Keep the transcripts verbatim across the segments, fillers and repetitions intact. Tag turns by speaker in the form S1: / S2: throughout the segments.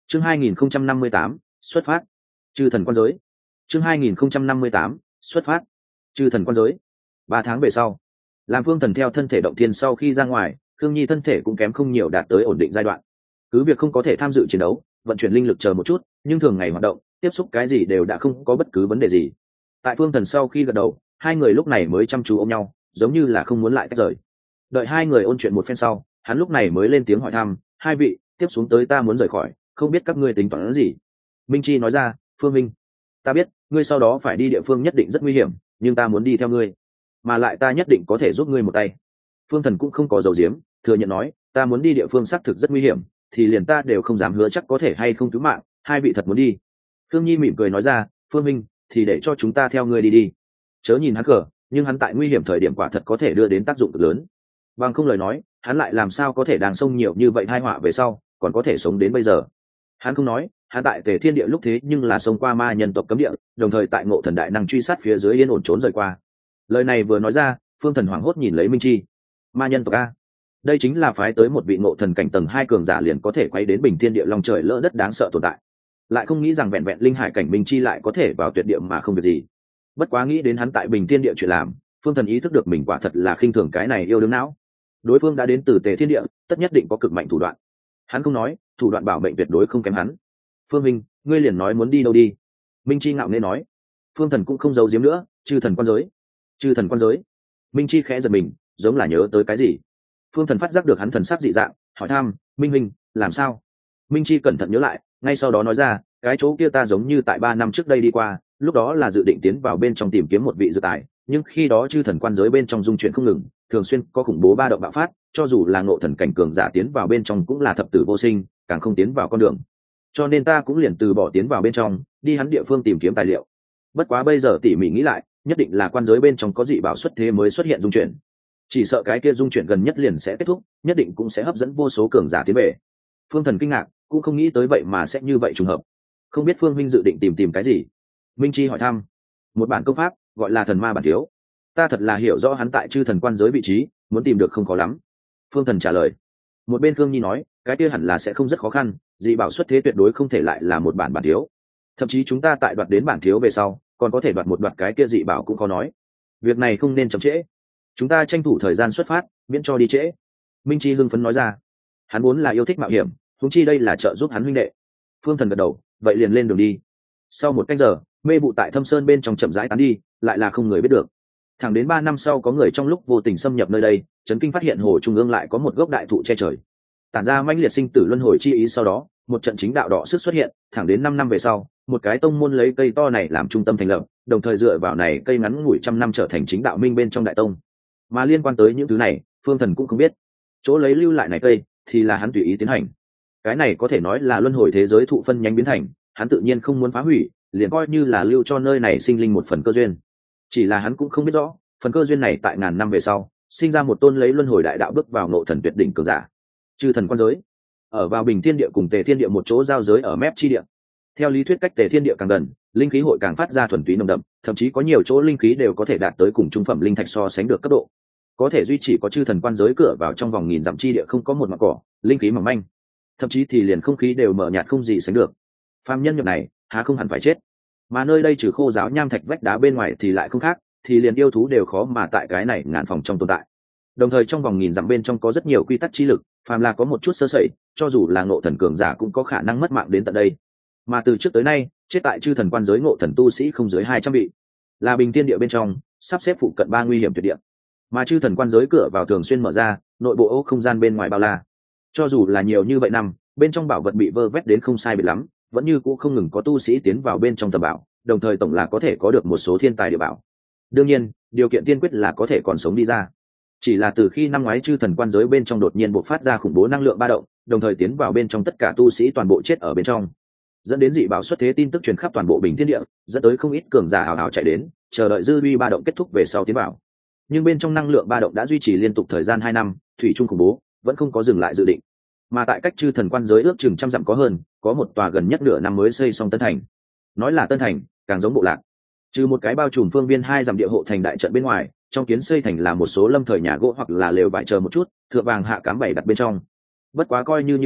S1: chương hai nghìn không trăm năm mươi tám xuất phát. Chư thần quan giới. chương hai nghìn không trăm năm mươi tám xuất phát. Chư thần quan giới. Ba tháng về sau, làm Phương Thần theo thân thể động thiên sau khi ra ngoài, Khương Nhi thân thể cũng kém không nhiều, đạt tới ổn định giai đoạn. Cứ việc không có thể tham dự chiến đấu, vận chuyển linh lực chờ một chút, nhưng thường ngày hoạt động, tiếp xúc cái gì đều đã không có bất cứ vấn đề gì. Tại Phương Thần sau khi gật đầu, hai người lúc này mới chăm chú ôm nhau, giống như là không muốn lại tách rời. Đợi hai người ôn chuyện một phen sau, hắn lúc này mới lên tiếng hỏi thăm, hai vị, tiếp xuống tới ta muốn rời khỏi, không biết các ngươi tính toán gì. Minh Chi nói ra, Phương Minh, ta biết ngươi sau đó phải đi địa phương nhất định rất nguy hiểm, nhưng ta muốn đi theo ngươi, mà lại ta nhất định có thể giúp ngươi một tay. Phương Thần cũng không có dầu diếm, thừa nhận nói, ta muốn đi địa phương xác thực rất nguy hiểm, thì liền ta đều không dám hứa chắc có thể hay không cứu mạng, hai vị thật muốn đi. Khương Nhi mỉm cười nói ra, Phương Minh, thì để cho chúng ta theo ngươi đi đi. Chớ nhìn hắn cờ, nhưng hắn tại nguy hiểm thời điểm quả thật có thể đưa đến tác dụng cực lớn. Bằng không lời nói, hắn lại làm sao có thể đàng sông nhiều như vậy tai họa về sau, còn có thể sống đến bây giờ. Hắn không nói, hắn tại Tề Thiên Địa lúc thế nhưng là xông qua ma nhân tộc cấm địa, đồng thời tại Ngộ Thần đại năng truy sát phía dưới yên ổn trốn rời qua. Lời này vừa nói ra, Phương Thần hoảng hốt nhìn lấy Minh Chi. Ma nhân tộc a? Đây chính là phái tới một vị Ngộ Thần cảnh tầng hai cường giả liền có thể quay đến bình thiên địa long trời lỡ đất đáng sợ tồn tại. Lại không nghĩ rằng vẹn vẹn linh hải cảnh Minh Chi lại có thể vào tuyệt địa mà không việc gì. Bất quá nghĩ đến hắn tại bình thiên địa chuyện làm, Phương Thần ý thức được mình quả thật là khinh thường cái này yêu đương não. Đối phương đã đến từ Tề Thiên Địa, tất nhất định có cực mạnh thủ đoạn. Hắn không nói, thủ đoạn bảo mệnh tuyệt đối không kém hắn. Phương Minh, ngươi liền nói muốn đi đâu đi. Minh Chi ngạo nghễ nói. Phương Thần cũng không giấu giếm nữa, chư thần quan giới. Chư thần quan giới. Minh Chi khẽ giật mình, giống là nhớ tới cái gì. Phương Thần phát giác được hắn thần sắc dị dạng, hỏi thăm, Minh Minh, làm sao? Minh Chi cẩn thận nhớ lại, ngay sau đó nói ra, cái chỗ kia ta giống như tại ba năm trước đây đi qua, lúc đó là dự định tiến vào bên trong tìm kiếm một vị dự tài, nhưng khi đó chư thần quan giới bên trong dung chuyển không ngừng, thường xuyên có khủng bố ba động bạo phát, cho dù là Ngộ Thần cảnh cường giả tiến vào bên trong cũng là thập tử vô sinh, càng không tiến vào con đường. Cho nên ta cũng liền từ bỏ tiến vào bên trong, đi hắn địa phương tìm kiếm tài liệu. Bất quá bây giờ tỉ mỉ nghĩ lại, nhất định là quan giới bên trong có dị bảo xuất thế mới xuất hiện dung chuyển. Chỉ sợ cái kia dung chuyển gần nhất liền sẽ kết thúc, nhất định cũng sẽ hấp dẫn vô số cường giả tiến về. Phương Thần kinh ngạc, cũng không nghĩ tới vậy mà sẽ như vậy trùng hợp. Không biết Phương Minh dự định tìm tìm cái gì? Minh Chi hỏi thăm. Một bản công pháp, gọi là Thần Ma bản thiếu. Ta thật là hiểu rõ hắn tại chư thần quan giới vị trí, muốn tìm được không khó lắm. Phương Thần trả lời. Một bên Khương Nhi nói, cái kia hẳn là sẽ không rất khó khăn, dị bảo xuất thế tuyệt đối không thể lại là một bản bản thiếu. Thậm chí chúng ta tại đoạt đến bản thiếu về sau, còn có thể đoạt một đoạt cái kia dị bảo cũng có nói. Việc này không nên chậm trễ. Chúng ta tranh thủ thời gian xuất phát, miễn cho đi trễ. Minh Chi hưng phấn nói ra. Hắn vốn là yêu thích mạo hiểm, huống chi đây là trợ giúp hắn huynh đệ. Phương Thần gật đầu, vậy liền lên đường đi. Sau một canh giờ, mê vụ tại Thâm Sơn bên trong chậm rãi tán đi, lại là không người biết được. Thẳng đến ba năm sau có người trong lúc vô tình xâm nhập nơi đây, chấn kinh phát hiện hồ trung ương lại có một gốc đại thụ che trời. Tản ra mãnh liệt sinh tử luân hồi chi ý, sau đó, một trận chính đạo đỏ sức xuất hiện, thẳng đến năm năm về sau, một cái tông môn lấy cây to này làm trung tâm thành lập, đồng thời dựa vào này cây ngắn ngủi trăm năm trở thành chính đạo minh bên trong đại tông. Mà liên quan tới những thứ này, Phương Thần cũng không biết. Chỗ lấy lưu lại này cây, thì là hắn tùy ý tiến hành. Cái này có thể nói là luân hồi thế giới thụ phân nhánh biến thành, hắn tự nhiên không muốn phá hủy, liền coi như là lưu cho nơi này sinh linh một phần cơ duyên. Chỉ là hắn cũng không biết rõ, phần cơ duyên này tại ngàn năm về sau, sinh ra một tôn lấy luân hồi đại đạo bước vào Ngộ Thần tuyệt đỉnh cường giả. Chư thần quan giới, ở vào Bình Thiên Địa cùng Tề Thiên Địa một chỗ giao giới ở mép chi địa. Theo lý thuyết cách Tề Thiên Địa càng gần, linh khí hội càng phát ra thuần túy nồng đậm, thậm chí có nhiều chỗ linh khí đều có thể đạt tới cùng trung phẩm linh thạch so sánh được cấp độ. Có thể duy trì có chư thần quan giới cửa vào trong vòng nghìn dặm chi địa không có một mảng cỏ, linh khí mỏng manh, thậm chí thì liền không khí đều mở nhạt không gì sánh được. Phàm nhân nhập này, há không hẳn phải chết. Mà nơi đây trừ khô giáo nham thạch vách đá bên ngoài thì lại không khác, thì liền yêu thú đều khó mà tại cái này ngàn phòng trong tồn tại. Đồng thời trong vòng nghìn dặm bên trong có rất nhiều quy tắc chi lực, phàm là có một chút sơ sẩy, cho dù là Ngộ Thần cường giả cũng có khả năng mất mạng đến tận đây. Mà từ trước tới nay, chết tại chư thần quan giới Ngộ Thần tu sĩ không dưới hai trăm vị, là Bình Thiên Địa bên trong sắp xếp phụ cận ba nguy hiểm tuyệt địa. Mà chư thần quan giới cửa vào thường xuyên mở ra, nội bộ ô không gian bên ngoài bao la. Cho dù là nhiều như vậy năm, bên trong bảo vật bị vơ vét đến không sai biệt lắm, vẫn như cũ không ngừng có tu sĩ tiến vào bên trong tầm bảo, đồng thời tổng là có thể có được một số thiên tài địa bảo. Đương nhiên, điều kiện tiên quyết là có thể còn sống đi ra. Chỉ là từ khi năm ngoái chư thần quan giới bên trong đột nhiên bộc phát ra khủng bố năng lượng ba động, đồng thời tiến vào bên trong tất cả tu sĩ toàn bộ chết ở bên trong, dẫn đến dị bảo xuất thế tin tức truyền khắp toàn bộ Bình Thiên Địa, dẫn tới không ít cường giả hào hào chạy đến, chờ đợi dư uy ba động kết thúc về sau tiến vào. Nhưng bên trong năng lượng ba động đã duy trì liên tục thời gian hai năm, thủy chung khủng bố, vẫn không có dừng lại dự định. Mà tại cách chư thần quan giới ước chừng trăm dặm có hơn, có một tòa gần nhất nửa năm mới xây xong tân thành. Nói là tân thành, càng giống bộ lạc. Trừ một cái bao trùm phương viên hai dặm địa hộ thành đại trận bên ngoài, trong kiến xây thành là một số lâm thời nhà gỗ hoặc là lều vải chờ một chút, thượng vàng hạ cám bảy đặt bên trong. Bất quá coi như như thế,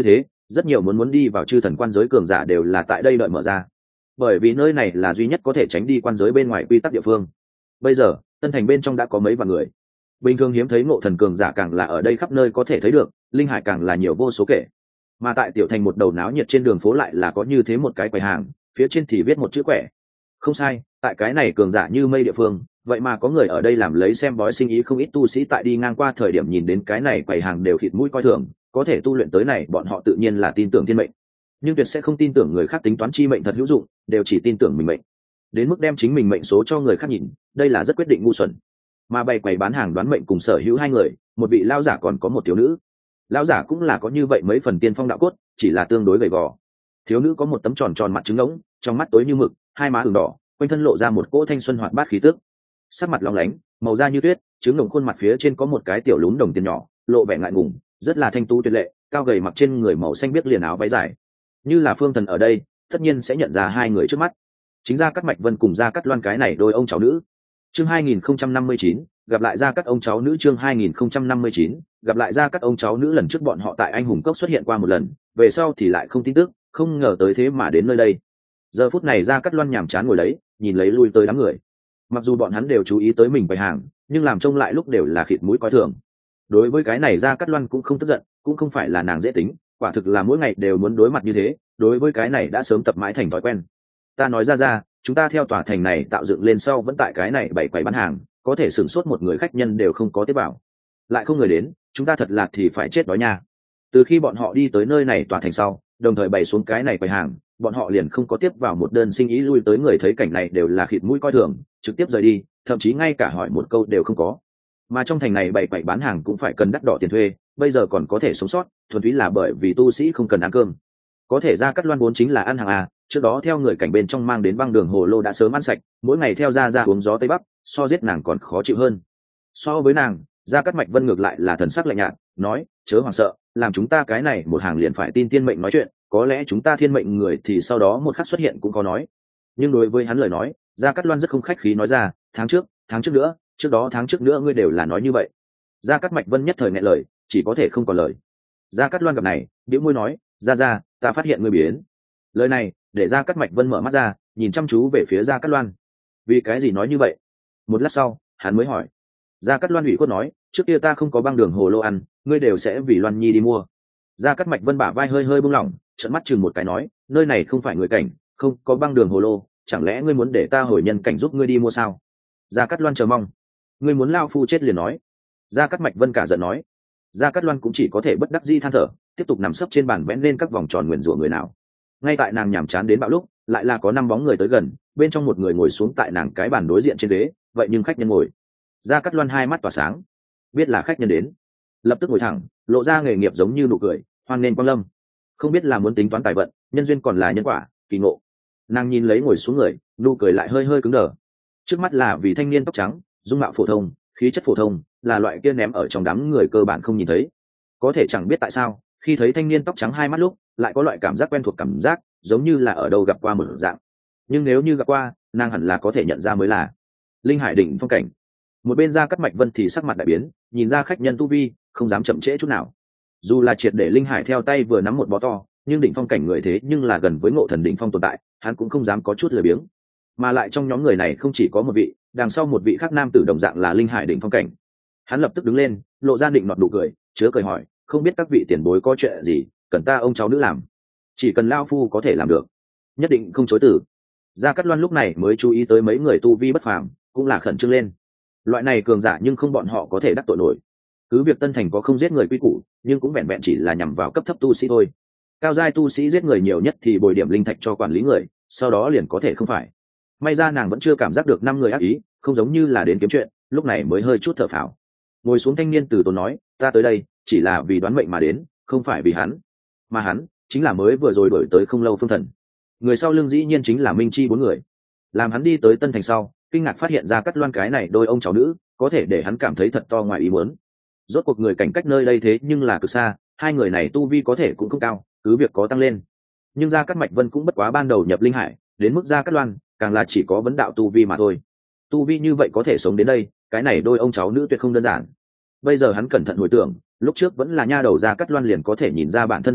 S1: rất nhiều muốn muốn đi vào chư thần quan giới cường giả đều là tại đây đợi mở ra, bởi vì nơi này là duy nhất có thể tránh đi quan giới bên ngoài quy tắc địa phương. Bây giờ tân thành bên trong đã có mấy vạn người, bình thường hiếm thấy ngộ thần cường giả càng là ở đây khắp nơi có thể thấy được, linh hải càng là nhiều vô số kể. Mà tại tiểu thành một đầu náo nhiệt trên đường phố lại là có như thế một cái quầy hàng, phía trên thì viết một chữ quẻ. Không sai, tại cái này cường giả như mây địa phương, vậy mà có người ở đây làm lấy xem bói sinh ý, không ít tu sĩ tại đi ngang qua thời điểm nhìn đến cái này quầy hàng đều khịt mũi coi thường, có thể tu luyện tới này bọn họ tự nhiên là tin tưởng thiên mệnh, nhưng tuyệt sẽ không tin tưởng người khác tính toán chi mệnh thật hữu dụng, đều chỉ tin tưởng mình mệnh, đến mức đem chính mình mệnh số cho người khác nhìn, đây là rất quyết định ngu xuẩn. Mà bày quầy bán hàng đoán mệnh cùng sở hữu hai người, một vị lão giả còn có một thiếu nữ. Lão giả cũng là có như vậy mấy phần tiên phong đạo cốt, chỉ là tương đối gầy gò. Thiếu nữ có một tấm tròn tròn mặt trứng ngỗng, trong mắt tối như mực, hai má ửng đỏ, quanh thân lộ ra một cỗ thanh xuân hoạt bát khí tức. Sắc mặt lóng lánh, màu da như tuyết, trứng ngỗng khuôn mặt phía trên có một cái tiểu lún đồng tiền nhỏ, lộ vẻ ngại ngùng, rất là thanh tú tuyệt lệ, cao gầy mặc trên người màu xanh biếc liền áo váy dài. Như là Phương Thần ở đây, tất nhiên sẽ nhận ra hai người trước mắt. Chính Gia Cát Mạch Vân cùng Gia Cát Loan cái này đôi ông cháu nữ. Chương hai nghìn không trăm năm mươi chín, gặp lại Gia Cát ông cháu nữ. Chương hai nghìn không trăm năm mươi chín, gặp lại Gia Cát ông cháu nữ. Lần trước bọn họ tại Anh Hùng Cốc xuất hiện qua một lần, về sau thì lại không tin tức, không ngờ tới thế mà đến nơi đây. Giờ phút này Gia Cát Loan nhàm chán ngồi lấy, nhìn lấy lui tới đám người. Mặc dù bọn hắn đều chú ý tới mình bày hàng, nhưng làm trông lại lúc đều là khịt mũi coi thường. Đối với cái này Gia Cát Loan cũng không tức giận, cũng không phải là nàng dễ tính, quả thực là mỗi ngày đều muốn đối mặt như thế, đối với cái này đã sớm tập mãi thành thói quen. Ta nói ra ra, chúng ta theo tòa thành này tạo dựng lên sau vẫn tại cái này bày quầy bán hàng, có thể sửng sốt một người khách nhân đều không có tiếp vào, lại không người đến, chúng ta thật là thì phải chết đói nha. Từ khi bọn họ đi tới nơi này tòa thành sau, đồng thời bày xuống cái này quầy hàng, bọn họ liền không có tiếp vào một đơn sinh ý, lui tới người thấy cảnh này đều là khịt mũi coi thường, trực tiếp rời đi, thậm chí ngay cả hỏi một câu đều không có. Mà trong thành này bày quầy bán hàng cũng phải cần đắt đỏ tiền thuê, bây giờ còn có thể sống sót, thuần túy là bởi vì tu sĩ không cần ăn cơm. Có thể Gia Cát Loan vốn chính là ăn hàng à, trước đó theo người cảnh bên trong mang đến băng đường hồ lô đã sớm ăn sạch, mỗi ngày theo ra ra uống gió tây bắc, so giết nàng còn khó chịu hơn. So với nàng, Gia Cát Mạch Vân ngược lại là thần sắc lạnh nhạt, nói, chớ hoảng sợ, làm chúng ta cái này một hàng liền phải tin tiên mệnh nói chuyện, có lẽ chúng ta thiên mệnh người thì sau đó một khắc xuất hiện cũng có nói. Nhưng đối với hắn lời nói, Gia Cát Loan rất không khách khí nói ra, tháng trước, tháng trước nữa, trước đó tháng trước nữa ngươi đều là nói như vậy. Gia Cát Mạch Vân nhất thời nghẹn lời, chỉ có thể không còn lời. Gia Cát Loan gặp này, bĩu môi nói, ra ra, ta phát hiện ngươi biến. Lời này để Gia Cát Mạch Vân mở mắt ra, nhìn chăm chú về phía Gia Cát Loan. Vì cái gì nói như vậy? Một lát sau, hắn mới hỏi. Gia Cát Loan ủy khuất nói, trước kia ta không có băng đường hồ lô ăn, ngươi đều sẽ vì Loan Nhi đi mua. Gia Cát Mạch Vân bả vai hơi hơi buông lỏng, trợn mắt chừng một cái nói, nơi này không phải người cảnh, không có băng đường hồ lô, chẳng lẽ ngươi muốn để ta hồi nhân cảnh giúp ngươi đi mua sao? Gia Cát Loan chờ mong. Ngươi muốn lao phu chết liền nói. Gia Cát Mạch Vân cả giận nói. Gia Cát Loan cũng chỉ có thể bất đắc dĩ than thở, tiếp tục nằm sấp trên bàn vẽ lên các vòng tròn nguyền rủa người nào. Ngay tại nàng nhàm chán đến bạo lúc, lại là có năm bóng người tới gần, bên trong một người ngồi xuống tại nàng cái bàn đối diện trên ghế, vậy nhưng khách nhân ngồi. Gia Cát Loan hai mắt tỏa sáng, biết là khách nhân đến, lập tức ngồi thẳng, lộ ra nghề nghiệp giống như nụ cười, hoan nghênh quang lâm. Không biết là muốn tính toán tài vận, nhân duyên còn là nhân quả, kỳ ngộ. Nàng nhìn lấy ngồi xuống người, nụ cười lại hơi hơi cứng đờ. Trước mắt là vì thanh niên tóc trắng, dung mạo phổ thông, khí chất phổ thông, là loại kia ném ở trong đám người cơ bản không nhìn thấy. Có thể chẳng biết tại sao, khi thấy thanh niên tóc trắng hai mắt lúc, lại có loại cảm giác quen thuộc, cảm giác giống như là ở đâu gặp qua một dạng. Nhưng nếu như gặp qua, nàng hẳn là có thể nhận ra mới là Linh Hải Đỉnh Phong cảnh. Một bên Gia Cát Mạch Vân thì sắc mặt đại biến, nhìn ra khách nhân tu vi, không dám chậm trễ chút nào. Dù là triệt để Linh Hải theo tay vừa nắm một bó to, nhưng đỉnh phong cảnh người thế nhưng là gần với Ngộ Thần đỉnh phong tồn tại, hắn cũng không dám có chút lười biếng. Mà lại trong nhóm người này không chỉ có một vị, đằng sau một vị khác nam tử đồng dạng là Linh Hải đỉnh phong cảnh. Hắn lập tức đứng lên, lộ ra định nọt nụ cười, chứa cười hỏi, không biết các vị tiền bối có chuyện gì cần ta ông cháu nữ làm? Chỉ cần lao phu có thể làm được, nhất định không chối từ. Gia Cát Loan lúc này mới chú ý tới mấy người tu vi bất phàm, cũng là khẩn trương lên. Loại này cường giả nhưng không bọn họ có thể đắc tội nổi. Cứ việc Tân Thành có không giết người quy củ, nhưng cũng vẹn vẹn chỉ là nhằm vào cấp thấp tu sĩ thôi. Cao giai tu sĩ giết người nhiều nhất thì bồi điểm linh thạch cho quản lý người, sau đó liền có thể không phải. May ra nàng vẫn chưa cảm giác được năm người ác ý, không giống như là đến kiếm chuyện, lúc này mới hơi chút thở phào. Ngồi xuống thanh niên từ tốn nói, ta tới đây chỉ là vì đoán mệnh mà đến, không phải vì hắn. Mà hắn chính là mới vừa rồi đổi tới không lâu Phương Thần. Người sau lưng dĩ nhiên chính là Minh Chi bốn người. Làm hắn đi tới Tân Thành sau, kinh ngạc phát hiện ra Cát Loan cái này đôi ông cháu nữ, có thể để hắn cảm thấy thật to ngoài ý muốn. Rốt cuộc người cảnh cách nơi đây thế nhưng là cực xa, hai người này tu vi có thể cũng không cao, cứ việc có tăng lên. Nhưng Gia Cát Mạch Vân cũng bất quá ban đầu nhập linh hải, đến mức Gia Cát Loan càng là chỉ có vấn đạo tu vi mà thôi. Tu vi như vậy có thể sống đến đây, cái này đôi ông cháu nữ tuyệt không đơn giản. Bây giờ hắn cẩn thận hồi tưởng, lúc trước vẫn là nha đầu Gia Cát Loan liền có thể nhìn ra bản thân rất mệnh,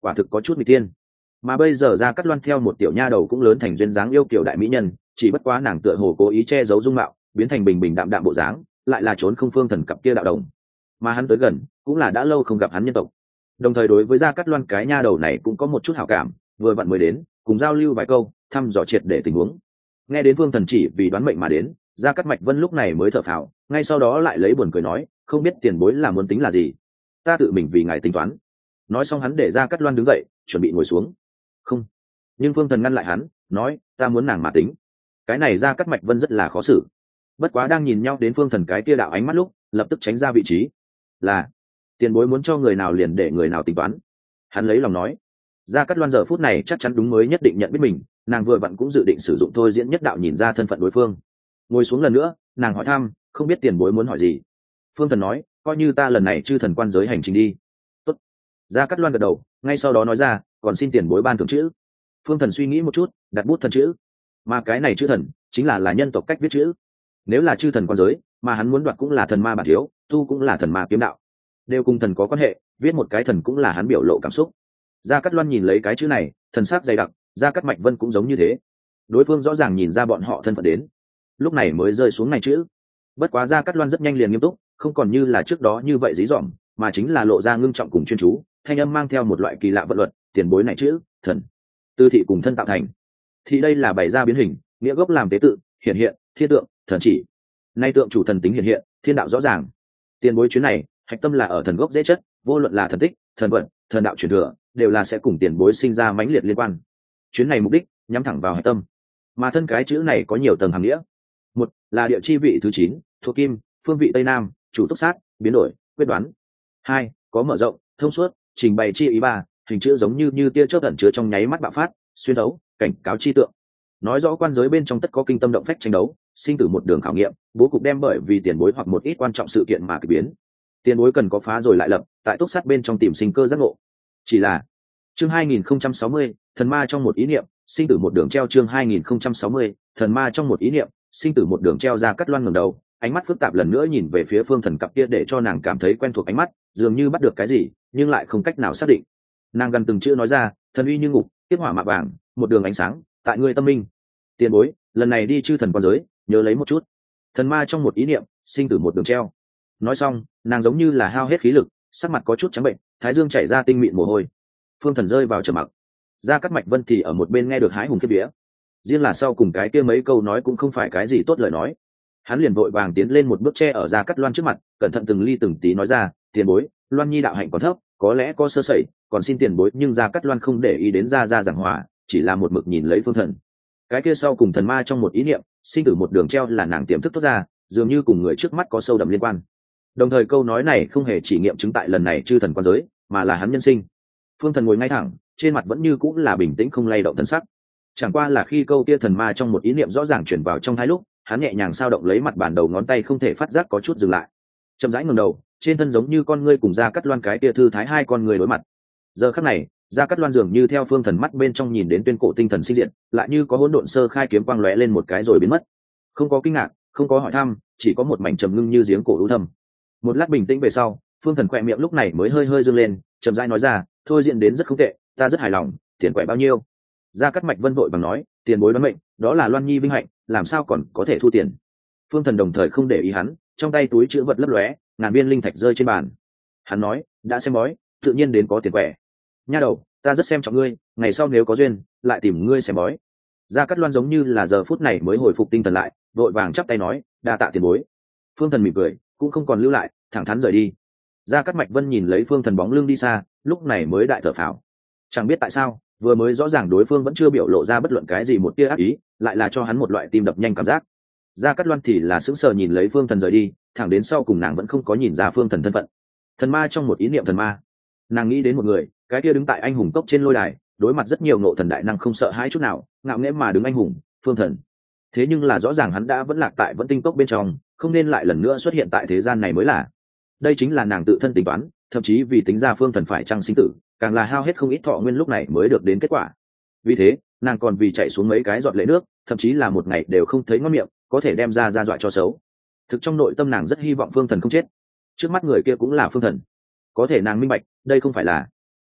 S1: quả thực có chút n tiên. Mà bây giờ Gia Cát Loan theo một tiểu nha đầu cũng lớn thành duyên dáng yêu kiều đại mỹ nhân, chỉ bất quá nàng tựa hồ cố ý che giấu dung mạo, biến thành bình bình đạm đạm bộ dáng, lại là trốn không phương thần cặp kia đạo đồng. Mà hắn tới gần, cũng là đã lâu không gặp hắn nhân tộc. Đồng thời đối với Gia Cát Loan cái nha đầu này cũng có một chút hảo cảm, vừa vặn mới đến, cùng giao lưu vài câu, thăm dò triệt để tình huống. Nghe đến phương thần chỉ vì đoán mệnh mà đến, Gia Cát Mạch Vân lúc này mới thở phào, ngay sau đó lại lấy buồn cười nói, không biết tiền bối là muốn tính là gì, ta tự mình vì ngài tính toán. Nói xong hắn để Gia Cát Loan đứng dậy, chuẩn bị ngồi xuống. Không, nhưng phương thần ngăn lại hắn, nói, ta muốn nàng mà tính. Cái này Gia Cát Mạch Vân rất là khó xử. Bất quá đang nhìn nhau đến phương thần cái kia đạo ánh mắt lúc, lập tức tránh ra vị trí. Là, tiền bối muốn cho người nào liền để người nào tính toán. Hắn lấy lòng nói. Gia Cát Loan giờ phút này chắc chắn đúng mới nhất định nhận biết mình, nàng vừa vặn cũng dự định sử dụng thôi diễn nhất đạo nhìn ra thân phận đối phương. Ngồi xuống lần nữa, nàng hỏi thăm, không biết tiền bối muốn hỏi gì. Phương thần nói, coi như ta lần này chư thần quan giới hành trình đi. Tốt. Gia Cát Loan gật đầu, ngay sau đó nói ra, còn xin tiền bối ban thưởng chữ. Phương thần suy nghĩ một chút, đặt bút thần chữ. Mà cái này chữ thần chính là là nhân tộc cách viết chữ. Nếu là chư thần quan giới, mà hắn muốn đoạt cũng là thần ma bản thiếu, tu cũng là thần ma kiếm đạo, đều cùng thần có quan hệ, viết một cái thần cũng là hắn biểu lộ cảm xúc. Gia Cát Loan nhìn lấy cái chữ này, thần sắc dày đặc, Gia Cát Mạch Vân cũng giống như thế. Đối phương rõ ràng nhìn ra bọn họ thân phận đến, lúc này mới rơi xuống này chữ. Bất quá Gia Cát Loan rất nhanh liền nghiêm túc, không còn như là trước đó như vậy dí dỏm, mà chính là lộ ra ngưng trọng cùng chuyên chú, thanh âm mang theo một loại kỳ lạ vận luật, tiền bối này chữ, thần, tư thị cùng thân tạo thành. Thì đây là bày ra biến hình, nghĩa gốc làm tế tự, hiện hiện, thiên tượng, thần chỉ. Nay tượng chủ thần tính hiện hiện, thiên đạo rõ ràng. Tiền bối chuyến này, hạch tâm là ở thần gốc dễ chất, vô luận là thần tích, thần vận, thần đạo truyền thừa, đều là sẽ cùng tiền bối sinh ra mãnh liệt liên quan. Chuyến này mục đích nhắm thẳng vào hạch tâm, mà thân cái chữ này có nhiều tầng hàm nghĩa. Một là địa chi vị thứ chín, thuộc kim, phương vị tây nam, chủ túc sát, biến đổi, quyết đoán. Hai có mở rộng, thông suốt, trình bày chi ý. Ba hình chữ giống như như tia chớp ẩn chứa trong nháy mắt bạo phát, xuyên đấu, cảnh cáo chi tượng, nói rõ quan giới bên trong tất có kinh tâm động phách tranh đấu, sinh tử một đường khảo nghiệm, bố cục đem bởi vì tiền bối hoặc một ít quan trọng sự kiện mà kỳ biến. Tiền bối cần có phá rồi lại lập, tại túc sát bên trong tìm sinh cơ giác ngộ. Chỉ là chương hai nghìn không trăm sáu mươi, thần ma trong một ý niệm, sinh tử một đường treo. Chương hai nghìn không trăm sáu mươi, thần ma trong một ý niệm, sinh tử một đường treo. Ra Cát Loan ngẩng đầu, ánh mắt phức tạp lần nữa nhìn về phía phương thần cặp kia để cho nàng cảm thấy quen thuộc ánh mắt, dường như bắt được cái gì, nhưng lại không cách nào xác định. Nàng gần từng chữ nói ra, thần uy như ngục, tiếp hỏa mạ vàng, một đường ánh sáng, tại ngươi tâm minh. Tiền bối, lần này đi chư thần quan giới, nhớ lấy một chút. Thần ma trong một ý niệm, sinh tử một đường treo. Nói xong, nàng giống như là hao hết khí lực, sắc mặt có chút trắng bệnh, thái dương chảy ra tinh mịn mồ hôi. Phương thần rơi vào trầm mặc. Gia Cát Mạch Vân thì ở một bên nghe được hái hùng kiếp vía. Riêng là sau cùng cái kia mấy câu nói cũng không phải cái gì tốt lời nói. Hắn liền vội vàng tiến lên một bước che ở Gia Cát Loan trước mặt, cẩn thận từng ly từng tí nói ra, tiền bối, Loan Nhi đạo hạnh còn thấp, có lẽ có sơ sẩy, còn xin tiền bối. Nhưng Gia Cát Loan không để ý đến Gia Gia giảng hòa, chỉ là một mực nhìn lấy phương thần. Cái kia sau cùng thần ma trong một ý niệm, sinh tử một đường treo là nàng tiềm thức thoát ra, dường như cùng người trước mắt có sâu đậm liên quan. Đồng thời câu nói này không hề chỉ nghiệm chứng tại lần này chư thần quan giới, mà là hắn nhân sinh. Phương thần ngồi ngay thẳng, trên mặt vẫn như cũng là bình tĩnh không lay động thân sắc. Chẳng qua là khi câu kia thần ma trong một ý niệm rõ ràng chuyển vào trong hai lúc, hắn nhẹ nhàng sao động lấy mặt bàn đầu ngón tay không thể phát giác có chút dừng lại. Chậm rãi ngẩng đầu, trên thân giống như con ngươi cùng Gia Cát Loan cái kia thư thái hai con người đối mặt. Giờ khắc này, Gia Cát Loan dường như theo phương thần mắt bên trong nhìn đến tuyên cổ tinh thần sinh diện, lại như có hỗn độn sơ khai kiếm quang lóe lên một cái rồi biến mất. Không có kinh ngạc, không có hỏi thăm, chỉ có một mảnh trầm ngưng như giếng cổ u thâm. Một lát bình tĩnh về sau, phương thần khỏe miệng lúc này mới hơi hơi dương lên, chậm rãi nói ra, thôi diễn đến rất không tệ, ta rất hài lòng, tiền quẻ bao nhiêu? Gia Cát Mạch Vân vội bằng nói, tiền bối đoán mệnh, đó là Loan Nhi vinh hạnh, làm sao còn có thể thu tiền? Phương thần đồng thời không để ý hắn, trong tay túi chữ vật lấp lóe, ngàn viên linh thạch rơi trên bàn. Hắn nói, đã xem bói, tự nhiên đến có tiền quẻ. Nha đầu, ta rất xem trọng ngươi, ngày sau nếu có duyên, lại tìm ngươi xem bói. Gia Cát Loan giống như là giờ phút này mới hồi phục tinh thần lại, vội vàng chắp tay nói, đa tạ tiền bối. Phương thần mỉm cười, cũng không còn lưu lại, thẳng thắn rời đi. Gia Cát Mạch Vân nhìn lấy phương thần bóng lưng đi xa, lúc này mới đại thở phào. Chẳng biết tại sao, vừa mới rõ ràng đối phương vẫn chưa biểu lộ ra bất luận cái gì một tia ác ý, lại là cho hắn một loại tim đập nhanh cảm giác. Gia Cát Loan thì là sững sờ nhìn lấy phương thần rời đi, thẳng đến sau cùng nàng vẫn không có nhìn ra phương thần thân phận. Thần ma trong một ý niệm thần ma, nàng nghĩ đến một người, cái kia đứng tại anh hùng cốc trên lôi đài, đối mặt rất nhiều ngộ thần đại năng không sợ hãi chút nào, ngạo nghễ mà đứng anh hùng, phương thần. Thế nhưng là rõ ràng hắn đã vẫn lạc tại vẫn tinh cốc bên trong, không nên lại lần nữa xuất hiện tại thế gian này mới là. Đây chính là nàng tự thân tính toán, thậm chí vì tính ra phương thần phải chăng sinh tử, càng là hao hết không ít thọ nguyên lúc này mới được đến kết quả. Vì thế, nàng còn vì chạy xuống mấy cái giọt lệ nước, thậm chí là một ngày đều không thấy ngon miệng, có thể đem ra ra dọa cho xấu. Thực trong nội tâm nàng rất hy vọng phương thần không chết. Trước mắt người kia cũng là phương thần, có thể nàng minh bạch, đây không phải là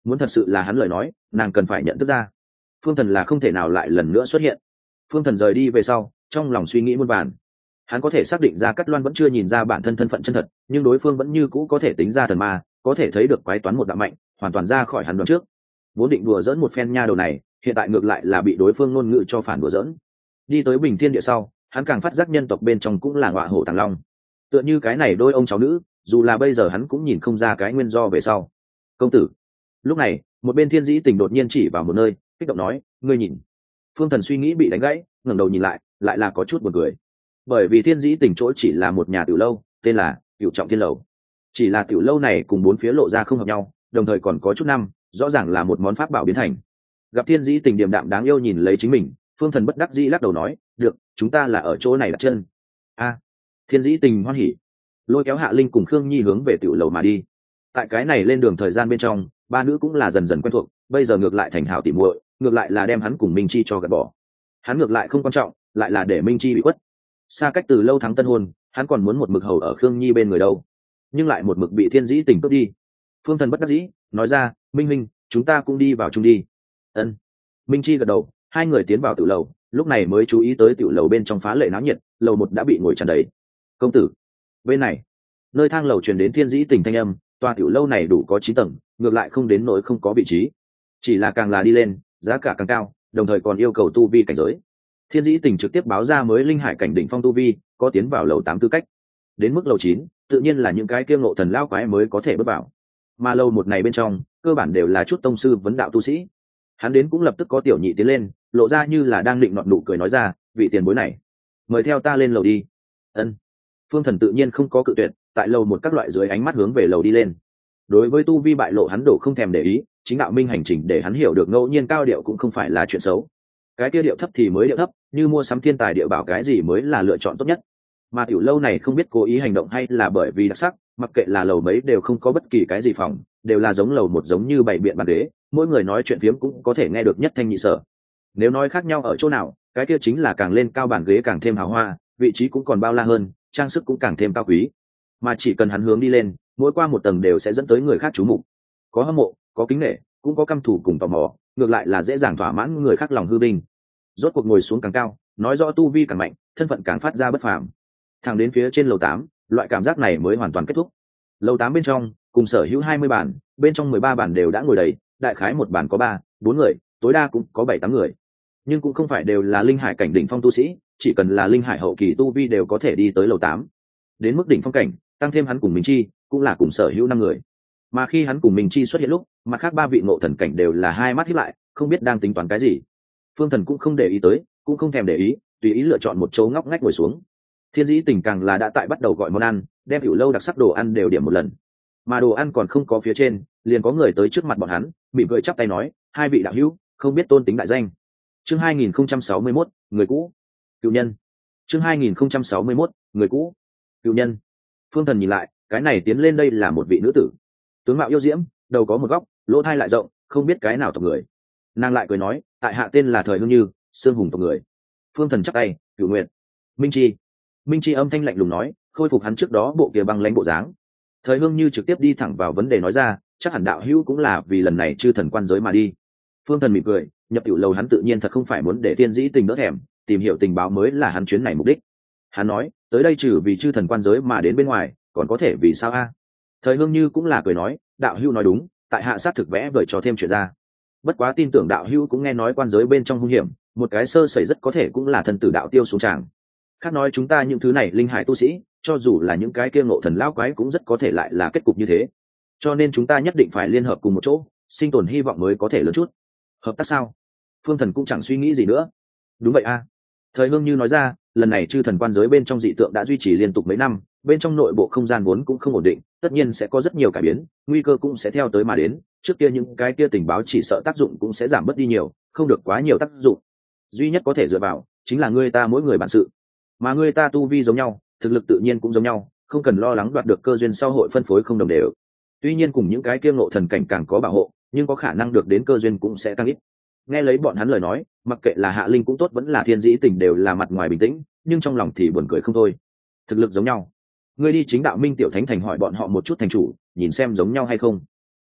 S1: muốn thật sự là hắn lời nói nàng cần phải nhận thức ra phương thần là không thể nào lại lần nữa xuất hiện. Phương thần rời đi về sau trong lòng suy nghĩ muôn vàn. Hắn có thể xác định ra Cát Loan vẫn chưa nhìn ra bản thân thân phận chân thật, nhưng đối phương vẫn như cũ có thể tính ra thần ma, có thể thấy được quái toán một đạo mạnh, hoàn toàn ra khỏi hắn đoán trước. Vốn định đùa dỡn một phen nha đầu này, hiện tại ngược lại là bị đối phương ngôn ngữ cho phản đùa dỡn. Đi tới Bình Thiên Địa sau, hắn càng phát giác nhân tộc bên trong cũng là ngọa hổ tàng long. Tựa như cái này đôi ông cháu nữ, dù là bây giờ hắn cũng nhìn không ra cái nguyên do về sau. Công tử. Lúc này, một bên Thiên Dĩ Tình đột nhiên chỉ vào một nơi, kích động nói, ngươi nhìn. Phương thần suy nghĩ bị đánh gãy, ngẩng đầu nhìn lại, lại là có chút buồn cười. Bởi vì Thiên Dĩ Tình chỗ chỉ là một nhà tiểu lâu, tên là Cửu Trọng Thiên Lầu. Chỉ là tiểu lâu này cùng bốn phía lộ ra không hợp nhau, đồng thời còn có chút năm, rõ ràng là một món pháp bảo biến thành. Gặp Thiên Dĩ Tình điềm đạm đáng yêu nhìn lấy chính mình, Phương thần bất đắc dĩ lắc đầu nói, được, chúng ta là ở chỗ này đặt chân. A. Thiên Dĩ Tình hoan hỉ, lôi kéo Hạ Linh cùng Khương Nhi hướng về tiểu lầu mà đi. Tại cái này lên đường thời gian bên trong, ba nữ cũng là dần dần quen thuộc, bây giờ ngược lại thành hảo tỉ muội, ngược lại là đem hắn cùng Minh Chi cho gạt bỏ. Hắn ngược lại không quan trọng, lại là để Minh Chi bị quất. Xa cách từ lâu thắng tân hôn, hắn còn muốn một mực hầu ở Khương Nhi bên người đâu, nhưng lại một mực bị Thiên Dĩ Tình cướp đi. Phương thần bất đắc dĩ nói ra, minh minh, chúng ta cũng đi vào chung đi. Ân. Minh Chi gật đầu, hai người tiến vào tiểu lầu, lúc này mới chú ý tới tiểu lầu bên trong phá lệ náo nhiệt, lầu một đã bị ngồi tràn đầy. Công tử, bên này, nơi thang lầu truyền đến Thiên Dĩ Tình thanh âm, tòa tiểu lâu này đủ có chín tầng, ngược lại không đến nỗi không có vị trí, chỉ là càng là đi lên, giá cả càng cao, đồng thời còn yêu cầu tu vi cảnh giới. Thiên Dĩ Tình trực tiếp báo ra mới linh hải cảnh đỉnh phong tu vi, có tiến vào lầu tám tư cách. Đến mức lầu chín, tự nhiên là những cái kia ngộ thần lao quái mới có thể bước vào. Mà lầu một này bên trong, cơ bản đều là chút tông sư vấn đạo tu sĩ. Hắn đến cũng lập tức có tiểu nhị tiến lên, lộ ra như là đang định nọt nụ cười nói ra, vị tiền bối này, mời theo ta lên lầu đi. Ân. Phương thần tự nhiên không có cự tuyệt, tại lầu một các loại dưới ánh mắt hướng về lầu đi lên. Đối với tu vi bại lộ hắn đổ không thèm để ý, chính đạo minh hành trình để hắn hiểu được ngẫu nhiên cao điệu cũng không phải là chuyện xấu. Cái kia điệu thấp thì mới điệu thấp, như mua sắm thiên tài địa bảo cái gì mới là lựa chọn tốt nhất. Mà tiểu lâu này không biết cố ý hành động hay là bởi vì đặc sắc, mặc kệ là lầu mấy đều không có bất kỳ cái gì phòng, đều là giống lầu một giống như bảy biện bàn ghế, mỗi người nói chuyện phiếm cũng có thể nghe được nhất thanh nhị sở. Nếu nói khác nhau ở chỗ nào, cái kia chính là càng lên cao bàn ghế càng thêm hào hoa, vị trí cũng còn bao la hơn, trang sức cũng càng thêm cao quý. Mà chỉ cần hắn hướng đi lên, mỗi qua một tầng đều sẽ dẫn tới người khác chú mục. Có hâm mộ, có kính nể, cũng có căm thù cùng tò mò, ngược lại là dễ dàng thỏa mãn người khác lòng hư vinh. Rốt cuộc ngồi xuống càng cao, nói rõ tu vi càng mạnh, thân phận càng phát ra bất phàm. Thẳng đến phía trên lầu tám, loại cảm giác này mới hoàn toàn kết thúc. Lầu tám bên trong, cùng sở hữu hai mươi bàn, bên trong mười ba bàn đều đã ngồi đầy, đại khái một bàn có ba, bốn người, tối đa cũng có bảy tám người. Nhưng cũng không phải đều là linh hải cảnh đỉnh phong tu sĩ, chỉ cần là linh hải hậu kỳ tu vi đều có thể đi tới lầu tám. Đến mức đỉnh phong cảnh, tăng thêm hắn cùng Minh Chi, cũng là cùng sở hữu năm người. Mà khi hắn cùng Minh Chi xuất hiện lúc, mặt khác ba vị ngộ thần cảnh đều là hai mắt híp lại, không biết đang tính toán cái gì. Phương thần cũng không để ý tới, cũng không thèm để ý, tùy ý lựa chọn một chỗ ngóc ngách ngồi xuống. Thiên Dĩ Tình càng là đã tại bắt đầu gọi món ăn, đem tiểu lâu đặc sắc đồ ăn đều điểm một lần. Mà đồ ăn còn không có phía trên, liền có người tới trước mặt bọn hắn, mỉm cười chắp tay nói, hai vị đạo hữu, không biết tôn tính đại danh. Chương hai nghìn không trăm sáu mươi mốt, người cũ. Cựu nhân. Chương hai nghìn không trăm sáu mươi mốt, người cũ. Cựu nhân. Phương thần nhìn lại, cái này tiến lên đây là một vị nữ tử. Tướng mạo yêu diễm, đầu có một góc, lỗ thai lại rộng, không biết cái nào tộc người. Nàng lại cười nói, tại hạ tên là Thời Hương Như, Sương Hùng tộc người. Phương thần chắp tay, Cửu Nguyệt. Minh Chi. Minh Chi âm thanh lạnh lùng nói, khôi phục hắn trước đó bộ kia băng lãnh bộ dáng. Thời Hương Như trực tiếp đi thẳng vào vấn đề nói ra, chắc hẳn đạo hữu cũng là vì lần này chư thần quan giới mà đi. Phương thần mỉm cười, nhập tiểu lâu hắn tự nhiên thật không phải muốn để Thiên Dĩ Tình đỡ thèm, tìm hiểu tình báo mới là hắn chuyến này mục đích. Hắn nói, tới đây trừ vì chư thần quan giới mà đến bên ngoài, còn có thể vì sao a? Thời Hương Như cũng là cười nói, đạo hữu nói đúng, tại hạ sát thực vẽ vời cho thêm chuyện ra. Bất quá tin tưởng đạo hữu cũng nghe nói quan giới bên trong hung hiểm, một cái sơ sẩy rất có thể cũng là thần tử đạo tiêu xuống tràng. Khác nói chúng ta những thứ này linh hải tu sĩ, cho dù là những cái kia ngộ thần lão quái cũng rất có thể lại là kết cục như thế. Cho nên chúng ta nhất định phải liên hợp cùng một chỗ, sinh tồn hy vọng mới có thể lớn chút. Hợp tác sao? Phương thần cũng chẳng suy nghĩ gì nữa. Đúng vậy a. Thời Hương Như nói ra, lần này chư thần quan giới bên trong dị tượng đã duy trì liên tục mấy năm, bên trong nội bộ không gian vốn cũng không ổn định, tất nhiên sẽ có rất nhiều cải biến, nguy cơ cũng sẽ theo tới mà đến. Trước kia những cái kia tình báo chỉ sợ tác dụng cũng sẽ giảm bớt đi nhiều, không được quá nhiều tác dụng. Duy nhất có thể dựa vào chính là người ta mỗi người bản sự, mà người ta tu vi giống nhau, thực lực tự nhiên cũng giống nhau, không cần lo lắng đoạt được cơ duyên sau hội phân phối không đồng đều. Tuy nhiên cùng những cái kia ngộ thần cảnh càng có bảo hộ, nhưng có khả năng được đến cơ duyên cũng sẽ tăng ít. Nghe lấy bọn hắn lời nói, mặc kệ là Hạ Linh cũng tốt vẫn là Thiên Dĩ Tình đều là mặt ngoài bình tĩnh, nhưng trong lòng thì buồn cười không thôi. Thực lực giống nhau, ngươi đi chính đạo minh tiểu thánh thành hỏi bọn họ một chút thành chủ, nhìn xem giống nhau hay không.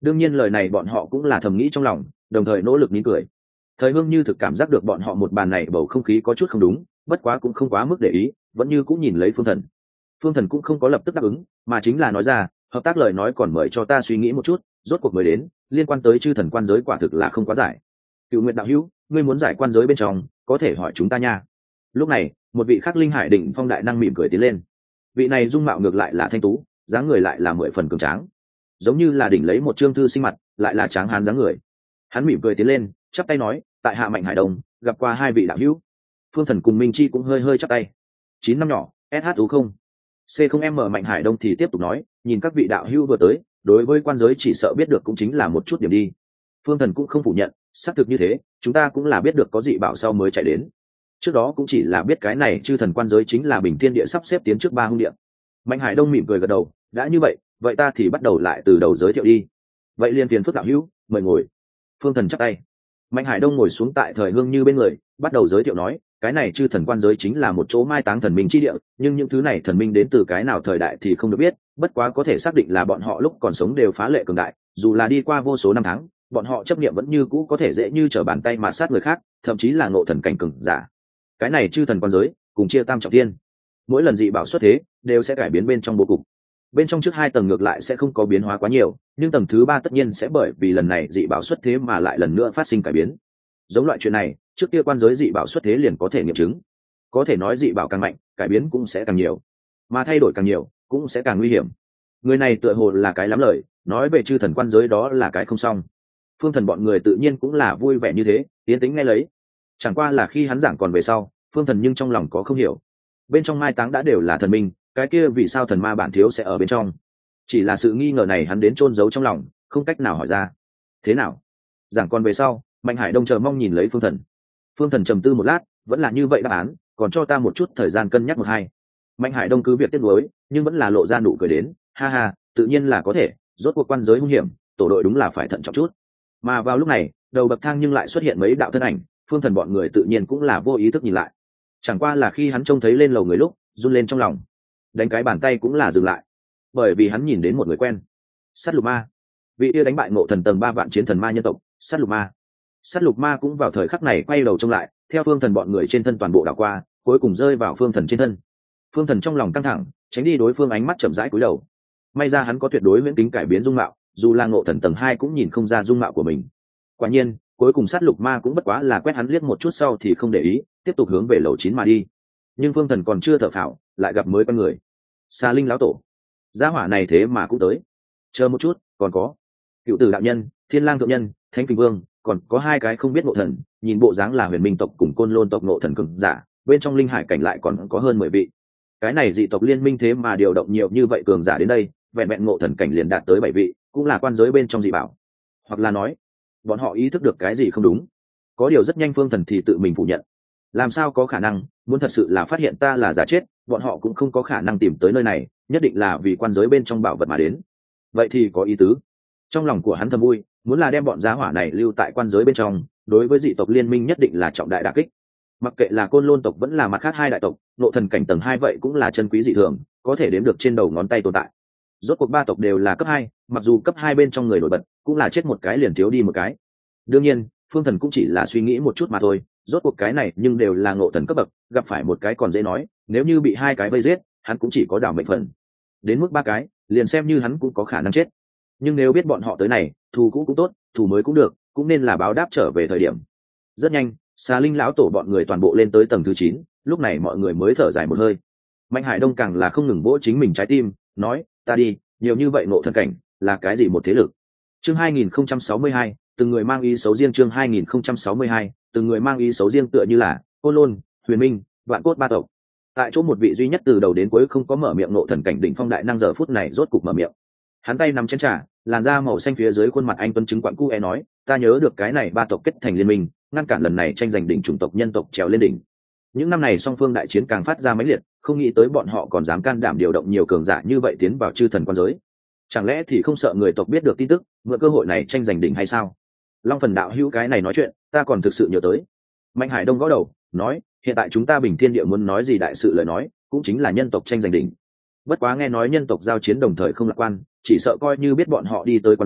S1: đương nhiên lời này bọn họ cũng là thầm nghĩ trong lòng, đồng thời nỗ lực nín cười. Thời Hương như thực cảm giác được bọn họ một bàn này bầu không khí có chút không đúng, bất quá cũng không quá mức để ý, vẫn như cũng nhìn lấy Phương Thần. Phương Thần cũng không có lập tức đáp ứng, mà chính là nói ra, hợp tác lời nói còn mời cho ta suy nghĩ một chút, rốt cuộc mới đến, liên quan tới chư thần quan giới quả thực là không quá giải. Cựu Nguyệt đạo hữu, ngươi muốn giải quan giới bên trong, có thể hỏi chúng ta nha. Lúc này, một vị khắc linh hải đỉnh phong đại năng mỉm cười tiến lên. Vị này dung mạo ngược lại là thanh tú, dáng người lại là mười phần cường tráng, giống như là đỉnh lấy một trương thư sinh mặt, lại là tráng hán dáng người. Hắn mỉm cười tiến lên, chắp tay nói, tại hạ Mạnh Hải Đông, gặp qua hai vị đạo hữu. Phương Thần cùng Minh Chi cũng hơi hơi chắp tay. Chín năm nhỏ, ét hát u không c không m Mạnh Hải Đông thì tiếp tục nói, nhìn các vị đạo hữu vừa tới, đối với quan giới chỉ sợ biết được cũng chính là một chút điểm đi. Phương Thần cũng không phủ nhận, xác thực như thế, chúng ta cũng là biết được có dị bảo sau mới chạy đến. Trước đó cũng chỉ là biết cái này chư thần quan giới chính là Bình Thiên Địa sắp xếp tiến trước ba hung địa. Mạnh Hải Đông mỉm cười gật đầu, đã như vậy, vậy ta thì bắt đầu lại từ đầu giới thiệu đi. Vậy liên phiền phức đạo hữu, mời ngồi. Phương Thần chắp tay. Mạnh Hải Đông ngồi xuống tại Thời Hương Như bên người, bắt đầu giới thiệu nói, cái này chư thần quan giới chính là một chỗ mai táng thần minh chi địa, nhưng những thứ này thần minh đến từ cái nào thời đại thì không được biết, bất quá có thể xác định là bọn họ lúc còn sống đều phá lệ cường đại, dù là đi qua vô số năm tháng, bọn họ chấp niệm vẫn như cũ có thể dễ như trở bàn tay mà sát người khác, thậm chí là ngộ thần cảnh cường giả. Cái này chư thần quan giới cùng chia tam trọng thiên, mỗi lần dị bảo xuất thế đều sẽ cải biến bên trong bố cục. Bên trong trước hai tầng ngược lại sẽ không có biến hóa quá nhiều, nhưng tầng thứ ba tất nhiên sẽ bởi vì lần này dị bảo xuất thế mà lại lần nữa phát sinh cải biến. Giống loại chuyện này, trước kia quan giới dị bảo xuất thế liền có thể nghiệm chứng. Có thể nói dị bảo càng mạnh, cải biến cũng sẽ càng nhiều, mà thay đổi càng nhiều cũng sẽ càng nguy hiểm. Người này tựa hồ là cái lắm lời, nói về chư thần quan giới đó là cái không xong. Phương Thần bọn người tự nhiên cũng là vui vẻ như thế, tiến tính nghe lấy. Chẳng qua là khi hắn giảng còn về sau, Phương Thần nhưng trong lòng có không hiểu. Bên trong mai táng đã đều là thần minh, cái kia vì sao thần ma bản thiếu sẽ ở bên trong? Chỉ là sự nghi ngờ này hắn đến chôn giấu trong lòng, không cách nào hỏi ra. Thế nào? Giảng còn về sau, Mạnh Hải Đông chờ mong nhìn lấy Phương Thần. Phương Thần trầm tư một lát, vẫn là như vậy đáp án, còn cho ta một chút thời gian cân nhắc một hai. Mạnh Hải Đông cứ việc tiếc nuối, nhưng vẫn là lộ ra nụ cười đến, ha ha, tự nhiên là có thể, rốt cuộc quan giới hung hiểm, tổ đội đúng là phải thận trọng chút. Mà vào lúc này, đầu bậc thang nhưng lại xuất hiện mấy đạo thân ảnh, Phương Thần bọn người tự nhiên cũng là vô ý thức nhìn lại. Chẳng qua là khi hắn trông thấy lên lầu người lúc, run lên trong lòng, đánh cái bàn tay cũng là dừng lại, bởi vì hắn nhìn đến một người quen. Sát Lục Ma, vị kia đánh bại Ngộ Thần tầng ba vạn chiến thần ma nhân tộc. Sát Lục Ma. Sát Lục Ma cũng vào thời khắc này quay đầu trông lại, theo Phương Thần bọn người trên thân toàn bộ đảo qua, cuối cùng rơi vào Phương Thần trên thân. Phương Thần trong lòng căng thẳng, tránh đi đối phương ánh mắt chậm rãi cúi đầu. May ra hắn có tuyệt đối miễn tính cải biến dung mạo, dù là Ngộ Thần tầng hai cũng nhìn không ra dung mạo của mình. Quả nhiên, cuối cùng Sát Lục Ma cũng bất quá là quét hắn liếc một chút sau thì không để ý, tiếp tục hướng về lầu chín mà đi. Nhưng Phương Thần còn chưa thở phào, lại gặp mới con người. Xà Linh lão tổ. Gia hỏa này thế mà cũng tới. Chờ một chút, còn có Cựu Tử đạo nhân, Thiên Lang thượng nhân, Thánh Kình Vương, còn có hai cái không biết Ngộ Thần, nhìn bộ dáng là Huyền Minh tộc cùng Côn Lôn tộc Ngộ Thần cường giả, bên trong linh hải cảnh lại còn có hơn mười vị. Cái này dị tộc liên minh thế mà điều động nhiều như vậy cường giả đến đây, vẹn vẹn Ngộ Thần cảnh liền đạt tới bảy vị, cũng là quan giới bên trong dị bảo. Hoặc là nói, bọn họ ý thức được cái gì không đúng. Có điều rất nhanh Phương Thần thì tự mình phủ nhận. Làm sao có khả năng, muốn thật sự là phát hiện ta là giả chết, bọn họ cũng không có khả năng tìm tới nơi này, nhất định là vì quan giới bên trong bảo vật mà đến. Vậy thì có ý tứ. Trong lòng của hắn thầm vui, muốn là đem bọn giá hỏa này lưu tại quan giới bên trong, đối với dị tộc liên minh nhất định là trọng đại đả kích. Mặc kệ là Côn Lôn tộc vẫn là mặt khác hai đại tộc, Ngộ Thần cảnh tầng hai vậy cũng là chân quý dị thường, có thể đếm được trên đầu ngón tay tồn tại. Rốt cuộc ba tộc đều là cấp hai, mặc dù cấp hai bên trong người nổi bật, cũng là chết một cái liền thiếu đi một cái. Đương nhiên, Phương Thần cũng chỉ là suy nghĩ một chút mà thôi, rốt cuộc cái này nhưng đều là Ngộ Thần cấp bậc, gặp phải một cái còn dễ nói, nếu như bị hai cái vây giết, hắn cũng chỉ có đảo mệnh phần. Đến mức ba cái, liền xem như hắn cũng có khả năng chết. Nhưng nếu biết bọn họ tới này, thù cũ cũng tốt, thù mới cũng được, cũng nên là báo đáp trở về thời điểm. Rất nhanh, Xà Linh lão tổ bọn người toàn bộ lên tới tầng thứ chín, lúc này mọi người mới thở dài một hơi. Mạnh Hải Đông càng là không ngừng vỗ chính mình trái tim, nói, ta đi, nhiều như vậy Ngộ Thần cảnh, là cái gì một thế lực. Chương hai nghìn không trăm sáu mươi hai, từng người mang ý xấu riêng. Chương hai nghìn không trăm sáu mươi hai, từng người mang ý xấu riêng tựa như là Côn Lôn, Huyền Minh, Vạn Cốt ba tộc. Tại chỗ một vị duy nhất từ đầu đến cuối không có mở miệng Ngộ Thần cảnh đỉnh phong đại năng giờ phút này rốt cục mở miệng. Hắn tay nắm chén trà, làn da màu xanh phía dưới khuôn mặt anh tuấn chứng quặn cu e nói, ta nhớ được cái này ba tộc kết thành liên minh, ngăn cản lần này tranh giành đỉnh chủng tộc nhân tộc trèo lên đỉnh. Những năm này song phương đại chiến càng phát ra mãnh liệt, không nghĩ tới bọn họ còn dám can đảm điều động nhiều cường giả như vậy tiến vào chư thần quan giới. Chẳng lẽ thì không sợ người tộc biết được tin tức, mượn cơ hội này tranh giành đỉnh hay sao? Long Phần đạo hữu cái này nói chuyện, ta còn thực sự nhớ tới. Mạnh Hải Đông gõ đầu, nói, hiện tại chúng ta Bình Thiên Địa muốn nói gì đại sự lời nói, cũng chính là nhân tộc tranh giành đỉnh. Bất quá nghe nói nhân tộc giao chiến đồng thời không lạc quan, chỉ sợ coi như biết bọn họ đi tới quan giới,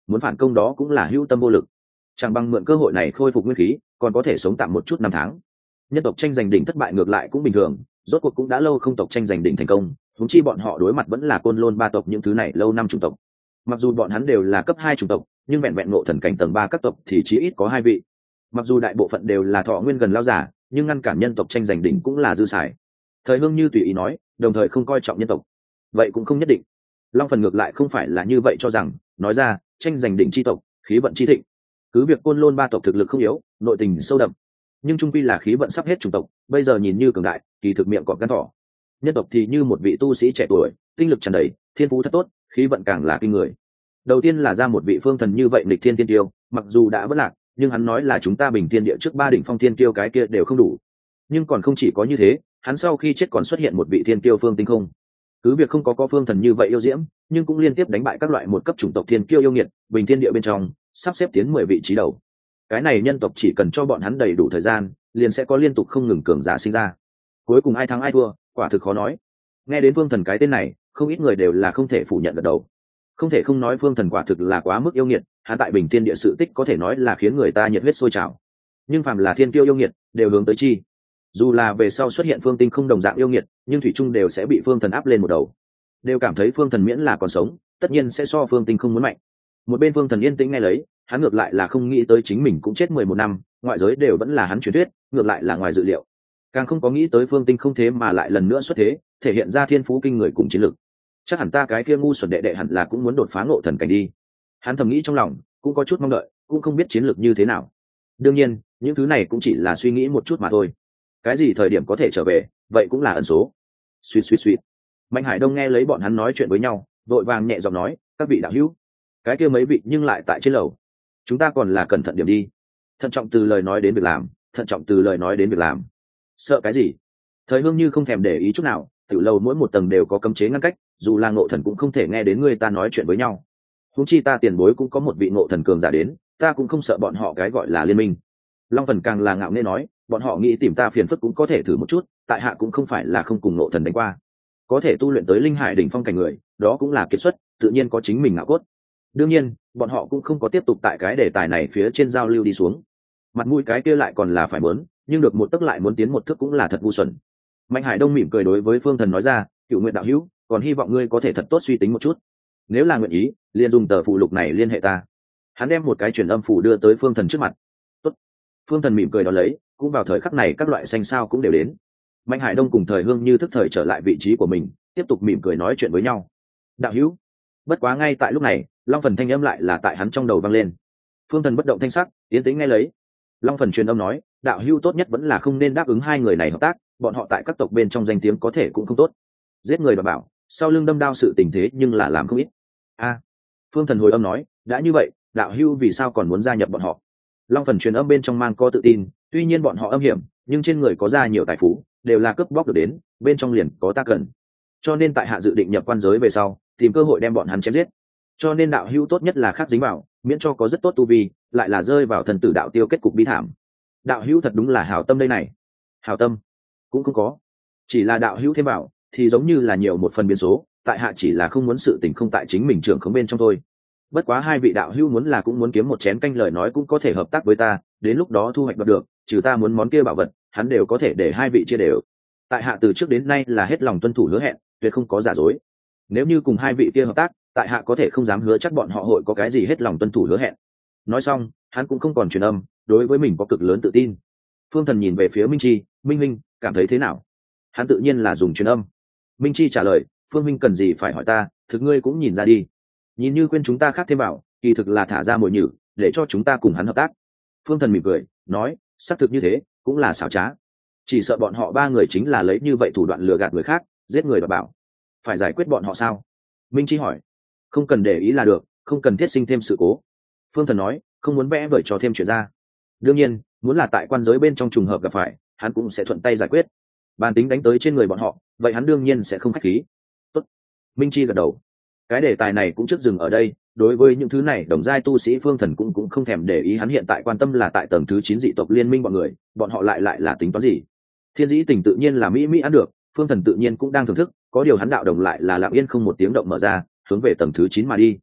S1: muốn phản công đó cũng là hữu tâm vô lực, chẳng bằng mượn cơ hội này khôi phục nguyên khí, còn có thể sống tạm một chút năm tháng. Nhân tộc tranh giành đỉnh thất bại ngược lại cũng bình thường, rốt cuộc cũng đã lâu không tộc tranh giành đỉnh thành công, huống chi bọn họ đối mặt vẫn là côn lôn ba tộc những thứ này lâu năm chủng tộc. Mặc dù bọn hắn đều là cấp hai chủng tộc, nhưng vẹn vẹn ngộ thần cảnh tầng ba các tộc thì chí ít có hai vị. Mặc dù đại bộ phận đều là thọ nguyên gần lao giả, nhưng ngăn cản nhân tộc tranh giành đỉnh cũng là dư xài. Thời Hương Như tùy ý nói, đồng thời không coi trọng nhân tộc. Vậy cũng không nhất định. Long Phần ngược lại không phải là như vậy cho rằng, nói ra, tranh giành đỉnh chi tộc, khí vận chi thịnh. Cứ việc côn lôn ba tộc thực lực không yếu, nội tình sâu đậm, nhưng trung quy là khí vận sắp hết chủng tộc, bây giờ nhìn như cường đại, kỳ thực miệng cọp gan thỏ. Nhân tộc thì như một vị tu sĩ trẻ tuổi, tinh lực tràn đầy, thiên phú thật tốt, khí vận càng là kinh người. Đầu tiên là ra một vị phương thần như vậy nghịch thiên tiên tiêu, mặc dù đã vất lạc, nhưng hắn nói là chúng ta bình thiên địa trước ba đỉnh phong thiên tiêu cái kia đều không đủ. Nhưng còn không chỉ có như thế, hắn sau khi chết còn xuất hiện một vị thiên tiêu phương tinh không. Cứ việc không có có phương thần như vậy yêu diễm, nhưng cũng liên tiếp đánh bại các loại một cấp chủng tộc thiên kiêu yêu nghiệt, bình thiên địa bên trong sắp xếp tiến mười vị trí đầu. Cái này nhân tộc chỉ cần cho bọn hắn đầy đủ thời gian, liền sẽ có liên tục không ngừng cường giả sinh ra. Cuối cùng ai thắng ai thua, quả thực khó nói. Nghe đến phương thần cái tên này, không ít người đều là không thể phủ nhận gật đầu. Không thể không nói phương thần quả thực là quá mức yêu nghiệt, hắn tại bình thiên địa sự tích có thể nói là khiến người ta nhiệt huyết sôi trào. Nhưng phàm là thiên kiêu yêu nghiệt, đều hướng tới chi. Dù là về sau xuất hiện phương tinh không đồng dạng yêu nghiệt, nhưng thủy trung đều sẽ bị phương thần áp lên một đầu. Đều cảm thấy phương thần miễn là còn sống, tất nhiên sẽ so phương tinh không muốn mạnh. Một bên phương thần yên tĩnh nghe lấy, hắn ngược lại là không nghĩ tới chính mình cũng chết mười một năm, ngoại giới đều vẫn là hắn truyền thuyết, ngược lại là ngoài dự liệu. Càng không có nghĩ tới phương tinh không thế mà lại lần nữa xuất thế, thể hiện ra thiên phú kinh người cùng chiến lực. Chắc hẳn ta cái kia ngu xuẩn đệ đệ hẳn là cũng muốn đột phá ngộ thần cảnh đi. Hắn thầm nghĩ trong lòng, cũng có chút mong đợi, cũng không biết chiến lược như thế nào. Đương nhiên, những thứ này cũng chỉ là suy nghĩ một chút mà thôi. Cái gì thời điểm có thể trở về, vậy cũng là ẩn số. Suýt suýt suýt. Mạnh Hải Đông nghe lấy bọn hắn nói chuyện với nhau, vội vàng nhẹ giọng nói, các vị đạo hữu, cái kia mấy vị nhưng lại tại trên lầu, chúng ta còn là cẩn thận điểm đi. Thận trọng từ lời nói đến việc làm, thận trọng từ lời nói đến việc làm. Sợ cái gì? Thời Hương Như không thèm để ý chút nào, tiểu lầu mỗi một tầng đều có cấm chế ngăn cách, dù là ngộ thần cũng không thể nghe đến người ta nói chuyện với nhau. Huống chi ta tiền bối cũng có một vị ngộ thần cường giả đến, ta cũng không sợ bọn họ cái gọi là liên minh. Long Phần càng là ngạo nghễ nói, bọn họ nghĩ tìm ta phiền phức cũng có thể thử một chút, tại hạ cũng không phải là không cùng ngộ thần đánh qua. Có thể tu luyện tới linh hải đỉnh phong cảnh người, đó cũng là kiệt xuất, tự nhiên có chính mình ngạo cốt. Đương nhiên, bọn họ cũng không có tiếp tục tại cái đề tài này phía trên giao lưu đi xuống. Mặt mũi cái kia lại còn là phải muốn, nhưng được một tấc lại muốn tiến một thước cũng là thật ngu xuẩn. Mạnh Hải Đông mỉm cười đối với Phương Thần nói ra, Cửu Nguyện đạo hữu, còn hy vọng ngươi có thể thật tốt suy tính một chút. Nếu là nguyện ý, liền dùng tờ phụ lục này liên hệ ta. Hắn đem một cái truyền âm phủ đưa tới Phương Thần trước mặt. Tốt. Phương Thần mỉm cười đón lấy, cũng vào thời khắc này các loại xanh sao cũng đều đến. Mạnh Hải Đông cùng Thời Hương Như thức thời trở lại vị trí của mình, tiếp tục mỉm cười nói chuyện với nhau. Đạo hữu. Bất quá ngay tại lúc này, Long Phần thanh âm lại là tại hắn trong đầu vang lên. Phương Thần bất động thanh sắc, tiến tĩnh nghe lấy. Long Phần truyền âm nói, đạo hữu tốt nhất vẫn là không nên đáp ứng hai người này hợp tác, bọn họ tại các tộc bên trong danh tiếng có thể cũng không tốt. Giết người đảm bảo, sau lưng đâm đao sự tình thế nhưng là làm không ít. A. Phương Thần hồi âm nói, đã như vậy, đạo hữu vì sao còn muốn gia nhập bọn họ? Long Phần truyền âm bên trong mang có tự tin, tuy nhiên bọn họ âm hiểm, nhưng trên người có ra nhiều tài phú, đều là cướp bóc được đến, bên trong liền có ta cần. Cho nên tại hạ dự định nhập quan giới về sau, tìm cơ hội đem bọn hắn chém giết. Cho nên đạo hữu tốt nhất là khắc dính vào, miễn cho có rất tốt tu vi, lại là rơi vào thần tử đạo tiêu kết cục bi thảm. Đạo hữu thật đúng là hảo tâm đây này. Hảo tâm cũng không có, chỉ là đạo hữu thêm bảo thì giống như là nhiều một phần biến số, tại hạ chỉ là không muốn sự tình không tại chính mình trưởng không bên trong thôi. Bất quá hai vị đạo hữu muốn là cũng muốn kiếm một chén canh lời nói cũng có thể hợp tác với ta, đến lúc đó thu hoạch đoạt được, trừ ta muốn món kia bảo vật, hắn đều có thể để hai vị chia đều. Tại hạ từ trước đến nay là hết lòng tuân thủ hứa hẹn, tuyệt không có giả dối. Nếu như cùng hai vị kia hợp tác, tại hạ có thể không dám hứa chắc bọn họ hội có cái gì hết lòng tuân thủ hứa hẹn. Nói xong, hắn cũng không còn truyền âm, đối với mình có cực lớn tự tin. Phương Thần nhìn về phía Minh Chi, Minh Minh, cảm thấy thế nào? Hắn tự nhiên là dùng truyền âm. Minh Chi trả lời, Phương Minh cần gì phải hỏi ta, thực ngươi cũng nhìn ra đi. Nhìn như quên chúng ta khác thêm bảo, kỳ thực là thả ra mồi nhử, để cho chúng ta cùng hắn hợp tác. Phương Thần mỉm cười, nói, xác thực như thế, cũng là xảo trá. Chỉ sợ bọn họ ba người chính là lấy như vậy thủ đoạn lừa gạt người khác, giết người và bảo. Phải giải quyết bọn họ sao? Minh Chi hỏi. Không cần để ý là được, không cần thiết sinh thêm sự cố. Phương Thần nói, không muốn vẽ vời cho thêm chuyện ra. Đương nhiên, muốn là tại quan giới bên trong trùng hợp gặp phải, hắn cũng sẽ thuận tay giải quyết. Bàn tính đánh tới trên người bọn họ, vậy hắn đương nhiên sẽ không khách khí. Tốt. Minh Chi gật đầu. Cái đề tài này cũng trước dừng ở đây, đối với những thứ này đồng giai tu sĩ Phương Thần cũng cũng không thèm để ý, hắn hiện tại quan tâm là tại tầng thứ chín dị tộc liên minh bọn người, bọn họ lại lại là tính toán gì. Thiên Dĩ Tình tự nhiên là mỹ mỹ ăn được, Phương Thần tự nhiên cũng đang thưởng thức, có điều hắn đạo đồng lại là lặng yên không một tiếng động mở ra, hướng về tầng thứ chín mà đi.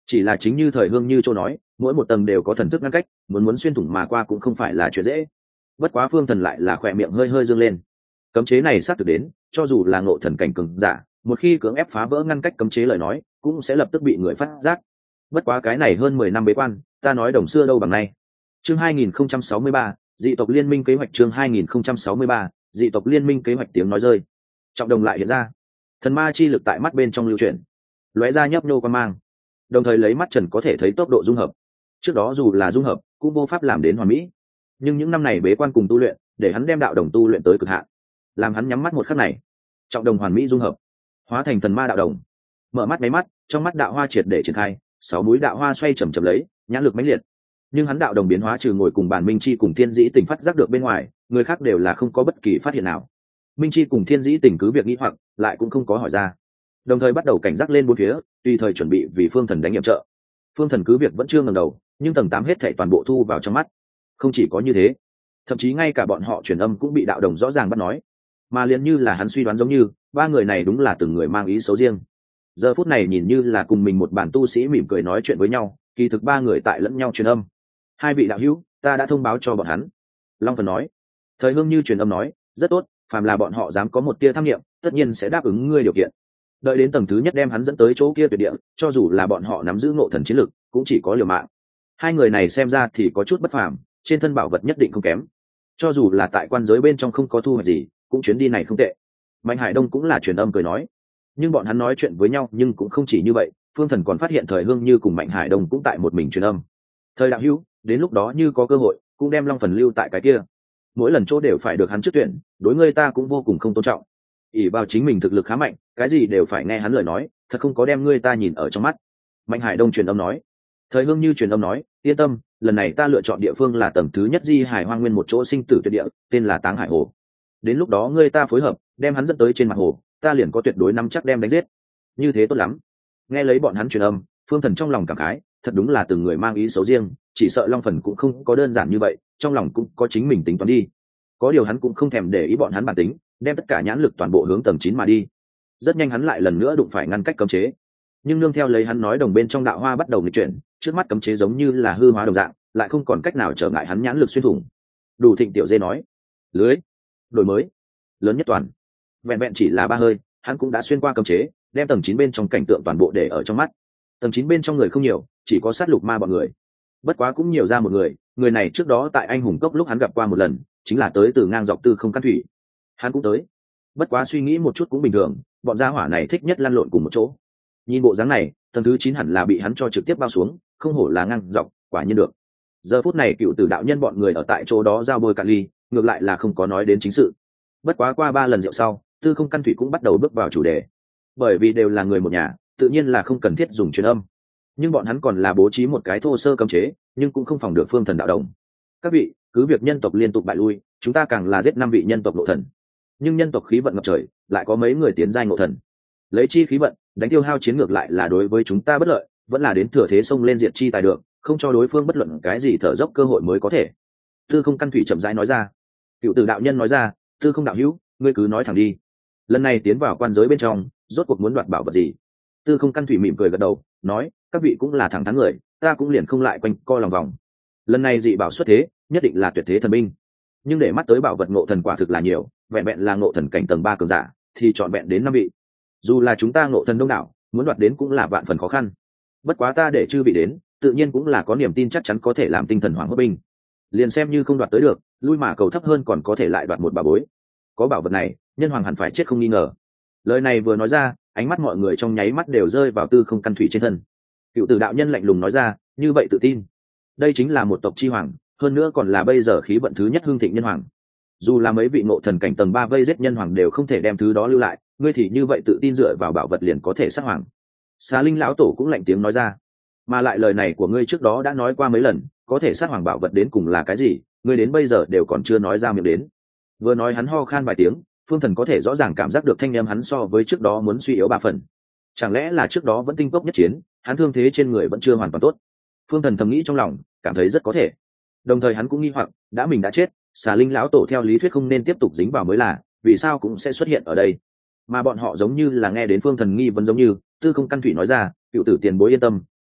S1: chỉ là chính như thời hương như châu nói, mỗi một tầng đều có thần thức ngăn cách, muốn muốn xuyên thủng mà qua cũng không phải là chuyện dễ. Bất quá phương thần lại là khỏe miệng hơi hơi dương lên. Cấm chế này xác thực đến, cho dù là ngộ thần cảnh cường giả, một khi cưỡng ép phá vỡ ngăn cách cấm chế lời nói, cũng sẽ lập tức bị người phát giác. Bất quá cái này hơn mười năm bế quan, ta nói đồng xưa đâu bằng nay. Chương hai nghìn không trăm sáu mươi ba, dị tộc liên minh kế hoạch. Chương hai nghìn không trăm sáu mươi ba, dị tộc liên minh kế hoạch. Tiếng nói rơi, trọng đồng lại hiện ra, thần ma chi lực tại mắt bên trong lưu chuyển, lóe ra nhấp nhô quan mang, đồng thời lấy mắt trần có thể thấy tốc độ dung hợp. Trước đó dù là dung hợp, cũng vô pháp làm đến hoàn mỹ, nhưng những năm này bế quan cùng tu luyện, để hắn đem đạo đồng tu luyện tới cực hạn. Làm hắn nhắm mắt một khắc này, trọng đồng hoàn mỹ dung hợp, hóa thành thần ma đạo đồng. Mở mắt mấy mắt, trong mắt đạo hoa triệt để triển khai, sáu mũi đạo hoa xoay chầm chậm lấy, nhãn lực mãnh liệt. Nhưng hắn đạo đồng biến hóa trừ ngồi cùng bàn Minh Chi cùng Thiên Dĩ Tỉnh phát giác được bên ngoài, người khác đều là không có bất kỳ phát hiện nào. Minh Chi cùng Thiên Dĩ Tỉnh cứ việc nghĩ hoặc, lại cũng không có hỏi ra. Đồng thời bắt đầu cảnh giác lên bốn phía, tùy thời chuẩn bị vì Phương Thần đánh nhiệm trợ. Phương Thần cứ việc vẫn chưa ngẩng đầu, nhưng tầng tám hết thảy toàn bộ thu vào trong mắt. Không chỉ có như thế, thậm chí ngay cả bọn họ truyền âm cũng bị đạo đồng rõ ràng bắt nói, mà liền như là hắn suy đoán giống như, ba người này đúng là từng người mang ý xấu riêng. Giờ phút này nhìn như là cùng mình một bản tu sĩ mỉm cười nói chuyện với nhau, kỳ thực ba người tại lẫn nhau truyền âm. Hai vị đạo hữu, ta đã thông báo cho bọn hắn. Long Thần nói. Thời Hương Như truyền âm nói, rất tốt, phàm là bọn họ dám có một tia tham nghiệm, tất nhiên sẽ đáp ứng ngươi điều kiện. Đợi đến tầng thứ nhất đem hắn dẫn tới chỗ kia tuyệt địa, cho dù là bọn họ nắm giữ ngộ thần chiến lực, cũng chỉ có liều mạng. Hai người này xem ra thì có chút bất phàm, trên thân bảo vật nhất định không kém. Cho dù là tại quan giới bên trong không có thu hoạch gì, cũng chuyến đi này không tệ. Mạnh Hải Đông cũng là truyền âm cười nói, nhưng bọn hắn nói chuyện với nhau nhưng cũng không chỉ như vậy. Phương Thần còn phát hiện Thời Hương Như cùng Mạnh Hải Đông cũng tại một mình truyền âm. Thời đạo hữu, đến lúc đó như có cơ hội, cũng đem Long Phần lưu tại cái kia. Mỗi lần chỗ đều phải được hắn trước tuyển, đối ngươi ta cũng vô cùng không tôn trọng. ỷ vào chính mình thực lực khá mạnh, cái gì đều phải nghe hắn lời nói, thật không có đem ngươi ta nhìn ở trong mắt. Mạnh Hải Đông truyền âm nói. Thời Hương Như truyền âm nói, yên tâm, lần này ta lựa chọn địa phương là tầng thứ nhất Di Hải Hoang Nguyên một chỗ sinh tử tuyệt địa, tên là Táng Hải Hồ. Đến lúc đó ngươi ta phối hợp, đem hắn dẫn tới trên mặt hồ, ta liền có tuyệt đối nắm chắc đem đánh giết. Như thế tốt lắm. Nghe lấy bọn hắn truyền âm, Phương Thần trong lòng cảm khái, thật đúng là từng người mang ý xấu riêng, chỉ sợ Long Phần cũng không có đơn giản như vậy, trong lòng cũng có chính mình tính toán đi. Có điều hắn cũng không thèm để ý bọn hắn bản tính, đem tất cả nhãn lực toàn bộ hướng tầng chín mà đi. Rất nhanh hắn lại lần nữa đụng phải ngăn cách cấm chế, nhưng nương theo lấy hắn nói đồng bên trong đạo hoa bắt đầu nghịch chuyển, trước mắt cấm chế giống như là hư hóa đồng dạng, lại không còn cách nào trở ngại hắn nhãn lực xuyên thủng. Đủ Thịnh Tiểu Dê nói, lưới đổi mới lớn nhất toàn, vẹn vẹn chỉ là ba hơi, hắn cũng đã xuyên qua cấm chế, đem tầng chín bên trong cảnh tượng toàn bộ để ở trong mắt. Tầng chín bên trong người không nhiều, chỉ có sát lục ma bọn người. Bất quá cũng nhiều ra một người, người này trước đó tại Anh Hùng Cốc lúc hắn gặp qua một lần, chính là tới từ ngang dọc Tư Không Căn Thủy. Hắn cũng tới. Bất quá suy nghĩ một chút cũng bình thường, bọn gia hỏa này thích nhất lăn lộn cùng một chỗ. Nhìn bộ dáng này, tầng thứ chín hẳn là bị hắn cho trực tiếp bao xuống, không hổ là ngang dọc, quả nhiên được. Giờ phút này Cựu Tử đạo nhân bọn người ở tại chỗ đó giao bôi cạn ly, ngược lại là không có nói đến chính sự. Bất quá qua ba lần rượu sau, Tư Không Căn Thủy cũng bắt đầu bước vào chủ đề. Bởi vì đều là người một nhà, tự nhiên là không cần thiết dùng truyền âm. Nhưng bọn hắn còn là bố trí một cái thô sơ cấm chế, nhưng cũng không phòng được Phương Thần đạo đồng. Các vị, cứ việc nhân tộc liên tục bại lui, chúng ta càng là giết năm vị nhân tộc ngộ thần. Nhưng nhân tộc khí vận ngập trời, lại có mấy người tiến giai ngộ thần. Lấy chi khí vận, đánh tiêu hao chiến ngược lại là đối với chúng ta bất lợi, vẫn là đến thừa thế xông lên diệt chi tài được, không cho đối phương bất luận cái gì thở dốc cơ hội mới có thể. Tư Không Căn Thủy chậm rãi nói ra. Cựu Tử đạo nhân nói ra, Tư Không đạo hữu, ngươi cứ nói thẳng đi. Lần này tiến vào quan giới bên trong, rốt cuộc muốn đoạt bảo vật gì? Tư Không Căn Thủy mỉm cười gật đầu, nói, các vị cũng là thẳng thắn người, ta cũng liền không lại quanh co lòng vòng. Lần này dị bảo xuất thế, nhất định là tuyệt thế thần binh. Nhưng để mắt tới bảo vật ngộ thần quả thực là nhiều, vẹn vẹn là ngộ thần cảnh tầng ba cường giả, thì chọn vẹn đến năm vị. Dù là chúng ta ngộ thần đông đảo, muốn đoạt đến cũng là vạn phần khó khăn. Bất quá ta để chư vị đến, tự nhiên cũng là có niềm tin chắc chắn có thể làm tinh thần hoàng hốt binh. Liền xem như không đoạt tới được, lui mà cầu thấp hơn còn có thể lại đoạt một bảo bối. Có bảo vật này, nhân hoàng hẳn phải chết không nghi ngờ. Lời này vừa nói ra, ánh mắt mọi người trong nháy mắt đều rơi vào Tư Không Căn Thủy trên thân. Cựu Tử đạo nhân lạnh lùng nói ra, như vậy tự tin. Đây chính là một tộc chi hoàng, hơn nữa còn là bây giờ khí vận thứ nhất hương thịnh nhân hoàng. Dù là mấy vị ngộ thần cảnh tầng ba vây giết nhân hoàng đều không thể đem thứ đó lưu lại, ngươi thì như vậy tự tin dựa vào bảo vật liền có thể sát hoàng. Xà Linh lão tổ cũng lạnh tiếng nói ra, mà lại lời này của ngươi trước đó đã nói qua mấy lần, có thể sát hoàng bảo vật đến cùng là cái gì, ngươi đến bây giờ đều còn chưa nói ra miệng đến. Vừa nói hắn ho khan vài tiếng, Phương Thần có thể rõ ràng cảm giác được thanh em hắn so với trước đó muốn suy yếu ba phần. Chẳng lẽ là trước đó vẫn tinh cốc nhất chiến, hắn thương thế trên người vẫn chưa hoàn toàn tốt? Phương Thần thầm nghĩ trong lòng, cảm thấy rất có thể. Đồng thời hắn cũng nghi hoặc, đã mình đã chết, Xà Linh lão tổ theo lý thuyết không nên tiếp tục dính vào mới là, vì sao cũng sẽ xuất hiện ở đây? Mà bọn họ giống như là nghe đến Phương Thần nghi vấn giống như, Tư Không Căn Thủy nói ra, cựu tử tiền bối yên tâm,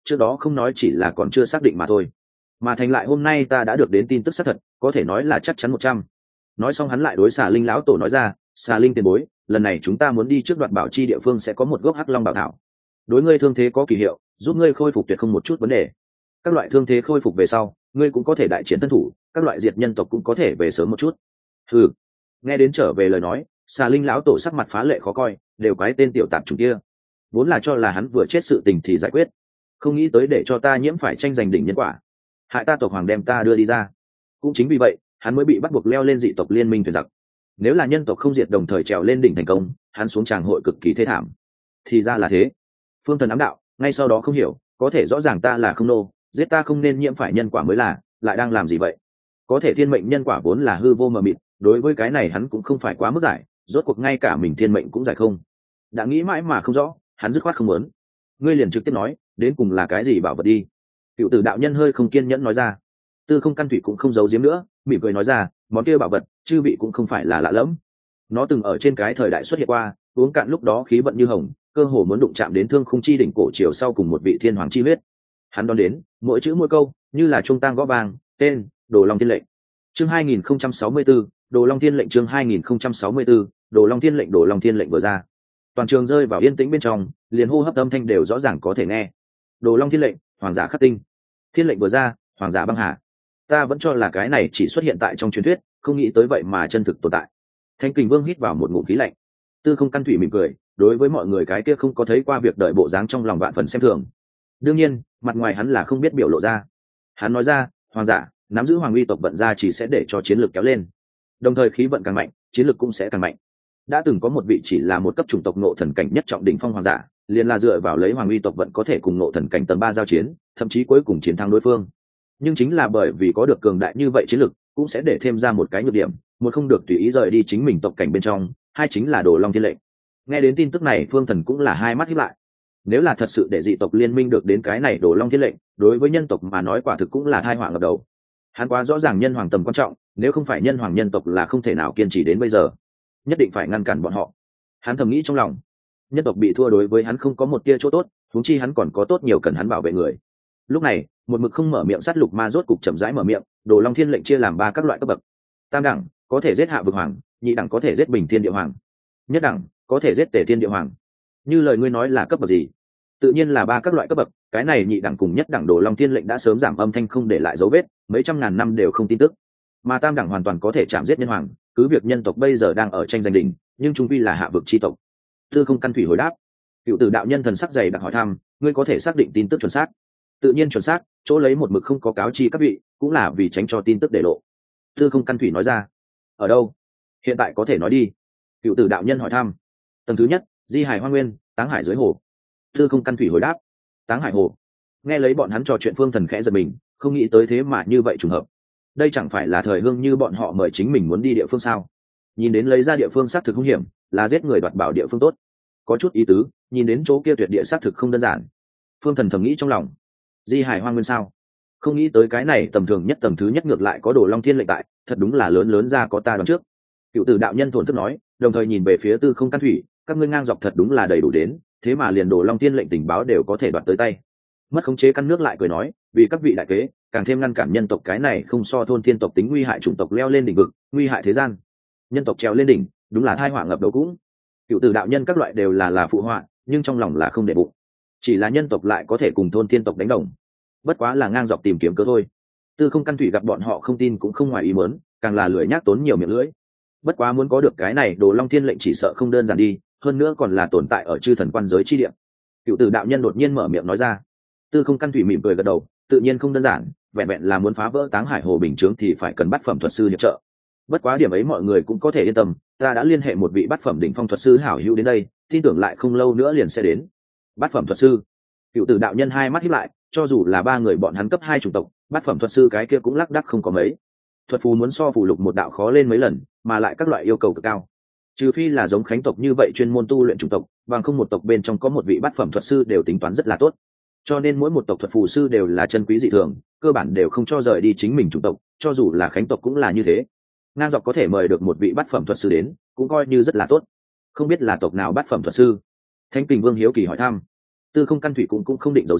S1: trước đó không nói chỉ là còn chưa xác định mà thôi. Mà thành lại hôm nay ta đã được đến tin tức xác thật, có thể nói là chắc chắn một trăm. Nói xong hắn lại đối xà linh lão tổ nói ra, xà linh tiền bối, lần này chúng ta muốn đi trước đoạt bảo chi địa phương sẽ có một gốc hắc long bảo thảo, đối ngươi thương thế có kỳ hiệu, giúp ngươi khôi phục tuyệt không một chút vấn đề. Các loại thương thế khôi phục về sau, ngươi cũng có thể đại chiến thân thủ, các loại diệt nhân tộc cũng có thể về sớm một chút. Ừ, nghe đến trở về lời nói, xà linh lão tổ sắc mặt phá lệ khó coi, đều quái tên tiểu tạp chủng kia, vốn là cho là hắn vừa chết sự tình thì giải quyết, không nghĩ tới để cho ta nhiễm phải tranh giành đỉnh nhân quả, hại ta tộc hoàng đem ta đưa đi ra. Cũng chính vì vậy hắn mới bị bắt buộc leo lên dị tộc liên minh thuyền giặc. Nếu là nhân tộc không diệt đồng thời trèo lên đỉnh thành công, hắn xuống tràng hội cực kỳ thê thảm. Thì ra là thế. Phương Thần ám đạo, ngay sau đó không hiểu, có thể rõ ràng ta là không nô, giết ta không nên nhiễm phải nhân quả mới là, lại đang làm gì vậy? Có thể thiên mệnh nhân quả vốn là hư vô mờ mịt, đối với cái này hắn cũng không phải quá mức giải, rốt cuộc ngay cả mình thiên mệnh cũng giải không. Đã nghĩ mãi mà không rõ, hắn dứt khoát không muốn. Ngươi liền trực tiếp nói, đến cùng là cái gì bảo vật đi. Cựu tử đạo nhân hơi không kiên nhẫn nói ra. Tư Không Căn Thủy cũng không giấu giếm nữa, mỉm cười nói ra, món kia bảo vật chư vị cũng không phải là lạ lẫm, nó từng ở trên cái thời đại xuất hiện qua, uống cạn lúc đó khí vận như hồng, cơ hồ muốn đụng chạm đến thương khung chi đỉnh cổ chiều sau cùng một vị thiên hoàng chi huyết. Hắn đón đến mỗi chữ mỗi câu như là trung tang gõ vàng, tên Đồ Long Thiên lệnh. Chương hai nghìn không trăm sáu mươi tư, Đồ Long Thiên lệnh. Chương hai nghìn không trăm sáu mươi tư, Đồ Long Thiên lệnh. Đồ Long Thiên lệnh vừa ra, toàn trường rơi vào yên tĩnh bên trong, liền hô hấp âm thanh đều rõ ràng có thể nghe. Đồ Long Thiên lệnh, hoàng giả khắc tinh. Thiên lệnh vừa ra, hoàng giả băng hà. Ta vẫn cho là cái này chỉ xuất hiện tại trong truyền thuyết, không nghĩ tới vậy mà chân thực tồn tại. Thánh Kình Vương hít vào một ngụm khí lạnh. Tư Không Căn Thủy mỉm cười, đối với mọi người cái kia không có thấy qua việc đợi bộ dáng trong lòng vạn phần xem thường. Đương nhiên, mặt ngoài hắn là không biết biểu lộ ra. Hắn nói ra, hoàng giả nắm giữ hoàng uy tộc vận ra chỉ sẽ để cho chiến lược kéo lên, đồng thời khí vận càng mạnh, chiến lược cũng sẽ càng mạnh. Đã từng có một vị chỉ là một cấp chủng tộc nộ thần cảnh nhất trọng đỉnh phong hoàng giả, liền là dựa vào lấy hoàng uy tộc vận có thể cùng nộ thần cảnh tầng ba giao chiến, thậm chí cuối cùng chiến thắng đối phương. Nhưng chính là bởi vì có được cường đại như vậy chiến lược, cũng sẽ để thêm ra một cái nhược điểm, một không được tùy ý rời đi chính mình tộc cảnh bên trong, hai chính là Đồ Long Thiên lệnh. Nghe đến tin tức này, Phương Thần cũng là hai mắt híp lại. Nếu là thật sự để dị tộc liên minh được đến cái này Đồ Long Thiên lệnh, đối với nhân tộc mà nói quả thực cũng là tai họa ngập đầu. Hắn quá rõ ràng nhân hoàng tầm quan trọng, nếu không phải nhân hoàng nhân tộc là không thể nào kiên trì đến bây giờ, nhất định phải ngăn cản bọn họ. Hắn thầm nghĩ trong lòng, nhân tộc bị thua đối với hắn không có một tia chỗ tốt, huống chi hắn còn có tốt nhiều cần hắn bảo vệ người. Lúc này, một mực không mở miệng sát lục ma rốt cục chậm rãi mở miệng. Đồ Long Thiên lệnh chia làm ba các loại cấp bậc. Tam đẳng có thể giết hạ vực hoàng, nhị đẳng có thể giết bình thiên địa hoàng, nhất đẳng có thể giết tề thiên địa hoàng. Như lời ngươi nói là cấp bậc gì? Tự nhiên là ba các loại cấp bậc. Cái này nhị đẳng cùng nhất đẳng Đồ Long Thiên lệnh đã sớm giảm âm thanh không để lại dấu vết, mấy trăm ngàn năm đều không tin tức. Mà tam đẳng hoàn toàn có thể chạm giết nhân hoàng, cứ việc nhân tộc bây giờ đang ở tranh giành đỉnh, nhưng trung quy là hạ vực chi tộc. Tư Không Căn Thủy hồi đáp. Cựu tử đạo nhân thần sắc dày đặc hỏi thăm, ngươi có thể xác định tin tức chuẩn xác? Tự nhiên chuẩn xác, chỗ lấy một mực không có cáo chi các vị, cũng là vì tránh cho tin tức để lộ. Tư Không Căn Thủy nói ra. Ở đâu? Hiện tại có thể nói đi. Cựu tử đạo nhân hỏi thăm. Tầng thứ nhất, Di Hải Hoa Nguyên, Táng Hải dưới hồ. Tư Không Căn Thủy hồi đáp. Táng Hải hồ. Nghe lấy bọn hắn trò chuyện, Phương Thần khẽ giật mình, không nghĩ tới thế mà như vậy trùng hợp. Đây chẳng phải là thời hương như bọn họ mời chính mình muốn đi địa phương sao? Nhìn đến lấy ra địa phương xác thực hung hiểm, là giết người đoạt bảo địa phương tốt. Có chút ý tứ, nhìn đến chỗ kia tuyệt địa xác thực không đơn giản. Phương Thần thầm nghĩ trong lòng. Di Hải Hoang Nguyên sao? Không nghĩ tới cái này tầm thường nhất tầm thứ nhất ngược lại có Đồ Long Thiên lệnh tại, thật đúng là lớn lớn ra có ta đoán trước. Cựu tử đạo nhân thổn thức nói, đồng thời nhìn về phía Tư Không Căn Thủy, các ngươi ngang dọc thật đúng là đầy đủ đến, thế mà liền Đồ Long Thiên lệnh tình báo đều có thể đoạt tới tay. Mất khống chế căn nước lại cười nói, vì các vị đại kế, càng thêm ngăn cản nhân tộc cái này không so thôn thiên tộc tính nguy hại chủng tộc leo lên đỉnh vực, nguy hại thế gian. Nhân tộc trèo lên đỉnh, đúng là tai họa ngập đầu cũng. Cựu tử đạo nhân các loại đều là là phụ họa, nhưng trong lòng là không để bụng. Chỉ là nhân tộc lại có thể cùng thôn thiên tộc đánh đồng, bất quá là ngang dọc tìm kiếm cơ thôi. Tư Không Căn Thủy gặp bọn họ không tin cũng không ngoài ý muốn, càng là lười nhác tốn nhiều miệng lưỡi. Bất quá muốn có được cái này Đồ Long Thiên lệnh chỉ sợ không đơn giản đi, hơn nữa còn là tồn tại ở chư thần quan giới chi địa. Cựu tử đạo nhân đột nhiên mở miệng nói ra. Tư Không Căn Thủy mỉm cười gật đầu, tự nhiên không đơn giản, vẹn vẹn là muốn phá vỡ Táng Hải hồ bình chướng thì phải cần bát phẩm thuật sư hiệp trợ. Bất quá điểm ấy mọi người cũng có thể yên tâm, ta đã liên hệ một vị bát phẩm đỉnh phong thuật sư hảo hữu đến đây, tin tưởng lại không lâu nữa liền sẽ đến. Bát phẩm thuật sư? Cựu tử đạo nhân hai mắt híp lại, cho dù là ba người bọn hắn cấp hai chủng tộc, bát phẩm thuật sư cái kia cũng lác đác không có mấy. Thuật phù muốn so phù lục một đạo khó lên mấy lần, mà lại các loại yêu cầu cực cao. Trừ phi là giống Khánh tộc như vậy chuyên môn tu luyện chủng tộc, bằng không một tộc bên trong có một vị bát phẩm thuật sư đều tính toán rất là tốt. Cho nên mỗi một tộc thuật phù sư đều là chân quý dị thường, cơ bản đều không cho rời đi chính mình chủng tộc, cho dù là Khánh tộc cũng là như thế. Ngang dọc có thể mời được một vị bát phẩm thuật sư đến, cũng coi như rất là tốt. Không biết là tộc nào bát phẩm thuật sư? Thánh Kình Vương hiếu kỳ hỏi thăm. Tư Không Căn Thủy cũng cũng không định giấu giếm,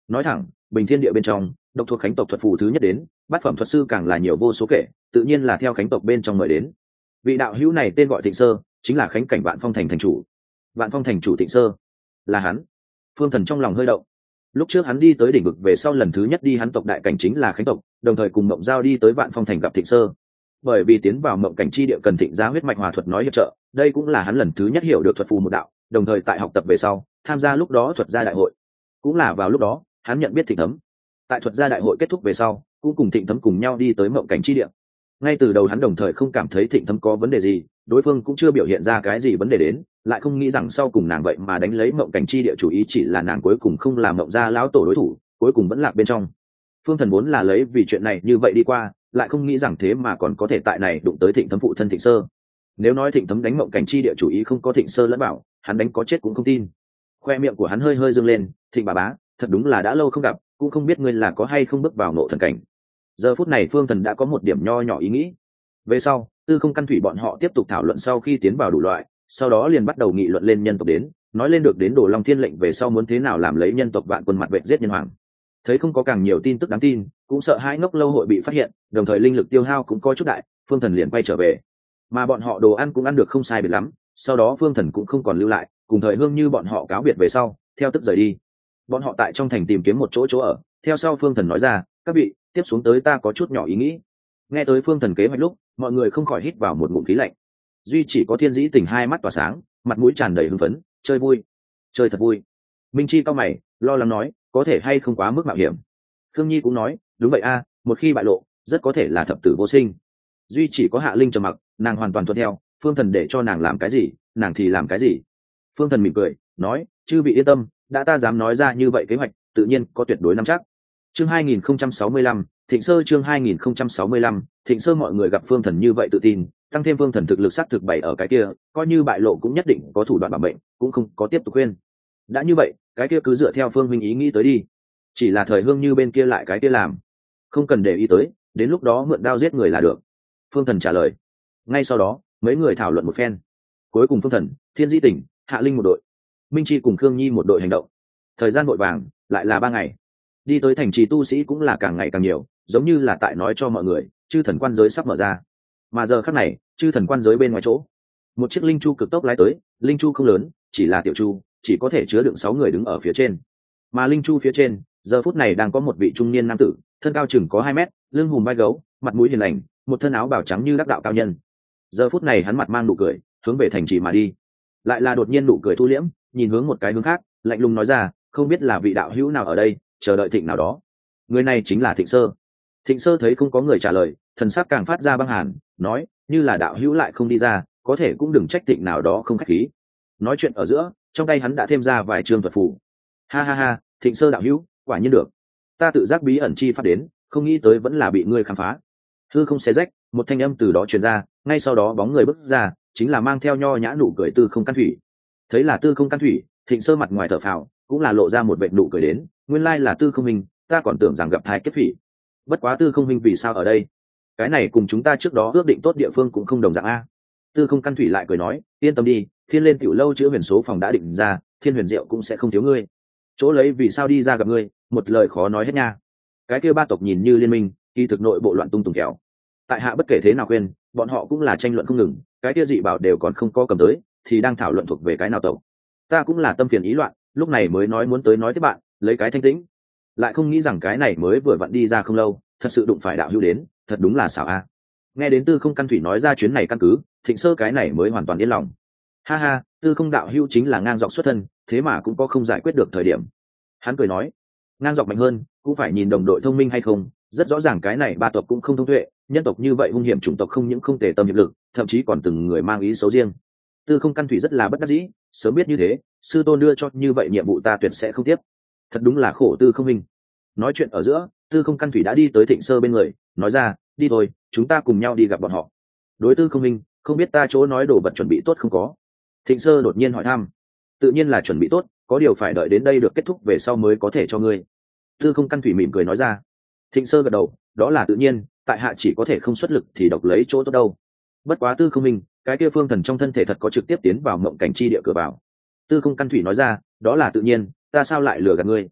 S1: nói thẳng bình thiên địa bên trong độc thuộc khánh tộc thuật phù thứ nhất đến, bát phẩm thuật sư càng là nhiều vô số kể, tự nhiên là theo khánh tộc bên trong mời đến. Vị đạo hữu này tên gọi Thịnh Sơ, chính là khánh cảnh Vạn Phong thành thành chủ. Vạn Phong thành chủ Thịnh Sơ là hắn. Phương Thần trong lòng hơi động. Lúc trước hắn đi tới đỉnh vực về sau lần thứ nhất đi hắn tộc đại cảnh chính là khánh tộc, đồng thời cùng Mộng Giao đi tới Vạn Phong thành gặp Thịnh Sơ. Bởi vì tiến vào mộng cảnh chi địa cần thịnh giá huyết mạch hòa thuật nói hiệp trợ, đây cũng là hắn lần thứ nhất hiểu được thuật phù một đạo, đồng thời tại học tập về sau tham gia lúc đó thuật gia đại hội. Cũng là vào lúc đó hắn nhận biết Thịnh Thấm. Tại thuật gia đại hội kết thúc về sau cũng cùng Thịnh Thấm cùng nhau đi tới mộng cảnh chi địa. Ngay từ đầu hắn đồng thời không cảm thấy Thịnh Thấm có vấn đề gì, đối phương cũng chưa biểu hiện ra cái gì vấn đề đến, lại không nghĩ rằng sau cùng nàng vậy mà đánh lấy mộng cảnh chi địa chủ ý, chỉ là nàng cuối cùng không làm mộng gia lão tổ đối thủ, cuối cùng vẫn lạc bên trong. Phương Thần vốn là lấy vì chuyện này như vậy đi qua, lại không nghĩ rằng thế mà còn có thể tại này đụng tới Thịnh Thấm phụ thân Thịnh Sơ. Nếu nói Thịnh Thấm đánh mộng cảnh chi địa chủ ý không có Thịnh Sơ lẫn bảo, hắn đánh có chết cũng không tin. Khoe miệng của hắn hơi hơi dương lên, Thịnh bà bá, thật đúng là đã lâu không gặp, cũng không biết ngươi là có hay không bước vào nộ thần cảnh. Giờ phút này Phương Thần đã có một điểm nho nhỏ ý nghĩ. Về sau Tư Không Căn Thủy bọn họ tiếp tục thảo luận sau khi tiến vào đủ loại, sau đó liền bắt đầu nghị luận lên nhân tộc đến, nói lên được đến Đồ Long Thiên lệnh về sau muốn thế nào làm lấy nhân tộc vạn quân mặt vệ giết nhân hoàng. Thấy không có càng nhiều tin tức đáng tin, cũng sợ hai ngốc lâu hội bị phát hiện, đồng thời linh lực tiêu hao cũng có chút đại, Phương Thần liền quay trở về. Mà bọn họ đồ ăn cũng ăn được không sai biệt lắm, sau đó Phương Thần cũng không còn lưu lại, cùng thời Hương Như bọn họ cáo biệt về sau, theo tức rời đi. Bọn họ tại trong thành tìm kiếm một chỗ chỗ ở, theo sau Phương Thần nói ra, các vị, tiếp xuống tới ta có chút nhỏ ý nghĩ. Nghe tới Phương Thần kế hoạch lúc, mọi người không khỏi hít vào một ngụm khí lạnh. Duy chỉ có Thiên Dĩ Tình hai mắt tỏa sáng, mặt mũi tràn đầy hưng phấn, chơi vui, chơi thật vui. Minh Chi cao mày, lo lắng nói, có thể hay không quá mức mạo hiểm. Khương Nhi cũng nói, đúng vậy a, một khi bại lộ, rất có thể là thập tử vô sinh. Duy chỉ có Hạ Linh trầm mặc, nàng hoàn toàn tuân theo, Phương Thần để cho nàng làm cái gì, nàng thì làm cái gì. Phương Thần mỉm cười, nói, chư vị yên tâm, đã ta dám nói ra như vậy kế hoạch, tự nhiên có tuyệt đối nắm chắc. Chương hai nghìn không trăm sáu mươi lăm, Thịnh Sơ chương hai nghìn không trăm sáu mươi lăm, Thịnh Sơ mọi người gặp Phương Thần như vậy tự tin, tăng thêm Phương Thần thực lực sát thực bày ở cái kia, coi như bại lộ cũng nhất định có thủ đoạn bảo mệnh, cũng không có tiếp tục khuyên. Đã như vậy, cái kia cứ dựa theo Phương huynh ý nghĩ tới đi. Chỉ là thời Hương Như bên kia lại cái kia làm, không cần để ý tới, đến lúc đó mượn đao giết người là được. Phương Thần trả lời. Ngay sau đó, mấy người thảo luận một phen. Cuối cùng Phương Thần, Thiên Dĩ Tình, Hạ Linh một đội, Minh Chi cùng Khương Nhi một đội hành động. Thời gian vội vàng, lại là ba ngày. Đi tới thành trì tu sĩ cũng là càng ngày càng nhiều, giống như là tại nói cho mọi người, chư thần quan giới sắp mở ra. Mà giờ khắc này, chư thần quan giới bên ngoài chỗ, một chiếc linh chu cực tốc lái tới, linh chu không lớn, chỉ là tiểu chu, chỉ có thể chứa đựng sáu người đứng ở phía trên. Mà linh chu phía trên, giờ phút này đang có một vị trung niên nam tử, thân cao chừng có hai mét, lưng hùm vai gấu, mặt mũi hiền lành, một thân áo bào trắng như đắc đạo cao nhân. Giờ phút này hắn mặt mang nụ cười, hướng về thành trì mà đi. Lại là đột nhiên nụ cười thu liễm, nhìn hướng một cái hướng khác, lạnh lùng nói ra, không biết là vị đạo hữu nào ở đây, chờ đợi Thịnh nào đó. Người này chính là Thịnh Sơ. Thịnh Sơ thấy không có người trả lời, thần sắc càng phát ra băng hàn, nói, như là đạo hữu lại không đi ra, có thể cũng đừng trách Thịnh nào đó không khách khí. Nói chuyện ở giữa, trong tay hắn đã thêm ra vài chương thuật phù. Ha ha ha, Thịnh Sơ đạo hữu, quả nhiên được. Ta tự giác bí ẩn chi phát đến, không nghĩ tới vẫn là bị ngươi khám phá. Hư không xé rách, một thanh âm từ đó truyền ra, ngay sau đó bóng người bước ra, chính là mang theo nho nhã nụ cười Tư Không Căn Thủy. Thấy là Tư Không Căn Thủy, Thịnh Sơ mặt ngoài thở phào, cũng là lộ ra một vệt nụ cười đến, nguyên lai là Tư Không Minh, ta còn tưởng rằng gặp thai kết phỉ. Bất quá Tư Không Minh vì sao ở đây? Cái này cùng chúng ta trước đó ước định tốt địa phương cũng không đồng dạng a. Tư Không Căn Thủy lại cười nói, yên tâm đi, Thiên Lên tiểu lâu chữa huyền số phòng đã định ra, Thiên Huyền Diệu cũng sẽ không thiếu ngươi. Chỗ lấy vì sao đi ra gặp ngươi, một lời khó nói hết nha. Cái kia ba tộc nhìn như liên minh, kỳ thực nội bộ loạn tung tùng kéo. Tại hạ bất kể thế nào khuyên, bọn họ cũng là tranh luận không ngừng, cái kia dị bảo đều còn không có cầm tới, thì đang thảo luận thuộc về cái nào tộc. Ta cũng là tâm phiền ý loạn, lúc này mới nói muốn tới nói với bạn, lấy cái thanh tĩnh. Lại không nghĩ rằng cái này mới vừa vặn đi ra không lâu, thật sự đụng phải đạo hữu đến, thật đúng là xảo a. Nghe đến Tư Không Căn Thủy nói ra chuyến này căn cứ, Thịnh Sơ cái này mới hoàn toàn yên lòng. Ha ha, Tư Không đạo hữu chính là ngang dọc xuất thân, thế mà cũng có không giải quyết được thời điểm. Hắn cười nói, ngang dọc mạnh hơn, cũng phải nhìn đồng đội thông minh hay không, rất rõ ràng cái này ba tộc cũng không thông tuệ, nhân tộc như vậy hung hiểm chủng tộc không những không tề tâm hiệp lực, thậm chí còn từng người mang ý xấu riêng. Tư Không Căn Thủy rất là bất đắc dĩ, sớm biết như thế, sư tôn đưa cho như vậy nhiệm vụ ta tuyệt sẽ không tiếp. Thật đúng là khổ Tư Không Minh. Nói chuyện ở giữa, Tư Không Căn Thủy đã đi tới Thịnh Sơ bên người, nói ra, đi thôi, chúng ta cùng nhau đi gặp bọn họ. Đối Tư Không Minh, không biết ta chỗ nói đồ vật chuẩn bị tốt không có? Thịnh Sơ đột nhiên hỏi thăm. Tự nhiên là chuẩn bị tốt, có điều phải đợi đến đây được kết thúc về sau mới có thể cho ngươi. Tư Không Căn Thủy mỉm cười nói ra. Thịnh Sơ gật đầu, đó là tự nhiên, tại hạ chỉ có thể không xuất lực thì độc lấy chỗ tốt đâu. Bất quá Tư Không Minh, cái kia phương thần trong thân thể thật có trực tiếp tiến vào mộng cảnh chi địa cửa vào. Tư Không Căn Thủy nói ra, đó là tự nhiên, ta sao lại lừa gạt ngươi?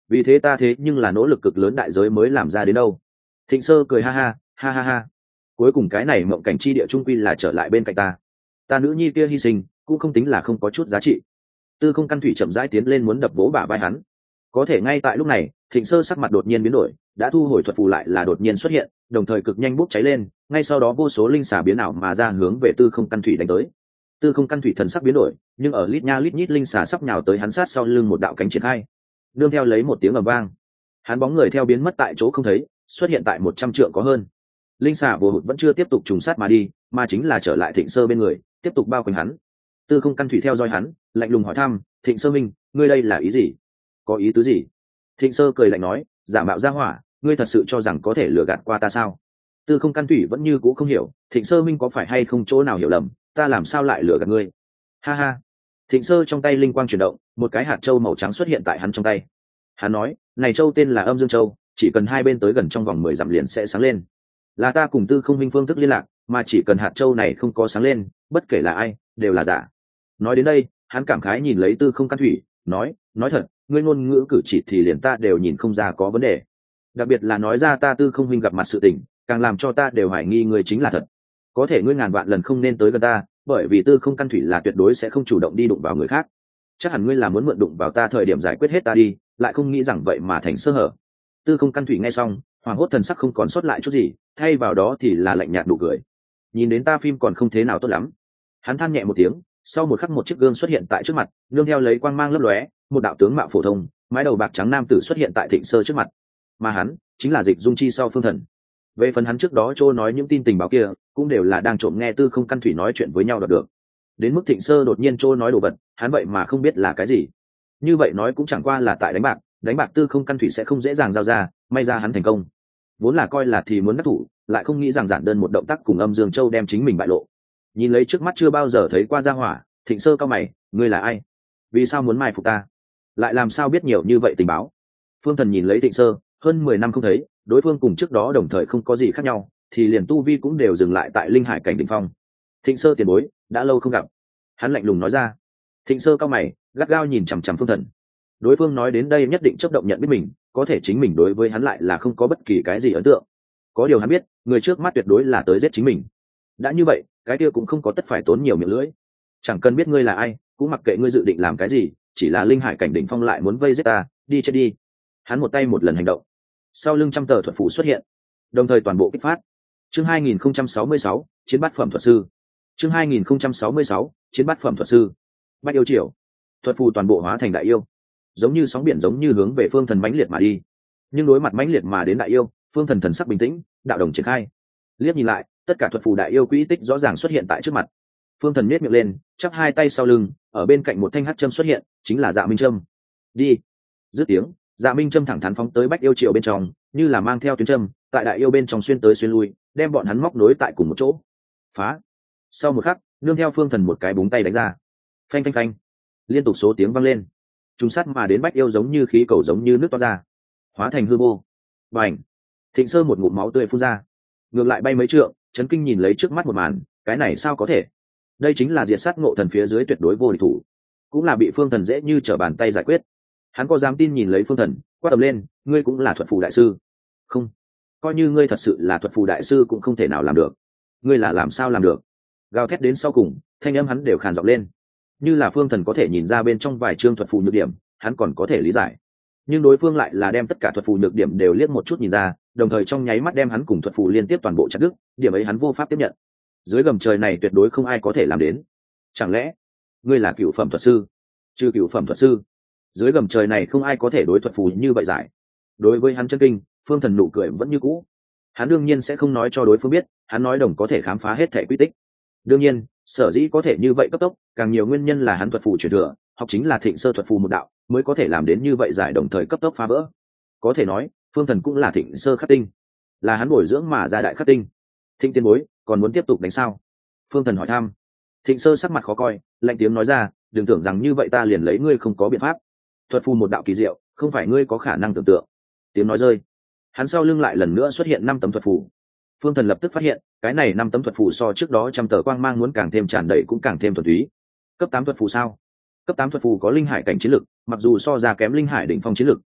S1: vì thế ta thế nhưng là nỗ lực cực lớn đại giới mới làm ra đến đâu. Thịnh Sơ cười ha ha ha ha ha, cuối cùng cái này mộng cảnh chi địa trung quy là trở lại bên cạnh ta, ta nữ nhi kia hy sinh cũng không tính là không có chút giá trị. Tư Không Căn Thủy chậm rãi tiến lên muốn đập vỗ bả vai hắn, có thể ngay tại lúc này Thịnh Sơ sắc mặt đột nhiên biến đổi, đã thu hồi thuật phù lại là đột nhiên xuất hiện, đồng thời cực nhanh bốc cháy lên, ngay sau đó vô số linh xà biến ảo mà ra hướng về Tư Không Căn Thủy đánh tới. Tư Không Căn Thủy thần sắc biến đổi, nhưng ở lít nha lít nhít linh xà sắp nhào tới hắn sát sau lưng một đạo cánh triển khai, đương theo lấy một tiếng ầm vang, hắn bóng người theo biến mất tại chỗ không thấy, xuất hiện tại một trăm trượng có hơn. Linh xà vô hụt vẫn chưa tiếp tục trùng sát mà đi, mà chính là trở lại Thịnh Sơ bên người, tiếp tục bao quanh hắn. Tư Không Căn Thủy theo dõi hắn, lạnh lùng hỏi thăm, Thịnh Sơ minh, ngươi đây là ý gì? Có ý tứ gì? Thịnh Sơ cười lạnh nói, giả mạo ra hỏa, ngươi thật sự cho rằng có thể lừa gạt qua ta sao? Tư Không Căn Thủy vẫn như cũ không hiểu, Thịnh Sơ minh có phải hay không chỗ nào hiểu lầm, ta làm sao lại lừa gạt ngươi? Ha ha. Thịnh Sơ trong tay linh quang chuyển động, một cái hạt châu màu trắng xuất hiện tại hắn trong tay. Hắn nói, này châu tên là Âm Dương Châu, chỉ cần hai bên tới gần trong vòng mười dặm liền sẽ sáng lên. Là ta cùng Tư Không minh phương thức liên lạc, mà chỉ cần hạt châu này không có sáng lên, bất kể là ai, đều là giả. Nói đến đây, hắn cảm khái nhìn lấy Tư Không Căn Thủy, nói, nói thật, ngươi ngôn ngữ cử chỉ thì liền ta đều nhìn không ra có vấn đề. Đặc biệt là nói ra ta Tư Không minh gặp mặt sự tình, càng làm cho ta đều hoài nghi ngươi chính là thật. Có thể ngươi ngàn vạn lần không nên tới gần ta, bởi vì Tư Không Căn Thủy là tuyệt đối sẽ không chủ động đi đụng vào người khác. Chắc hẳn ngươi là muốn mượn đụng vào ta thời điểm giải quyết hết ta đi, lại không nghĩ rằng vậy mà thành sơ hở. Tư Không Căn Thủy nghe xong, hoàng hốt thần sắc không còn sót lại chút gì, thay vào đó thì là lạnh nhạt nụ cười. Nhìn đến ta phim còn không thế nào tốt lắm. Hắn than nhẹ một tiếng, sau một khắc một chiếc gương xuất hiện tại trước mặt, nương theo lấy quang mang lấp lóe, một đạo tướng mạo phổ thông, mái đầu bạc trắng nam tử xuất hiện tại Thịnh Sơ trước mặt. Mà hắn chính là Dịch Dung Chi sau Phương Thần. Về phần hắn trước đó Trô nói những tin tình báo kia, cũng đều là đang trộm nghe Tư Không Căn Thủy nói chuyện với nhau đoạt được. Đến mức Thịnh Sơ đột nhiên Trô nói đồ vật, hắn vậy mà không biết là cái gì. Như vậy nói cũng chẳng qua là tại đánh bạc, đánh bạc Tư Không Căn Thủy sẽ không dễ dàng giao ra, may ra hắn thành công. Vốn là coi là thì muốn đắc thủ, lại không nghĩ rằng giản đơn một động tác cùng Âm Dương Châu đem chính mình bại lộ. Nhìn lấy trước mắt chưa bao giờ thấy qua gia hỏa, Thịnh Sơ cao mày, ngươi là ai? Vì sao muốn mai phục ta? Lại làm sao biết nhiều như vậy tình báo? Phương Thần nhìn lấy Thịnh Sơ, hơn mười năm không thấy, đối phương cùng trước đó đồng thời không có gì khác nhau, thì liền tu vi cũng đều dừng lại tại linh hải cảnh đỉnh phong. Thịnh Sơ tiền bối, đã lâu không gặp. Hắn lạnh lùng nói ra. Thịnh Sơ cao mày, gắt gao nhìn chằm chằm Phương Thần. Đối phương nói đến đây nhất định chấp động nhận biết mình, có thể chính mình đối với hắn lại là không có bất kỳ cái gì ấn tượng. Có điều hắn biết, người trước mắt tuyệt đối là tới giết chính mình. Đã như vậy, cái kia cũng không có tất phải tốn nhiều miệng lưỡi. Chẳng cần biết ngươi là ai, cũng mặc kệ ngươi dự định làm cái gì, chỉ là linh hải cảnh đỉnh phong lại muốn vây giết ta, đi chết đi. Hắn một tay một lần hành động, sau lưng trăm tờ thuật phù xuất hiện, đồng thời toàn bộ kích phát. Chương hai nghìn không trăm sáu mươi sáu, chiến bát phẩm thuật sư. Chương hai nghìn không trăm sáu mươi sáu, chiến bát phẩm thuật sư. Bách yêu triều, thuật phù toàn bộ hóa thành đại yêu, giống như sóng biển giống như hướng về Phương Thần mãnh liệt mà đi. Nhưng đối mặt mãnh liệt mà đến đại yêu, Phương Thần thần sắc bình tĩnh, đạo đồng triển khai. Liếc nhìn lại, tất cả thuật phù đại yêu quỹ tích rõ ràng xuất hiện tại trước mặt. Phương Thần nhếch miệng lên, chắp hai tay sau lưng, ở bên cạnh một thanh hắc châm xuất hiện, chính là Dạ Minh Châm. Đi. Dứt tiếng, Dạ Minh Châm thẳng thắn phóng tới Bách yêu triều bên trong, như là mang theo tuyến châm, tại đại yêu bên trong xuyên tới xuyên lui, đem bọn hắn móc nối tại cùng một chỗ. Phá. Sau một khắc, nương theo Phương Thần một cái búng tay đánh ra. Phanh phanh phanh. Liên tục số tiếng vang lên. Trùng sát mà đến Bách yêu giống như khí cầu giống như nước toát ra, hóa thành hư vô. Bành. Thịnh Sơ một ngụm máu tươi phun ra, ngược lại bay mấy trượng, chấn kinh nhìn lấy trước mắt một màn, cái này sao có thể? Đây chính là diệt sát Ngộ Thần phía dưới tuyệt đối vô địch thủ, cũng là bị Phương Thần dễ như trở bàn tay giải quyết. Hắn có dám tin nhìn lấy Phương Thần, quát tầm lên, ngươi cũng là thuật phù đại sư? Không, coi như ngươi thật sự là thuật phù đại sư cũng không thể nào làm được. Ngươi là làm sao làm được? Gào thét đến sau cùng, thanh âm hắn đều khàn giọng lên. Như là Phương Thần có thể nhìn ra bên trong vài chương thuật phù nhược điểm, hắn còn có thể lý giải. Nhưng đối phương lại là đem tất cả thuật phù nhược điểm đều liếc một chút nhìn ra, đồng thời trong nháy mắt đem hắn cùng thuật phù liên tiếp toàn bộ chặt đứt, điểm ấy hắn vô pháp tiếp nhận. Dưới gầm trời này tuyệt đối không ai có thể làm đến. Chẳng lẽ ngươi là cựu phẩm thuật sư? Trừ cựu phẩm thuật sư, dưới gầm trời này không ai có thể đối thuật phù như vậy giải. Đối với hắn chân kinh, Phương Thần nụ cười vẫn như cũ. Hắn đương nhiên sẽ không nói cho đối phương biết, hắn nói đồng có thể khám phá hết thể quy tích. Đương nhiên, sở dĩ có thể như vậy cấp tốc, càng nhiều nguyên nhân là hắn thuật phù truyền thừa, học chính là Thịnh Sơ thuật phù một đạo, mới có thể làm đến như vậy giải đồng thời cấp tốc phá vỡ. Có thể nói, Phương Thần cũng là Thịnh Sơ khắc tinh, là hắn bồi dưỡng mà ra đại khắc tinh. Thịnh tiên bối, còn muốn tiếp tục đánh sao? Phương Thần hỏi thăm. Thịnh Sơ sắc mặt khó coi, lạnh tiếng nói ra, đừng tưởng rằng như vậy ta liền lấy ngươi không có biện pháp. Thuật phù một đạo kỳ diệu, không phải ngươi có khả năng tưởng tượng. Tiếng nói rơi, hắn sau lưng lại lần nữa xuất hiện năm tấm thuật phù. Phương Thần lập tức phát hiện, cái này năm tấm thuật phù so trước đó trăm tờ quang mang muốn càng thêm tràn đầy cũng càng thêm thuần túy. Cấp tám thuật phù sao? Cấp tám thuật phù có linh hải cảnh chiến lực, mặc dù so ra kém linh hải đỉnh phong chiến lực,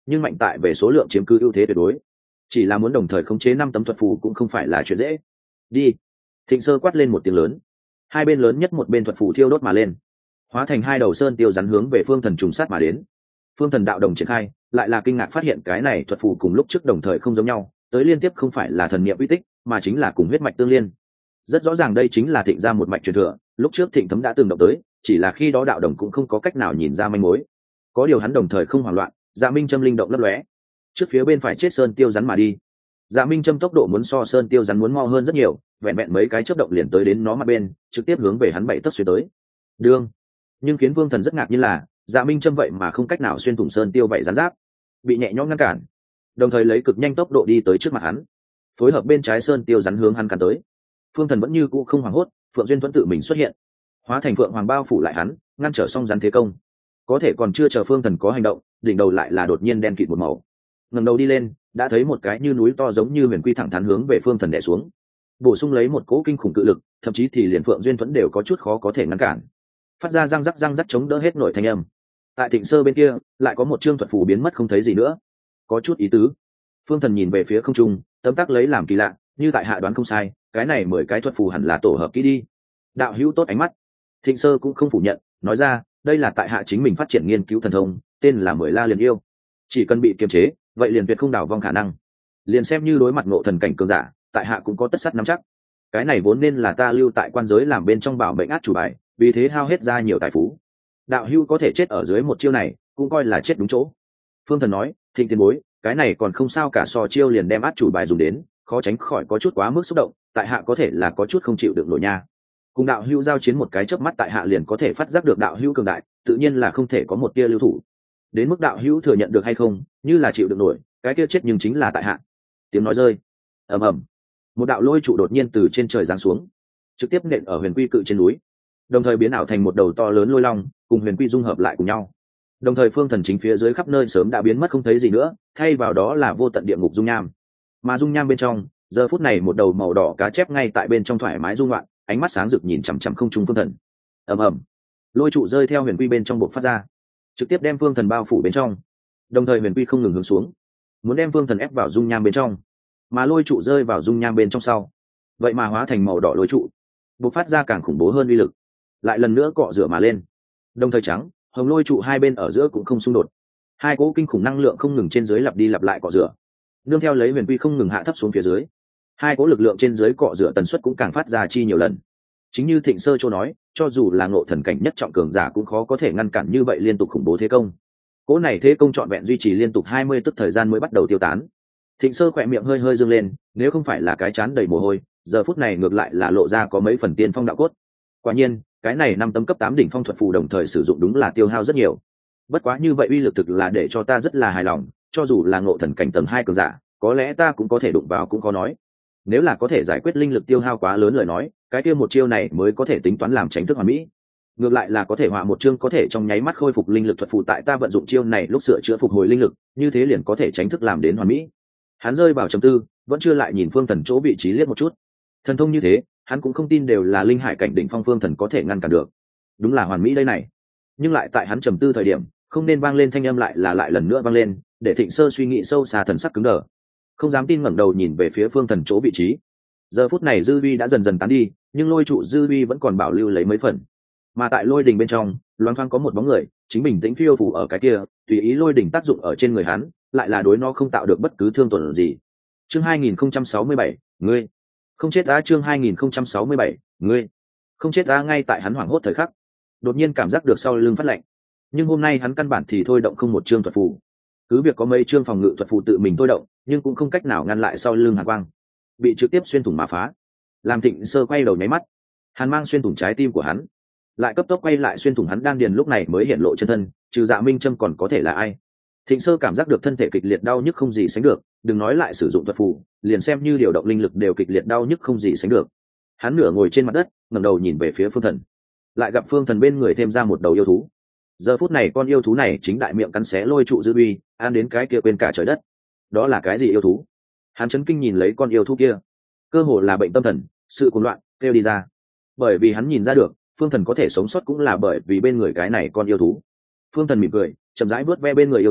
S1: nhưng mạnh tại về số lượng chiếm cứ ưu thế tuyệt đối, chỉ là muốn đồng thời khống chế năm tấm thuật phù cũng không phải là chuyện dễ. Đi. Thịnh Sơ quát lên một tiếng lớn, hai bên lớn nhất một bên thuật phù thiêu đốt mà lên, hóa thành hai đầu sơn tiêu rắn hướng về Phương Thần trùng sát mà đến. Phương Thần đạo đồng triển khai, lại là kinh ngạc phát hiện cái này thuật phù cùng lúc trước đồng thời không giống nhau, tới liên tiếp không phải là thần niệm uy tích, mà chính là cùng huyết mạch tương liên. Rất rõ ràng đây chính là Thịnh gia một mạch truyền thừa, lúc trước Thịnh Thấm đã từng động tới, chỉ là khi đó đạo đồng cũng không có cách nào nhìn ra manh mối. Có điều hắn đồng thời không hoảng loạn, Dạ Minh Châm linh động lấp lóe, trước phía bên phải chết sơn tiêu rắn mà đi. Dạ Minh Châm tốc độ muốn so sơn tiêu rắn muốn mau hơn rất nhiều, vẹn vẹn mấy cái chớp động liền tới đến nó mặt bên, trực tiếp hướng về hắn bảy tấc xuyên tới. Đương, nhưng khiến Vương Thần rất ngạc nhiên là, Dạ Minh Châm vậy mà không cách nào xuyên thủng sơn tiêu vậy rắn giáp, bị nhẹ nhõm ngăn cản, đồng thời lấy cực nhanh tốc độ đi tới trước mặt hắn, phối hợp bên trái sơn tiêu rắn hướng hắn cắn tới. Phương Thần vẫn như cũ không hoảng hốt, Phượng Duyên Thuẫn tự mình xuất hiện, hóa thành phượng hoàng bao phủ lại hắn, ngăn trở xong rắn thế công. Có thể còn chưa chờ Phương Thần có hành động, đỉnh đầu lại là đột nhiên đen kịt một màu. Ngẩng đầu đi lên, đã thấy một cái như núi to giống như huyền quy thẳng thắn hướng về Phương Thần đè xuống, bổ sung lấy một cỗ kinh khủng cự lực, thậm chí thì liền Phượng Duyên Thuẫn đều có chút khó có thể ngăn cản, phát ra răng rắc răng rắc chống đỡ hết nổi thanh âm. Tại Thịnh Sơ bên kia, lại có một chương thuật phù biến mất không thấy gì nữa, có chút ý tứ. Phương Thần nhìn về phía không trung, tấm tắc lấy làm kỳ lạ, như tại hạ đoán không sai, cái này mười cái thuật phù hẳn là tổ hợp kỹ đi. Đạo hữu tốt ánh mắt. Thịnh Sơ cũng không phủ nhận, nói ra, đây là tại hạ chính mình phát triển nghiên cứu thần thông, tên là Mười La Liền Yêu. Chỉ cần bị kiềm chế, vậy liền tuyệt không đảo vong khả năng. Liền xem như đối mặt ngộ thần cảnh cường giả, tại hạ cũng có tất sắt nắm chắc. Cái này vốn nên là ta lưu tại quan giới làm bên trong bảo mệnh át chủ bài, vì thế hao hết ra nhiều tài phú. Đạo hữu có thể chết ở dưới một chiêu này, cũng coi là chết đúng chỗ. Phương Thần nói, Thịnh tiền bối, cái này còn không sao cả, so chiêu liền đem át chủ bài dùng đến, khó tránh khỏi có chút quá mức xúc động, tại hạ có thể là có chút không chịu được nổi nha. Cùng đạo hữu giao chiến một cái chớp mắt, tại hạ liền có thể phát giác được đạo hữu cường đại, tự nhiên là không thể có một tia lưu thủ. Đến mức đạo hữu thừa nhận được hay không, như là chịu được nổi, cái kia chết nhưng chính là tại hạ. Tiếng nói rơi, ầm ầm, một đạo lôi trụ đột nhiên từ trên trời giáng xuống, trực tiếp nện ở huyền quy cự trên núi, đồng thời biến ảo thành một đầu to lớn lôi long, cùng huyền quy dung hợp lại cùng nhau. Đồng thời Phương Thần chính phía dưới khắp nơi sớm đã biến mất không thấy gì nữa, thay vào đó là vô tận địa ngục dung nham. Mà dung nham bên trong, giờ phút này một đầu màu đỏ cá chép ngay tại bên trong thoải mái dung loạn, ánh mắt sáng rực nhìn chằm chằm không trung Phương Thần. Ầm ầm, lôi trụ rơi theo huyền quy bên trong bộc phát ra, trực tiếp đem Phương Thần bao phủ bên trong. Đồng thời huyền quy không ngừng hướng xuống, muốn đem Phương Thần ép vào dung nham bên trong. Mà lôi trụ rơi vào dung nham bên trong sau, vậy mà hóa thành màu đỏ lôi trụ, bộc phát ra càng khủng bố hơn uy lực, lại lần nữa cọ rửa mà lên. Đồng thời trắng, hồng lôi trụ hai bên ở giữa cũng không xung đột, hai cỗ kinh khủng năng lượng không ngừng trên dưới lặp đi lặp lại cọ rửa, nương theo lấy huyền quy không ngừng hạ thấp xuống phía dưới, hai cỗ lực lượng trên dưới cọ rửa tần suất cũng càng phát ra chi nhiều lần. Chính như Thịnh Sơ Châu nói, cho dù là ngộ thần cảnh nhất trọng cường giả cũng khó có thể ngăn cản như vậy liên tục khủng bố thế công. Cỗ này thế công trọn vẹn duy trì liên tục hai mươi tức thời gian mới bắt đầu tiêu tán. Thịnh Sơ khỏe miệng hơi hơi dương lên, nếu không phải là cái chán đầy mồ hôi, giờ phút này ngược lại là lộ ra có mấy phần tiên phong đạo cốt. Quả nhiên, cái này năm tấm cấp tám đỉnh phong thuật phù đồng thời sử dụng đúng là tiêu hao rất nhiều. Bất quá như vậy uy lực thực là để cho ta rất là hài lòng, cho dù là ngộ thần cảnh tầng hai cường giả, có lẽ ta cũng có thể đụng vào cũng khó nói. Nếu là có thể giải quyết linh lực tiêu hao quá lớn lời nói, cái kia một chiêu này mới có thể tính toán làm tránh thức hoàn mỹ. Ngược lại là có thể họa một chương có thể trong nháy mắt khôi phục linh lực thuật phù, tại ta vận dụng chiêu này lúc sửa chữa phục hồi linh lực, như thế liền có thể tránh thức làm đến hoàn mỹ. Hắn rơi vào trầm tư, vẫn chưa lại nhìn Phương Thần chỗ vị trí liếc một chút. Thần thông như thế, hắn cũng không tin đều là linh hải cảnh đỉnh phong Phương Thần có thể ngăn cản được. Đúng là hoàn mỹ đây này. Nhưng lại tại hắn trầm tư thời điểm, không nên vang lên thanh âm lại là lại lần nữa vang lên, để Thịnh Sơ suy nghĩ sâu xa, thần sắc cứng đờ, không dám tin ngẩng đầu nhìn về phía Phương Thần chỗ vị trí. Giờ phút này dư uy đã dần dần tán đi, nhưng lôi trụ dư uy vẫn còn bảo lưu lấy mấy phần. Mà tại lôi đỉnh bên trong, loáng thoáng có một bóng người, chính bình tĩnh phiêu phù ở cái kia, tùy ý lôi đỉnh tác dụng ở trên người hắn, lại là đối nó không tạo được bất cứ thương tổn gì. Chương hai nghìn không trăm sáu mươi bảy, ngươi không chết á. Chương hai nghìn không trăm sáu mươi bảy, ngươi không chết á. Ngay tại hắn hoảng hốt thời khắc, đột nhiên cảm giác được sau lưng phát lạnh. Nhưng hôm nay hắn căn bản thì thôi động không một chương thuật phù, cứ việc có mấy chương phòng ngự thuật phù tự mình thôi động, nhưng cũng không cách nào ngăn lại sau lưng hàn quang, bị trực tiếp xuyên thủng mà phá. Làm Thịnh Sơ quay đầu nháy mắt, hàn mang xuyên thủng trái tim của hắn, lại cấp tốc quay lại xuyên thủng hắn đan điền, lúc này mới hiện lộ chân thân, trừ Dạ Minh Châm còn có thể là ai. Thịnh Sơ cảm giác được thân thể kịch liệt đau nhức không gì sánh được, đừng nói lại sử dụng thuật phù, liền xem như điều động linh lực đều kịch liệt đau nhức không gì sánh được. Hắn nửa ngồi trên mặt đất, ngẩng đầu nhìn về phía Phương Thần, lại gặp Phương Thần bên người thêm ra một đầu yêu thú. Giờ phút này con yêu thú này chính đại miệng cắn xé lôi trụ dư uy, ăn đến cái kia quên cả trời đất. Đó là cái gì yêu thú? Hắn chấn kinh nhìn lấy con yêu thú kia, cơ hồ là bệnh tâm thần, sự cuồng loạn kêu đi ra. Bởi vì hắn nhìn ra được, Phương Thần có thể sống sót cũng là bởi vì bên người cái này con yêu thú. Phương Thần mỉm cười, chậm rãi vuốt ve bên người yêu thú,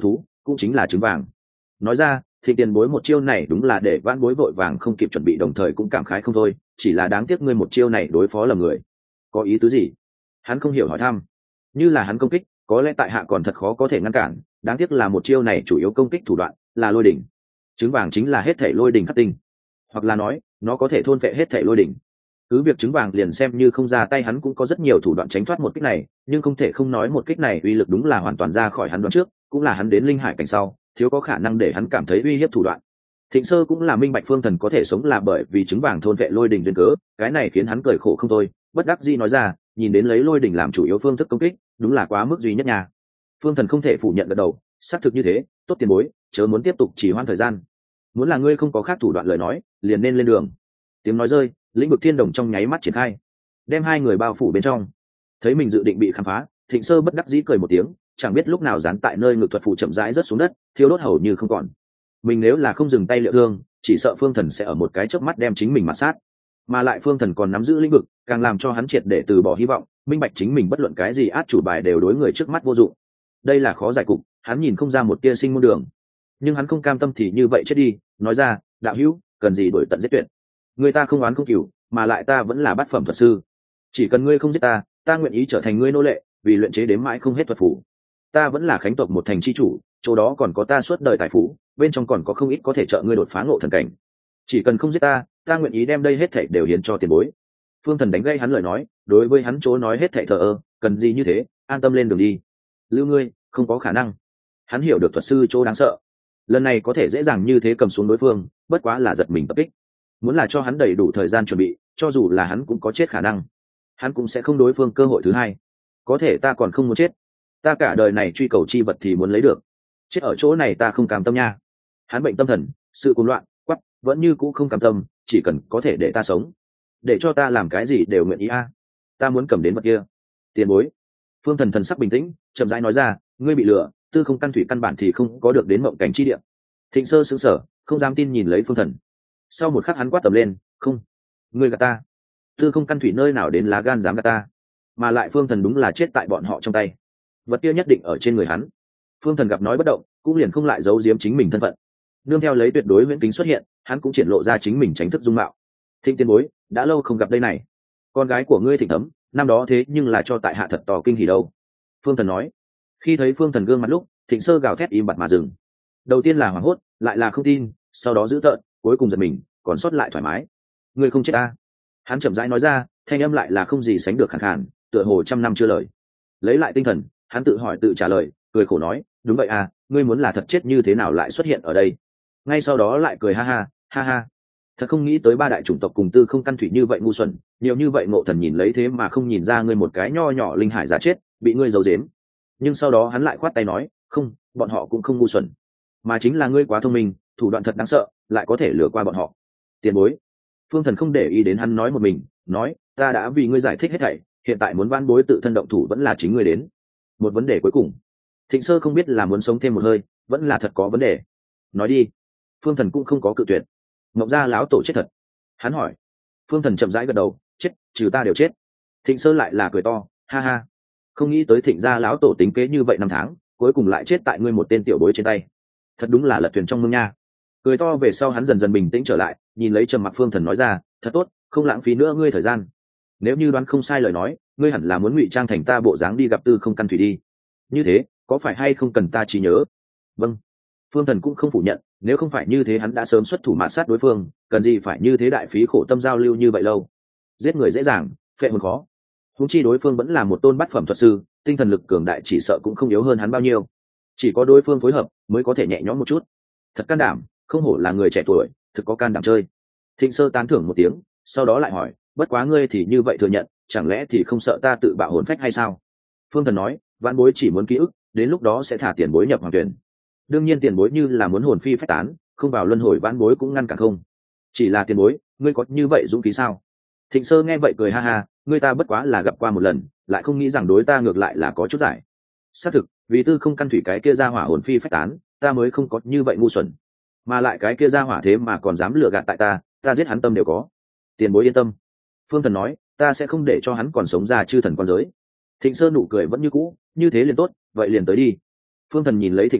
S1: cũng chính là trứng vàng. Nói ra thì tiền bối một chiêu này đúng là để vãn bối vội vàng không kịp chuẩn bị, đồng thời cũng cảm khái không thôi, chỉ là đáng tiếc ngươi một chiêu này đối phó lầm người. Có ý tứ gì? Hắn không hiểu hỏi thăm. Như là hắn công kích có lẽ tại hạ còn thật khó có thể ngăn cản, đáng tiếc là một chiêu này chủ yếu công kích thủ đoạn là lôi đỉnh. Trứng vàng chính là hết thể lôi đỉnh khắc tinh, hoặc là nói nó có thể thôn phệ hết thể lôi đỉnh. Cứ việc trứng vàng liền xem như không ra tay, hắn cũng có rất nhiều thủ đoạn tránh thoát một kích này, nhưng không thể không nói một kích này uy lực đúng là hoàn toàn ra khỏi hắn đoán trước, cũng là hắn đến linh hải cảnh sau thiếu có khả năng để hắn cảm thấy uy hiếp thủ đoạn. Thịnh Sơ cũng là minh bạch Phương Thần có thể sống là bởi vì trứng vàng thôn vệ lôi đỉnh duyên cớ, cái này khiến hắn cười khổ không thôi, bất đắc dĩ nói ra, nhìn đến lấy lôi đỉnh làm chủ yếu phương thức công kích, đúng là quá mức duy nhất nha. Phương Thần không thể phủ nhận gật đầu, xác thực như thế, tốt tiền bối, chớ muốn tiếp tục trì hoãn thời gian. Muốn là ngươi không có khác thủ đoạn lời nói, liền nên lên đường. Tiếng nói rơi, lĩnh vực thiên đồng trong nháy mắt triển khai, đem hai người bao phủ bên trong. Thấy mình dự định bị khám phá, Thịnh Sơ bất đắc dĩ cười một tiếng, chẳng biết lúc nào dán tại nơi ngực thuật phù chậm rãi rớt xuống đất, thiêu đốt hầu như không còn. Mình nếu là không dừng tay liệu thương, chỉ sợ Phương Thần sẽ ở một cái chớp mắt đem chính mình mạt sát. Mà lại Phương Thần còn nắm giữ lĩnh vực, càng làm cho hắn triệt để từ bỏ hy vọng, minh bạch chính mình bất luận cái gì át chủ bài đều đối người trước mắt vô dụng. Đây là khó giải cục, hắn nhìn không ra một tia sinh môn đường. Nhưng hắn không cam tâm thì như vậy chết đi, nói ra, đạo hữu, cần gì đổi tận giết tuyệt. Người ta không oán không cừu, mà lại ta vẫn là bát phẩm thuật sư. Chỉ cần ngươi không giết ta, ta nguyện ý trở thành ngươi nô lệ, vì luyện chế đến mãi không hết thuật phủ. Ta vẫn là khánh tộc một thành chi chủ, chỗ đó còn có ta suốt đời tài phú, bên trong còn có không ít có thể trợ ngươi đột phá ngộ thần cảnh. Chỉ cần không giết ta, ta nguyện ý đem đây hết thảy đều hiến cho tiền bối. Phương Thần đánh gây hắn lời nói, đối với hắn chỗ nói hết thảy thờ ơ, cần gì như thế, an tâm lên đường đi. Lưu ngươi, không có khả năng. Hắn hiểu được thuật sư chỗ đáng sợ, lần này có thể dễ dàng như thế cầm xuống đối phương, bất quá là giật mình tập kích. Muốn là cho hắn đầy đủ thời gian chuẩn bị, cho dù là hắn cũng có chết khả năng, hắn cũng sẽ không đối phương cơ hội thứ hai. Có thể ta còn không muốn chết, ta cả đời này truy cầu chi vật thì muốn lấy được, chết ở chỗ này ta không cam tâm nha. Hắn bệnh tâm thần, sự cuồng loạn, quắc, vẫn như cũ không cam tâm, chỉ cần có thể để ta sống, để cho ta làm cái gì đều nguyện ý a. Ta muốn cầm đến vật kia. Tiền bối. Phương Thần thần sắc bình tĩnh, chậm rãi nói ra, ngươi bị lừa, tư không căn thủy căn bản thì không có được đến mộng cảnh chi địa. Thịnh Sơ sững sờ, không dám tin nhìn lấy Phương Thần. Sau một khắc hắn quát tầm lên, không, ngươi gạt ta. Tư không căn thủy nơi nào đến lá gan dám gạt ta, mà lại Phương Thần đúng là chết tại bọn họ trong tay, vật kia nhất định ở trên người hắn. Phương Thần gặp nói bất động, cũng liền không lại giấu giếm chính mình thân phận. Nương theo lấy tuyệt đối viễn kính xuất hiện, hắn cũng triển lộ ra chính mình tránh thức dung mạo. Thịnh tiền bối, đã lâu không gặp đây này, con gái của ngươi Thịnh Thấm, năm đó thế nhưng là cho tại hạ thật tò kinh hỉ đâu. Phương Thần nói. Khi thấy Phương Thần gương mặt lúc, Thịnh Sơ gào thét im bặt mà dừng. Đầu tiên là hoảng hốt, lại là không tin, sau đó dữ tợn, cuối cùng giật mình, còn sót lại thoải mái. Ngươi không chết ta. Hắn chậm rãi nói ra, thanh âm lại là không gì sánh được khàn khàn, tựa hồ trăm năm chưa lời. Lấy lại tinh thần, hắn tự hỏi tự trả lời, cười khổ nói, đúng vậy à, ngươi muốn là thật chết như thế nào lại xuất hiện ở đây. Ngay sau đó lại cười ha ha, ha ha. Thật không nghĩ tới ba đại chủng tộc cùng tư không căn thủy như vậy ngu xuẩn, nhiều như vậy ngộ thần nhìn lấy thế mà không nhìn ra ngươi một cái nho nhỏ linh hải giả chết, bị ngươi giấu giếm. Nhưng sau đó hắn lại khoát tay nói, không, bọn họ cũng không ngu xuẩn, mà chính là ngươi quá thông minh, thủ đoạn thật đáng sợ, lại có thể lừa qua bọn họ. Tiền bối. Phương Thần không để ý đến hắn nói một mình, nói, ta đã vì ngươi giải thích hết thảy, hiện tại muốn van bối tự thân động thủ vẫn là chính ngươi đến. Một vấn đề cuối cùng. Thịnh Sơ không biết là muốn sống thêm một hơi, vẫn là thật có vấn đề. Nói đi. Phương Thần cũng không có cự tuyệt. Ngọc gia lão tổ chết thật. Hắn hỏi. Phương Thần chậm rãi gật đầu, chết, trừ ta đều chết. Thịnh Sơ lại là cười to, ha ha. Không nghĩ tới Thịnh gia lão tổ tính kế như vậy năm tháng, cuối cùng lại chết tại ngươi một tên tiểu bối trên tay. Thật đúng là lật thuyền trong mương nha. Cười to về sau hắn dần dần bình tĩnh trở lại, nhìn lấy trầm mặc Phương Thần nói ra, thật tốt, không lãng phí nữa ngươi thời gian. Nếu như đoán không sai lời nói, ngươi hẳn là muốn ngụy trang thành ta bộ dáng đi gặp tư không căn thủy đi. Như thế, có phải hay không cần ta trí nhớ? Vâng. Phương Thần cũng không phủ nhận, nếu không phải như thế hắn đã sớm xuất thủ mạt sát đối phương, cần gì phải như thế đại phí khổ tâm giao lưu như vậy lâu. Giết người dễ dàng, phệ hồn khó. Huống chi đối phương vẫn là một tôn bát phẩm thuật sư, tinh thần lực cường đại chỉ sợ cũng không yếu hơn hắn bao nhiêu. Chỉ có đối phương phối hợp mới có thể nhẹ nhõm một chút. Thật can đảm, không hổ là người trẻ tuổi, thực có can đảm chơi. Thịnh Sơ tán thưởng một tiếng, sau đó lại hỏi, bất quá ngươi thì như vậy thừa nhận, chẳng lẽ thì không sợ ta tự bạo hồn phách hay sao? Phương Thần nói, vãn bối chỉ muốn ký ức, đến lúc đó sẽ thả tiền bối nhập hoàng tuyển. Đương nhiên tiền bối như là muốn hồn phi phách tán, không vào luân hồi vãn bối cũng ngăn cản không. Chỉ là tiền bối, ngươi có như vậy dũng khí sao? Thịnh Sơ nghe vậy cười ha ha, ngươi ta bất quá là gặp qua một lần, lại không nghĩ rằng đối ta ngược lại là có chút giải. Xác thực, vì tư không căn thủy cái kia ra hỏa hồn phi phách tán, ta mới không có như vậy ngu xuẩn. Mà lại cái kia ra hỏa thế mà còn dám lừa gạt tại ta, ta giết hắn tâm đều có. Tiền bối yên tâm. Phương Thần nói, ta sẽ không để cho hắn còn sống ra chư thần quan giới. Thịnh Sơ nụ cười vẫn như cũ, như thế liền tốt, vậy liền tới đi. Phương Thần nhìn lấy Thịnh Sơ,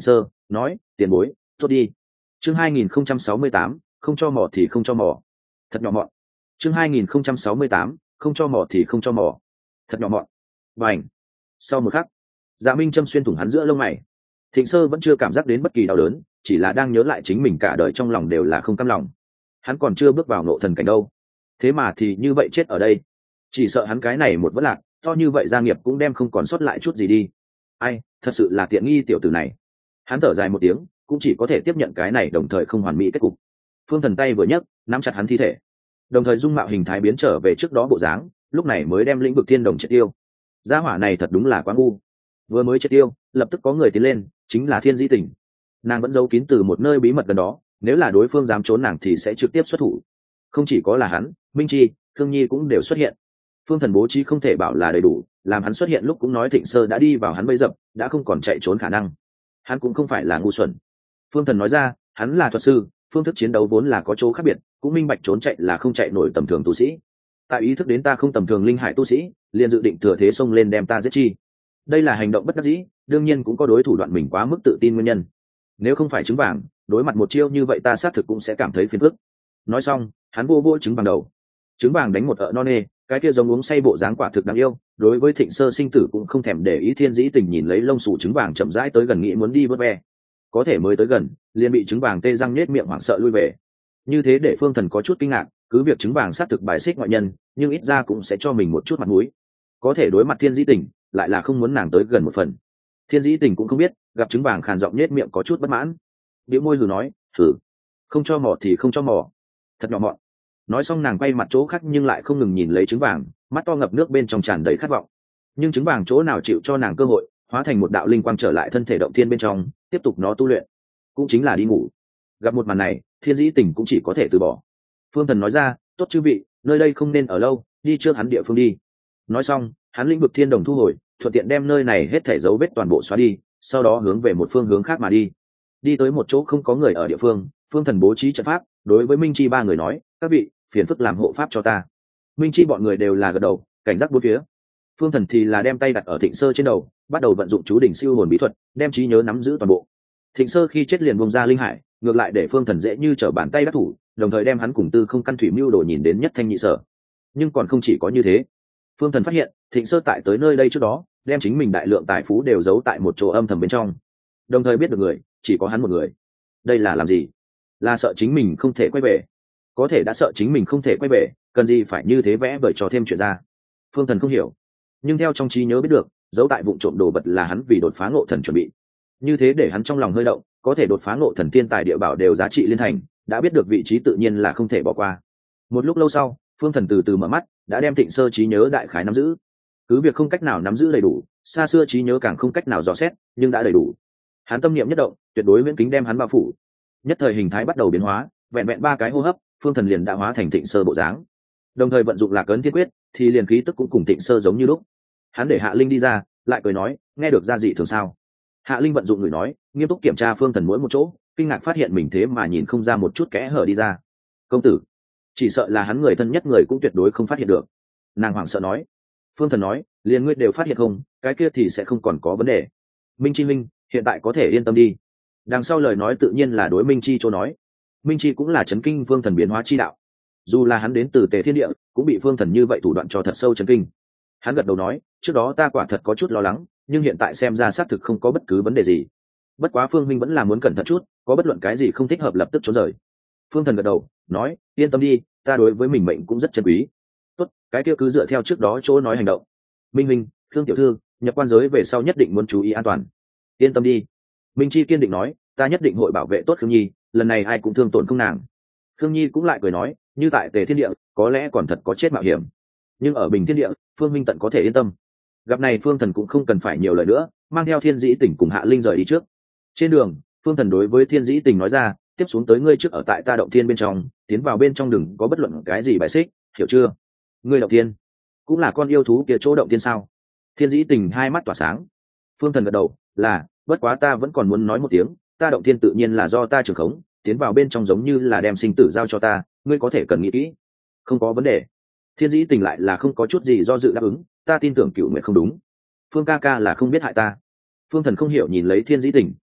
S1: nói tiền bối tốt đi. Chương hai nghìn không trăm sáu mươi tám, không cho mỏ thì không cho mỏ, thật nhỏ mọn. Chương hai nghìn không trăm sáu mươi tám, không cho mỏ thì không cho mỏ, thật nhỏ mọn. Bành. Sau một khắc, Dạ Minh châm xuyên thủng hắn giữa lông mày. Thịnh Sơ vẫn chưa cảm giác đến bất kỳ đau đớn, chỉ là đang nhớ lại chính mình cả đời trong lòng đều là không cam lòng. Hắn còn chưa bước vào nộ thần cảnh đâu, thế mà thì như vậy chết ở đây. Chỉ sợ hắn cái này một vất lạc, to như vậy gia nghiệp cũng đem không còn sót lại chút gì đi. Ai, thật sự là tiện nghi tiểu tử này. Hắn thở dài một tiếng, cũng chỉ có thể tiếp nhận cái này đồng thời không hoàn mỹ kết cục. Phương Thần tay vừa nhấc, nắm chặt hắn thi thể, đồng thời dung mạo hình thái biến trở về trước đó bộ dáng, lúc này mới đem lĩnh vực thiên đồng triệt tiêu. Gia hỏa này thật đúng là quá ngu, vừa mới triệt tiêu, lập tức có người tiến lên, chính là Thiên Dĩ Tình. Nàng vẫn giấu kín từ một nơi bí mật gần đó, nếu là đối phương dám trốn nàng thì sẽ trực tiếp xuất thủ. Không chỉ có là hắn, Minh Chi, Khương Nhi cũng đều xuất hiện. Phương Thần bố trí không thể bảo là đầy đủ, làm hắn xuất hiện lúc cũng nói Thịnh Sơ đã đi vào hắn bẫy dập, đã không còn chạy trốn khả năng. Hắn cũng không phải là ngu xuẩn. Phương Thần nói ra, hắn là thuật sư, phương thức chiến đấu vốn là có chỗ khác biệt, cũng minh bạch trốn chạy là không chạy nổi tầm thường tu sĩ. Tại ý thức đến ta không tầm thường linh hải tu sĩ, liền dự định thừa thế xông lên đem ta giết chi. Đây là hành động bất đắc dĩ, đương nhiên cũng có đối thủ đoạn mình quá mức tự tin nguyên nhân. Nếu không phải trứng vàng, đối mặt một chiêu như vậy ta xác thực cũng sẽ cảm thấy phiền phức. Nói xong, hắn vô vô trứng vàng đầu. Trứng vàng đánh một ợ non nê, cái kia giống uống say bộ dáng quả thực đáng yêu. Đối với Thịnh Sơ sinh tử cũng không thèm để ý. Thiên Dĩ Tình nhìn lấy lông xù trứng vàng chậm rãi tới gần, nghĩ muốn đi vớt ve, có thể mới tới gần liền bị trứng vàng tê răng nết miệng hoảng sợ lui về. Như thế để Phương Thần có chút kinh ngạc, cứ việc trứng vàng xác thực bài xích ngoại nhân, nhưng ít ra cũng sẽ cho mình một chút mặt mũi. Có thể đối mặt Thiên Dĩ Tình, lại là không muốn nàng tới gần một phần. Thiên Dĩ Tình cũng không biết, gặp trứng vàng khàn giọng nết miệng có chút bất mãn, bĩu môi hừ nói, thử, không cho mỏ thì không cho mỏ, thật nhỏ mọn. Nói xong nàng quay mặt chỗ khác nhưng lại không ngừng nhìn lấy trứng vàng, mắt to ngập nước bên trong tràn đầy khát vọng. Nhưng trứng vàng chỗ nào chịu cho nàng cơ hội, hóa thành một đạo linh quang trở lại thân thể động thiên bên trong, tiếp tục nó tu luyện, cũng chính là đi ngủ. Gặp một màn này, Thiên Dĩ Tình cũng chỉ có thể từ bỏ. Phương Thần nói ra, tốt chư vị, nơi đây không nên ở lâu, đi trước hắn địa phương đi. Nói xong, hắn lĩnh vực thiên đồng thu hồi, thuận tiện đem nơi này hết thảy dấu vết toàn bộ xóa đi, sau đó hướng về một phương hướng khác mà đi. Đi tới một chỗ không có người ở địa phương, Phương Thần bố trí trận pháp, đối với Minh Chi ba người nói, các vị, phiền phức làm hộ pháp cho ta. Minh Chi bọn người đều là gật đầu, cảnh giác bốn phía. Phương Thần thì là đem tay đặt ở Thịnh Sơ trên đầu, bắt đầu vận dụng chú đỉnh siêu hồn bí thuật, đem trí nhớ nắm giữ toàn bộ. Thịnh Sơ khi chết liền bung ra linh hải, ngược lại để Phương Thần dễ như trở bàn tay đắc thủ, đồng thời đem hắn cùng Tư Không Căn Thủy mưu đồ nhìn đến nhất thanh nhị sở. Nhưng còn không chỉ có như thế, Phương Thần phát hiện, Thịnh Sơ tại tới nơi đây trước đó, đem chính mình đại lượng tài phú đều giấu tại một chỗ âm thầm bên trong, đồng thời biết được người chỉ có hắn một người. Đây là làm gì? Là sợ chính mình không thể quay về? Có thể đã sợ chính mình không thể quay về, cần gì phải như thế vẽ vời trò thêm chuyện ra? Phương Thần không hiểu, nhưng theo trong trí nhớ biết được, giấu tại vụ trộm đồ vật là hắn vì đột phá ngộ thần chuẩn bị. Như thế để hắn trong lòng hơi động, có thể đột phá ngộ thần tiên tài địa bảo đều giá trị liên thành, đã biết được vị trí tự nhiên là không thể bỏ qua. Một lúc lâu sau, Phương Thần từ từ mở mắt, đã đem Thịnh Sơ trí nhớ đại khái nắm giữ. Cứ việc không cách nào nắm giữ đầy đủ, xa xưa trí nhớ càng không cách nào dò xét, nhưng đã đầy đủ. Hắn tâm niệm nhất động, tuyệt đối miễn kính đem hắn bao phủ. Nhất thời hình thái bắt đầu biến hóa, vẹn vẹn ba cái hô hấp, Phương Thần liền đã hóa thành Thịnh Sơ bộ dáng. Đồng thời vận dụng Lạc Ấn Thiên Quyết, thì liền khí tức cũng cùng Thịnh Sơ giống như lúc. Hắn để Hạ Linh đi ra, lại cười nói, nghe được ra dị thường sao? Hạ Linh vận dụng người nói, nghiêm túc kiểm tra Phương Thần mỗi một chỗ, kinh ngạc phát hiện mình thế mà nhìn không ra một chút kẽ hở đi ra. Công tử, chỉ sợ là hắn người thân nhất người cũng tuyệt đối không phát hiện được. Nàng hoảng sợ nói. Phương Thần nói, liền ngươi đều phát hiện không, cái kia thì sẽ không còn có vấn đề. Minh Chi Minh, hiện tại có thể yên tâm đi. Đằng sau lời nói tự nhiên là đối Minh Chi chỗ nói. Minh Chi cũng là chấn kinh Phương Thần biến hóa chi đạo. Dù là hắn đến từ Tề Thiên Địa, cũng bị Phương Thần như vậy thủ đoạn cho thật sâu chấn kinh. Hắn gật đầu nói, trước đó ta quả thật có chút lo lắng, nhưng hiện tại xem ra xác thực không có bất cứ vấn đề gì. Bất quá Phương Minh vẫn là muốn cẩn thận chút, có bất luận cái gì không thích hợp lập tức trốn rời. Phương Thần gật đầu, nói, yên tâm đi, ta đối với mình mệnh cũng rất trân quý. Tốt, cái kia cứ dựa theo trước đó chỗ nói hành động. Minh Minh, Khương tiểu thư, nhập quan giới về sau nhất định muốn chú ý an toàn. Yên tâm đi. Minh Chi kiên định nói, ta nhất định hội bảo vệ tốt Khương Nhi, lần này ai cũng thương tổn không nàng. Khương Nhi cũng lại cười nói, như tại Tề Thiên Địa, có lẽ còn thật có chết mạo hiểm, nhưng ở Bình Thiên Địa, Phương Minh tận có thể yên tâm. Gặp này Phương Thần cũng không cần phải nhiều lời nữa, mang theo Thiên Dĩ Tình cùng Hạ Linh rời đi trước. Trên đường, Phương Thần đối với Thiên Dĩ Tình nói ra, tiếp xuống tới ngươi trước ở tại ta động thiên bên trong, tiến vào bên trong đừng có bất luận cái gì bài xích, hiểu chưa? Ngươi động thiên cũng là con yêu thú kia chỗ động thiên sao? Thiên Dĩ Tình hai mắt tỏa sáng. Phương Thần gật đầu, là, bất quá ta vẫn còn muốn nói một tiếng, ta động thiên tự nhiên là do ta trưởng khống, tiến vào bên trong giống như là đem sinh tử giao cho ta, ngươi có thể cần nghĩ kỹ. Không có vấn đề. Thiên Dĩ Tình lại là không có chút gì do dự đáp ứng, ta tin tưởng Cửu Nguyệt không đúng. Phương ca ca là không biết hại ta. Phương Thần không hiểu nhìn lấy Thiên Dĩ Tình,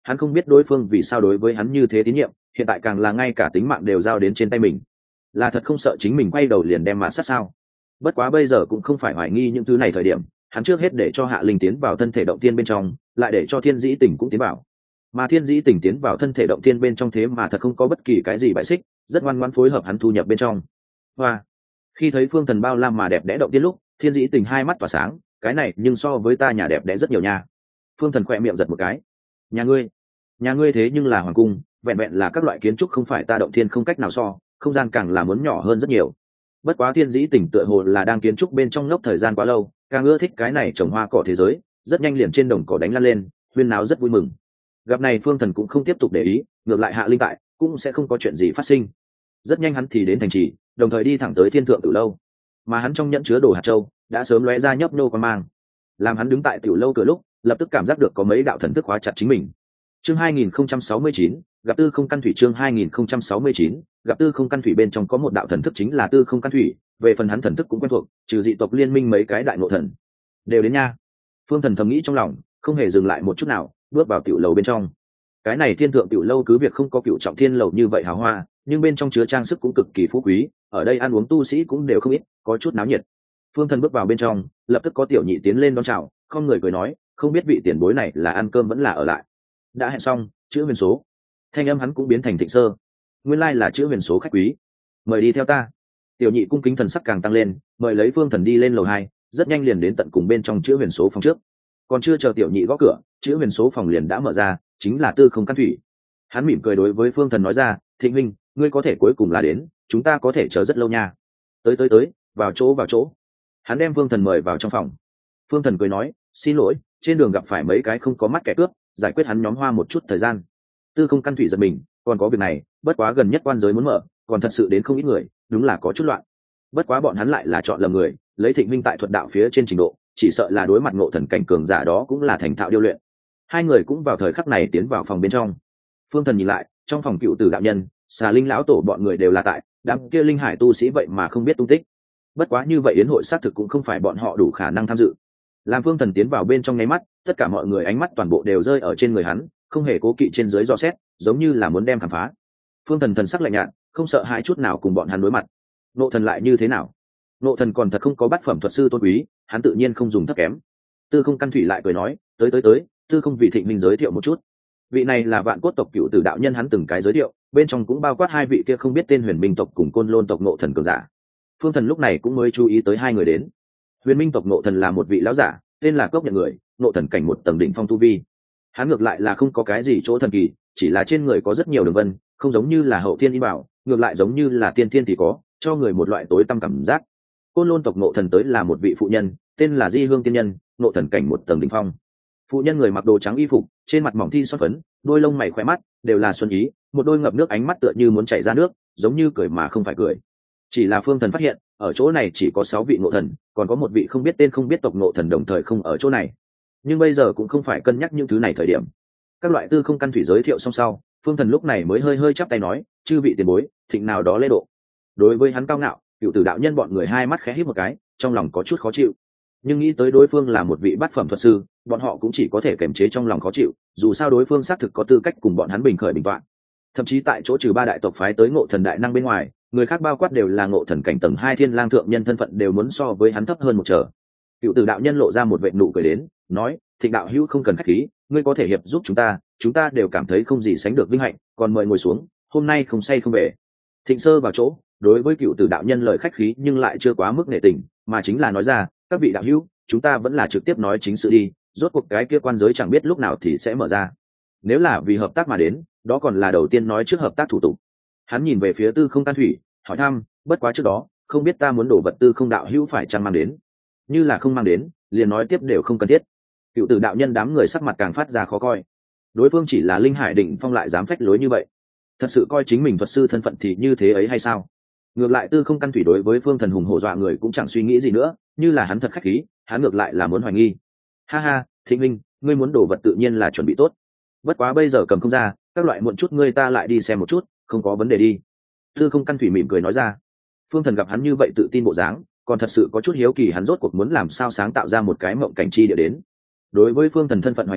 S1: hắn không biết đối phương vì sao đối với hắn như thế tín nhiệm, hiện tại càng là ngay cả tính mạng đều giao đến trên tay mình, là thật không sợ chính mình quay đầu liền đem mạn sát sao? Bất quá bây giờ cũng không phải hoài nghi những thứ này thời điểm, hắn trước hết để cho Hạ Linh tiến vào thân thể động tiên bên trong, lại để cho Thiên Dĩ Tỉnh cũng tiến vào. Mà Thiên Dĩ Tỉnh tiến vào thân thể động tiên bên trong thế mà thật không có bất kỳ cái gì bại xích, rất ngoan ngoãn phối hợp hắn thu nhập bên trong. Hoa. Khi thấy Phương Thần bao la mà đẹp đẽ động tiên lúc, Thiên Dĩ Tỉnh hai mắt tỏa sáng, cái này nhưng so với ta nhà đẹp đẽ rất nhiều nha. Phương Thần khẽ miệng giật một cái. Nhà ngươi? Nhà ngươi thế nhưng là hoàng cung, vẹn vẹn là các loại kiến trúc không phải ta động thiên không cách nào so, không gian càng là muốn nhỏ hơn rất nhiều. Bất quá Thiên Dĩ Tỉnh tựa hồ là đang kiến trúc bên trong ngốc thời gian quá lâu, càng ưa thích cái này trồng hoa cỏ thế giới, rất nhanh liền trên đồng cỏ đánh lăn lên, huyên náo rất vui mừng. Gặp này Phương Thần cũng không tiếp tục để ý, ngược lại Hạ Linh tại cũng sẽ không có chuyện gì phát sinh. Rất nhanh hắn thì đến thành trì, đồng thời đi thẳng tới Thiên Thượng Tiểu Lâu, mà hắn trong nhẫn chứa đồ hạt châu đã sớm lóe ra nhấp nô quan mang, làm hắn đứng tại Tiểu Lâu cửa lúc, lập tức cảm giác được có mấy đạo thần thức khóa chặt chính mình. Chương hai nghìn không trăm sáu mươi chín, gặp Tư Không Căn Thủy. Chương hai nghìn không trăm sáu mươi chín, gặp Tư Không Căn Thủy. Bên trong có một đạo thần thức chính là Tư Không Căn Thủy, về phần hắn thần thức cũng quen thuộc, trừ dị tộc liên minh mấy cái đại ngộ thần đều đến nha. Phương Thần thầm nghĩ trong lòng, không hề dừng lại một chút nào, bước vào tiểu lầu bên trong. Cái này Thiên Thượng Tiểu Lâu cứ việc không có Cựu Trọng Thiên lầu như vậy hào hoa, nhưng bên trong chứa trang sức cũng cực kỳ phú quý, ở đây ăn uống tu sĩ cũng đều không ít, có chút náo nhiệt. Phương Thần bước vào bên trong, lập tức có tiểu nhị tiến lên đón chào, không người cười nói, không biết vị tiền bối này là ăn cơm vẫn là ở lại. Đã hẹn xong, chữ huyền số. Thanh âm hắn cũng biến thành thịnh sơ. Nguyên lai là chữ huyền số khách quý. Mời đi theo ta. Tiểu nhị cung kính thần sắc càng tăng lên, mời lấy Phương Thần đi lên lầu hai, rất nhanh liền đến tận cùng bên trong chữ huyền số phòng trước. Còn chưa chờ tiểu nhị gõ cửa, chữ huyền số phòng liền đã mở ra, chính là Tư Không Căn Thủy. Hắn mỉm cười đối với Phương Thần nói ra, Thịnh huynh, ngươi có thể cuối cùng là đến, chúng ta có thể chờ rất lâu nha. Tới tới tới, vào chỗ vào chỗ. Hắn đem Phương Thần mời vào trong phòng. Phương Thần cười nói, xin lỗi, trên đường gặp phải mấy cái không có mắt kẻ cướp, giải quyết hắn nhóm hoa một chút thời gian. Tư Không Căn Thủy giật mình, còn có việc này, bất quá gần nhất quan giới muốn mở, còn thật sự đến không ít người, đúng là có chút loạn. Bất quá bọn hắn lại là chọn lầm người, lấy Thịnh huynh tại thuật đạo phía trên trình độ, chỉ sợ là đối mặt ngộ thần cảnh cường giả đó cũng là thành thạo điêu luyện. Hai người cũng vào thời khắc này tiến vào phòng bên trong. Phương Thần nhìn lại, trong phòng Cựu Tử đạo nhân, Xà Linh lão tổ bọn người đều là tại, đám kia linh hải tu sĩ vậy mà không biết tung tích. Bất quá như vậy yến hội xác thực cũng không phải bọn họ đủ khả năng tham dự. Làm Phương Thần tiến vào bên trong nháy mắt, tất cả mọi người ánh mắt toàn bộ đều rơi ở trên người hắn, không hề cố kỵ trên dưới dò xét, giống như là muốn đem khám phá. Phương Thần thần sắc lạnh nhạt, không sợ hãi chút nào cùng bọn hắn đối mặt. Nộ thần lại như thế nào? Nộ thần còn thật không có bát phẩm thuật sư tôn quý, hắn tự nhiên không dùng thấp kém. Tư Không Căn Thủy lại cười nói, tới tới tới, Tư Không vì Thịnh minh giới thiệu một chút. Vị này là Vạn Cốt tộc Cựu Tử đạo nhân, hắn từng cái giới thiệu, bên trong cũng bao quát hai vị kia không biết tên Huyền Minh tộc cùng Côn Lôn tộc Nộ thần cường giả. Phương Thần lúc này cũng mới chú ý tới hai người đến. Huyền Minh tộc Nộ thần là một vị lão giả, tên là Cốc Nhận Người, Nộ thần cảnh một tầng đỉnh phong tu vi. Hắn ngược lại là không có cái gì chỗ thần kỳ, chỉ là trên người có rất nhiều đường vân, không giống như là hậu thiên y bảo, ngược lại giống như là tiên thiên thì có, cho người một loại tối tăm cảm giác. Côn Lôn tộc Nộ thần tới là một vị phụ nhân, tên là Di Hương tiên nhân, Nộ thần cảnh một tầng đỉnh phong. Phụ nhân người mặc đồ trắng y phục, trên mặt mỏng thi son phấn, đôi lông mày khỏe mắt đều là xuân ý, một đôi ngập nước ánh mắt tựa như muốn chảy ra nước, giống như cười mà không phải cười. Chỉ là Phương Thần phát hiện, ở chỗ này chỉ có sáu vị Nộ thần, còn có một vị không biết tên không biết tộc Nộ thần đồng thời không ở chỗ này. Nhưng bây giờ cũng không phải cân nhắc những thứ này thời điểm. Các loại Tư Không Căn Thủy giới thiệu xong sau, Phương Thần lúc này mới hơi hơi chắp tay nói, chư vị tiền bối, Thịnh nào đó lễ độ. Đối với hắn cao ngạo, Cựu Tử đạo nhân bọn người hai mắt khẽ híp một cái, trong lòng có chút khó chịu. Nhưng nghĩ tới đối phương là một vị bát phẩm thuật sư, bọn họ cũng chỉ có thể kiềm chế trong lòng khó chịu, dù sao đối phương xác thực có tư cách cùng bọn hắn bình khởi bình toạn. Thậm chí tại chỗ trừ ba đại tộc phái tới Ngộ thần đại năng bên ngoài, người khác bao quát đều là Ngộ thần cảnh tầng hai thiên lang thượng nhân, thân phận đều muốn so với hắn thấp hơn một trở. Cựu Tử đạo nhân lộ ra một vệt nụ cười đến, nói, Thịnh đạo hữu không cần khách khí, ngươi có thể hiệp giúp chúng ta, chúng ta đều cảm thấy không gì sánh được vinh hạnh, còn mời ngồi xuống, hôm nay không say không về. Thịnh sơ vào chỗ, đối với Cựu Tử đạo nhân lời khách khí nhưng lại chưa quá mức nể tình, mà chính là nói ra, các vị đạo hữu, chúng ta vẫn là trực tiếp nói chính sự đi, rốt cuộc cái kia quan giới chẳng biết lúc nào thì sẽ mở ra. Nếu là vì hợp tác mà đến, đó còn là đầu tiên nói trước hợp tác thủ tục. Hắn nhìn về phía Tư Không Căn Thủy, hỏi thăm, bất quá trước đó, không biết ta muốn đổ vật Tư Không đạo hữu phải chăng mang đến? Như là không mang đến, liền nói tiếp đều không cần thiết. Cựu Tử đạo nhân đám người sắc mặt càng phát ra khó coi. Đối phương chỉ là linh hải đỉnh phong lại dám phách lối như vậy, thật sự coi chính mình thuật sư thân phận thì như thế ấy hay sao? Ngược lại Tư Không Căn Thủy đối với Phương Thần hùng hổ dọa người cũng chẳng suy nghĩ gì nữa, như là hắn thật khách khí, hắn ngược lại là muốn hoài nghi. Ha ha, Thịnh minh, ngươi muốn đổ vật tự nhiên là chuẩn bị tốt, bất quá bây giờ cầm không ra, các loại muộn chút ngươi ta lại đi xem một chút, không có vấn đề đi. Tư Không Căn Thủy mỉm cười nói ra. Phương Thần gặp hắn như vậy tự tin bộ dáng, còn thật sự có chút hiếu kỳ hắn rốt cuộc muốn làm sao sáng tạo ra một cái mộng cảnh chi địa đến. Đối với Phương Thần thân phận hoài nghi,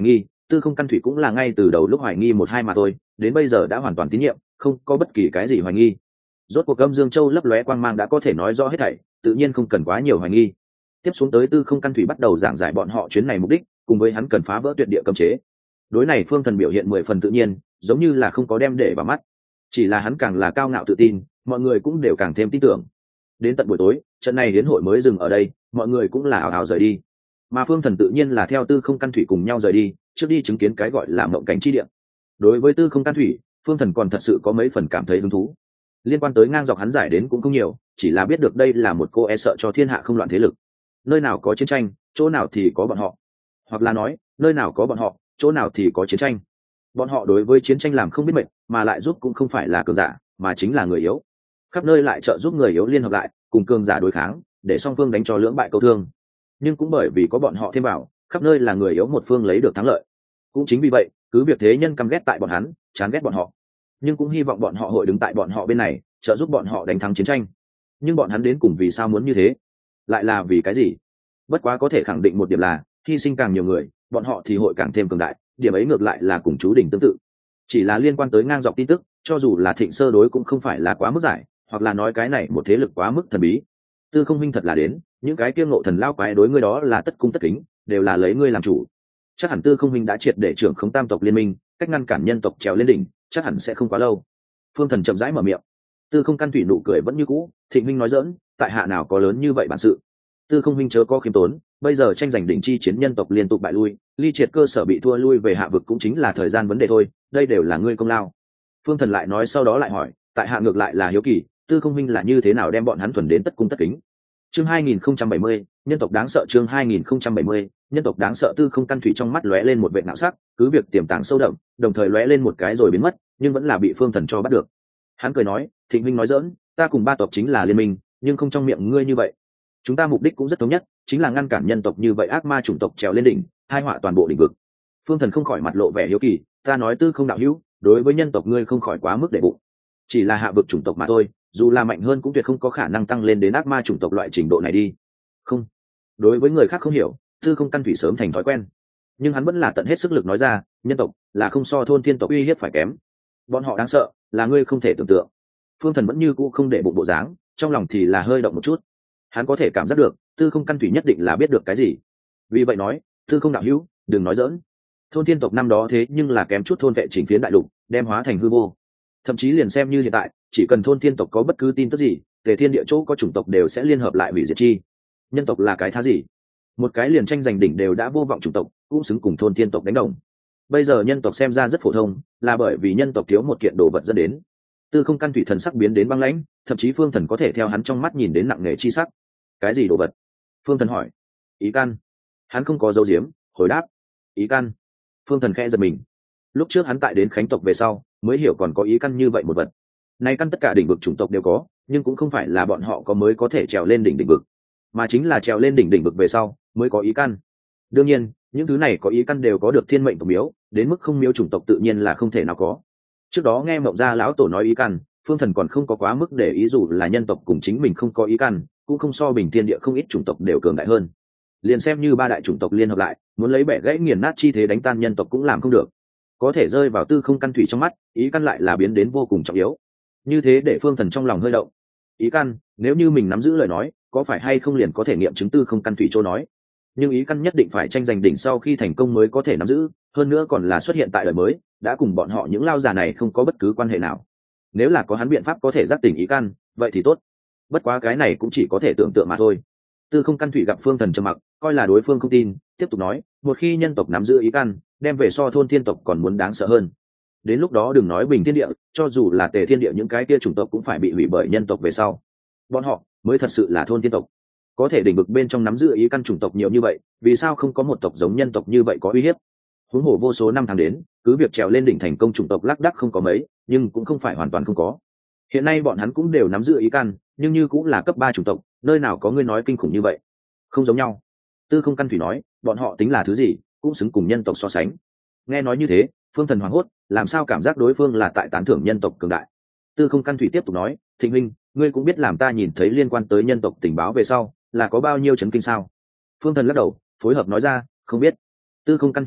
S1: Tư Không Căn Thủy cũng là ngay từ đầu lúc hoài nghi một hai mà thôi, đến bây giờ đã hoàn toàn tín nhiệm, không có bất kỳ cái gì hoài nghi. Rốt cuộc Âm Dương Châu lấp lóe quang mang đã có thể nói rõ hết thảy, tự nhiên không cần quá nhiều hoài nghi. Tiếp xuống tới Tư Không Căn Thủy bắt đầu giảng giải bọn họ chuyến này mục đích, cùng với hắn cần phá vỡ tuyệt địa cấm chế. Đối này Phương Thần biểu hiện mười phần tự nhiên, giống như là không có đem để vào mắt. Chỉ là hắn càng là cao ngạo tự tin, mọi người cũng đều càng thêm tin tưởng. Đến tận buổi tối, trận này hiến hội mới dừng ở đây, mọi người cũng là ảo ảo rời đi. Mà Phương Thần tự nhiên là theo Tư Không Căn Thủy cùng nhau rời đi, trước đi chứng kiến cái gọi là mộng cảnh chi địa. Đối với Tư Không Căn Thủy, Phương Thần còn thật sự có mấy phần cảm thấy hứng thú. Liên quan tới ngang dọc hắn giải đến cũng không nhiều, chỉ là biết được đây là một cô e sợ cho thiên hạ không loạn thế lực. Nơi nào có chiến tranh, chỗ nào thì có bọn họ. Hoặc là nói, nơi nào có bọn họ, chỗ nào thì có chiến tranh. Bọn họ đối với chiến tranh làm không biết mệt, mà lại giúp cũng không phải là cường giả, mà chính là người yếu. Khắp nơi lại trợ giúp người yếu liên hợp lại, cùng cường giả đối kháng, để song phương đánh cho lưỡng bại câu thương. Nhưng cũng bởi vì có bọn họ thêm vào, khắp nơi là người yếu một phương lấy được thắng lợi. Cũng chính vì vậy, cứ việc thế nhân căm ghét tại bọn hắn, chán ghét bọn họ, nhưng cũng hy vọng bọn họ hội đứng tại bọn họ bên này, trợ giúp bọn họ đánh thắng chiến tranh. Nhưng bọn hắn đến cùng vì sao muốn như thế? Lại là vì cái gì? Bất quá có thể khẳng định một điểm là, hy sinh càng nhiều người, bọn họ thì hội càng thêm cường đại, điểm ấy ngược lại là cùng chú đỉnh tương tự. Chỉ là liên quan tới ngang dọc tin tức, cho dù là Thịnh Sơ đối cũng không phải là quá mức giải, hoặc là nói cái này một thế lực quá mức thần bí. Tư Không huynh thật là đến, những cái kiêng ngộ thần lao quái đối ngươi đó là tất cung tất kính, đều là lấy ngươi làm chủ. Chắc hẳn Tư Không huynh đã triệt để trưởng khống tam tộc liên minh, cách ngăn cản nhân tộc trèo lên đỉnh, chắc hẳn sẽ không quá lâu. Phương Thần chậm rãi mở miệng. Tư Không Căn Thủy nụ cười vẫn như cũ, Thịnh huynh nói giỡn, tại hạ nào có lớn như vậy bản sự. Tư Không huynh chớ có khiêm tốn, bây giờ tranh giành đỉnh chi chiến nhân tộc liên tục bại lui, ly triệt cơ sở bị thua lui về hạ vực cũng chính là thời gian vấn đề thôi, đây đều là ngươi công lao. Phương Thần lại nói, sau đó lại hỏi, tại hạ ngược lại là hiếu kỳ, Tư Không huynh là như thế nào đem bọn hắn thuần đến tất cung tất kính. Chương hai nghìn không trăm bảy mươi, nhân tộc đáng sợ. Chương hai nghìn không trăm bảy mươi, nhân tộc đáng sợ. Tư Không Căn Thủy trong mắt lóe lên một vẻ ngạo sắc, cứ việc tiềm tàng sâu đậm, đồng thời lóe lên một cái rồi biến mất, nhưng vẫn là bị Phương Thần cho bắt được. Hắn cười nói, Thịnh huynh nói giỡn, ta cùng ba tộc chính là liên minh, nhưng không trong miệng ngươi như vậy. Chúng ta mục đích cũng rất thống nhất, chính là ngăn cản nhân tộc như vậy ác ma chủng tộc trèo lên đỉnh, hai họa toàn bộ đỉnh vực. Phương Thần không khỏi mặt lộ vẻ hiếu kỳ, ta nói Tư Không đạo hữu, đối với nhân tộc ngươi không khỏi quá mức để bụng. Chỉ là hạ vực chủng tộc mà thôi, dù là mạnh hơn cũng tuyệt không có khả năng tăng lên đến ác ma chủng tộc loại trình độ này đi. Không, đối với người khác không hiểu, Tư Không Căn Thủy sớm thành thói quen, nhưng hắn vẫn là tận hết sức lực nói ra, nhân tộc là không so thôn thiên tộc uy hiếp phải kém, bọn họ đáng sợ là ngươi không thể tưởng tượng. Phương Thần vẫn như cũ không để bụng bộ dáng, trong lòng thì là hơi động một chút. Hắn có thể cảm giác được Tư Không Căn Thủy nhất định là biết được cái gì, vì vậy nói, Tư Không đạo hữu, đừng nói giỡn. Thôn thiên tộc năm đó thế nhưng là kém chút thôn vệ chỉnh phiến đại lục, đem hóa thành hư vô. Thậm chí liền xem như hiện tại, chỉ cần thôn thiên tộc có bất cứ tin tức gì, Tề Thiên Địa chỗ có chủng tộc đều sẽ liên hợp lại hủy diệt chi. Nhân tộc là cái thá gì? Một cái liền tranh giành đỉnh đều đã vô vọng chủng tộc, cũng xứng cùng thôn thiên tộc đánh đồng. Bây giờ nhân tộc xem ra rất phổ thông, là bởi vì nhân tộc thiếu một kiện đồ vật dẫn đến. Tư Không Căn Thủy thần sắc biến đến băng lãnh, thậm chí Phương Thần có thể theo hắn trong mắt nhìn đến nặng nề chi sắc. Cái gì đồ vật? Phương Thần hỏi. Ý căn. Hắn không có dấu diếm, hồi đáp. Ý căn. Phương Thần khẽ giật mình. Lúc trước hắn tại đến Khánh tộc về sau, mới hiểu còn có ý căn như vậy một vật. Nay căn tất cả đỉnh vực chủng tộc đều có, nhưng cũng không phải là bọn họ có mới có thể trèo lên đỉnh đỉnh vực, mà chính là trèo lên đỉnh đỉnh vực về sau mới có ý căn. Đương nhiên, những thứ này có ý căn đều có được thiên mệnh tộc miếu, đến mức không miếu chủng tộc tự nhiên là không thể nào có. Trước đó nghe Mộng Gia lão tổ nói ý căn, Phương Thần còn không có quá mức để ý, dù là nhân tộc cùng chính mình không có ý căn, cũng không so bình thiên địa không ít chủng tộc đều cường đại hơn. Liền xem như ba đại chủng tộc liên hợp lại, muốn lấy bẻ gãy nghiền nát chi thế đánh tan nhân tộc cũng làm không được. Có thể rơi vào Tư Không Căn Thủy trong mắt, ý căn lại là biến đến vô cùng trọng yếu. Như thế để Phương Thần trong lòng hơi động. Ý căn, nếu như mình nắm giữ lời nói, có phải hay không liền có thể nghiệm chứng Tư Không Căn Thủy chỗ nói. Nhưng ý căn nhất định phải tranh giành đỉnh sau khi thành công mới có thể nắm giữ, hơn nữa còn là xuất hiện tại đời mới, đã cùng bọn họ những lao già này không có bất cứ quan hệ nào. Nếu là có hắn biện pháp có thể giác tỉnh ý căn, vậy thì tốt. Bất quá cái này cũng chỉ có thể tưởng tượng mà thôi. Tư Không Căn Thủy gặp Phương Thần trầm mặc, coi là đối phương không tin, tiếp tục nói, một khi nhân tộc nắm giữ ý căn, đem về so thôn thiên tộc còn muốn đáng sợ hơn. Đến lúc đó đừng nói bình thiên địa, cho dù là Tề Thiên Địa những cái kia chủng tộc cũng phải bị hủy bởi nhân tộc về sau. Bọn họ mới thật sự là thôn thiên tộc. Có thể đỉnh vực bên trong nắm giữ ý căn chủng tộc nhiều như vậy, vì sao không có một tộc giống nhân tộc như vậy có uy hiếp? Huống hồ vô số năm tháng đến, cứ việc trèo lên đỉnh thành công chủng tộc lác đác không có mấy, nhưng cũng không phải hoàn toàn không có. Hiện nay bọn hắn cũng đều nắm giữ ý căn, nhưng như cũng là cấp ba chủng tộc, nơi nào có ngươi nói kinh khủng như vậy? Không giống nhau. Tư Không Căn Thủy nói, bọn họ tính là thứ gì, cũng xứng cùng nhân tộc so sánh. Nghe nói như thế, Phương Thần hoảng hốt, làm sao cảm giác đối phương là tại tán thưởng nhân tộc cường đại. Tư Không Căn Thủy tiếp tục nói, Thịnh huynh, ngươi cũng biết làm ta nhìn thấy liên quan tới nhân tộc tình báo về sau, là có bao nhiêu chấn kinh sao? Phương Thần lắc đầu, phối hợp nói ra, không biết. Tư Không Căn Thủy nói,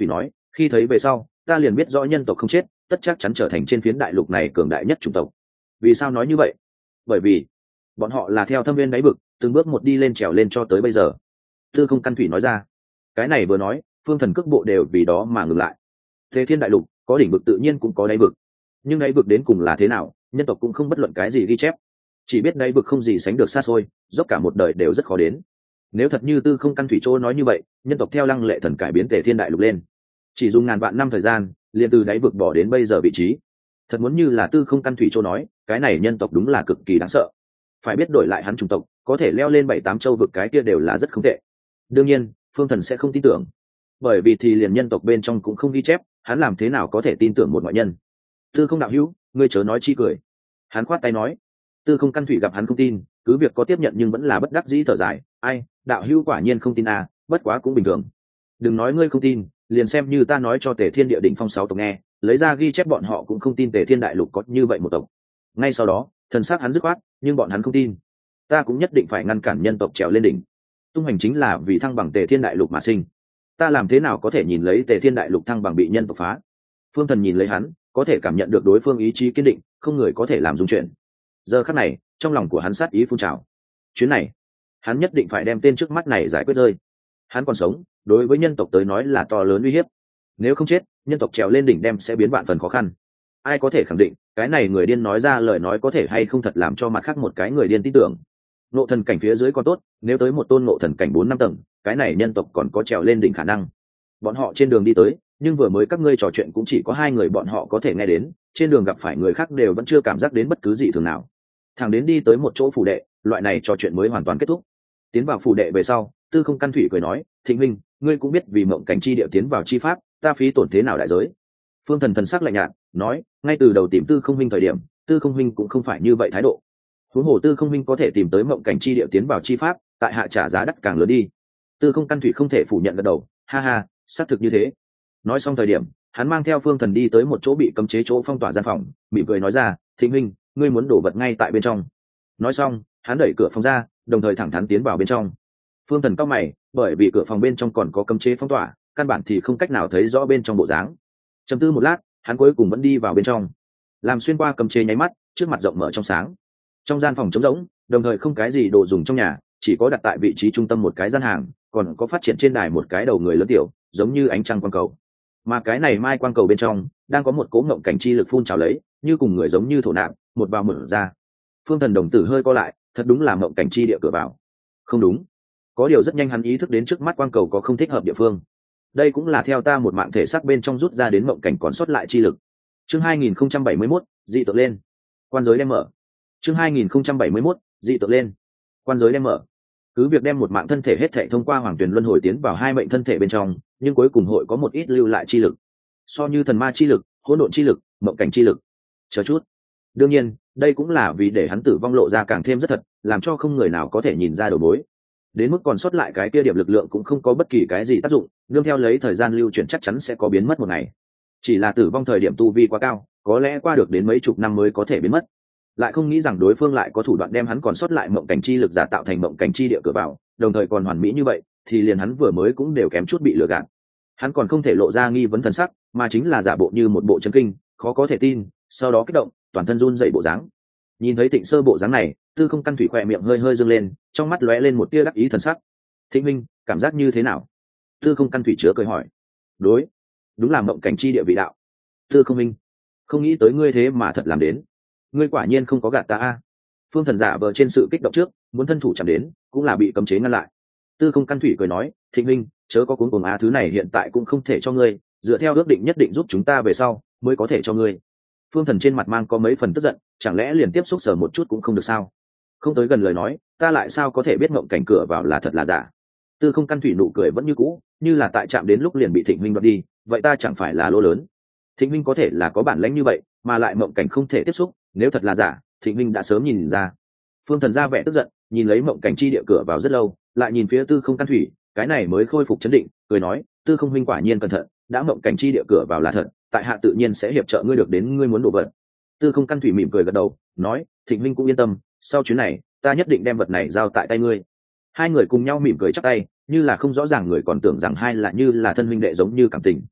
S1: Khi thấy về sau ta liền biết rõ nhân tộc không chết tất chắc chắn trở thành trên phiến đại lục này cường đại nhất chủng tộc. Vì sao nói như vậy? Bởi vì bọn họ là theo thâm viên đáy vực từng bước một đi lên trèo lên cho tới bây giờ. Tư không căn thủy nói ra. Cái này vừa nói phương thần cước bộ đều vì đó mà ngừng lại. Thế thiên đại lục có đỉnh vực tự nhiên cũng có đáy vực, nhưng đáy vực đến cùng là thế nào nhân tộc cũng không bất luận cái gì ghi chép, chỉ biết đáy vực không gì sánh được xa xôi, dốc cả một đời đều rất khó đến. Nếu thật như tư không căn thủy chỗ nói như vậy, nhân tộc theo lăng lệ thần cải biến tề thiên đại lục lên chỉ dùng ngàn vạn năm thời gian liền từ đáy vực bỏ đến bây giờ vị trí. Thật muốn như là tư không căn thủy chỗ nói, cái này nhân tộc đúng là cực kỳ đáng sợ. Phải biết đổi lại hắn chủng tộc có thể leo lên bảy tám châu vực cái kia đều là rất không tệ. Đương nhiên phương thần sẽ không tin tưởng, bởi vì thì liền nhân tộc bên trong cũng không ghi chép, hắn làm thế nào có thể tin tưởng một ngoại nhân. Tư không đạo hữu, ngươi chớ nói chi cười. Hắn khoát tay nói. Tư không căn thủy gặp hắn không tin, cứ việc có tiếp nhận nhưng vẫn là bất đắc dĩ thở dài. Ai, đạo hữu quả nhiên không tin à, bất quá cũng bình thường. Đừng nói ngươi không tin, liền xem như ta nói cho Tề Thiên địa đỉnh phong sáu tộc nghe, lấy ra ghi chép bọn họ cũng không tin Tề Thiên đại lục có như vậy một tộc. Ngay sau đó thần sắc hắn dứt khoát, nhưng bọn hắn không tin. Ta cũng nhất định phải ngăn cản nhân tộc trèo lên đỉnh. Tung hành chính là vì thăng bằng Tề Thiên đại lục mà sinh, ta làm thế nào có thể nhìn lấy Tề Thiên đại lục thăng bằng bị nhân tộc phá? Phương thần nhìn lấy hắn, có thể cảm nhận được đối phương ý chí kiên định, không người có thể làm dung chuyện. Giờ khắc này trong lòng của hắn sát ý phun trào. Chuyến này hắn nhất định phải đem tên trước mắt này giải quyết rơi. Hắn còn sống đối với nhân tộc tới nói là to lớn uy hiếp, nếu không chết nhân tộc trèo lên đỉnh đem sẽ biến vạn phần khó khăn. Ai có thể khẳng định cái này người điên nói ra lời nói có thể hay không thật làm cho mặt khác một cái người điên tin tưởng. Ngộ thần cảnh phía dưới còn tốt, nếu tới một tôn ngộ thần cảnh bốn năm tầng, cái này nhân tộc còn có trèo lên đỉnh khả năng. Bọn họ trên đường đi tới, nhưng vừa mới các ngươi trò chuyện cũng chỉ có hai người bọn họ có thể nghe đến, trên đường gặp phải người khác đều vẫn chưa cảm giác đến bất cứ gì thường nào. Thằng đến đi tới một chỗ phủ đệ, loại này trò chuyện mới hoàn toàn kết thúc. Tiến vào phủ đệ về sau, tư không căn thủy cười nói, Thịnh minh, ngươi cũng biết vì mộng cảnh chi địa tiến vào chi pháp, ta phí tổn thế nào đại giới. Phương thần thần sắc lạnh nhạt nói, ngay từ đầu tìm tư không minh thời điểm, tư không minh cũng không phải như vậy thái độ. Huống hồ tư không minh có thể tìm tới mộng cảnh chi địa tiến vào chi pháp, tại hạ trả giá đắt càng lớn đi. Tư không căn thủy không thể phủ nhận gật đầu, ha ha, xác thực như thế. Nói xong thời điểm hắn mang theo phương thần đi tới một chỗ bị cấm chế chỗ phong tỏa gian phòng, mỉm cười nói ra, Thịnh minh, ngươi muốn đổ vật ngay tại bên trong. Nói xong hắn đẩy cửa phòng ra, đồng thời thẳng thắn tiến vào bên trong. Phương thần cao mày, bởi vì cửa phòng bên trong còn có cấm chế phong tỏa, căn bản thì không cách nào thấy rõ bên trong bộ dáng. Trầm tư một lát hắn cuối cùng vẫn đi vào bên trong, làm xuyên qua cấm chế nháy mắt, trước mặt rộng mở trong sáng. Trong gian phòng trống rỗng, đồng thời không cái gì đồ dùng trong nhà, chỉ có đặt tại vị trí trung tâm một cái gian hàng, còn có phát triển trên đài một cái đầu người lớn tiểu, giống như ánh trăng quang cầu. Mà cái này mai quang cầu bên trong đang có một cỗ ngộng cảnh chi lực phun trào lấy, như cùng người giống như thổ nạp, một vào mở ra. Phương thần đồng tử hơi co lại, thật đúng là ngộng cảnh chi địa cửa vào. Không đúng, có điều rất nhanh hắn ý thức đến trước mắt quang cầu có không thích hợp địa phương. Đây cũng là theo ta một mạng thể xác bên trong rút ra đến ngộng cảnh còn sót lại chi lực. Chương hai nghìn không trăm bảy mươi mốt, dị tượng lên. Quan giới đem mở. Chương hai nghìn không trăm bảy mươi mốt, dị tượng lên. Quan giới đem mở. Cứ việc đem một mạng thân thể hết thảy thông qua hoàng tuyển luân hồi tiến vào hai mệnh thân thể bên trong, nhưng cuối cùng hội có một ít lưu lại chi lực, so như thần ma chi lực, hỗn độn chi lực, mộng cảnh chi lực chờ chút. Đương nhiên đây cũng là vì để hắn tử vong lộ ra càng thêm rất thật, làm cho không người nào có thể nhìn ra đầu mối. Đến mức còn sót lại cái kia điểm lực lượng cũng không có bất kỳ cái gì tác dụng, nương theo lấy thời gian lưu chuyển chắc chắn sẽ có biến mất một ngày. Chỉ là tử vong thời điểm tu vi quá cao, có lẽ qua được đến mấy chục năm mới có thể biến mất. Lại không nghĩ rằng đối phương lại có thủ đoạn đem hắn còn sót lại mộng cảnh chi lực giả tạo thành mộng cảnh chi địa cửa vào, đồng thời còn hoàn mỹ như vậy, thì liền hắn vừa mới cũng đều kém chút bị lừa gạt. Hắn còn không thể lộ ra nghi vấn thần sắc, mà chính là giả bộ như một bộ chấn kinh, khó có thể tin, sau đó kích động, toàn thân run dậy bộ dáng. Nhìn thấy Thịnh Sơ bộ dáng này, tư không căn thủy khỏe miệng hơi hơi dâng lên, trong mắt lóe lên một tia đắc ý thần sắc. Thịnh minh, cảm giác như thế nào? Tư không căn thủy chứa cười hỏi. Đối, đúng là mộng cảnh chi địa vị đạo. Tư không minh, không nghĩ tới ngươi thế mà thật làm đến. Ngươi quả nhiên không có gạt ta a. Phương thần giả vờ trên sự kích động trước, muốn thân thủ chạm đến, cũng là bị cấm chế ngăn lại. Tư không căn thủy cười nói, Thịnh minh, chớ có cuốn cuồng a, thứ này hiện tại cũng không thể cho ngươi, dựa theo ước định nhất định giúp chúng ta về sau mới có thể cho ngươi. Phương thần trên mặt mang có mấy phần tức giận, chẳng lẽ liền tiếp xúc sờ một chút cũng không được sao? Không tới gần lời nói, ta lại sao có thể biết mộng cảnh cửa vào là thật là giả? Tư không căn thủy nụ cười vẫn như cũ, như là tại chạm đến lúc liền bị Thịnh minh đoạt đi, vậy ta chẳng phải là lỗ lớn? Thịnh minh có thể là có bản lãnh như vậy, mà lại mộng cảnh không thể tiếp xúc, nếu thật là giả, Thịnh minh đã sớm nhìn ra. Phương thần ra vẻ tức giận, nhìn lấy mộng cảnh chi địa cửa vào rất lâu, lại nhìn phía tư không căn thủy, cái này mới khôi phục chấn định, cười nói, tư không minh quả nhiên cẩn thận, đã mộng cảnh chi địa cửa vào là thật, tại hạ tự nhiên sẽ hiệp trợ ngươi được đến ngươi muốn đồ vật. Tư không căn thủy mỉm cười gật đầu, nói, Thịnh minh cũng yên tâm, sau chuyến này ta nhất định đem vật này giao tại tay ngươi. Hai người cùng nhau mỉm cười chắp tay, như là không rõ ràng người còn tưởng rằng hai là như là thân huynh đệ giống như cảm tình.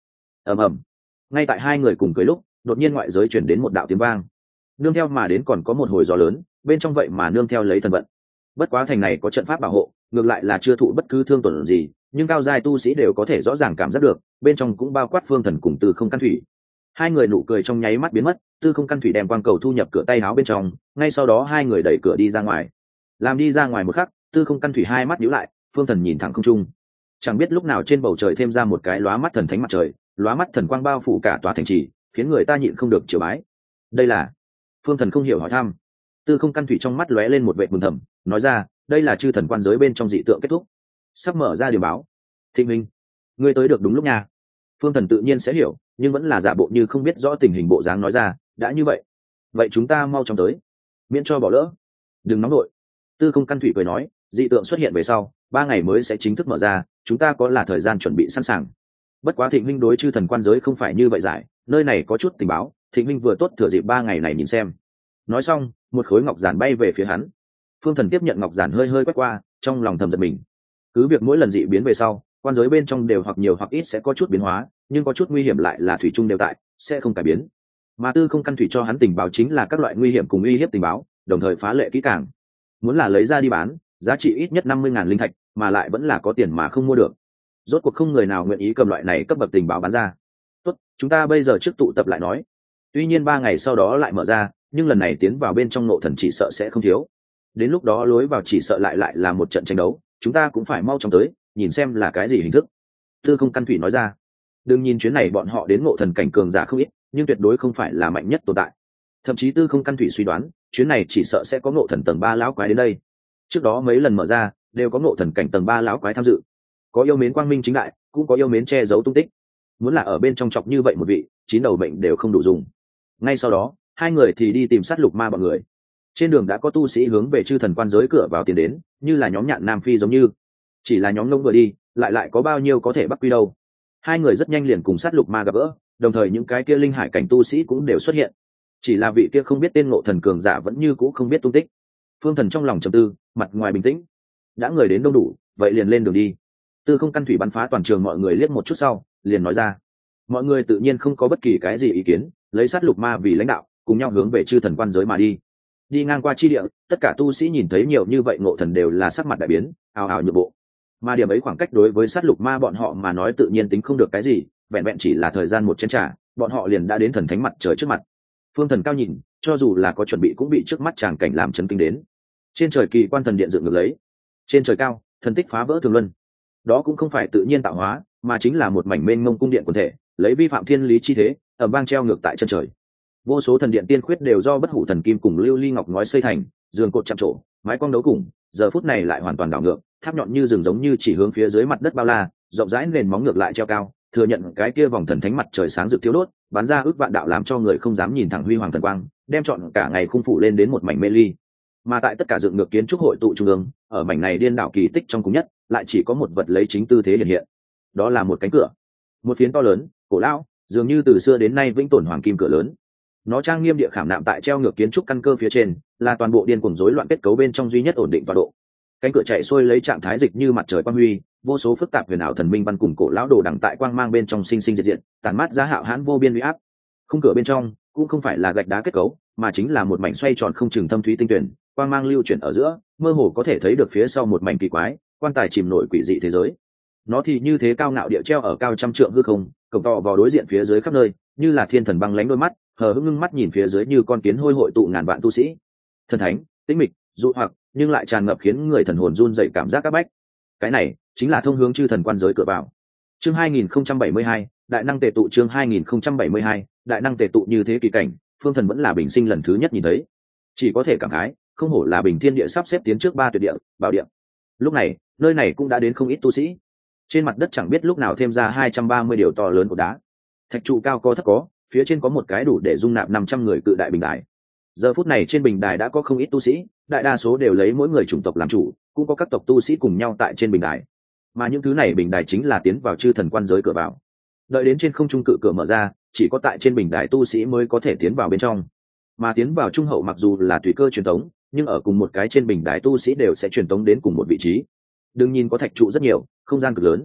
S1: ầm ầm. Ngay tại hai người cùng cười lúc, đột nhiên ngoại giới chuyển đến một đạo tiếng vang, nương theo mà đến còn có một hồi gió lớn, bên trong vậy mà nương theo lấy thần vận. Bất quá thành này có trận pháp bảo hộ, ngược lại là chưa thụ bất cứ thương tổn gì, nhưng cao giai tu sĩ đều có thể rõ ràng cảm giác được, bên trong cũng bao quát Phương Thần cùng Tư Không Căn Thủy. Hai người nụ cười trong nháy mắt biến mất, Tư Không Căn Thủy đem quang cầu thu nhập cửa tay áo bên trong, ngay sau đó hai người đẩy cửa đi ra ngoài. Làm đi ra ngoài một khắc, Tư Không Căn Thủy hai mắt nhíu lại, Phương Thần nhìn thẳng không trung. Chẳng biết lúc nào trên bầu trời thêm ra một cái lóa mắt thần thánh mặt trời, lóa mắt thần quang bao phủ cả tòa thành trì, khiến người ta nhịn không được triều bái. Đây là? Phương Thần không hiểu hỏi thăm. Tư Không Căn Thủy trong mắt lóe lên một vệt mừng thầm, nói ra, đây là chư thần quan giới bên trong dị tượng kết thúc, sắp mở ra điểm báo. Thịnh minh, ngươi tới được đúng lúc nha. Phương Thần tự nhiên sẽ hiểu, nhưng vẫn là giả bộ như không biết rõ tình hình bộ dáng nói ra, đã như vậy, vậy chúng ta mau chóng tới, miễn cho bỏ lỡ. Đừng nóng đội. Tư Không Căn Thủy cười nói, dị tượng xuất hiện về sau, ba ngày mới sẽ chính thức mở ra, chúng ta có là thời gian chuẩn bị sẵn sàng. Bất quá Thịnh minh đối chư thần quan giới không phải như vậy giải, nơi này có chút tình báo, Thịnh minh vừa tốt thừa dịp ba ngày này nhìn xem. Nói xong, một khối ngọc giản bay về phía hắn. Phương Thần tiếp nhận ngọc giản hơi hơi quét qua, trong lòng thầm giật mình. Cứ việc mỗi lần dị biến về sau, quan giới bên trong đều hoặc nhiều hoặc ít sẽ có chút biến hóa, nhưng có chút nguy hiểm lại là thủy chung đều tại, sẽ không cải biến. Mà Tư Không Căn Thủy cho hắn tình báo chính là các loại nguy hiểm cùng uy hiếp tình báo, đồng thời phá lệ kỹ càng. Muốn là lấy ra đi bán, giá trị ít nhất năm mươi ngàn linh thạch, mà lại vẫn là có tiền mà không mua được. Rốt cuộc không người nào nguyện ý cầm loại này cấp bậc tình báo bán ra. Tốt, chúng ta bây giờ trước tụ tập lại nói. Tuy nhiên ba ngày sau đó lại mở ra, nhưng lần này tiến vào bên trong nộ thần chỉ sợ sẽ không thiếu. Đến lúc đó lối vào chỉ sợ lại lại là một trận tranh đấu, chúng ta cũng phải mau chóng tới, nhìn xem là cái gì hình thức. Tư Không Căn Thủy nói ra. Đừng nhìn chuyến này bọn họ đến ngộ thần cảnh cường giả không ít, nhưng tuyệt đối không phải là mạnh nhất tồn tại. Thậm chí Tư Không Căn Thủy suy đoán, chuyến này chỉ sợ sẽ có ngộ thần tầng ba lão quái đến đây. Trước đó mấy lần mở ra, đều có ngộ thần cảnh tầng ba lão quái tham dự. Có yêu mến quang minh chính đại, cũng có yêu mến che giấu tung tích. Muốn là ở bên trong chọc như vậy một vị, chín đầu bệnh đều không đủ dùng. Ngay sau đó, hai người thì đi tìm sát lục ma bọn người. Trên đường đã có tu sĩ hướng về chư thần quan giới cửa vào tiến đến, như là nhóm nhạn Nam Phi giống như. Chỉ là nhóm ngông vừa đi, lại lại có bao nhiêu có thể bắt quy đâu. Hai người rất nhanh liền cùng sát lục ma gặp gỡ, đồng thời những cái kia linh hải cảnh tu sĩ cũng đều xuất hiện. Chỉ là vị kia không biết tên ngộ thần cường giả vẫn như cũ không biết tung tích. Phương Thần trong lòng trầm tư, mặt ngoài bình tĩnh. Đã người đến đông đủ, vậy liền lên đường đi. Tư Không Căn Thủy bắn phá toàn trường mọi người liếc một chút sau, liền nói ra. Mọi người tự nhiên không có bất kỳ cái gì ý kiến, lấy sát lục ma vì lãnh đạo, cùng nhau hướng về chư thần quan giới mà đi. Đi ngang qua chi địa, tất cả tu sĩ nhìn thấy nhiều như vậy ngộ thần đều là sắc mặt đại biến, ào ào nhượng bộ. Mà điểm ấy khoảng cách đối với sát lục ma bọn họ mà nói tự nhiên tính không được cái gì, vẹn vẹn chỉ là thời gian một chén trà, bọn họ liền đã đến thần thánh mặt trời trước mặt. Phương Thần cao nhìn, cho dù là có chuẩn bị cũng bị trước mắt tràng cảnh làm chấn kinh đến. Trên trời kỳ quan thần điện dựng ngược lấy, trên trời cao, thần tích phá vỡ thường luân. Đó cũng không phải tự nhiên tạo hóa, mà chính là một mảnh mênh mông cung điện quần thể, lấy vi phạm thiên lý chi thế, ầm vang treo ngược tại chân trời. Vô số thần điện tiên khuyết đều do bất hủ thần kim cùng lưu ly ngọc ngói xây thành, giường cột chạm trổ, mái cong đấu cùng, giờ phút này lại hoàn toàn đảo ngược, tháp nhọn như rừng giống như chỉ hướng phía dưới mặt đất bao la, rộng rãi nền móng ngược lại treo cao, thừa nhận cái kia vòng thần thánh mặt trời sáng rực thiếu đốt, bắn ra ước vạn đạo làm cho người không dám nhìn thẳng huy hoàng thần quang, đem trọn cả ngày khung phủ lên đến một mảnh mê ly. Mà tại tất cả dựng ngược kiến trúc hội tụ trung ương, ở mảnh này điên đảo kỳ tích trong cùng nhất, lại chỉ có một vật lấy chính tư thế hiện hiện. Đó là một cánh cửa, một phiến to lớn, cổ lão, dường như từ xưa đến nay vĩnh tồn hoàng kim cửa lớn. Nó trang nghiêm địa khảm nạm tại treo ngược kiến trúc căn cơ phía trên, là toàn bộ điên cuồng rối loạn kết cấu bên trong duy nhất ổn định tọa độ. Cánh cửa chạy xuôi lấy trạng thái dịch như mặt trời quang huy, vô số phức tạp huyền ảo thần minh văn cùng cổ lão đồ đằng tại quang mang bên trong sinh sinh diệt diệt, tản mát ra hạo hãn vô biên uy áp. Khung cửa bên trong cũng không phải là gạch đá kết cấu, mà chính là một mảnh xoay tròn không chừng thâm thúy tinh tuyển, quang mang lưu chuyển ở giữa, mơ hồ có thể thấy được phía sau một mảnh kỳ quái, quan tài chìm nổi quỷ dị thế giới. Nó thì như thế cao ngạo địa treo ở cao trăm trượng hư không, cổng to vào đối diện phía dưới khắp nơi, như là thiên thần băng lánh đôi mắt, hờ hững ngưng mắt nhìn phía dưới như con kiến hôi hội tụ ngàn vạn tu sĩ. Thần thánh, tĩnh mịch, dụ hoặc, nhưng lại tràn ngập khiến người thần hồn run dậy cảm giác các bách. Cái này chính là thông hướng chư thần quan giới cửa vào. Chương hai nghìn không trăm bảy mươi hai, đại năng tề tụ. Chương hai nghìn không trăm bảy mươi hai, đại năng tề tụ. Như thế kỳ cảnh, Phương Thần vẫn là bình sinh lần thứ nhất nhìn thấy, chỉ có thể cảm khái, không hổ là bình thiên địa sắp xếp tiến trước ba tuyệt địa, bảo địa. Lúc này, nơi này cũng đã đến không ít tu sĩ. Trên mặt đất chẳng biết lúc nào thêm ra hai trăm ba mươi điều to lớn của đá, thạch trụ cao có thấp có, phía trên có một cái đủ để dung nạp năm trăm người cự đại bình đài. Giờ phút này trên bình đài đã có không ít tu sĩ, đại đa số đều lấy mỗi người chủng tộc làm chủ, cũng có các tộc tu sĩ cùng nhau tại trên bình đài. Mà những thứ này bình đài chính là tiến vào chư thần quan giới cửa vào. Đợi đến trên không trung cự cửa mở ra, chỉ có tại trên bình đài tu sĩ mới có thể tiến vào bên trong. Mà tiến vào trung hậu mặc dù là tùy cơ truyền tống, nhưng ở cùng một cái trên bình đài tu sĩ đều sẽ truyền tống đến cùng một vị trí. Đừng nhìn có thạch trụ rất nhiều, không gian cực lớn,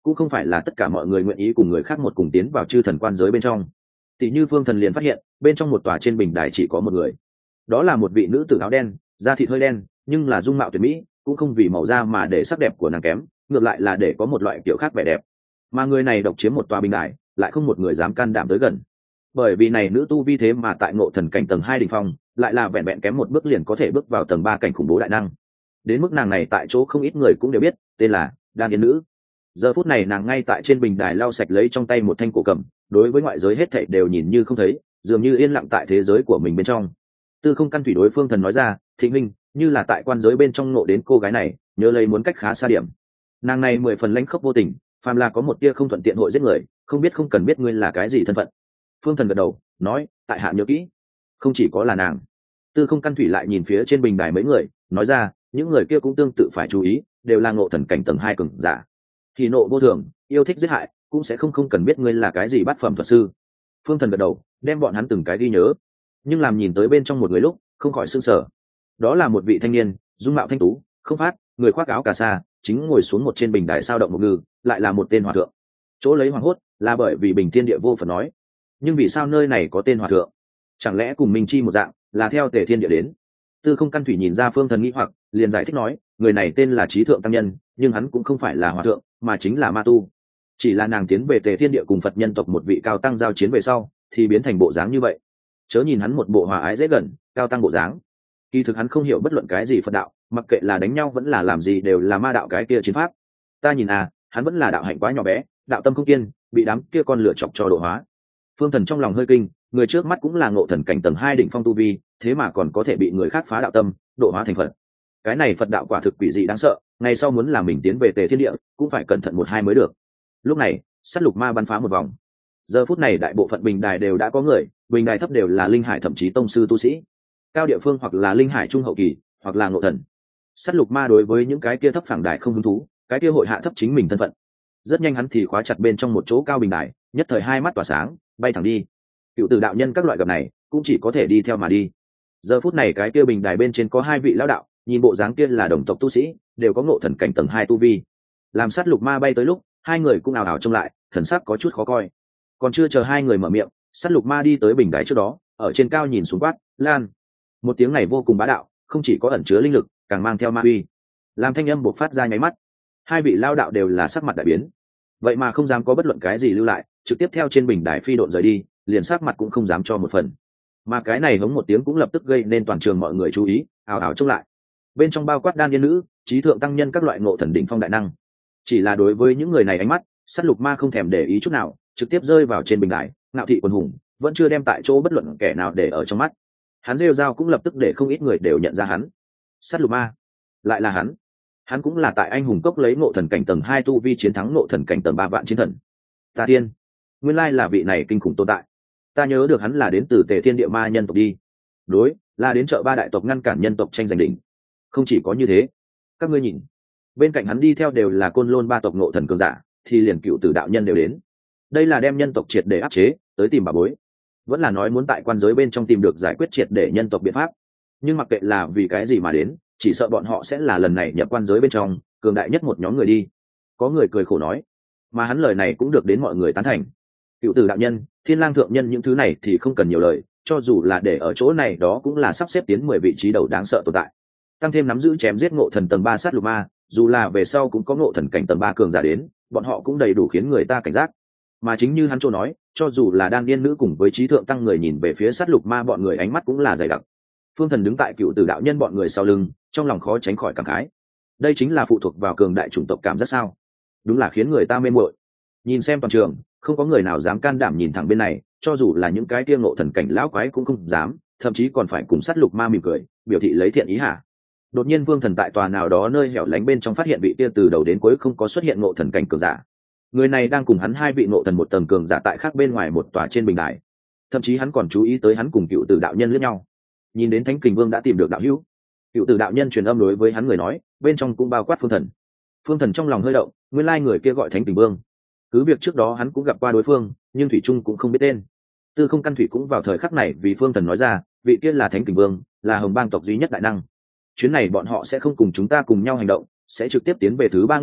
S1: cũng không phải là tất cả mọi người nguyện ý cùng người khác một cùng tiến vào chư thần quan giới bên trong. Tỷ như Phương Thần liền phát hiện bên trong một tòa trên bình đài chỉ có một người, đó là một vị nữ tử áo đen, da thịt hơi đen, nhưng là dung mạo tuyệt mỹ, cũng không vì màu da mà để sắc đẹp của nàng kém, ngược lại là để có một loại kiểu khác vẻ đẹp. Mà người này độc chiếm một tòa bình đài, lại không một người dám can đảm tới gần, bởi vì này nữ tu vi thế mà tại ngộ thần cảnh tầng hai đỉnh phong, lại là vẹn vẹn kém một bước liền có thể bước vào tầng ba cảnh khủng bố đại năng. Đến mức nàng này tại chỗ không ít người cũng đều biết, tên là Đan Yên Nữ. Giờ phút này nàng ngay tại trên bình đài lau sạch lấy trong tay một thanh cổ cầm, đối với ngoại giới hết thảy đều nhìn như không thấy, dường như yên lặng tại thế giới của mình bên trong. Tư Không Căn Thủy đối Phương Thần nói ra, Thịnh Minh, như là tại quan giới bên trong ngộ đến cô gái này, nhớ lấy muốn cách khá xa điểm. Nàng này mười phần lãnh khốc vô tình, phàm là có một tia không thuận tiện hội giết người, không biết không cần biết ngươi là cái gì thân phận. Phương Thần gật đầu, nói, tại hạ nhớ kỹ. Không chỉ có là nàng. Tư Không Căn Thủy lại nhìn phía trên bình đài mấy người, nói ra, những người kia cũng tương tự phải chú ý, đều là ngộ thần cảnh tầng hai cường giả. Thì nộ vô thường, yêu thích giết hại, cũng sẽ không không cần biết ngươi là cái gì bát phẩm thuật sư. Phương Thần gật đầu, đem bọn hắn từng cái ghi nhớ, nhưng làm nhìn tới bên trong một người lúc, không khỏi sửng sở. Đó là một vị thanh niên, dung mạo thanh tú, không phát, người khoác áo cà sa, chính ngồi xuống một trên bình đài sao động một ngư, lại là một tên hòa thượng. Chỗ lấy hoàng hốt, là bởi vì bình thiên địa vô Phật nói, nhưng vì sao nơi này có tên hòa thượng? Chẳng lẽ cùng Minh Chi một dạng, là theo Tề Thiên Địa đến? Tư Không Căn Thủy nhìn ra Phương Thần nghi hoặc, liền giải thích nói, người này tên là Trí Thượng Tăng Nhân, nhưng hắn cũng không phải là hòa thượng, mà chính là ma tu. Chỉ là nàng tiến về Tề Thiên Địa cùng Phật nhân tộc một vị cao tăng giao chiến về sau, thì biến thành bộ dáng như vậy. Chớ nhìn hắn một bộ hòa ái dễ gần, cao tăng bộ dáng, kỳ thực hắn không hiểu bất luận cái gì Phật đạo, mặc kệ là đánh nhau vẫn là làm gì đều là ma đạo cái kia chiến pháp. Ta nhìn à, hắn vẫn là đạo hạnh quá nhỏ bé, đạo tâm không kiên, bị đám kia con lửa chọc cho độ hóa. Phương Thần trong lòng hơi kinh, người trước mắt cũng là ngộ thần cảnh tầng hai đỉnh phong tu vi, thế mà còn có thể bị người khác phá đạo tâm, độ hóa thành Phật. Cái này Phật đạo quả thực quỷ dị đáng sợ, ngày sau muốn làm mình tiến về Tề Thiên Địa, cũng phải cẩn thận một hai mới được. Lúc này, sát lục ma bắn phá một vòng. Giờ phút này đại bộ phận bình đài đều đã có người, bình đài thấp đều là linh hải thậm chí tông sư tu sĩ, cao địa phương hoặc là linh hải trung hậu kỳ, hoặc là ngộ thần. Sát lục ma đối với những cái kia thấp phẳng đài không hứng thú, cái kia hội hạ thấp chính mình thân phận. Rất nhanh hắn thì khóa chặt bên trong một chỗ cao bình đài, nhất thời hai mắt tỏa sáng, bay thẳng đi. Cựu tử đạo nhân các loại gặp này, cũng chỉ có thể đi theo mà đi. Giờ phút này cái kia bình đài bên trên có hai vị lão đạo, nhìn bộ dáng kia là đồng tộc tu sĩ, đều có ngộ thần cảnh tầng hai tu vi. Làm sát lục ma bay tới lúc, hai người cũng ảo ảo trông lại, thần sắc có chút khó coi. Còn chưa chờ hai người mở miệng, sát lục ma đi tới bình đài trước đó, ở trên cao nhìn xuống quát, "Lan!" Một tiếng này vô cùng bá đạo, không chỉ có ẩn chứa linh lực, càng mang theo ma uy. Làm thanh âm bộc phát ra nháy mắt, hai vị lao đạo đều là sắc mặt đại biến. Vậy mà không dám có bất luận cái gì lưu lại, trực tiếp theo trên bình đài phi độn rời đi, liền sắc mặt cũng không dám cho một phần. Mà cái này hống một tiếng cũng lập tức gây nên toàn trường mọi người chú ý, ào ào trông lại. Bên trong bao quát Đan Yên Nữ, Trí Thượng Tăng Nhân các loại ngộ thần đỉnh phong đại năng. Chỉ là đối với những người này ánh mắt, sát lục ma không thèm để ý chút nào, trực tiếp rơi vào trên bình đài, ngạo thị quần hùng, vẫn chưa đem tại chỗ bất luận kẻ nào để ở trong mắt. Hắn rêu rao cũng lập tức để không ít người đều nhận ra hắn. Sát lục ma, lại là hắn. Hắn cũng là tại anh hùng cốc lấy ngộ thần cảnh tầng hai tu vi chiến thắng ngộ thần cảnh tầng ba vạn chiến thần. Ta tiên, nguyên lai là vị này kinh khủng tồn tại. Ta nhớ được hắn là đến từ Tề Thiên Địa ma nhân tộc đi. Đối, là đến chợ ba đại tộc ngăn cản nhân tộc tranh giành đỉnh. Không chỉ có như thế, các ngươi nhìn, bên cạnh hắn đi theo đều là côn lôn ba tộc ngộ thần cường giả, thì liền cựu tử đạo nhân đều đến. Đây là đem nhân tộc triệt để áp chế, tới tìm bà bối. Vẫn là nói muốn tại quan giới bên trong tìm được giải quyết triệt để nhân tộc biện pháp. Nhưng mặc kệ là vì cái gì mà đến, chỉ sợ bọn họ sẽ là lần này nhập quan giới bên trong cường đại nhất một nhóm người đi. Có người cười khổ nói, mà hắn lời này cũng được đến mọi người tán thành. Cựu tử đạo nhân, Thiên Lang thượng nhân những thứ này thì không cần nhiều lời, cho dù là để ở chỗ này đó cũng là sắp xếp tiến mười vị trí đầu đáng sợ tồn tại. Tăng thêm nắm giữ chém giết ngộ thần tầng ba sát lục ma, dù là về sau cũng có ngộ thần cảnh tầng ba cường giả đến, bọn họ cũng đầy đủ khiến người ta cảnh giác. Mà chính như hắn chỗ nói, cho dù là Đan Yên Nữ cùng với Trí Thượng Tăng người nhìn về phía sát lục ma bọn người ánh mắt cũng là dày đặc. Phương Thần đứng tại cựu tử đạo nhân bọn người sau lưng, trong lòng khó tránh khỏi cảm khái. Đây chính là phụ thuộc vào cường đại chủng tộc cảm giác sao? Đúng là khiến người ta mê muội. Nhìn xem toàn trường, không có người nào dám can đảm nhìn thẳng bên này, cho dù là những cái kia ngộ thần cảnh lão quái cũng không dám, thậm chí còn phải cùng sát lục ma mỉm cười, biểu thị lấy thiện ý hả? Đột nhiên Vương Thần tại tòa nào đó nơi hẻo lánh bên trong phát hiện vị kia từ đầu đến cuối không có xuất hiện ngộ thần cảnh cường giả. Người này đang cùng hắn hai vị ngộ thần một tầng cường giả tại khác bên ngoài một tòa trên bình đài. Thậm chí hắn còn chú ý tới hắn cùng cựu tử đạo nhân liếc nhau. Nhìn đến Thánh Kình Vương đã tìm được đạo hữu, cựu tử đạo nhân truyền âm đối với hắn người nói, bên trong cũng bao quát Phương Thần. Phương Thần trong lòng hơi động, nguyên lai người kia gọi Thánh Kình Vương. Cứ việc trước đó hắn cũng gặp qua đối phương, nhưng thủy trung cũng không biết tên. Tư Không Căn Thủy cũng vào thời khắc này vì Phương Thần nói ra, vị kia là Thánh Kình Vương, là Hồng Bang tộc duy nhất đại năng. Chuyến này bọn họ sẽ không cùng chúng ta cùng nhau hành động, sẽ trực tiếp tiến về thứ ba ngút trời,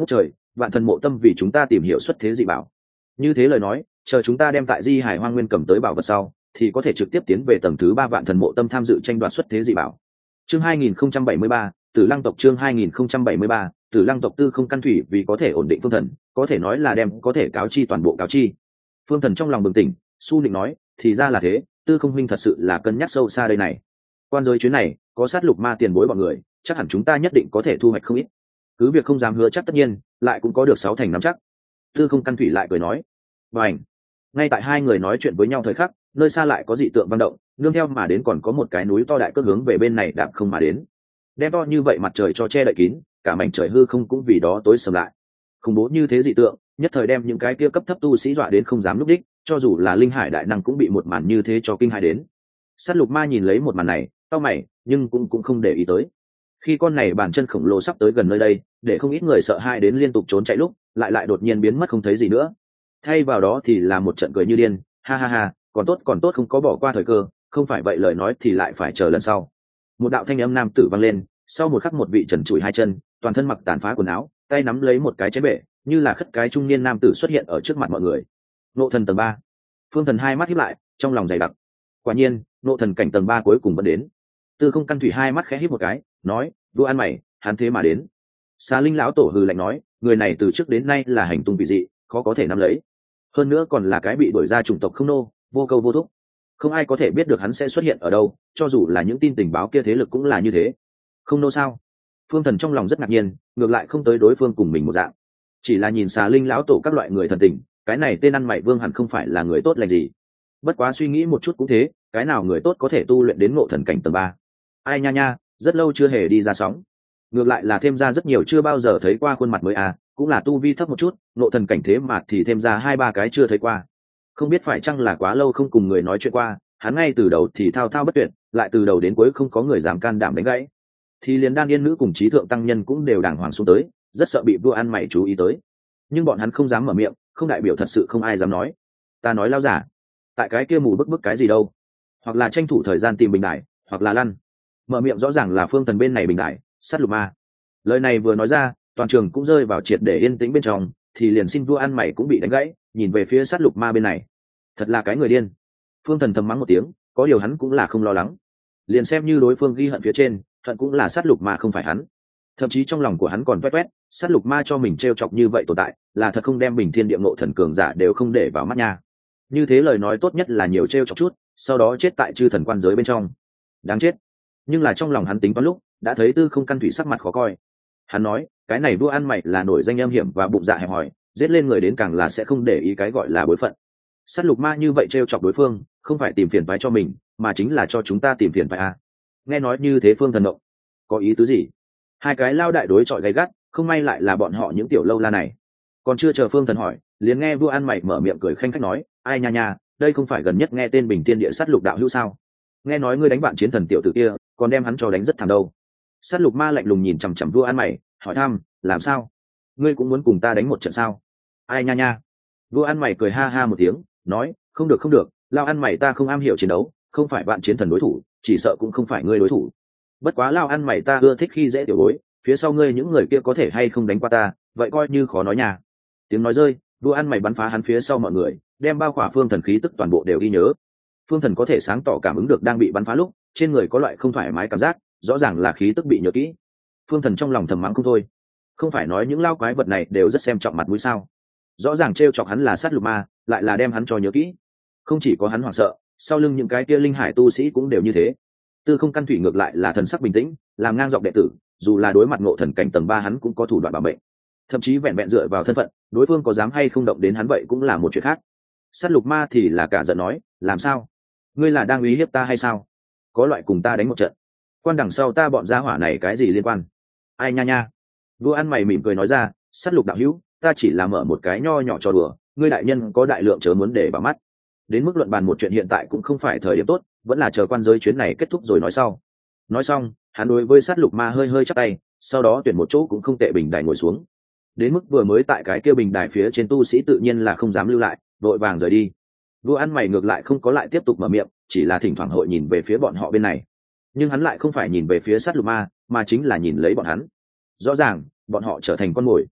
S1: vạn thần mộ tâm vì chúng ta tìm hiểu xuất thế dị bảo. Như thế lời nói, chờ chúng ta đem tại di hải hoang nguyên cầm tới bảo vật sau, thì có thể trực tiếp tiến về tầng thứ ba vạn thần mộ tâm tham dự tranh đoạt xuất thế dị bảo. Chương hai nghìn không trăm bảy mươi ba, Tử Lăng tộc chương hai nghìn không trăm bảy mươi ba, Tử Lăng tộc Tư Không Căn Thủy vì có thể ổn định Phương Thần, có thể nói là đem có thể cáo chi toàn bộ cáo chi. Phương Thần trong lòng bừng tỉnh, Su Định nói, thì ra là thế, Tư Không huynh thật sự là cân nhắc sâu xa đây này. Quan giới chuyến này, có sát lục ma tiền bối bọn người, chắc hẳn chúng ta nhất định có thể thu hoạch không ít. Cứ việc không dám hứa chắc tất nhiên, lại cũng có được sáu thành nắm chắc. Tư Không Căn Thủy lại cười nói, bảnh. Ngay tại hai người nói chuyện với nhau thời khắc, nơi xa lại có dị tượng vang động, nương theo mà đến còn có một cái núi to đại cước hướng về bên này đạp không mà đến. Đem to như vậy mặt trời cho che đậy kín, cả mảnh trời hư không cũng vì đó tối sầm lại. Khủng bố như thế dị tượng, nhất thời đem những cái kia cấp thấp tu sĩ dọa đến không dám lúc đích, cho dù là linh hải đại năng cũng bị một màn như thế cho kinh hãi đến. Sát lục ma nhìn lấy một màn này, cau mày, nhưng cũng cũng không để ý tới. Khi con này bàn chân khổng lồ sắp tới gần nơi đây, để không ít người sợ hãi đến liên tục trốn chạy lúc, lại lại đột nhiên biến mất không thấy gì nữa. Thay vào đó thì là một trận cười như điên, ha ha ha, còn tốt còn tốt không có bỏ qua thời cơ, không phải vậy lời nói thì lại phải chờ lần sau. Một đạo thanh âm nam tử vang lên, sau một khắc một vị trần trụi hai chân, toàn thân mặc tàn phá quần áo, tay nắm lấy một cái chén bể, như là khất cái trung niên nam tử xuất hiện ở trước mặt mọi người. Nộ thần tầng ba. Phương Thần hai mắt híp lại, trong lòng dày đặc. Quả nhiên, nộ thần cảnh tầng ba cuối cùng vẫn đến. Tư Không Căn Thủy hai mắt khẽ híp một cái, nói, "Đua ăn mày, hắn thế mà đến." Xà Linh lão tổ hừ lạnh nói, người này từ trước đến nay là hành tung kỳ dị, khó có thể nắm lấy. Hơn nữa còn là cái bị đuổi ra chủng tộc không nô, vô câu vô thúc. Không ai có thể biết được hắn sẽ xuất hiện ở đâu, cho dù là những tin tình báo kia thế lực cũng là như thế. Không nô sao? Phương Thần trong lòng rất ngạc nhiên, ngược lại không tới đối phương cùng mình một dạng. Chỉ là nhìn Xà Linh lão tổ các loại người thần tình, cái này tên ăn mày Vương hẳn không phải là người tốt lành gì. Bất quá suy nghĩ một chút cũng thế, cái nào người tốt có thể tu luyện đến ngộ thần cảnh tầng ba? Ai nha nha, rất lâu chưa hề đi ra sóng. Ngược lại là thêm ra rất nhiều chưa bao giờ thấy qua khuôn mặt mới à, cũng là tu vi thấp một chút, ngộ thần cảnh thế mà thì thêm ra hai ba cái chưa thấy qua. Không biết phải chăng là quá lâu không cùng người nói chuyện qua, hắn ngay từ đầu thì thao thao bất tuyệt, lại từ đầu đến cuối không có người dám can đảm đánh gãy. Thì liền Đan Yên nữ cùng trí thượng tăng nhân cũng đều đàng hoàng xuống tới, rất sợ bị vua ăn mày chú ý tới. Nhưng bọn hắn không dám mở miệng, không đại biểu thật sự không ai dám nói. Ta nói lao giả, tại cái kia mù bức bức cái gì đâu, hoặc là tranh thủ thời gian tìm bình đại, hoặc là lăn. Mở miệng rõ ràng là Phương Thần bên này bình đại, sát lục ma. Lời này vừa nói ra, toàn trường cũng rơi vào triệt để yên tĩnh bên trong, thì liền xin vua ăn mày cũng bị đánh gãy, nhìn về phía sát lục ma bên này. Thật là cái người điên. Phương Thần thầm mắng một tiếng, có điều hắn cũng là không lo lắng. Liền xem như đối phương ghi hận phía trên, hận cũng là sát lục ma không phải hắn. Thậm chí trong lòng của hắn còn toét toét, sát lục ma cho mình trêu chọc như vậy tồn tại, là thật không đem bình thiên địa ngộ thần cường giả đều không để vào mắt nha. Như thế lời nói tốt nhất là nhiều trêu chọc chút, sau đó chết tại chư thần quan giới bên trong. Đáng chết. Nhưng là trong lòng hắn tính toán lúc, đã thấy Tư Không Căn Thủy sắc mặt khó coi. Hắn nói, cái này vua ăn mày là nổi danh âm hiểm và bụng dạ hẹp hòi, giết lên người đến càng là sẽ không để ý cái gọi là bối phận. Sát lục ma như vậy trêu chọc đối phương, không phải tìm phiền toái cho mình, mà chính là cho chúng ta tìm phiền toái à? Nghe nói như thế Phương Thần động, có ý tứ gì? Hai cái lao đại đối chọi gay gắt, không may lại là bọn họ những tiểu lâu la này. Còn chưa chờ Phương Thần hỏi, liền nghe vua ăn mày mở miệng cười khanh khách nói, ai nha nha, đây không phải gần nhất nghe tên Bình Thiên Địa sát lục đạo hữu sao? Nghe nói ngươi đánh bạn chiến thần tiểu tử kia, còn đem hắn cho đánh rất thảm đâu. Sát lục ma lạnh lùng nhìn chằm chằm vua ăn mày, hỏi thăm, làm sao? Ngươi cũng muốn cùng ta đánh một trận sao? Ai nha nha. Vua ăn mày cười ha ha một tiếng, nói, không được không được, lao ăn mày ta không am hiểu chiến đấu, không phải bạn chiến thần đối thủ, chỉ sợ cũng không phải ngươi đối thủ. Bất quá lao ăn mày ta ưa thích khi dễ tiểu bối, phía sau ngươi những người kia có thể hay không đánh qua ta, vậy coi như khó nói nha. Tiếng nói rơi, vua ăn mày bắn phá hắn phía sau mọi người, đem bao khỏa Phương Thần khí tức toàn bộ đều ghi nhớ. Phương Thần có thể sáng tỏ cảm ứng được đang bị bắn phá lúc, trên người có loại không thoải mái cảm giác, rõ ràng là khí tức bị nhớ kỹ. Phương Thần trong lòng thầm mắng không thôi. Không phải nói những lao quái vật này đều rất xem trọng mặt mũi sao? Rõ ràng trêu chọc hắn là sát lục ma, lại là đem hắn cho nhớ kỹ. Không chỉ có hắn hoảng sợ, sau lưng những cái kia linh hải tu sĩ cũng đều như thế. Tư Không Căn Thủy ngược lại là thần sắc bình tĩnh, làm ngang dọc đệ tử, dù là đối mặt ngộ thần cảnh tầng ba hắn cũng có thủ đoạn bảo mệnh. Thậm chí vẹn vẹn dựa vào thân phận, đối phương có dám hay không động đến hắn vậy cũng là một chuyện khác. Sát lục ma thì là cả giận nói, làm sao? Ngươi là đang uy hiếp ta hay sao? Có loại cùng ta đánh một trận. Quan đằng sau ta bọn gia hỏa này cái gì liên quan? Ai nha nha. Vua ăn mày mỉm cười nói ra, sát lục đạo hữu, ta chỉ là mở một cái nho nhỏ trò đùa, ngươi đại nhân có đại lượng chớ muốn để vào mắt. Đến mức luận bàn một chuyện hiện tại cũng không phải thời điểm tốt, vẫn là chờ quan giới chuyến này kết thúc rồi nói sau. Nói xong, hắn đối với sát lục ma hơi hơi chắp tay, sau đó tuyển một chỗ cũng không tệ bình đài ngồi xuống. Đến mức vừa mới tại cái kia bình đài phía trên tu sĩ tự nhiên là không dám lưu lại, vội vàng rời đi. Vua ăn mày ngược lại không có lại tiếp tục mở miệng, chỉ là thỉnh thoảng hội nhìn về phía bọn họ bên này. Nhưng hắn lại không phải nhìn về phía sát lục ma, mà chính là nhìn lấy bọn hắn. Rõ ràng, bọn họ trở thành con mồi.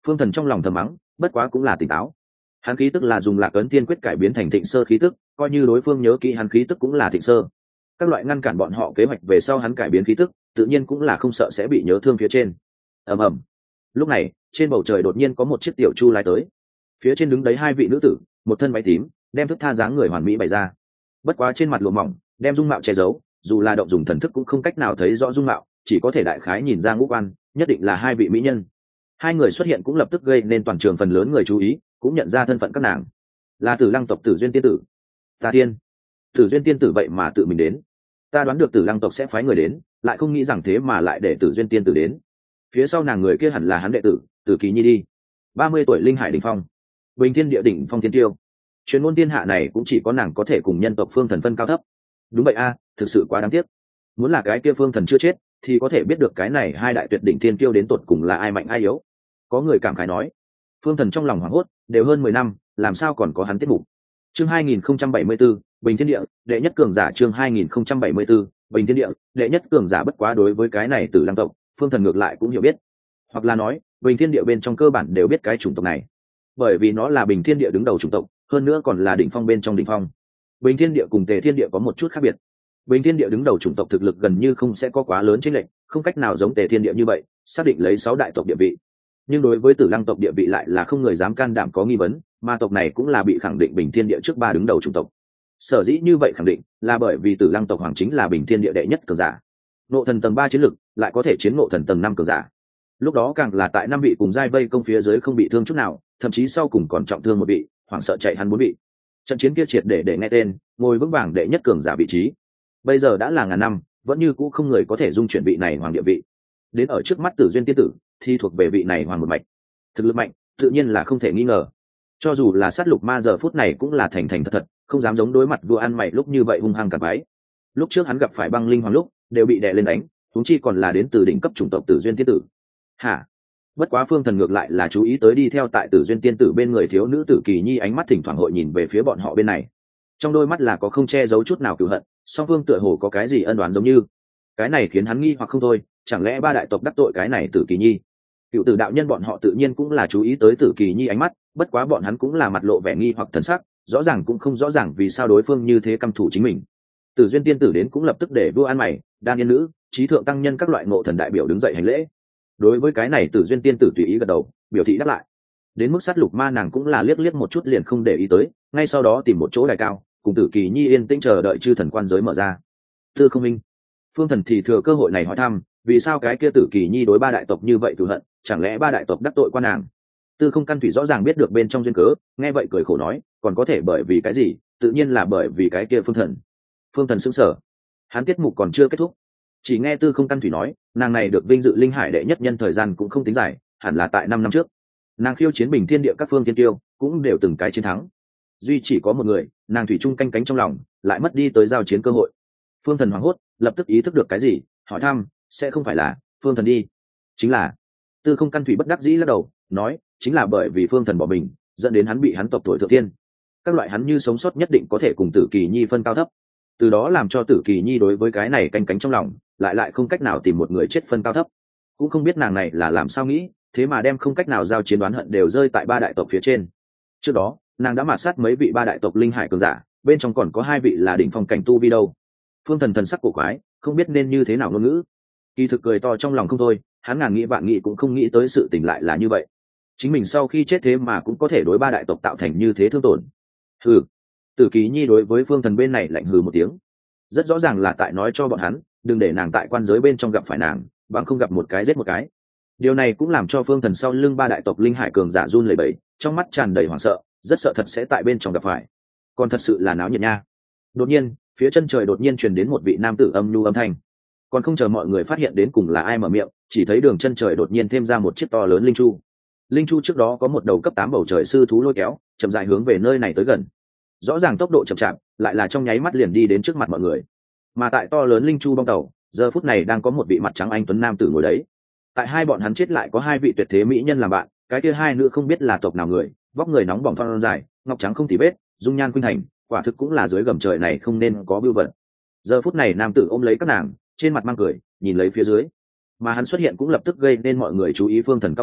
S1: Phương Thần trong lòng thầm mắng, bất quá cũng là tỉnh táo. Hắn khí tức là dùng Lạc Ấn Tiên quyết cải biến thành Thịnh Sơ khí tức, coi như đối phương nhớ kỹ hắn khí tức cũng là Thịnh Sơ. Các loại ngăn cản bọn họ kế hoạch về sau hắn cải biến khí tức, tự nhiên cũng là không sợ sẽ bị nhớ thương phía trên. Ầm ầm. Lúc này, trên bầu trời đột nhiên có một chiếc tiểu chu lái tới. Phía trên đứng đấy hai vị nữ tử, một thân váy tím, đem thức tha dáng người hoàn mỹ bày ra. Bất quá trên mặt lụa mỏng, đem dung mạo che giấu, dù là động dùng thần thức cũng không cách nào thấy rõ dung mạo, chỉ có thể đại khái nhìn ra ngũ quan, nhất định là hai vị mỹ nhân. Hai người xuất hiện cũng lập tức gây nên toàn trường phần lớn người chú ý, cũng nhận ra thân phận các nàng. Là Tử Lăng tộc Tử Duyên tiên tử. Ta tiên. Tử Duyên tiên tử vậy mà tự mình đến. Ta đoán được Tử Lăng tộc sẽ phái người đến, lại không nghĩ rằng thế mà lại để Tử Duyên tiên tử đến. Phía sau nàng người kia hẳn là hắn đệ tử, Tử Kỳ Nhi đi. ba mươi tuổi linh hải đỉnh phong, Bình Thiên địa đỉnh phong thiên tiêu. Truyền môn thiên hạ này cũng chỉ có nàng có thể cùng nhân tộc Phương Thần phân cao thấp. Đúng vậy a, thực sự quá đáng tiếc. Muốn là cái kia Phương Thần chưa chết, thì có thể biết được cái này hai đại tuyệt đỉnh thiên tiêu đến tột cùng là ai mạnh ai yếu. Có người cảm khái nói. Phương Thần trong lòng hoảng hốt, đều hơn mười năm, làm sao còn có hắn tiết mục. Chương hai nghìn không trăm bảy mươi 74, Bình Thiên địa, đệ nhất cường giả chương hai nghìn không trăm bảy mươi 74, Bình Thiên địa, đệ nhất cường giả bất quá đối với cái này Tử Lăng tộc, Phương Thần ngược lại cũng hiểu biết. Hoặc là nói, Bình Thiên địa bên trong cơ bản đều biết cái chủng tộc này. Bởi vì nó là Bình Thiên địa đứng đầu chủng tộc, hơn nữa còn là đỉnh phong bên trong đỉnh phong. Bình Thiên địa cùng Tề Thiên địa có một chút khác biệt. Bình Thiên địa đứng đầu chủng tộc thực lực gần như không sẽ có quá lớn chênh lệch, không cách nào giống Tề Thiên địa như vậy, xác định lấy sáu đại tộc địa vị. Nhưng đối với Tử Lăng tộc địa vị lại là không người dám can đảm có nghi vấn, mà tộc này cũng là bị khẳng định Bình Thiên địa trước ba đứng đầu chủng tộc. Sở dĩ như vậy khẳng định là bởi vì Tử Lăng tộc hoàng chính là Bình Thiên địa đệ nhất cường giả. Ngộ thần tầng ba chiến lực, lại có thể chiến ngộ thần tầng năm cường giả. Lúc đó càng là tại năm vị cùng giai vây công phía dưới không bị thương chút nào, thậm chí sau cùng còn trọng thương một vị, hoảng sợ chạy hắn bốn vị. Trận chiến kia triệt để để nghe tên, ngồi vững vàng đệ nhất cường giả vị trí. Bây giờ đã là ngàn năm, vẫn như cũ không người có thể dung chuyển vị này hoàng địa vị. Đến ở trước mắt Tử Duyên tiên tử, thì thuộc về vị này hoàng một mạch. Thực lực mạnh, tự nhiên là không thể nghi ngờ. Cho dù là sát lục ma giờ phút này cũng là thành thành thật thật, không dám giống đối mặt vua ăn mày lúc như vậy hung hăng cả bái. Lúc trước hắn gặp phải băng linh hoàng lúc, đều bị đè lên đánh, huống chi còn là đến từ đỉnh cấp chủng tộc Tử Duyên tiên tử. Hả? Bất quá Phương Thần ngược lại là chú ý tới đi theo tại Tử Duyên tiên tử bên người thiếu nữ Tử Kỳ Nhi, ánh mắt thỉnh thoảng hội nhìn về phía bọn họ bên này. Trong đôi mắt là có không che giấu chút nào cừu hận, song phương tựa hồ có cái gì ân oán giống như. Cái này khiến hắn nghi hoặc không thôi, chẳng lẽ ba đại tộc đắc tội cái này Tử Kỳ Nhi? Cựu tử đạo nhân bọn họ tự nhiên cũng là chú ý tới Tử Kỳ Nhi ánh mắt, bất quá bọn hắn cũng là mặt lộ vẻ nghi hoặc thần sắc, rõ ràng cũng không rõ ràng vì sao đối phương như thế căm thù chính mình. Tử Duyên tiên tử đến cũng lập tức để vua an mày, đan yên nữ, trí thượng tăng nhân các loại ngộ thần đại biểu đứng dậy hành lễ. Đối với cái này Tử Duyên tiên tử tùy ý gật đầu, biểu thị đáp lại. Đến mức sát lục ma nàng cũng là liếc liếc một chút liền không để ý tới, ngay sau đó tìm một chỗ đài cao, cùng Tử Kỳ Nhi yên tĩnh chờ đợi chư thần quan giới mở ra. Tư Không Minh, Phương Thần thì thừa cơ hội này hỏi thăm, vì sao cái kia Tử Kỳ Nhi đối ba đại tộc như vậy cừu hận, chẳng lẽ ba đại tộc đắc tội quan nàng? Tư Không Căn Thủy rõ ràng biết được bên trong duyên cớ, nghe vậy cười khổ nói, còn có thể bởi vì cái gì? Tự nhiên là bởi vì cái kia Phương Thần. Phương Thần sững sờ, hắn tiết mục còn chưa kết thúc, chỉ nghe Tư Không Căn Thủy nói, nàng này được vinh dự linh hải đệ nhất nhân thời gian cũng không tính dài, hẳn là tại năm năm trước. Nàng khiêu chiến Bình Thiên địa các phương thiên tiêu, cũng đều từng cái chiến thắng. Duy chỉ có một người, nàng thủy chung canh cánh trong lòng, lại mất đi tới giao chiến cơ hội. Phương Thần hoảng hốt, lập tức ý thức được cái gì, hỏi thăm, sẽ không phải là Phương Thần đi? Chính là. Tư Không Căn Thủy bất đắc dĩ lắc đầu, nói, chính là bởi vì Phương Thần bỏ mình, dẫn đến hắn bị hắn tộc tuổi thượng thiên. Các loại hắn như sống sót nhất định có thể cùng Tử Kỳ Nhi phân cao thấp. Từ đó làm cho Tử Kỳ Nhi đối với cái này canh cánh trong lòng, lại lại không cách nào tìm một người chết phân cao thấp. Cũng không biết nàng này là làm sao nghĩ, thế mà đem không cách nào giao chiến đoán hận đều rơi tại ba đại tộc phía trên. Trước đó, nàng đã mạt sát mấy vị ba đại tộc linh hải cường giả, bên trong còn có hai vị là đỉnh phong cảnh tu vi đâu. Phương Thần thần sắc cổ quái, không biết nên như thế nào ngôn ngữ. Kỳ thực cười to trong lòng không thôi, hắn ngàn nghĩ vạn nghĩ cũng không nghĩ tới sự tình lại là như vậy. Chính mình sau khi chết thế mà cũng có thể đối ba đại tộc tạo thành như thế thương tổn. Hừ. Tử Kỳ Nhi đối với Phương Thần bên này lạnh hừ một tiếng, rất rõ ràng là tại nói cho bọn hắn, đừng để nàng tại quan giới bên trong gặp phải nàng, bằng không gặp một cái giết một cái. Điều này cũng làm cho Phương Thần sau lưng ba đại tộc linh hải cường giả run lẩy bẩy, trong mắt tràn đầy hoảng sợ, rất sợ thật sẽ tại bên trong gặp phải. Còn thật sự là náo nhiệt nha. Đột nhiên, phía chân trời đột nhiên truyền đến một vị nam tử âm nhu âm thanh. Còn không chờ mọi người phát hiện đến cùng là ai mở miệng, chỉ thấy đường chân trời đột nhiên thêm ra một chiếc to lớn linh chu. Linh chu trước đó có một đầu cấp tám bầu trời sư thú lôi kéo, chậm rãi hướng về nơi này tới gần. Rõ ràng tốc độ chậm chạp, lại là trong nháy mắt liền đi đến trước mặt mọi người. Mà tại to lớn linh chu bong tàu, giờ phút này đang có một vị mặt trắng anh tuấn nam tử ngồi đấy. Tại hai bọn hắn chết lại có hai vị tuyệt thế mỹ nhân làm bạn, cái kia hai nữ không biết là tộc nào người, vóc người nóng bỏng thon dài, ngọc trắng không tì vết, dung nhan khuynh thành, quả thực cũng là dưới gầm trời này không nên có bưu vật. Giờ phút này nam tử ôm lấy các nàng, trên mặt mang cười, nhìn lấy phía dưới. Mà hắn xuất hiện cũng lập tức gây nên mọi người chú ý. Phương Thần cao mày,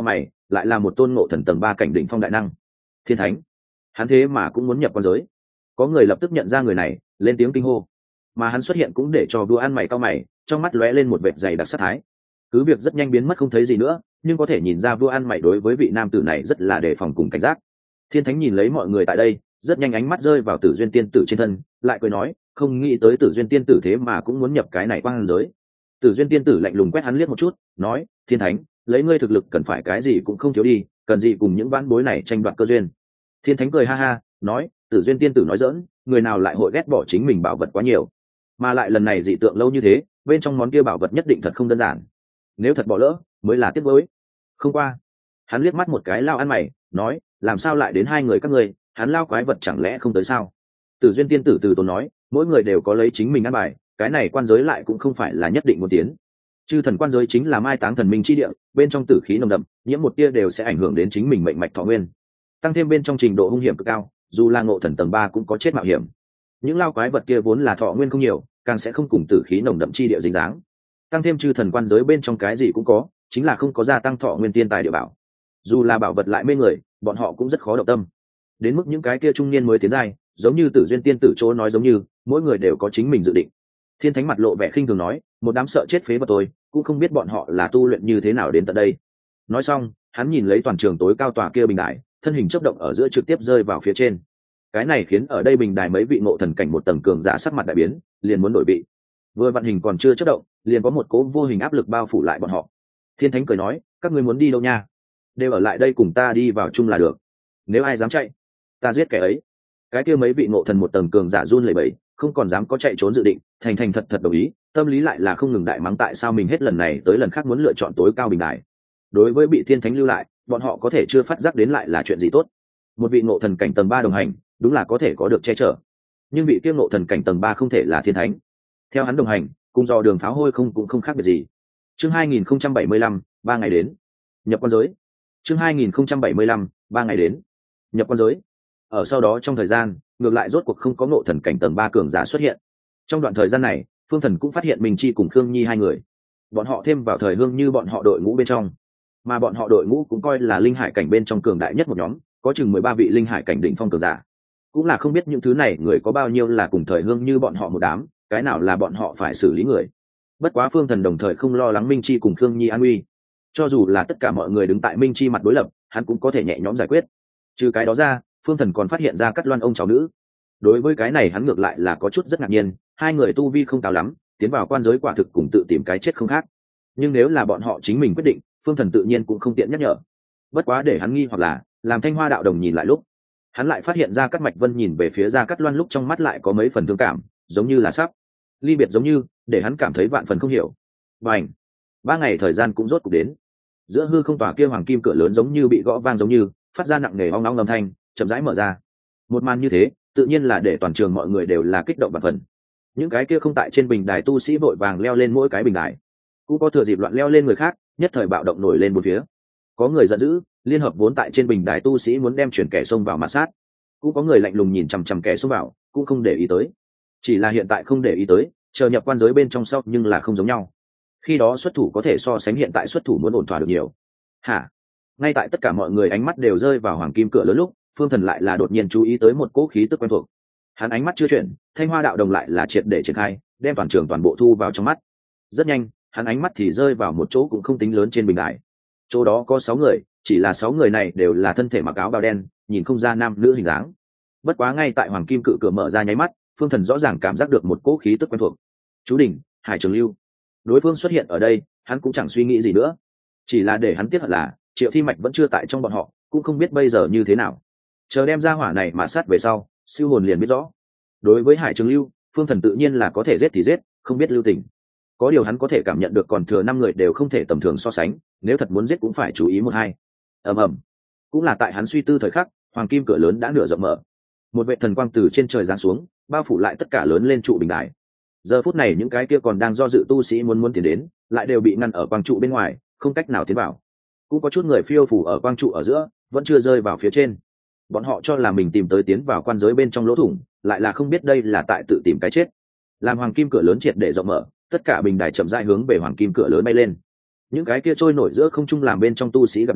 S1: lại là một tôn ngộ thần tầng ba cảnh đỉnh phong đại năng. Thiên thánh, hắn thế mà cũng muốn nhập quan giới. Có người lập tức nhận ra người này, lên tiếng kinh hô. Mà hắn xuất hiện cũng để cho đua ăn mày cao mày, trong mắt lóe lên một vệt dày đặc sát thái. Cứ việc rất nhanh biến mất không thấy gì nữa, nhưng có thể nhìn ra vua ăn mày đối với vị nam tử này rất là đề phòng cùng cảnh giác. Thiên thánh nhìn lấy mọi người tại đây, rất nhanh ánh mắt rơi vào Tử Duyên tiên tử trên thân, lại cười nói, không nghĩ tới Tử Duyên tiên tử thế mà cũng muốn nhập cái này quang giới. Tử Duyên tiên tử lạnh lùng quét hắn liếc một chút, nói, thiên thánh, lấy ngươi thực lực cần phải cái gì cũng không thiếu đi, cần gì cùng những vãn bối này tranh đoạt cơ duyên. Thiên thánh cười ha ha, nói, Tử Duyên tiên tử nói giỡn, người nào lại hội ghét bỏ chính mình bảo vật quá nhiều, mà lại lần này dị tượng lâu như thế, bên trong món kia bảo vật nhất định thật không đơn giản, nếu thật bỏ lỡ mới là tiếc nuối. Không qua, hắn liếc mắt một cái lao ăn mày, nói, làm sao lại đến hai người các ngươi, hắn lao quái vật chẳng lẽ không tới sao? Tử Duyên tiên tử từ tốn nói, mỗi người đều có lấy chính mình ăn bài, cái này quan giới lại cũng không phải là nhất định muốn tiến. Chư thần quan giới chính là mai táng thần minh chi địa, bên trong tử khí nồng đậm, nhiễm một tia đều sẽ ảnh hưởng đến chính mình mệnh mạch thọ nguyên. Tăng thêm bên trong trình độ hung hiểm cực cao, dù là ngộ thần tầng ba cũng có chết mạo hiểm. Những lao quái vật kia vốn là thọ nguyên không nhiều, càng sẽ không cùng tử khí nồng đậm chi địa dính dáng. Tăng thêm chư thần quan giới bên trong cái gì cũng có, chính là không có gia tăng thọ nguyên tiên tài địa bảo. Dù là bảo vật lại mê người, bọn họ cũng rất khó động tâm. Đến mức những cái kia trung niên mới tiến giai, giống như Tử Duyên tiên tử chỗ nói giống như, mỗi người đều có chính mình dự định. Thiên thánh mặt lộ vẻ khinh thường nói, một đám sợ chết phế vật tôi, cũng không biết bọn họ là tu luyện như thế nào đến tận đây. Nói xong, hắn nhìn lấy toàn trường tối cao tòa kia bình đài, thân hình chớp động ở giữa trực tiếp rơi vào phía trên. Cái này khiến ở đây bình đài mấy vị ngộ thần cảnh một tầng cường giả sắc mặt đại biến, liền muốn đổi vị. Vừa vận hình còn chưa chớp động, liền có một cỗ vô hình áp lực bao phủ lại bọn họ. Thiên thánh cười nói, các ngươi muốn đi đâu nha? Đều ở lại đây cùng ta đi vào chung là được. Nếu ai dám chạy, ta giết kẻ ấy. Cái kia mấy vị ngộ thần một tầng cường giả run lẩy bẩy, không còn dám có chạy trốn dự định, thành thành thật thật đồng ý, tâm lý lại là không ngừng đại mắng tại sao mình hết lần này tới lần khác muốn lựa chọn tối cao bình đài. Đối với bị thiên thánh lưu lại, bọn họ có thể chưa phát giác đến lại là chuyện gì tốt. Một vị ngộ thần cảnh tầng ba đồng hành, đúng là có thể có được che chở. Nhưng vị kia ngộ thần cảnh tầng ba không thể là thiên thánh. Theo hắn đồng hành, cùng do đường pháo hôi không cũng không khác biệt gì. Chương hai nghìn không trăm bảy mươi lăm, ba ngày đến. Nhập quan giới. Chương hai nghìn không trăm bảy mươi lăm, ba ngày đến. Nhập quan giới. Ở sau đó trong thời gian, ngược lại rốt cuộc không có ngộ thần cảnh tầng ba cường giả xuất hiện. Trong đoạn thời gian này, Phương Thần cũng phát hiện Minh Chi cùng Khương Nhi hai người. Bọn họ thêm vào thời hương như bọn họ đội ngũ bên trong, mà bọn họ đội ngũ cũng coi là linh hải cảnh bên trong cường đại nhất một nhóm, có chừng mười ba vị linh hải cảnh đỉnh phong cường giả. Cũng là không biết những thứ này người có bao nhiêu là cùng thời hương như bọn họ một đám, cái nào là bọn họ phải xử lý người. Bất quá Phương Thần đồng thời không lo lắng Minh Chi cùng Khương Nhi an nguy, cho dù là tất cả mọi người đứng tại Minh Chi mặt đối lập, hắn cũng có thể nhẹ nhõm giải quyết. Trừ cái đó ra, Phương Thần còn phát hiện ra Cát Loan ông cháu nữ. Đối với cái này hắn ngược lại là có chút rất ngạc nhiên, hai người tu vi không cao lắm, tiến vào quan giới quả thực cùng tự tìm cái chết không khác. Nhưng nếu là bọn họ chính mình quyết định, Phương Thần tự nhiên cũng không tiện nhắc nhở. Bất quá để hắn nghi hoặc là, làm Thanh Hoa đạo đồng nhìn lại lúc, hắn lại phát hiện ra Cát Mạch Vân nhìn về phía Gia Cát Loan lúc trong mắt lại có mấy phần thương cảm, giống như là sắp ly biệt giống như, để hắn cảm thấy vạn phần không hiểu. Bành, ba ngày thời gian cũng rốt cục đến. Giữa hư không tòa kia hoàng kim cửa lớn giống như bị gõ vang giống như, phát ra nặng nề ong ong âm thanh, chậm rãi mở ra. Một màn như thế, tự nhiên là để toàn trường mọi người đều là kích động vạn phần. Những cái kia không tại trên bình đài tu sĩ vội vàng leo lên mỗi cái bình đài, cũng có thừa dịp loạn leo lên người khác, nhất thời bạo động nổi lên bốn phía. Có người giận dữ, liên hợp vốn tại trên bình đài tu sĩ muốn đem chuyển kẻ xông vào mạt sát. Cũng có người lạnh lùng nhìn chằm chằm kẻ xông vào, cũng không để ý tới. Chỉ là hiện tại không để ý tới, chờ nhập quan giới bên trong sau nhưng là không giống nhau. Khi đó xuất thủ có thể so sánh hiện tại xuất thủ muốn ổn thỏa được nhiều. Hả? Ngay tại tất cả mọi người ánh mắt đều rơi vào hoàng kim cửa lớn lúc, Phương Thần lại là đột nhiên chú ý tới một cỗ khí tức quen thuộc. Hắn ánh mắt chưa chuyển, Thanh Hoa đạo đồng lại là triệt để triển khai, đem toàn trường toàn bộ thu vào trong mắt. Rất nhanh, hắn ánh mắt thì rơi vào một chỗ cũng không tính lớn trên bình đài. Chỗ đó có sáu người, chỉ là sáu người này đều là thân thể mặc áo bào đen, nhìn không ra nam nữ hình dáng. Bất quá ngay tại hoàng kim cự cửa mở ra nháy mắt, Phương Thần rõ ràng cảm giác được một cỗ khí tức quen thuộc. Chú Đình, Hải Trường Lưu. Đối phương xuất hiện ở đây, hắn cũng chẳng suy nghĩ gì nữa. Chỉ là để hắn tiếc hận là, Triệu Thi Mạch vẫn chưa tại trong bọn họ, cũng không biết bây giờ như thế nào. Chờ đem ra hỏa này mà sát về sau, siêu hồn liền biết rõ. Đối với Hải Trường Lưu, Phương Thần tự nhiên là có thể giết thì giết, không biết lưu tình. Có điều hắn có thể cảm nhận được còn thừa năm người đều không thể tầm thường so sánh, nếu thật muốn giết cũng phải chú ý một hai. Ầm ầm. Cũng là tại hắn suy tư thời khắc, hoàng kim cửa lớn đã nửa rộng mở. Một vệ thần quang từ trên trời giáng xuống, bao phủ lại tất cả lớn lên trụ bình đài. Giờ phút này những cái kia còn đang do dự tu sĩ muốn muốn tiến đến, lại đều bị ngăn ở quang trụ bên ngoài, không cách nào tiến vào. Cũng có chút người phiêu phù ở quang trụ ở giữa, vẫn chưa rơi vào phía trên. Bọn họ cho là mình tìm tới tiến vào quan giới bên trong lỗ thủng, lại là không biết đây là tại tự tìm cái chết. Làm hoàng kim cửa lớn triệt để rộng mở, tất cả bình đài chậm rãi hướng về hoàng kim cửa lớn bay lên. Những cái kia trôi nổi giữa không trung làm bên trong tu sĩ gặp này,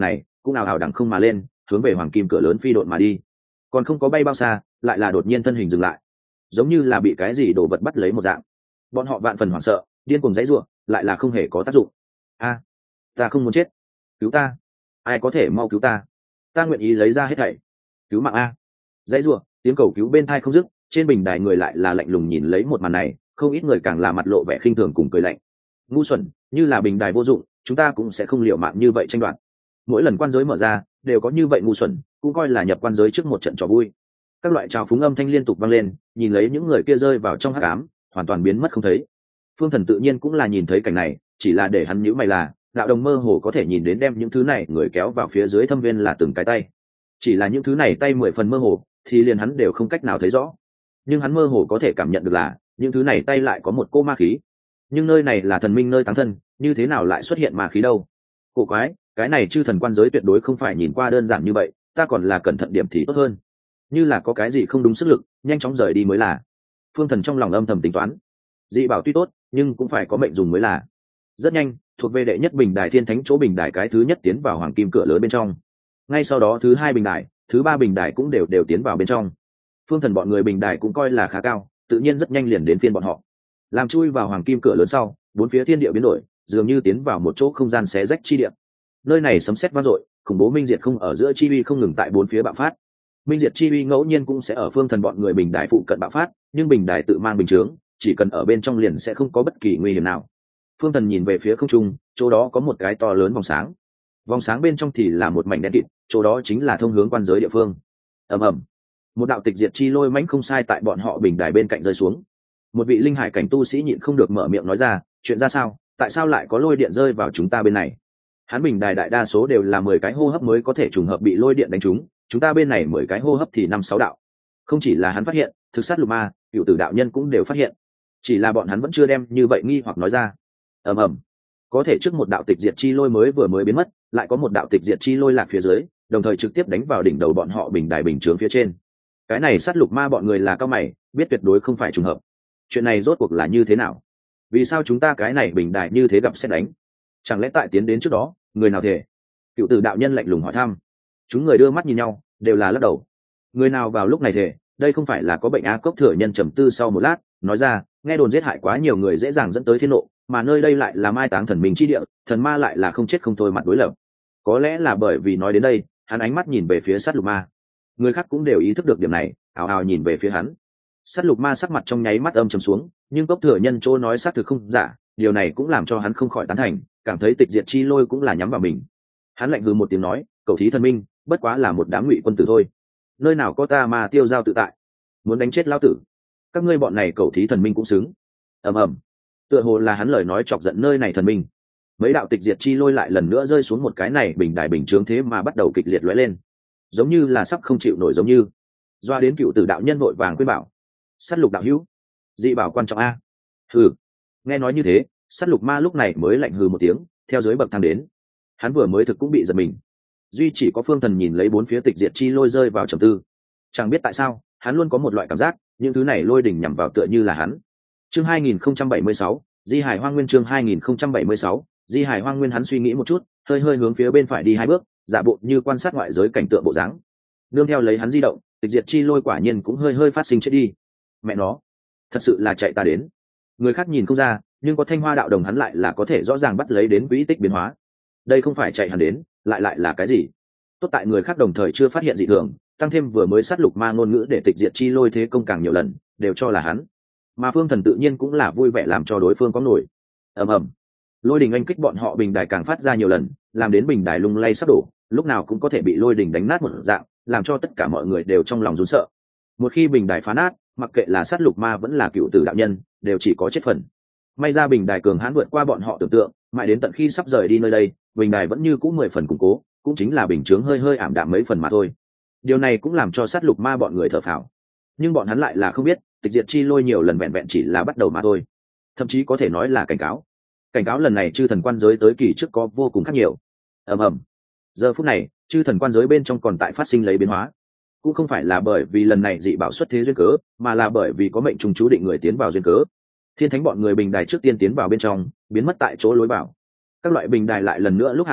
S1: cũng ào ào đằng không mà lên, hướng về hoàng kim cửa lớn phi độn mà đi. Còn không có bay bao xa, lại là đột nhiên thân hình dừng lại, giống như là bị cái gì đồ vật bắt lấy một dạng. Bọn họ vạn phần hoảng sợ, điên cuồng giãy giụa, lại là không hề có tác dụng. A, ta không muốn chết, cứu ta, ai có thể mau cứu ta, ta nguyện ý lấy ra hết thảy, cứu mạng a. Giãy giụa, tiếng cầu cứu bên tai không dứt, trên bình đài người lại là lạnh lùng nhìn lấy một màn này, không ít người càng là mặt lộ vẻ khinh thường cùng cười lạnh. Ngu xuẩn, như là bình đài vô dụng, chúng ta cũng sẽ không liều mạng như vậy tranh đoạt. Mỗi lần quan giới mở ra, đều có như vậy ngu xuẩn, cũng coi là nhập quan giới trước một trận trò vui. Các loại trào phúng âm thanh liên tục vang lên, nhìn lấy những người kia rơi vào trong hắc ám, hoàn toàn biến mất không thấy. Phương Thần tự nhiên cũng là nhìn thấy cảnh này, chỉ là để hắn nhíu mày là, đạo đồng mơ hồ có thể nhìn đến đem những thứ này người kéo vào phía dưới thâm viên là từng cái tay. Chỉ là những thứ này tay mười phần mơ hồ, thì liền hắn đều không cách nào thấy rõ. Nhưng hắn mơ hồ có thể cảm nhận được là, những thứ này tay lại có một cô ma khí. Nhưng nơi này là thần minh nơi táng thân, như thế nào lại xuất hiện ma khí đâu? Cổ quái, cái này chư thần quan giới tuyệt đối không phải nhìn qua đơn giản như vậy, ta còn là cẩn thận điểm thì tốt hơn. Như là có cái gì không đúng sức lực, nhanh chóng rời đi mới là. Phương Thần trong lòng âm thầm tính toán. Dị bảo tuy tốt, nhưng cũng phải có mệnh dùng mới là. Rất nhanh, thuộc về đệ nhất bình đài thiên thánh chỗ bình đài cái thứ nhất tiến vào hoàng kim cửa lớn bên trong. Ngay sau đó thứ hai bình đài, thứ ba bình đài cũng đều đều tiến vào bên trong. Phương Thần bọn người bình đài cũng coi là khá cao, tự nhiên rất nhanh liền đến phiên bọn họ. Làm chui vào hoàng kim cửa lớn sau, bốn phía thiên địa biến đổi, dường như tiến vào một chỗ không gian xé rách chi địa. Nơi này sấm sét vang dội, khủng bố minh diệt không ở giữa chi uy không ngừng tại bốn phía bạo phát. Minh diệt chi uy ngẫu nhiên cũng sẽ ở Phương Thần bọn người bình đài phụ cận bạo phát, nhưng bình đài tự mang bình chướng, chỉ cần ở bên trong liền sẽ không có bất kỳ nguy hiểm nào. Phương Thần nhìn về phía không trung, chỗ đó có một cái to lớn vòng sáng. Vòng sáng bên trong thì là một mảnh đen kịt, chỗ đó chính là thông hướng quan giới địa phương. Ầm ầm, một đạo tịch diệt chi lôi mãnh không sai tại bọn họ bình đài bên cạnh rơi xuống. Một vị linh hải cảnh tu sĩ nhịn không được mở miệng nói ra, chuyện ra sao, tại sao lại có lôi điện rơi vào chúng ta bên này? Hắn bình đài đại đa số đều là mười cái hô hấp mới có thể trùng hợp bị lôi điện đánh trúng, chúng ta bên này mười cái hô hấp thì năm sáu đạo. Không chỉ là hắn phát hiện, thực sát lục ma, cựu tử đạo nhân cũng đều phát hiện, chỉ là bọn hắn vẫn chưa đem như vậy nghi hoặc nói ra. Ầm ầm, có thể trước một đạo tịch diệt chi lôi mới vừa mới biến mất, lại có một đạo tịch diệt chi lôi lạc phía dưới, đồng thời trực tiếp đánh vào đỉnh đầu bọn họ bình đài bình chướng phía trên. Cái này sát lục ma bọn người là cao mày, biết tuyệt đối không phải trùng hợp. Chuyện này rốt cuộc là như thế nào? Vì sao chúng ta cái này bình đài như thế gặp xét đánh? Chẳng lẽ tại tiến đến trước đó, người nào thể? Cựu tử đạo nhân lạnh lùng hỏi thăm. Chúng người đưa mắt nhìn nhau, đều là lắc đầu. Người nào vào lúc này thể? Đây không phải là có bệnh á? Cốc Thừa Nhân trầm tư sau một lát, nói ra, nghe đồn giết hại quá nhiều người dễ dàng dẫn tới thiên nộ, mà nơi đây lại là mai táng thần minh chi địa, thần ma lại là không chết không thôi mặt đối lập. Có lẽ là bởi vì nói đến đây, hắn ánh mắt nhìn về phía sát lục ma. Người khác cũng đều ý thức được điểm này, ào ào nhìn về phía hắn. Sát lục ma sắc mặt trong nháy mắt âm trầm xuống, nhưng Cốc Thừa Nhân chỗ nói xác thực không giả, điều này cũng làm cho hắn không khỏi tán thành, cảm thấy tịch diệt chi lôi cũng là nhắm vào mình. Hắn lạnh hừ một tiếng nói, cầu thí thần minh, bất quá là một đám ngụy quân tử thôi. Nơi nào có ta mà tiêu giao tự tại, muốn đánh chết lão tử, các ngươi bọn này cầu thí thần minh cũng xứng. Ầm ầm, tựa hồ là hắn lời nói chọc giận nơi này thần minh. Mấy đạo tịch diệt chi lôi lại lần nữa rơi xuống một cái này bình đài bình chướng thế mà bắt đầu kịch liệt lóe lên, giống như là sắp không chịu nổi giống như. Doa đến cựu tử đạo nhân vội vàng khuyên bảo, sát lục đạo hữu, dị bảo quan trọng a. Hừ, nghe nói như thế, sát lục ma lúc này mới lạnh hừ một tiếng, theo dưới bậc thang đến. Hắn vừa mới thực cũng bị giật mình. Duy chỉ có Phương Thần nhìn lấy bốn phía tịch diệt chi lôi rơi vào trầm tư. Chẳng biết tại sao, hắn luôn có một loại cảm giác, những thứ này lôi đỉnh nhằm vào tựa như là hắn. Chương hai nghìn không trăm bảy mươi sáu, Di Hải Hoang Nguyên. Chương hai nghìn không trăm bảy mươi sáu, Di Hải Hoang Nguyên. Hắn suy nghĩ một chút, hơi hơi hướng phía bên phải đi hai bước, giả bộ như quan sát ngoại giới cảnh tượng bộ dáng. Nương theo lấy hắn di động, tịch diệt chi lôi quả nhiên cũng hơi hơi phát sinh chết đi. Mẹ nó, thật sự là chạy ta đến. Người khác nhìn không ra, nhưng có Thanh Hoa đạo đồng hắn lại là có thể rõ ràng bắt lấy đến quỹ tích biến hóa. Đây không phải chạy hắn đến, lại lại là cái gì? Tốt tại người khác đồng thời chưa phát hiện dị thường, tăng thêm vừa mới sát lục ma ngôn ngữ để tịch diệt chi lôi thế công càng nhiều lần, đều cho là hắn. Mà Phương Thần tự nhiên cũng là vui vẻ làm cho đối phương có nổi. Ầm ầm, lôi đình anh kích bọn họ bình đài càng phát ra nhiều lần, làm đến bình đài lung lay sắp đổ, lúc nào cũng có thể bị lôi đình đánh nát một dạng, làm cho tất cả mọi người đều trong lòng run sợ. Một khi bình đài phá nát, mặc kệ là sát lục ma vẫn là cựu tử đạo nhân, đều chỉ có chết phần. May ra bình đài cường hãn vượt qua bọn họ tưởng tượng, mãi đến tận khi sắp rời đi nơi đây, bình đài vẫn như cũ mười phần củng cố, cũng chính là bình chướng hơi hơi ảm đạm mấy phần mà thôi. Điều này cũng làm cho sát lục ma bọn người thở phào. Nhưng bọn hắn lại là không biết, tịch diệt chi lôi nhiều lần vẹn vẹn chỉ là bắt đầu mà thôi, thậm chí có thể nói là cảnh cáo. Cảnh cáo lần này chư thần quan giới tới kỳ trước có vô cùng khác nhiều. Ầm ầm, giờ phút này chư thần quan giới bên trong còn tại phát sinh lấy biến hóa, cũng không phải là bởi vì lần này dị bảo xuất thế duyên cớ, mà là bởi vì có mệnh trùng chú định người tiến vào duyên cớ. Thiên thánh bọn người bình đài trước tiên tiến vào bên trong, biến mất tại chỗ lối vào. Các loại bình đài lại lần nữa lúc hạ xuống,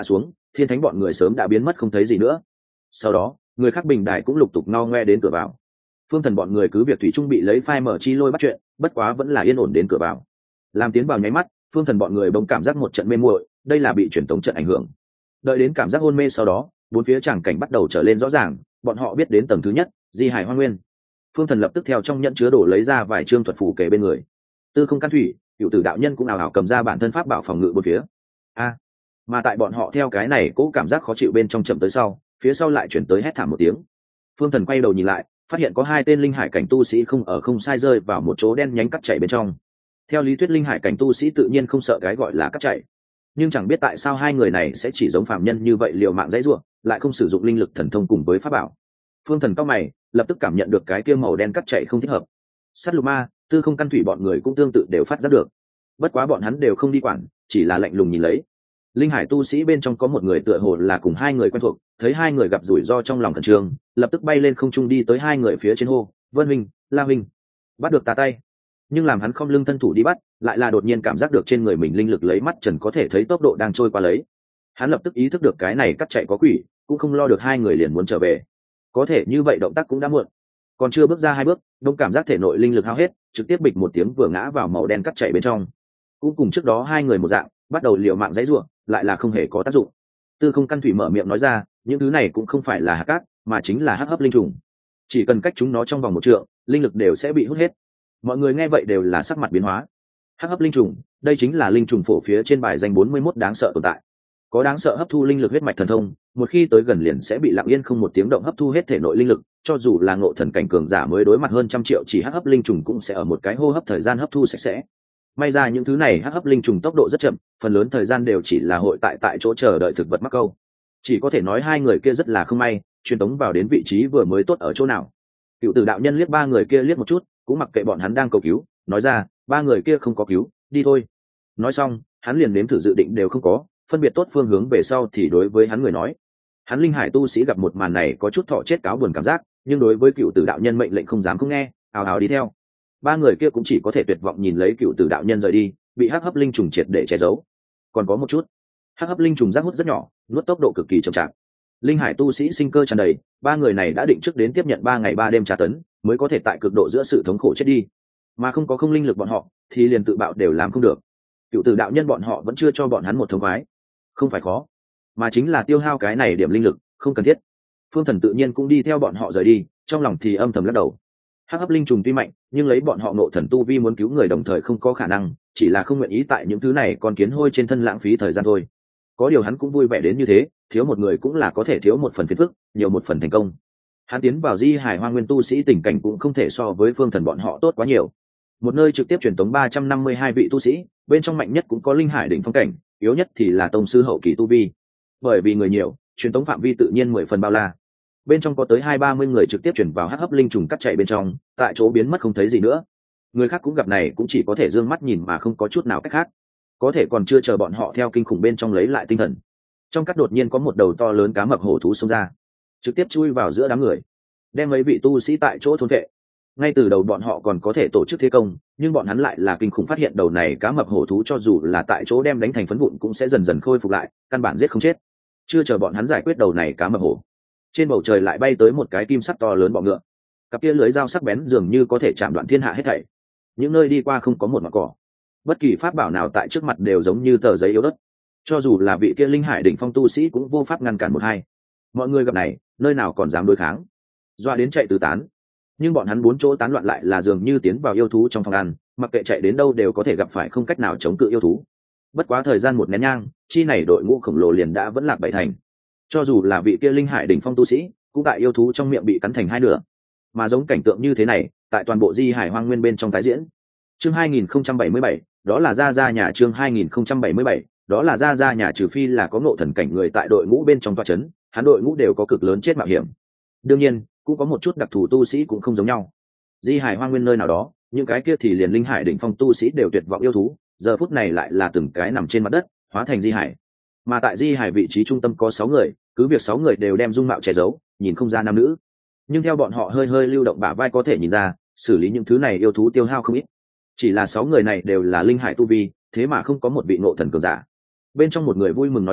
S1: Thiên Thánh bọn người sớm đã biến mất không thấy gì nữa. Sau đó người khác bình đài cũng lục tục ngao ngoe đến cửa vào. Phương Thần bọn người cứ việc thủy chung bị lấy phai mở chi lôi bắt chuyện, bất quá vẫn là yên ổn đến cửa vào. Làm tiến vào nháy mắt, Phương Thần bọn người bỗng cảm giác một trận mê muội, đây là bị truyền tống trận ảnh hưởng. Đợi đến cảm giác hôn mê sau đó, bốn phía tràng cảnh bắt đầu trở lên rõ ràng, bọn họ biết đến tầng thứ nhất, Di Hải Hoang Nguyên. Phương Thần lập tức theo trong nhẫn chứa đồ lấy ra vài chương thuật phù kề bên người. Tư Không Can Thủy, Cựu Tử đạo nhân cũng ào ào cầm ra bản thân pháp bảo phòng ngự bốn phía. A, mà tại bọn họ theo cái này cố cảm giác khó chịu bên trong chậm tới sau, phía sau lại chuyển tới hét thảm một tiếng. Phương Thần quay đầu nhìn lại, phát hiện có hai tên linh hải cảnh tu sĩ không ở không sai rơi vào một chỗ đen nhánh cắt chảy bên trong. Theo lý thuyết linh hải cảnh tu sĩ tự nhiên không sợ cái gọi là cắt chảy, nhưng chẳng biết tại sao hai người này sẽ chỉ giống phàm nhân như vậy liều mạng dãy ruộng, lại không sử dụng linh lực thần thông cùng với pháp bảo. Phương Thần cao mày, lập tức cảm nhận được cái kia màu đen cắt chảy không thích hợp. Sát Lục Ma, Tư Không Căn Thủy bọn người cũng tương tự đều phát giác được, bất quá bọn hắn đều không đi quản, chỉ là lạnh lùng nhìn lấy. Linh hải tu sĩ bên trong có một người tựa hồ là cùng hai người quen thuộc, thấy hai người gặp rủi ro trong lòng khẩn trương, lập tức bay lên không trung đi tới hai người phía trên hô, Vân Minh, La Minh, bắt được ta tay. Nhưng làm hắn không lưng thân thủ đi bắt, lại là đột nhiên cảm giác được trên người mình linh lực lấy mắt trần có thể thấy tốc độ đang trôi qua lấy. Hắn lập tức ý thức được cái này cắt chạy có quỷ, cũng không lo được hai người liền muốn trở về. Có thể như vậy động tác cũng đã muộn, còn chưa bước ra hai bước, đông cảm giác thể nội linh lực hao hết, trực tiếp bịch một tiếng vừa ngã vào màu đen cắt chạy bên trong. Cũng cùng trước đó hai người một dạng, bắt đầu liều mạng dãy rủa, lại là không hề có tác dụng. Tư Không Căn Thủy mở miệng nói ra, những thứ này cũng không phải là hạt cát, mà chính là hắc hấp linh trùng. Chỉ cần cách chúng nó trong vòng một trượng, linh lực đều sẽ bị hút hết. Mọi người nghe vậy đều là sắc mặt biến hóa. Hắc hấp linh trùng, đây chính là linh trùng phổ phía trên bài danh bốn mươi mốt đáng sợ tồn tại. Có đáng sợ hấp thu linh lực huyết mạch thần thông, một khi tới gần liền sẽ bị lặng yên không một tiếng động hấp thu hết thể nội linh lực, cho dù là ngộ thần cảnh cường giả mới đối mặt hơn trăm triệu chỉ hắc hấp linh trùng cũng sẽ ở một cái hô hấp thời gian hấp thu sạch sẽ. May ra những thứ này hắc hấp linh trùng tốc độ rất chậm, phần lớn thời gian đều chỉ là hội tại tại chỗ chờ đợi thực vật mắc câu. Chỉ có thể nói hai người kia rất là không may, truyền tống vào đến vị trí vừa mới tốt ở chỗ nào. Cựu Tử đạo nhân liếc ba người kia liếc một chút, cũng mặc kệ bọn hắn đang cầu cứu, nói ra, ba người kia không có cứu, đi thôi. Nói xong, hắn liền nếm thử dự định đều không có, phân biệt tốt phương hướng về sau thì đối với hắn người nói. Hắn linh hải tu sĩ gặp một màn này có chút thọ chết cáo buồn cảm giác, nhưng đối với Cựu Tử đạo nhân mệnh lệnh không dám không nghe, ào ào đi theo. Ba người kia cũng chỉ có thể tuyệt vọng nhìn lấy Cựu Tử đạo nhân rời đi, bị hắc hấp linh trùng triệt để che giấu. Còn có một chút, hắc hấp linh trùng giác hút rất nhỏ, nuốt tốc độ cực kỳ chậm chạp. Linh hải tu sĩ sinh cơ tràn đầy, ba người này đã định trước đến tiếp nhận ba ngày ba đêm tra tấn, mới có thể tại cực độ giữa sự thống khổ chết đi. Mà không có không linh lực bọn họ, thì liền tự bạo đều làm không được. Cựu Tử đạo nhân bọn họ vẫn chưa cho bọn hắn một thống khoái, không phải khó, mà chính là tiêu hao cái này điểm linh lực, không cần thiết. Phương Thần tự nhiên cũng đi theo bọn họ rời đi, trong lòng thì âm thầm lắc đầu. Hắc hấp linh trùng tuy mạnh, nhưng lấy bọn họ ngộ thần tu vi muốn cứu người đồng thời không có khả năng, chỉ là không nguyện ý tại những thứ này còn kiến hôi trên thân lãng phí thời gian thôi. Có điều hắn cũng vui vẻ đến như thế, thiếu một người cũng là có thể thiếu một phần phiền phức, nhiều một phần thành công. Hắn tiến vào Di Hải Hoang Nguyên tu sĩ tình cảnh cũng không thể so với Phương Thần bọn họ tốt quá nhiều. Một nơi trực tiếp truyền tống ba trăm năm mươi hai vị tu sĩ, bên trong mạnh nhất cũng có linh hải đỉnh phong cảnh, yếu nhất thì là tông sư hậu kỳ tu vi. Bởi vì người nhiều, truyền tống phạm vi tự nhiên mười phần bao la. Bên trong có tới hai ba mươi người trực tiếp chuyển vào hắc hấp linh trùng cắt chạy bên trong, tại chỗ biến mất không thấy gì nữa. Người khác cũng gặp này cũng chỉ có thể dương mắt nhìn mà không có chút nào cách khác. Có thể còn chưa chờ bọn họ theo kinh khủng bên trong lấy lại tinh thần, trong cắt đột nhiên có một đầu to lớn cá mập hổ thú xông ra, trực tiếp chui vào giữa đám người, đem mấy vị tu sĩ tại chỗ thôn vệ. Ngay từ đầu bọn họ còn có thể tổ chức thế công, nhưng bọn hắn lại là kinh khủng phát hiện đầu này cá mập hổ thú cho dù là tại chỗ đem đánh thành phấn vụn cũng sẽ dần dần khôi phục lại, căn bản giết không chết. Chưa chờ bọn hắn giải quyết đầu này cá mập hổ, trên bầu trời lại bay tới một cái kim sắc to lớn bọ ngựa, cặp kia lưới dao sắc bén dường như có thể chạm đoạn thiên hạ hết thảy. Những nơi đi qua không có một mặt cỏ, bất kỳ pháp bảo nào tại trước mặt đều giống như tờ giấy yếu đất, cho dù là vị kia linh hải đỉnh phong tu sĩ cũng vô pháp ngăn cản một hai. Mọi người gặp này, nơi nào còn dám đối kháng, doa đến chạy tứ tán. Nhưng bọn hắn bốn chỗ tán loạn lại là dường như tiến vào yêu thú trong phòng ăn, mặc kệ chạy đến đâu đều có thể gặp phải không cách nào chống cự yêu thú. Bất quá thời gian một nén nhang, chi này đội ngũ khổng lồ liền đã vẫn lạc bảy thành. Cho dù là vị kia linh hải đỉnh phong tu sĩ, cũng tại yêu thú trong miệng bị cắn thành hai nửa. Mà giống cảnh tượng như thế này, tại toàn bộ Di Hải Hoang Nguyên bên trong tái diễn. Chương hai nghìn không trăm bảy mươi bảy, đó là ra ra nhà chương hai nghìn không trăm bảy mươi bảy, đó là ra ra nhà trừ phi là có ngộ thần cảnh người tại đội ngũ bên trong tọa trấn, hắn đội ngũ đều có cực lớn chết mạo hiểm. Đương nhiên, cũng có một chút đặc thù tu sĩ cũng không giống nhau. Di Hải Hoang Nguyên nơi nào đó, những cái kia thì liền linh hải đỉnh phong tu sĩ đều tuyệt vọng yêu thú, giờ phút này lại là từng cái nằm trên mặt đất, hóa thành di hải. Mà tại di hải vị trí trung tâm có sáu người, cứ việc sáu người đều đem dung mạo che giấu, nhìn không ra nam nữ. Nhưng theo bọn họ hơi hơi lưu động bả vai có thể nhìn ra, xử lý những thứ này yêu thú tiêu hao không ít. Chỉ là sáu người này đều là linh hải tu vi, thế mà không có một vị ngộ thần cường giả. Bên trong một người vui mừng nói ra,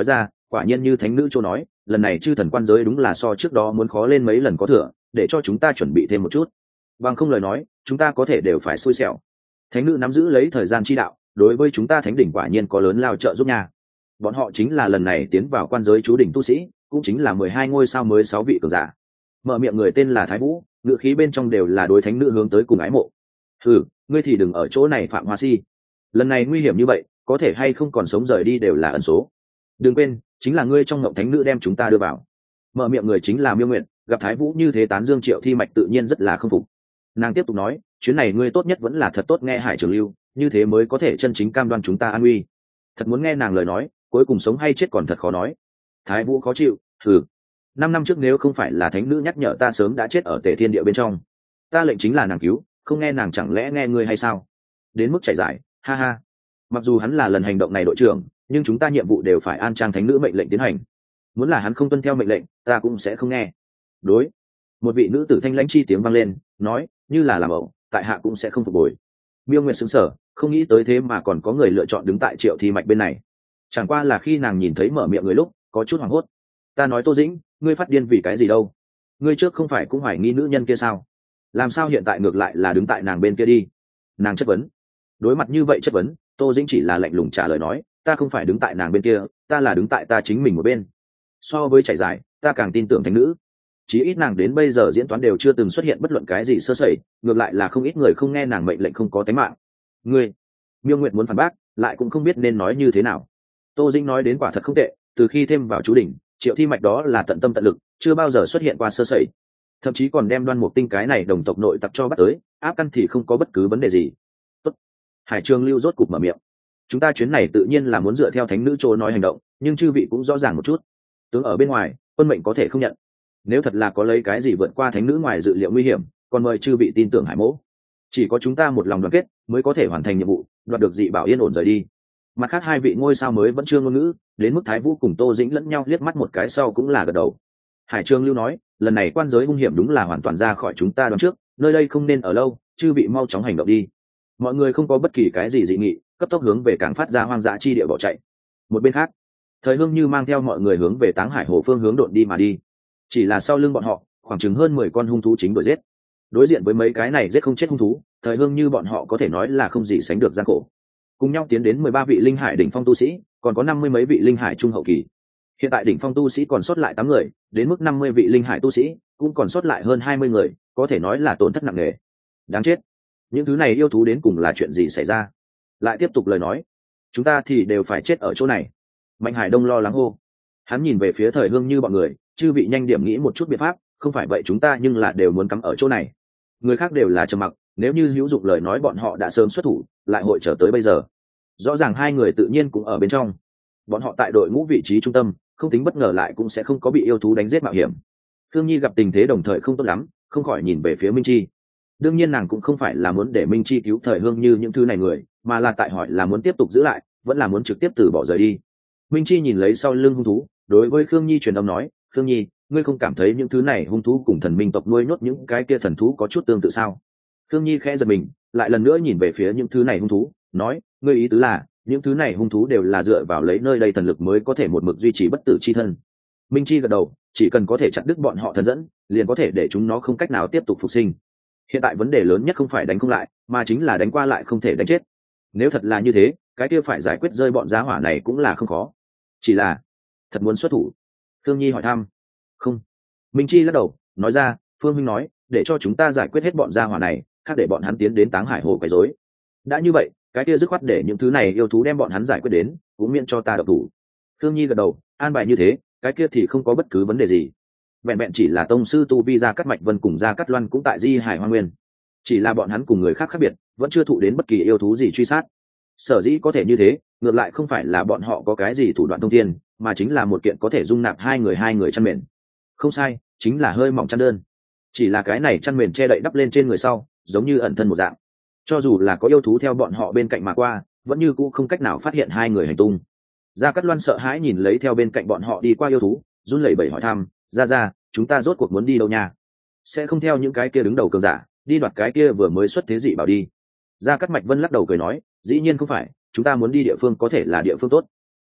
S1: quả nhiên như thánh nữ châu nói, lần này chư thần quan giới đúng là so trước đó muốn khó lên mấy lần có thừa, để cho chúng ta chuẩn bị thêm một chút. Bằng không lời nói, chúng ta có thể đều phải xui xẻo. Thánh nữ nắm giữ lấy thời gian chi đạo, đối với chúng ta thánh đỉnh quả nhiên có lớn lao trợ giúp nha. Bọn họ chính là lần này tiến vào quan giới chú đỉnh tu sĩ, cũng chính là mười hai ngôi sao mới sáu vị cường giả. Mở miệng người tên là Thái Vũ, ngữ khí bên trong đều là đối thánh nữ hướng tới cùng ái mộ. Ừ, ngươi thì đừng ở chỗ này phạm hoa si. Lần này nguy hiểm như vậy, có thể hay không còn sống rời đi đều là ẩn số. Đừng quên, chính là ngươi trong ngộng thánh nữ đem chúng ta đưa vào. Mở miệng người chính là Miêu Nguyện, gặp Thái Vũ như thế tán dương Triệu Thi Mạch tự nhiên rất là không phục. Nàng tiếp tục nói, chuyến này ngươi tốt nhất vẫn là thật tốt nghe Hải Trường Lưu, như thế mới có thể chân chính cam đoan chúng ta an nguy. Thật muốn nghe nàng lời nói, cuối cùng sống hay chết còn thật khó nói. Thái Vũ khó chịu, thử. Năm năm trước nếu không phải là thánh nữ nhắc nhở ta sớm đã chết ở Tề Thiên Địa bên trong. Ta lệnh chính là nàng cứu, không nghe nàng chẳng lẽ nghe ngươi hay sao? Đến mức chảy giải, ha ha. Mặc dù hắn là lần hành động này đội trưởng, nhưng chúng ta nhiệm vụ đều phải an trang thánh nữ mệnh lệnh tiến hành. Muốn là hắn không tuân theo mệnh lệnh, ta cũng sẽ không nghe. Đối. Một vị nữ tử thanh lãnh chi tiếng vang lên, nói, như là làm ẩu, tại hạ cũng sẽ không phục hồi. Miêu Nguyệt sững sờ, không nghĩ tới thế mà còn có người lựa chọn đứng tại Triệu Thi Mạch bên này. Chẳng qua là khi nàng nhìn thấy mở miệng người lúc, có chút hoảng hốt. Ta nói Tô Dĩnh, ngươi phát điên vì cái gì đâu? Ngươi trước không phải cũng hoài nghi nữ nhân kia sao? Làm sao hiện tại ngược lại là đứng tại nàng bên kia đi? Nàng chất vấn. Đối mặt như vậy chất vấn, Tô Dĩnh chỉ là lạnh lùng trả lời nói, ta không phải đứng tại nàng bên kia, ta là đứng tại ta chính mình một bên. So với chạy dài, ta càng tin tưởng thánh nữ. Chí ít nàng đến bây giờ diễn toán đều chưa từng xuất hiện bất luận cái gì sơ sẩy, ngược lại là không ít người không nghe nàng mệnh lệnh không có tính mạng. Ngươi, Miêu Nguyệt muốn phản bác, lại cũng không biết nên nói như thế nào. Tô Dĩnh nói đến quả thật không tệ, từ khi thêm vào chú đỉnh, Triệu Thi Mạch đó là tận tâm tận lực, chưa bao giờ xuất hiện qua sơ sẩy, thậm chí còn đem Đoan Mục Tinh cái này đồng tộc nội tặc cho bắt tới, áp căn thì không có bất cứ vấn đề gì. Tốt. Hải Trường Lưu rốt cục mở miệng. Chúng ta chuyến này tự nhiên là muốn dựa theo thánh nữ chỗ nói hành động, nhưng chư vị cũng rõ ràng một chút, tướng ở bên ngoài, quân mệnh có thể không nhận. Nếu thật là có lấy cái gì vượt qua thánh nữ ngoài dự liệu nguy hiểm, còn mời chư vị tin tưởng Hải Mỗ. Chỉ có chúng ta một lòng đoàn kết mới có thể hoàn thành nhiệm vụ, đoạt được dị bảo yên ổn rời đi. Mặt khác hai vị ngôi sao mới vẫn chưa ngôn ngữ, đến mức Thái Vũ cùng Tô Dĩnh lẫn nhau liếc mắt một cái sau cũng là gật đầu. Hải Trường Lưu nói, lần này quan giới hung hiểm đúng là hoàn toàn ra khỏi chúng ta đoán trước, nơi đây không nên ở lâu, chư vị mau chóng hành động đi. Mọi người không có bất kỳ cái gì dị nghị, cấp tốc hướng về cảng phát ra hoang dã chi địa bỏ chạy. Một bên khác, Thời Hương Như mang theo mọi người hướng về Táng Hải Hồ phương hướng độn đi mà đi. Chỉ là sau lưng bọn họ, khoảng chừng hơn mười con hung thú chính đuổi giết. Đối diện với mấy cái này giết không chết hung thú, Thời Hương Như bọn họ có thể nói là không gì sánh được gian khổ. Cùng nhau tiến đến mười ba vị linh hải đỉnh phong tu sĩ, còn có năm mươi mấy vị linh hải trung hậu kỳ. Hiện tại đỉnh phong tu sĩ còn sót lại tám người, đến mức năm mươi vị linh hải tu sĩ cũng còn sót lại hơn hai mươi người, có thể nói là tổn thất nặng nề. Đáng chết. Những thứ này yêu thú đến cùng là chuyện gì xảy ra? Lại tiếp tục lời nói, chúng ta thì đều phải chết ở chỗ này. Mạnh Hải Đông lo lắng hô. Hắn nhìn về phía Thời Hương Như bọn người, chư vị nhanh điểm nghĩ một chút biện pháp, không phải vậy chúng ta nhưng là đều muốn cắm ở chỗ này. Người khác đều là trầm mặc, nếu như hữu dụng lời nói bọn họ đã sớm xuất thủ, lại hội trở tới bây giờ. Rõ ràng hai người tự nhiên cũng ở bên trong. Bọn họ tại đội ngũ vị trí trung tâm, không tính bất ngờ lại cũng sẽ không có bị yêu thú đánh giết mạo hiểm. Thương Nhi gặp tình thế đồng thời không tốt lắm, không khỏi nhìn về phía Minh Chi. Đương nhiên nàng cũng không phải là muốn để Minh Chi cứu Thời Hương Như những thứ này người, mà là tại hỏi là muốn tiếp tục giữ lại, vẫn là muốn trực tiếp từ bỏ rời đi. Minh Chi nhìn lấy sau lưng hung thú, đối với Khương Nhi truyền âm nói, Khương Nhi, ngươi không cảm thấy những thứ này hung thú cùng thần minh tộc nuôi nhốt những cái kia thần thú có chút tương tự sao? Khương Nhi khẽ giật mình, lại lần nữa nhìn về phía những thứ này hung thú, nói, ngươi ý tứ là những thứ này hung thú đều là dựa vào lấy nơi đây thần lực mới có thể một mực duy trì bất tử chi thân. Minh Chi gật đầu, chỉ cần có thể chặt đứt bọn họ thần dẫn, liền có thể để chúng nó không cách nào tiếp tục phục sinh. Hiện tại vấn đề lớn nhất không phải đánh không lại, mà chính là đánh qua lại không thể đánh chết. Nếu thật là như thế, cái kia phải giải quyết rơi bọn giá hỏa này cũng là không khó. Chỉ là thật muốn xuất thủ. Thương Nhi hỏi thăm. Không. Minh Chi lắc đầu, nói ra, Phương huynh nói, để cho chúng ta giải quyết hết bọn gia hỏa này, khác để bọn hắn tiến đến Táng Hải Hồ quấy rối. Đã như vậy, cái kia dứt khoát để những thứ này yêu thú đem bọn hắn giải quyết đến, cũng miễn cho ta độc thủ. Thương Nhi gật đầu, an bài như thế, cái kia thì không có bất cứ vấn đề gì. Vẹn vẹn chỉ là tông sư tu vi Gia Cát Mạch Vân cùng Gia Cát Loan cũng tại Di Hải Hoang Nguyên. Chỉ là bọn hắn cùng người khác khác biệt, vẫn chưa thụ đến bất kỳ yêu thú gì truy sát. Sở dĩ có thể như thế, ngược lại không phải là bọn họ có cái gì thủ đoạn thông thiên, mà chính là một kiện có thể dung nạp hai người hai người chăn mền. Không sai, chính là hơi mỏng chăn đơn. Chỉ là cái này chăn mền che đậy đắp lên trên người sau, giống như ẩn thân một dạng. Cho dù là có yêu thú theo bọn họ bên cạnh mà qua, vẫn như cũ không cách nào phát hiện hai người hành tung. Gia Cát Loan sợ hãi nhìn lấy theo bên cạnh bọn họ đi qua yêu thú, run lẩy bẩy hỏi thăm, "Gia gia, chúng ta rốt cuộc muốn đi đâu nha? Sẽ không theo những cái kia đứng đầu cường giả, đi đoạt cái kia vừa mới xuất thế dị bảo đi?" Gia Cát Mạch Vân lắc đầu cười nói, "Dĩ nhiên không phải, chúng ta muốn đi địa phương có thể là địa phương tốt.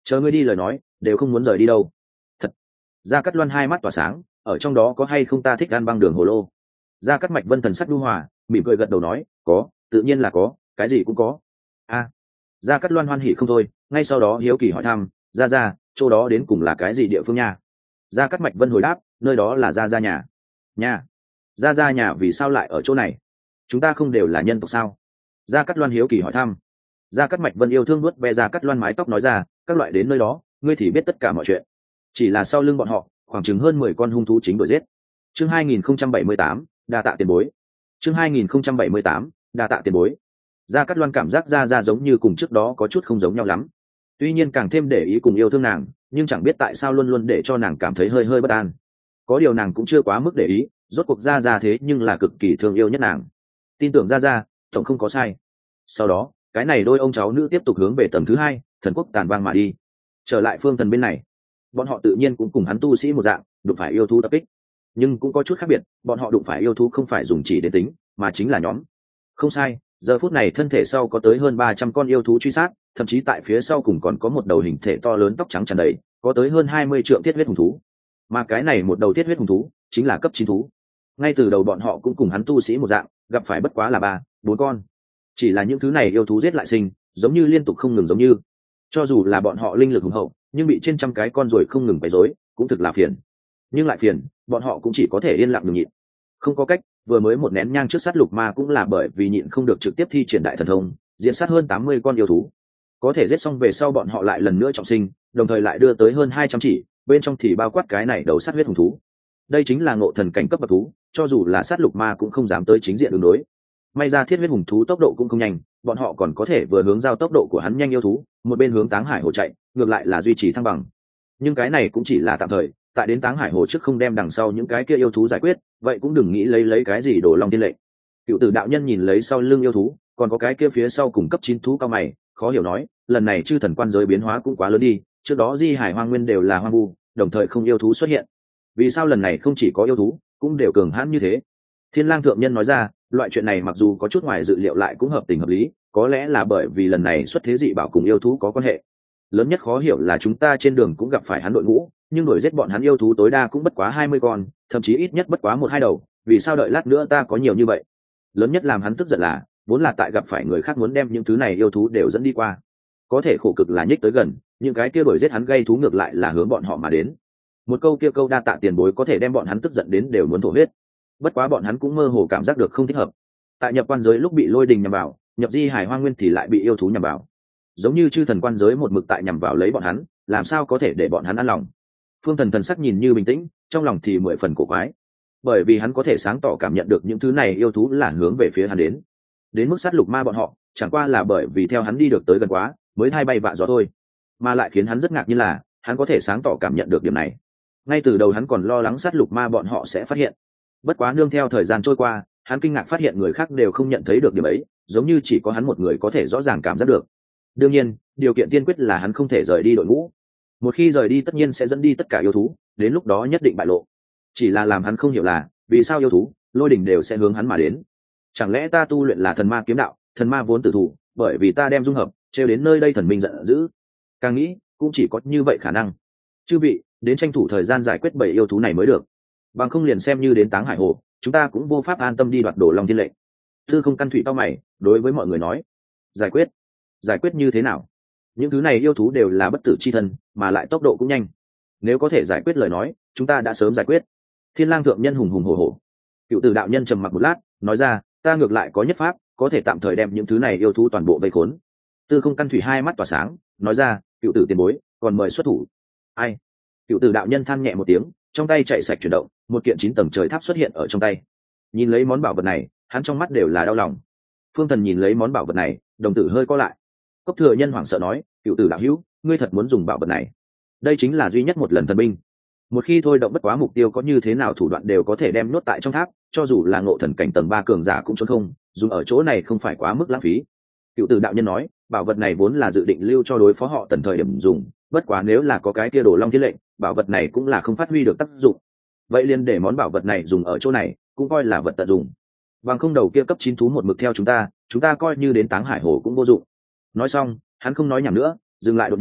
S1: chờ ngươi đi lời nói đều không muốn rời đi đâu. Thật. Gia Cát Loan hai mắt tỏa sáng, ở trong đó có hay không ta thích ăn băng đường hồ lô? Gia Cát Mạch Vân thần sắc nhu hòa, mỉm cười gật đầu nói, có, tự nhiên là có, cái gì cũng có. A. À. Gia Cát Loan hoan hỉ không thôi, ngay sau đó hiếu kỳ hỏi thăm, gia gia, chỗ đó đến cùng là cái gì địa phương nha? Gia Cát Mạch Vân hồi đáp, nơi đó là gia gia nhà. Nhà? Gia gia nhà vì sao lại ở chỗ này? Chúng ta không đều là nhân tộc sao? Gia Cát Loan hiếu kỳ hỏi thăm. Gia Cát Mạch Vân yêu thương nuốt ve Gia Cát Loan mái tóc nói ra, các loại đến nơi đó, ngươi thì biết tất cả mọi chuyện. Chỉ là sau lưng bọn họ, khoảng chừng hơn mười con hung thú chính đuổi giết. Chương hai nghìn không trăm bảy mươi tám, đa tạ tiền bối. Chương hai nghìn không trăm bảy mươi tám, đa tạ tiền bối. Gia Cát Loan cảm giác Gia Gia giống như cùng trước đó có chút không giống nhau lắm. Tuy nhiên càng thêm để ý cùng yêu thương nàng, nhưng chẳng biết tại sao luôn luôn để cho nàng cảm thấy hơi hơi bất an. Có điều nàng cũng chưa quá mức để ý, rốt cuộc Gia Gia thế nhưng là cực kỳ thương yêu nhất nàng. Tin tưởng Gia Gia, tổng không có sai. Sau đó, cái này đôi ông cháu nữ tiếp tục hướng về tầng thứ hai, thần quốc tàn vang mà đi. Trở lại phương thần bên này, bọn họ tự nhiên cũng cùng hắn tu sĩ một dạng, đụng phải yêu thú tập kích. Nhưng cũng có chút khác biệt, bọn họ đụng phải yêu thú không phải dùng chỉ để tính, mà chính là nhóm. Không sai, giờ phút này thân thể sau có tới hơn ba trăm con yêu thú truy sát, thậm chí tại phía sau cùng còn có một đầu hình thể to lớn tóc trắng tràn đầy, có tới hơn hai mươi trượng thiết huyết hùng thú. Mà cái này một đầu thiết huyết hùng thú, chính là cấp chín thú. Ngay từ đầu bọn họ cũng cùng hắn tu sĩ một dạng, gặp phải bất quá là ba, bốn con. Chỉ là những thứ này yêu thú giết lại sinh, giống như liên tục không ngừng giống như. Cho dù là bọn họ linh lực hùng hậu, nhưng bị trên trăm cái con rồi không ngừng quấy rối, cũng thực là phiền. Nhưng lại phiền, bọn họ cũng chỉ có thể yên lặng nhường nhịn. Không có cách, vừa mới một nén nhang trước sát lục ma cũng là bởi vì nhịn không được trực tiếp thi triển đại thần thông, diện sát hơn tám mươi con yêu thú. Có thể giết xong về sau bọn họ lại lần nữa trọng sinh, đồng thời lại đưa tới hơn hai trăm chỉ, bên trong thì bao quát cái này đầu sát huyết hùng thú. Đây chính là ngộ thần cảnh cấp bậc thú, cho dù là sát lục ma cũng không dám tới chính diện đường đối. May ra thiết huyết hùng thú tốc độ cũng không nhanh, bọn họ còn có thể vừa hướng giao tốc độ của hắn nhanh yêu thú, một bên hướng Táng Hải Hồ chạy, ngược lại là duy trì thăng bằng. Nhưng cái này cũng chỉ là tạm thời, tại đến Táng Hải Hồ trước không đem đằng sau những cái kia yêu thú giải quyết, vậy cũng đừng nghĩ lấy lấy cái gì đổ long tiên lệnh. Cựu tử đạo nhân nhìn lấy sau lưng yêu thú, còn có cái kia phía sau cùng cấp chín thú cao mày, khó hiểu nói, lần này chư thần quan giới biến hóa cũng quá lớn đi, trước đó Di Hải Hoang Nguyên đều là hoang vu, đồng thời không yêu thú xuất hiện. Vì sao lần này không chỉ có yêu thú, cũng đều cường hãn như thế? Thiên Lang thượng nhân nói ra, loại chuyện này mặc dù có chút ngoài dự liệu lại cũng hợp tình hợp lý, có lẽ là bởi vì lần này xuất thế dị bảo cùng yêu thú có quan hệ. Lớn nhất khó hiểu là chúng ta trên đường cũng gặp phải hắn đội ngũ, nhưng đuổi giết bọn hắn yêu thú tối đa cũng bất quá hai mươi con, thậm chí ít nhất bất quá một hai đầu, vì sao đợi lát nữa ta có nhiều như vậy? Lớn nhất làm hắn tức giận là, vốn là tại gặp phải người khác muốn đem những thứ này yêu thú đều dẫn đi qua. Có thể khổ cực là nhích tới gần, những cái kia đuổi giết hắn gây thú ngược lại là hướng bọn họ mà đến. Một câu kia câu đa tạ tiền bối có thể đem bọn hắn tức giận đến đều muốn thổ huyết. Bất quá bọn hắn cũng mơ hồ cảm giác được không thích hợp. Tại nhập quan giới lúc bị lôi đình nhằm vào, nhập Di Hải Hoang Nguyên thì lại bị yêu thú nhằm vào. Giống như chư thần quan giới một mực tại nhằm vào lấy bọn hắn, làm sao có thể để bọn hắn an lòng? Phương Thần thần sắc nhìn như bình tĩnh, trong lòng thì mười phần cổ quái. Bởi vì hắn có thể sáng tỏ cảm nhận được những thứ này yêu thú là hướng về phía hắn đến. Đến mức sát lục ma bọn họ, chẳng qua là bởi vì theo hắn đi được tới gần quá, mới thay bay vạ gió thôi. Mà lại khiến hắn rất ngạc nhiên là, hắn có thể sáng tỏ cảm nhận được điểm này. Ngay từ đầu hắn còn lo lắng sát lục ma bọn họ sẽ phát hiện. Bất quá nương theo thời gian trôi qua, hắn kinh ngạc phát hiện người khác đều không nhận thấy được điểm ấy, giống như chỉ có hắn một người có thể rõ ràng cảm giác được. Đương nhiên, điều kiện tiên quyết là hắn không thể rời đi đội ngũ. Một khi rời đi tất nhiên sẽ dẫn đi tất cả yêu thú, đến lúc đó nhất định bại lộ. Chỉ là làm hắn không hiểu là, vì sao yêu thú, lôi đỉnh đều sẽ hướng hắn mà đến. Chẳng lẽ ta tu luyện là thần ma kiếm đạo, thần ma vốn tử thủ, bởi vì ta đem dung hợp, trêu đến nơi đây thần minh giận dữ. Càng nghĩ, cũng chỉ có như vậy khả năng. Chư vị, đến tranh thủ thời gian giải quyết bảy yêu thú này mới được. Bằng không liền xem như đến Táng Hải Hồ, chúng ta cũng vô pháp an tâm đi đoạt đổ long thiên lệnh. Thư không căn thủy cao mày, đối với mọi người nói, giải quyết, giải quyết như thế nào? Những thứ này yêu thú đều là bất tử chi thân, mà lại tốc độ cũng nhanh. Nếu có thể giải quyết lời nói, chúng ta đã sớm giải quyết. Thiên Lang thượng nhân hùng hùng hổ hổ. Cựu Tử đạo nhân trầm mặc một lát, nói ra, ta ngược lại có nhất pháp, có thể tạm thời đem những thứ này yêu thú toàn bộ vây khốn. Tư không căn thủy hai mắt tỏa sáng, nói ra, Cựu Tử tiền bối, còn mời xuất thủ. Ai? Cựu Tử đạo nhân than nhẹ một tiếng, trong tay chạy sạch chuyển động, một kiện chín tầng trời tháp xuất hiện ở trong tay. Nhìn lấy món bảo vật này, hắn trong mắt đều là đau lòng. Phương Thần nhìn lấy món bảo vật này, đồng tử hơi co lại. Cốc Thừa Nhân hoảng sợ nói, Cựu Tử đạo hữu, ngươi thật muốn dùng bảo vật này? Đây chính là duy nhất một lần thần binh. Một khi thôi động bất quá mục tiêu có như thế nào thủ đoạn đều có thể đem nuốt tại trong tháp, cho dù là ngộ thần cảnh tầng ba cường giả cũng trốn không, dùng ở chỗ này không phải quá mức lãng phí. Cựu Tử đạo nhân nói, bảo vật này vốn là dự định lưu cho đối phó họ tần thời điểm dùng, bất quá nếu là có cái kia đồ long thiên lệnh, bảo vật này cũng là không phát huy được tác dụng. Vậy liền để món bảo vật này dùng ở chỗ này, cũng coi là vật tận dụng. Bằng không đầu kia cấp chín thú một mực theo chúng ta, chúng ta coi như đến Táng Hải Hồ cũng vô dụng. Nói xong, hắn không nói nhảm nữa, dừng lại đột đi,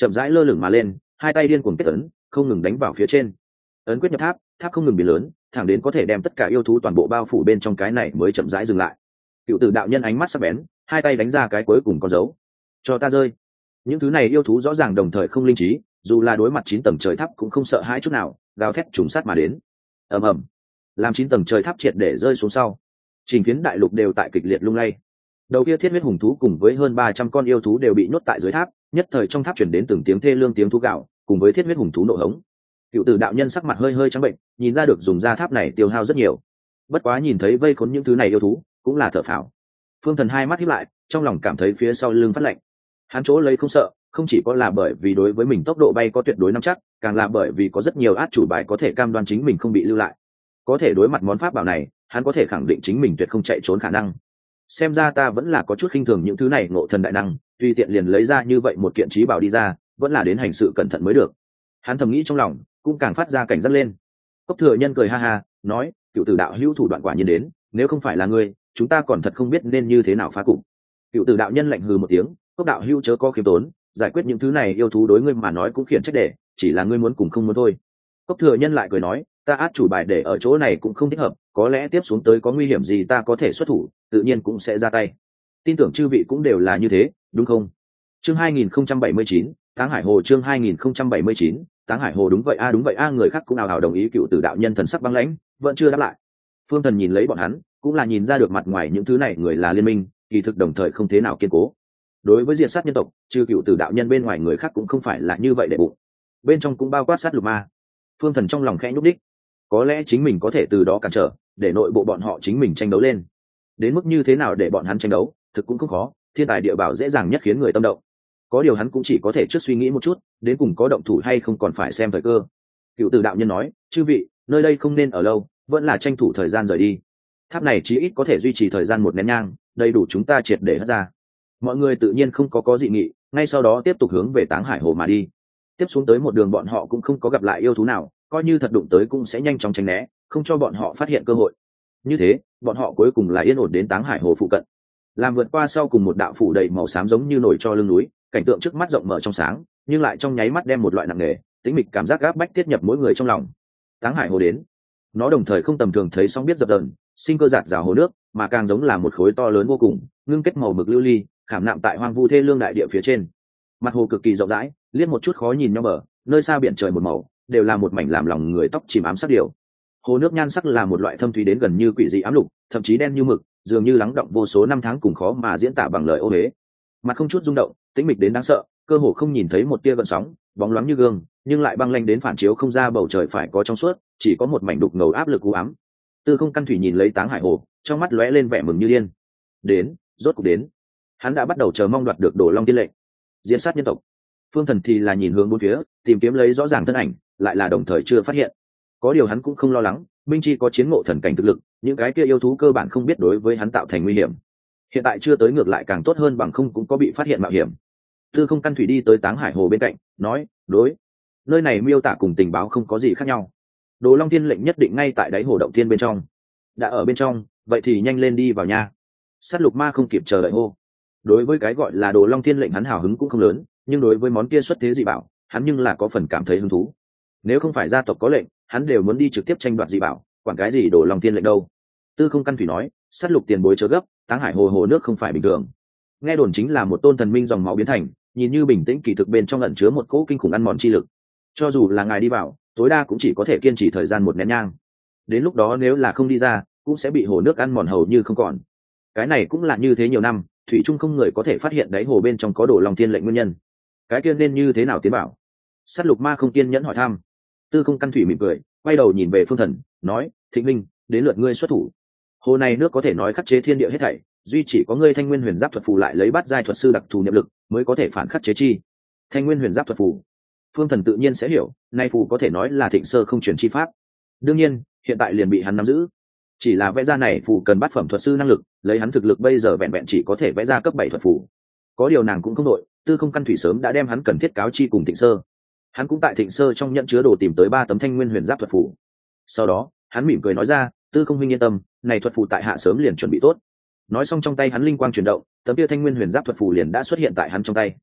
S1: chậm rãi lơ lửng mà lên, hai tay điên cuồng kết ấn, không ngừng đánh vào phía trên. Ấn quyết nhập tháp, tháp không ngừng biến lớn, thẳng đến có thể đem tất cả yêu thú toàn bộ bao phủ bên trong cái này mới chậm rãi dừng lại. Cựu tử đạo nhân ánh mắt sắc bén, hai tay đánh ra cái cuối cùng con dấu. Cho ta rơi. Những thứ này yêu thú rõ ràng đồng thời không linh trí, dù là đối mặt chín tầng trời tháp cũng không sợ hãi chút nào, gào thét trùng sát mà đến. Ầm ầm, làm chín tầng trời tháp triệt để rơi xuống sau, trình phiến đại lục đều tại kịch liệt lung lay. Đầu kia thiết huyết hùng thú cùng với hơn ba trăm con yêu thú đều bị nhốt tại dưới tháp, nhất thời trong tháp chuyển đến từng tiếng thê lương tiếng thú gạo, cùng với thiết huyết hùng thú nộ hống. Cựu tử đạo nhân sắc mặt hơi hơi trắng bệnh, nhìn ra được dùng ra tháp này tiêu hao rất nhiều. Bất quá nhìn thấy vây khốn những thứ này yêu thú, cũng là thở phào. Phương Thần hai mắt híp lại, trong lòng cảm thấy phía sau lưng phát lạnh. Hắn chỗ lấy không sợ, không chỉ có là bởi vì đối với mình tốc độ bay có tuyệt đối nắm chắc, càng là bởi vì có rất nhiều át chủ bài có thể cam đoan chính mình không bị lưu lại. Có thể đối mặt món pháp bảo này, hắn có thể khẳng định chính mình tuyệt không chạy trốn khả năng. Xem ra ta vẫn là có chút khinh thường những thứ này ngộ thần đại năng, tuy tiện liền lấy ra như vậy một kiện trí bảo đi ra, vẫn là đến hành sự cẩn thận mới được. Hắn thầm nghĩ trong lòng, cũng càng phát ra cảnh giác lên. Cốc Thừa Nhân cười ha ha, nói, cựu tử đạo hữu thủ đoạn quả nhiên đến, nếu không phải là ngươi, chúng ta còn thật không biết nên như thế nào phá cục. Cựu tử đạo nhân lạnh hừ một tiếng, Cốc đạo hữu chớ có khiêm tốn, giải quyết những thứ này yêu thú đối ngươi mà nói cũng khiển trách để, chỉ là ngươi muốn cùng không muốn thôi. Cốc Thừa Nhân lại cười nói, ta át chủ bài để ở chỗ này cũng không thích hợp, có lẽ tiếp xuống tới có nguy hiểm gì ta có thể xuất thủ, tự nhiên cũng sẽ ra tay. Tin tưởng chư vị cũng đều là như thế, đúng không? Chương hai nghìn không trăm bảy mươi chín, Táng Hải Hồ. Chương hai nghìn không trăm bảy mươi chín, Táng Hải Hồ. Đúng vậy a, đúng vậy a, người khác cũng nào hào đồng ý. Cựu tử đạo nhân thần sắc băng lãnh, vẫn chưa đáp lại. Phương Thần nhìn lấy bọn hắn, cũng là nhìn ra được mặt ngoài những thứ này người là liên minh, kỳ thực đồng thời không thế nào kiên cố. Đối với diệt sát nhân tộc, trừ cựu tử đạo nhân bên ngoài người khác cũng không phải là như vậy để bụng. Bên trong cũng bao quát sát lục ma. Phương Thần trong lòng khẽ nhúc đích, có lẽ chính mình có thể từ đó cản trở, để nội bộ bọn họ chính mình tranh đấu lên. Đến mức như thế nào để bọn hắn tranh đấu, thực cũng không khó, thiên tài địa bảo dễ dàng nhất khiến người tâm động. Có điều hắn cũng chỉ có thể trước suy nghĩ một chút, đến cùng có động thủ hay không còn phải xem thời cơ. Cựu tử đạo nhân nói, chư vị, nơi đây không nên ở lâu, vẫn là tranh thủ thời gian rời đi. Tháp này chí ít có thể duy trì thời gian một nén nhang, đầy đủ chúng ta triệt để hất ra. Mọi người tự nhiên không có có dị nghị, ngay sau đó tiếp tục hướng về Táng Hải Hồ mà đi. Tiếp xuống tới một đường bọn họ cũng không có gặp lại yêu thú nào, coi như thật đụng tới cũng sẽ nhanh chóng tránh né, không cho bọn họ phát hiện cơ hội. Như thế, bọn họ cuối cùng là yên ổn đến Táng Hải Hồ phụ cận. Làm vượt qua sau cùng một đạo phủ đầy màu xám giống như nổi cho lưng núi, cảnh tượng trước mắt rộng mở trong sáng, nhưng lại trong nháy mắt đem một loại nặng nề, tĩnh mịch cảm giác gáp bách tiết nhập mỗi người trong lòng. Táng Hải Hồ đến, nó đồng thời không tầm thường thấy sóng biết dập dờn, sinh cơ giạt rào hồ nước, mà càng giống là một khối to lớn vô cùng, ngưng kết màu mực lưu ly, khảm nạm tại hoang vu thê lương đại địa phía trên. Mặt hồ cực kỳ rộng rãi, liếc một chút khó nhìn nhau bờ, nơi xa biển trời một màu, đều là một mảnh làm lòng người tóc chìm ám sắc điều. Hồ nước nhan sắc là một loại thâm thúy đến gần như quỷ dị ám lục, thậm chí đen như mực, dường như lắng động vô số năm tháng cùng khó mà diễn tả bằng lời ô huế. Mặt không chút rung động, tĩnh mịch đến đáng sợ, cơ hồ không nhìn thấy một tia gợn sóng, bóng loáng như gương, nhưng lại băng lanh đến phản chiếu không ra bầu trời phải có trong suốt, chỉ có một mảnh đục ngầu áp lực u ám. Tư Không Căn Thủy nhìn lấy Táng Hải Hồ, trong mắt lóe lên vẻ mừng như điên. Đến, rốt cục đến. Hắn đã bắt đầu chờ mong đoạt được Đồ Long Tiên lệnh, diễn sát nhân tộc. Phương Thần thì là nhìn hướng bốn phía, tìm kiếm lấy rõ ràng thân ảnh, lại là đồng thời chưa phát hiện. Có điều hắn cũng không lo lắng, minh chi có chiến ngộ thần cảnh thực lực, những cái kia yêu thú cơ bản không biết đối với hắn tạo thành nguy hiểm. Hiện tại chưa tới ngược lại càng tốt hơn, bằng không cũng có bị phát hiện mạo hiểm. Tư Không Căn Thủy đi tới Táng Hải Hồ bên cạnh, nói, đối, nơi này miêu tả cùng tình báo không có gì khác nhau. Đồ Long Tiên lệnh nhất định ngay tại đáy hồ động tiên bên trong. Đã ở bên trong, vậy thì nhanh lên đi vào nha. Sát lục ma không kịp chờ đợi hô. Đối với cái gọi là Đồ Long Tiên lệnh hắn hào hứng cũng không lớn, nhưng đối với món kia xuất thế dị bảo, hắn nhưng là có phần cảm thấy hứng thú. Nếu không phải gia tộc có lệnh, hắn đều muốn đi trực tiếp tranh đoạt dị bảo, quản cái gì Đồ Long Tiên lệnh đâu. Tư Không Căn Thủy nói, sát lục tiền bối chớ gấp, Táng Hải Hồ hồ nước không phải bình thường. Nghe đồn chính là một tôn thần minh dòng máu biến thành, nhìn như bình tĩnh kỳ thực bên trong ẩn chứa một cỗ kinh khủng ăn mòn chi lực. Cho dù là ngài đi vào, tối đa cũng chỉ có thể kiên trì thời gian một nén nhang. Đến lúc đó nếu là không đi ra, cũng sẽ bị hồ nước ăn mòn hầu như không còn. Cái này cũng là như thế nhiều năm, thủy chung không người có thể phát hiện đáy hồ bên trong có Đồ Long Tiên lệnh nguyên nhân. Cái kia nên như thế nào tiến bảo? Sát lục ma không kiên nhẫn hỏi thăm. Tư Không Căn Thủy mỉm cười, quay đầu nhìn về Phương Thần, nói, Thịnh Minh, đến lượt ngươi xuất thủ. Hồ này nước có thể nói khắc chế thiên địa hết thảy, duy chỉ có ngươi Thanh Nguyên Huyền Giáp thuật phù lại lấy bát giai thuật sư đặc thù niệm lực, mới có thể phản khắc chế chi. Thanh Nguyên Huyền Giáp thuật phù, Phương Thần tự nhiên sẽ hiểu, nay phù có thể nói là thịnh sơ không truyền chi pháp. Đương nhiên, hiện tại liền bị hắn nắm giữ. Chỉ là vẽ ra này phù cần bát phẩm thuật sư năng lực, lấy hắn thực lực bây giờ vẹn vẹn chỉ có thể vẽ ra cấp bảy thuật phù. Có điều nàng cũng không đội, Tư Không Căn Thủy sớm đã đem hắn cần thiết cáo chi cùng thịnh sơ. Hắn cũng tại thịnh sơ trong nhận chứa đồ tìm tới ba tấm Thanh Nguyên Huyền Giáp thuật phù. Sau đó, hắn mỉm cười nói ra, Tư Không huynh yên tâm, này thuật phù tại hạ sớm liền chuẩn bị tốt. Nói xong trong tay hắn linh quang chuyển động, tấm kia Thanh Nguyên Huyền Giáp thuật phù liền đã xuất hiện tại hắn trong tay.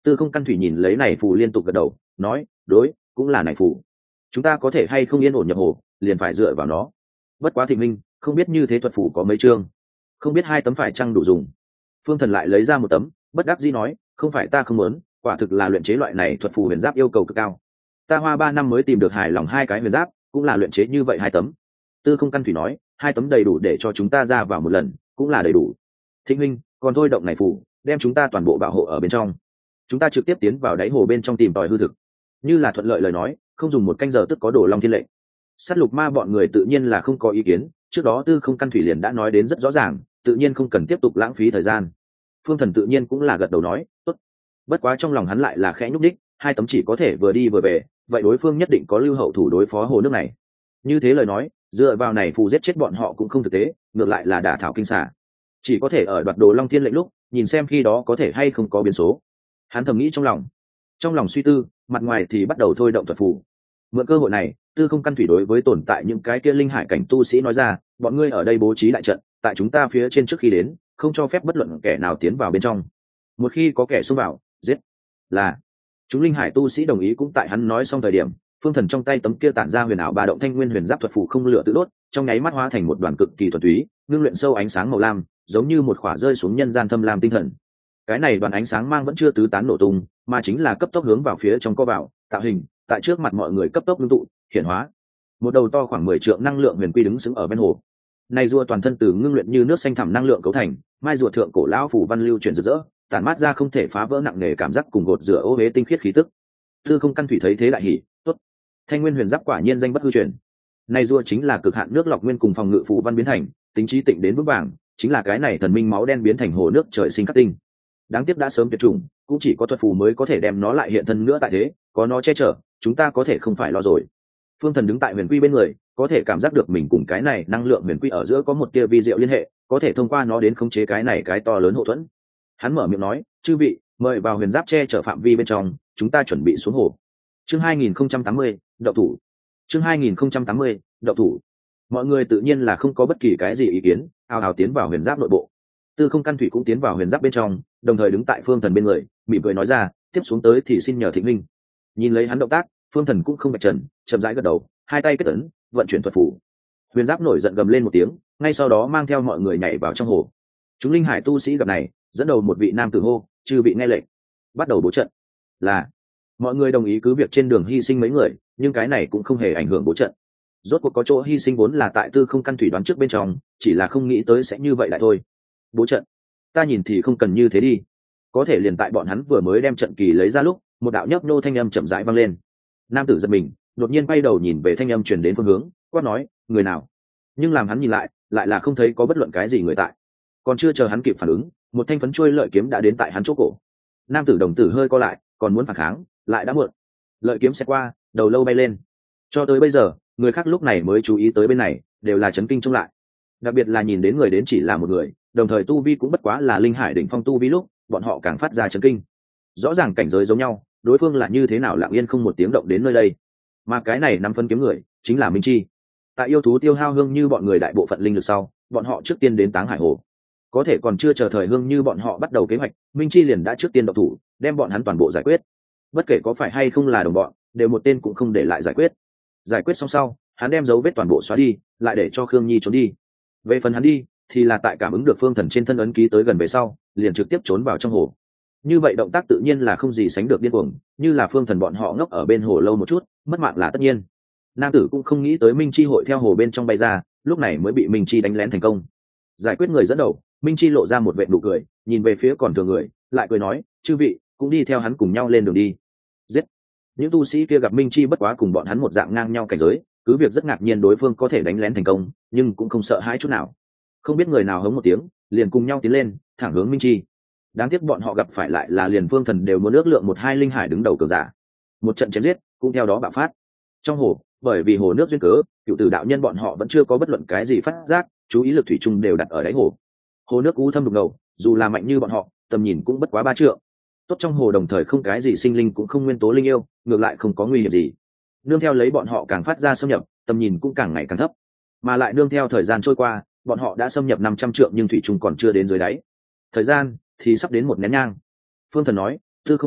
S1: Tư không căn thủy nhìn lấy này phù liên tục gật đầu nói đối, cũng là này phù. Chúng ta có thể hay không yên ổn nhập hồ liền phải dựa vào nó. Bất quá Thịnh Minh không biết như thế thuật phù có mấy chương, không biết hai tấm phải chăng đủ dùng. Phương Thần lại lấy ra một tấm, bất đắc dĩ nói không phải ta không muốn, quả thực là luyện chế loại này thuật phù huyền giáp yêu cầu cực cao, ta hoa ba năm mới tìm được hài lòng hai cái huyền giáp, cũng là luyện chế như vậy hai tấm. Tư không căn thủy nói hai tấm đầy đủ để cho chúng ta ra vào một lần, cũng là đầy đủ. Thịnh Minh còn thôi động này phù đem chúng ta toàn bộ bảo hộ ở bên trong, chúng ta trực tiếp tiến vào đáy hồ bên trong tìm tòi hư thực. Như là thuận lợi lời nói không dùng một canh giờ tức có đồ long thiên lệnh. Sát lục ma bọn người tự nhiên là không có ý kiến, trước đó Tư không căn thủy liền đã nói đến rất rõ ràng, tự nhiên không cần tiếp tục lãng phí thời gian. Phương Thần tự nhiên cũng là gật đầu nói tốt. Bất quá trong lòng hắn lại là khẽ nhúc đích, hai tấm chỉ có thể vừa đi vừa về, vậy đối phương nhất định có lưu hậu thủ đối phó hồ nước này. Như thế lời nói dựa vào này phù giết chết bọn họ cũng không thực tế, ngược lại là đả thảo kinh xả. Chỉ có thể ở đoạt đồ long thiên lệnh lúc nhìn xem khi đó có thể hay không có biến số. Hắn thầm nghĩ trong lòng, trong lòng suy tư, mặt ngoài thì bắt đầu thôi động thuật phù. Mượn cơ hội này Tư không căn thủy đối với tồn tại những cái kia linh hải cảnh tu sĩ nói ra, bọn ngươi ở đây bố trí đại trận tại chúng ta phía trên trước khi đến, không cho phép bất luận kẻ nào tiến vào bên trong, một khi có kẻ xông vào giết. Là chúng linh hải tu sĩ đồng ý. Cũng tại hắn nói xong thời điểm, Phương Thần trong tay tấm kia tản ra huyền ảo ba động thanh nguyên huyền giáp thuật phù không lửa tự đốt, trong nháy mắt hóa thành một đoàn cực kỳ thuần túy ngưng luyện sâu ánh sáng màu lam, giống như một khỏa rơi xuống nhân gian thâm lam tinh thần. Cái này đoàn ánh sáng mang vẫn chưa tứ tán nổ tung, mà chính là cấp tốc hướng vào phía trong co vào tạo hình, tại trước mặt mọi người cấp tốc ngưng tụ hiển hóa. Một đầu to khoảng mười trượng năng lượng huyền quy đứng sững ở bên hồ. Này rùa toàn thân từ ngưng luyện như nước xanh thẳm năng lượng cấu thành, mai rùa thượng cổ lão phủ văn lưu chuyển rực rỡ, tản mát ra không thể phá vỡ nặng nề cảm giác cùng gột rửa ô huế tinh khiết khí tức. Tư không căn thủy thấy thế đại hỉ, tốt, thanh nguyên huyền giáp quả nhiên danh bất hư truyền. Này rùa chính là cực hạn nước lọc nguyên cùng phòng ngự phủ văn biến thành, tính trí tịnh đến vững vàng, chính là cái này thần minh máu đen biến thành hồ nước trời sinh khắc tinh. Đáng tiếc đã sớm tuyệt chủng, cũng chỉ có thuật phù mới có thể đem nó lại hiện thân nữa tại thế, có nó che chở, chúng ta có thể không phải lo rồi. Phương Thần đứng tại huyền quy bên người, có thể cảm giác được mình cùng cái này năng lượng huyền quy ở giữa có một tia vi diệu liên hệ, có thể thông qua nó đến khống chế cái này cái to lớn hậu thuẫn. Hắn mở miệng nói chư vị mời vào huyền giáp che chở phạm vi bên trong, chúng ta chuẩn bị xuống hồ. Chương hai nghìn không trăm tám mươi đậu thủ. Chương hai nghìn không trăm tám mươi đậu thủ. Mọi người tự nhiên là không có bất kỳ cái gì ý kiến, ào ào tiến vào huyền giáp nội bộ. Tư không căn thủy cũng tiến vào huyền giáp bên trong, đồng thời đứng tại Phương Thần bên người, mỉm cười nói ra tiếp xuống tới thì xin nhờ Thịnh Minh. Nhìn lấy hắn động tác, Phương Thần cũng không bạch trần, chậm rãi gật đầu, hai tay kết ấn vận chuyển thuật phù. Huyền giáp nổi giận gầm lên một tiếng, ngay sau đó mang theo mọi người nhảy vào trong hồ. Chúng linh hải tu sĩ gặp này, dẫn đầu một vị nam tử hô chư vị nghe lệnh, bắt đầu bố trận. Là mọi người đồng ý cứ việc trên đường hy sinh mấy người, nhưng cái này cũng không hề ảnh hưởng bố trận. Rốt cuộc có chỗ hy sinh vốn là tại Tư không căn thủy đoán trước bên trong, chỉ là không nghĩ tới sẽ như vậy lại thôi. Bố trận, ta nhìn thì không cần như thế đi. Có thể liền tại bọn hắn vừa mới đem trận kỳ lấy ra lúc, một đạo nhấp nô thanh âm chậm rãi vang lên. Nam tử giật mình, đột nhiên bay đầu nhìn về thanh âm truyền đến phương hướng, quát nói người nào. Nhưng làm hắn nhìn lại, lại là không thấy có bất luận cái gì người tại. Còn chưa chờ hắn kịp phản ứng, một thanh phấn chuôi lợi kiếm đã đến tại hắn chỗ cổ. Nam tử đồng tử hơi co lại, còn muốn phản kháng, lại đã muộn. Lợi kiếm sẽ qua, đầu lâu bay lên. Cho tới bây giờ, người khác lúc này mới chú ý tới bên này, đều là chấn kinh trông lại. Đặc biệt là nhìn đến người đến chỉ là một người, đồng thời tu vi cũng bất quá là linh hải đỉnh phong tu vi lúc, bọn họ càng phát ra chấn kinh. Rõ ràng cảnh giới giống nhau, đối phương là như thế nào lặng yên không một tiếng động đến nơi đây. Mà cái này năm phân kiếm người, chính là Minh Chi. Tại yêu thú tiêu hao hương như bọn người đại bộ phận linh lực sau, bọn họ trước tiên đến Táng Hải Hồ. Có thể còn chưa chờ thời hương như bọn họ bắt đầu kế hoạch, Minh Chi liền đã trước tiên động thủ, đem bọn hắn toàn bộ giải quyết. Bất kể có phải hay không là đồng bọn, đều một tên cũng không để lại giải quyết. Giải quyết xong sau, hắn đem dấu vết toàn bộ xóa đi, lại để cho Khương Nhi trốn đi. Về phần hắn đi, thì là tại cảm ứng được Phương Thần trên thân ấn ký tới gần về sau, liền trực tiếp trốn vào trong hồ. Như vậy động tác tự nhiên là không gì sánh được điên cuồng, như là Phương Thần bọn họ ngốc ở bên hồ lâu một chút, mất mạng là tất nhiên. Nam tử cũng không nghĩ tới Minh Chi hội theo hồ bên trong bay ra, lúc này mới bị Minh Chi đánh lén thành công. Giải quyết người dẫn đầu, Minh Chi lộ ra một vệt nụ cười, nhìn về phía còn thường người, lại cười nói chư vị cũng đi theo hắn cùng nhau lên đường đi. Giết. Những tu sĩ kia gặp Minh Chi bất quá cùng bọn hắn một dạng ngang nhau cảnh giới, cứ việc rất ngạc nhiên đối phương có thể đánh lén thành công, nhưng cũng không sợ hãi chút nào. Không biết người nào hống một tiếng, liền cùng nhau tiến lên, thẳng hướng Minh Chi. Đáng tiếc bọn họ gặp phải lại là liền Phương Thần đều muốn ước lượng một hai linh hải đứng đầu cường giả. Một trận chém giết cũng theo đó bạo phát. Trong hồ, bởi vì hồ nước duyên cớ, cựu tử đạo nhân bọn họ vẫn chưa có bất luận cái gì phát giác, chú ý lực thủy chung đều đặt ở đáy hồ. Hồ nước u thâm đục ngầu, dù là mạnh như bọn họ, tầm nhìn cũng bất quá ba trượng. Tốt trong hồ đồng thời không cái gì sinh linh cũng không nguyên tố linh yêu, ngược lại không có nguy hiểm gì. Nương theo lấy bọn họ càng phát ra xâm nhập, tầm nhìn cũng càng ngày càng thấp. Mà lại nương theo thời gian trôi qua, bọn họ đã xâm nhập năm trăm trượng nhưng thủy chung còn chưa đến dưới đáy. Thời gian thì sắp đến một nén nhang. Phương Thần nói, Tư không minh,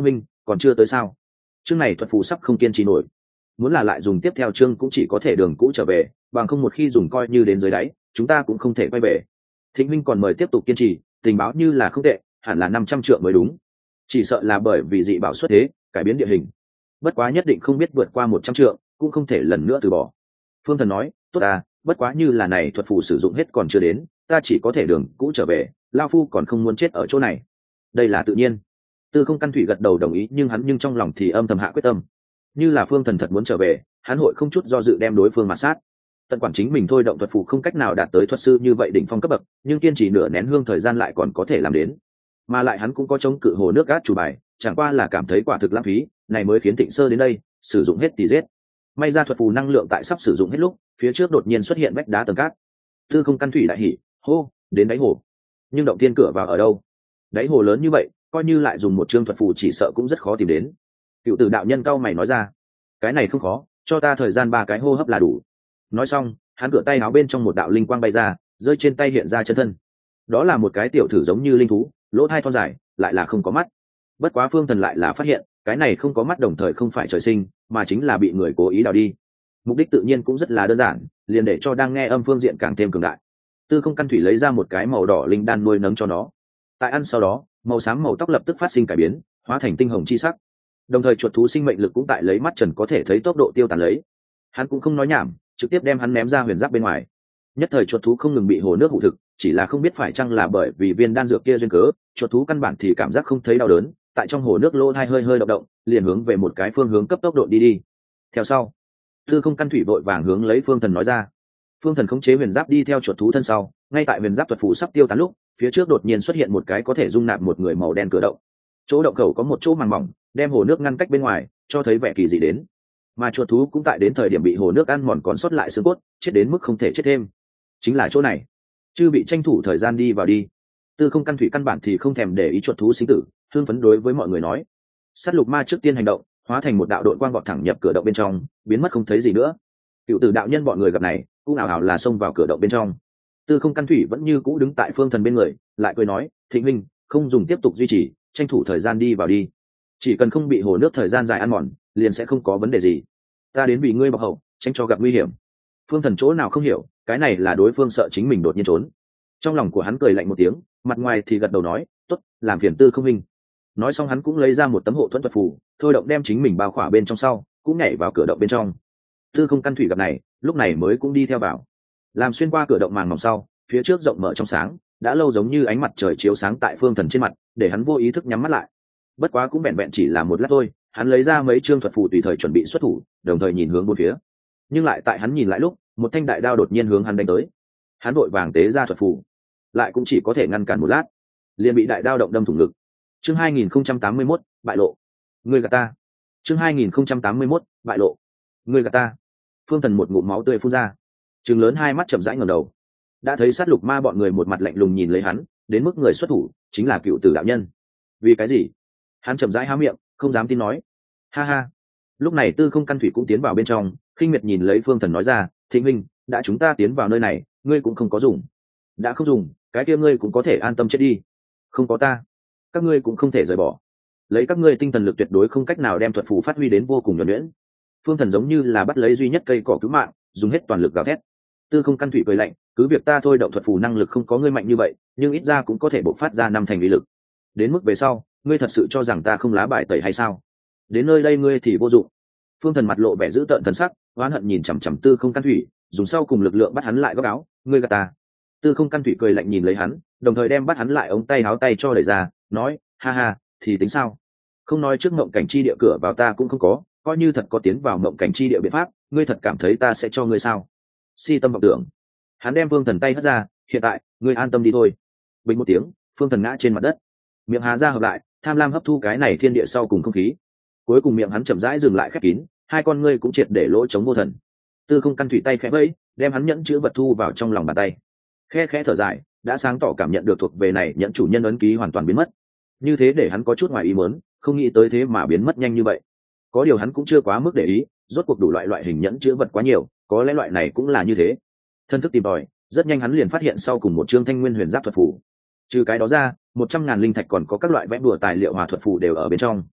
S1: còn chưa tới sao? Chương này thuật phù sắp không kiên trì nổi, muốn là lại dùng tiếp theo chương cũng chỉ có thể đường cũ trở về, bằng không một khi dùng coi như đến dưới đáy chúng ta cũng không thể quay về. Thịnh Minh còn mời tiếp tục kiên trì, tình báo như là không tệ, hẳn là năm trăm trượng mới đúng, chỉ sợ là bởi vì dị bảo xuất thế cải biến địa hình, bất quá nhất định không biết vượt qua một trăm trượng cũng không thể lần nữa từ bỏ. Phương Thần nói tốt à, bất quá như là này thuật phù sử dụng hết còn chưa đến, ta chỉ có thể đường cũ trở về, lao phu còn không muốn chết ở chỗ này. Đây là tự nhiên. Tư Không Căn Thủy gật đầu đồng ý, nhưng hắn nhưng trong lòng thì âm thầm hạ quyết tâm, như là Phương Thần thật muốn trở về, hắn hội không chút do dự đem đối phương mà sát. Tận quản chính mình thôi động thuật phù không cách nào đạt tới thuật sư như vậy đỉnh phong cấp bậc, nhưng kiên trì nửa nén hương thời gian lại còn có thể làm đến. Mà lại hắn cũng có chống cự hồ nước gát chủ bài, chẳng qua là cảm thấy quả thực lãng phí, này mới khiến Thịnh Sơ đến đây sử dụng hết thì giết. May ra thuật phù năng lượng tại sắp sử dụng hết lúc, phía trước đột nhiên xuất hiện vách đá tầng cát. Tư Không Căn Thủy đại hỉ, hô, đến đáy hồ. Nhưng động tiên cửa vào ở đâu? Đáy hồ lớn như vậy, coi như lại dùng một chương thuật phù chỉ sợ cũng rất khó tìm đến. Cựu Tử đạo nhân cao mày nói ra, cái này không khó, cho ta thời gian ba cái hô hấp là đủ. Nói xong, hắn cửa tay áo bên trong một đạo linh quang bay ra, rơi trên tay hiện ra chân thân. Đó là một cái tiểu thử giống như linh thú, lỗ thai thon dài, lại là không có mắt. Bất quá Phương Thần lại là phát hiện, cái này không có mắt đồng thời không phải trời sinh, mà chính là bị người cố ý đào đi. Mục đích tự nhiên cũng rất là đơn giản, liền để cho đang nghe âm phương diện càng thêm cường đại. Tư Không Căn Thủy lấy ra một cái màu đỏ linh đan nuôi nấng cho nó. Tại ăn sau đó, màu xám màu tóc lập tức phát sinh cải biến, hóa thành tinh hồng chi sắc. Đồng thời chuột thú sinh mệnh lực cũng tại lấy mắt trần có thể thấy tốc độ tiêu tán lấy. Hắn cũng không nói nhảm, trực tiếp đem hắn ném ra huyền giáp bên ngoài. Nhất thời chuột thú không ngừng bị hồ nước hụ thực, chỉ là không biết phải chăng là bởi vì viên đan dược kia duyên cớ, chuột thú căn bản thì cảm giác không thấy đau đớn, tại trong hồ nước lỗ hai hơi hơi động động, liền hướng về một cái phương hướng cấp tốc độ đi đi. Theo sau, Tư Không Căn Thủy vội vàng hướng lấy Phương Thần nói ra. Phương Thần khống chế huyền giáp đi theo chuột thú thân sau, ngay tại huyền giáp thuật phù sắp tiêu tán lúc, phía trước đột nhiên xuất hiện một cái có thể dung nạp một người màu đen cửa động. Chỗ động khẩu có một chỗ màng mỏng, đem hồ nước ngăn cách bên ngoài, cho thấy vẻ kỳ dị đến. Mà chuột thú cũng tại đến thời điểm bị hồ nước ăn mòn còn sót lại xương cốt, chết đến mức không thể chết thêm. Chính là chỗ này, chưa bị tranh thủ thời gian đi vào đi. Tư Không Căn Thủy căn bản thì không thèm để ý chuột thú sinh tử, hương phấn đối với mọi người nói. Sát lục ma trước tiên hành động, hóa thành một đạo đội quang vọt thẳng nhập cửa động bên trong, biến mất không thấy gì nữa. Cựu Tử đạo nhân bọn người gặp này, cũng ảo ảo là xông vào cửa động bên trong. Tư Không Căn Thủy vẫn như cũ đứng tại Phương Thần bên người, lại cười nói, Thịnh Minh, không dùng tiếp tục duy trì, tranh thủ thời gian đi vào đi. Chỉ cần không bị hồ nước thời gian dài ăn mòn, liền sẽ không có vấn đề gì. Ta đến vì ngươi bảo hậu, tránh cho gặp nguy hiểm. Phương Thần chỗ nào không hiểu, cái này là đối phương sợ chính mình đột nhiên trốn. Trong lòng của hắn cười lạnh một tiếng, mặt ngoài thì gật đầu nói, tốt, làm phiền Tư Không Minh. Nói xong hắn cũng lấy ra một tấm hộ thuẫn thuật phù, thôi động đem chính mình bao khỏa bên trong sau, cũng nhảy vào cửa động bên trong. Tư Không Căn Thủy gặp này, lúc này mới cũng đi theo vào. Làm xuyên qua cửa động màng mỏng sau, phía trước rộng mở trong sáng, đã lâu giống như ánh mặt trời chiếu sáng tại Phương Thần trên mặt, để hắn vô ý thức nhắm mắt lại. Bất quá cũng vẹn vẹn chỉ là một lát thôi, hắn lấy ra mấy chương thuật phù tùy thời chuẩn bị xuất thủ, đồng thời nhìn hướng bốn phía. Nhưng lại tại hắn nhìn lại lúc, một thanh đại đao đột nhiên hướng hắn đánh tới. Hắn vội vàng tế ra thuật phù, lại cũng chỉ có thể ngăn cản một lát, liền bị đại đao động đâm thủng ngực. Chương hai nghìn không trăm tám mươi mốt, bại lộ. Ngươi gạt ta. Chương hai nghìn không trăm tám mươi mốt, bại lộ. Ngươi gạt ta. Phương Thần một ngụm máu tươi phun ra, trừng lớn hai mắt chậm rãi ngẩng đầu, đã thấy sát lục ma bọn người một mặt lạnh lùng nhìn lấy hắn, đến mức người xuất thủ chính là Cựu Tử đạo nhân. Vì cái gì? Hắn chậm rãi há miệng, không dám tin nói. Ha ha. Lúc này Tư Không Căn Thủy cũng tiến vào bên trong, khinh miệt nhìn lấy Phương Thần nói ra, Thịnh Minh, đã chúng ta tiến vào nơi này, ngươi cũng không có dùng. Đã không dùng, cái kia ngươi cũng có thể an tâm chết đi. Không có ta, các ngươi cũng không thể rời bỏ. Lấy các ngươi tinh thần lực tuyệt đối không cách nào đem thuật phù phát huy đến vô cùng nhuần nhuyễn. Phương Thần giống như là bắt lấy duy nhất cây cỏ cứu mạng, dùng hết toàn lực gào thét. Tư Không Căn Thủy cười lạnh, cứ việc ta thôi động thuật phù năng lực không có ngươi mạnh như vậy, nhưng ít ra cũng có thể bộc phát ra năm thành uy lực. Đến mức về sau, ngươi thật sự cho rằng ta không lá bài tẩy hay sao? Đến nơi đây ngươi thì vô dụng. Phương Thần mặt lộ vẻ dữ tợn thần sắc, oán hận nhìn chằm chằm Tư Không Căn Thủy, dùng sau cùng lực lượng bắt hắn lại góc áo, ngươi gạt ta. Tư Không Căn Thủy cười lạnh nhìn lấy hắn, đồng thời đem bắt hắn lại ống tay áo tay cho đẩy ra, nói, ha ha, thì tính sao? Không nói trước mộng cảnh chi địa cửa vào ta cũng không có, coi như thật có tiến vào mộng cảnh chi địa biện pháp, ngươi thật cảm thấy ta sẽ cho ngươi sao? Si tâm vọng tưởng. Hắn đem Phương Thần tay hất ra, hiện tại, ngươi an tâm đi thôi. Bình một tiếng, Phương Thần ngã trên mặt đất, miệng há ra hợp lại, tham lam hấp thu cái này thiên địa sau cùng không khí. Cuối cùng miệng hắn chậm rãi dừng lại khép kín, hai con ngươi cũng triệt để lỗ chống vô thần. Tư Không Căn Thủy tay khẽ vẫy, đem hắn nhẫn chữ vật thu vào trong lòng bàn tay. Khe khẽ thở dài, đã sáng tỏ cảm nhận được thuộc về này nhẫn chủ nhân ấn ký hoàn toàn biến mất. Như thế để hắn có chút ngoài ý muốn, không nghĩ tới thế mà biến mất nhanh như vậy. Có điều hắn cũng chưa quá mức để ý, rốt cuộc đủ loại loại hình nhẫn chữ vật quá nhiều, có lẽ loại này cũng là như thế. Thân thức tìm tòi, rất nhanh hắn liền phát hiện sau cùng một chương Thanh Nguyên Huyền Giáp thuật phù. Trừ cái đó ra, một trăm ngàn linh thạch còn có các loại vẽ bùa tài liệu hòa thuật phù đều ở bên trong.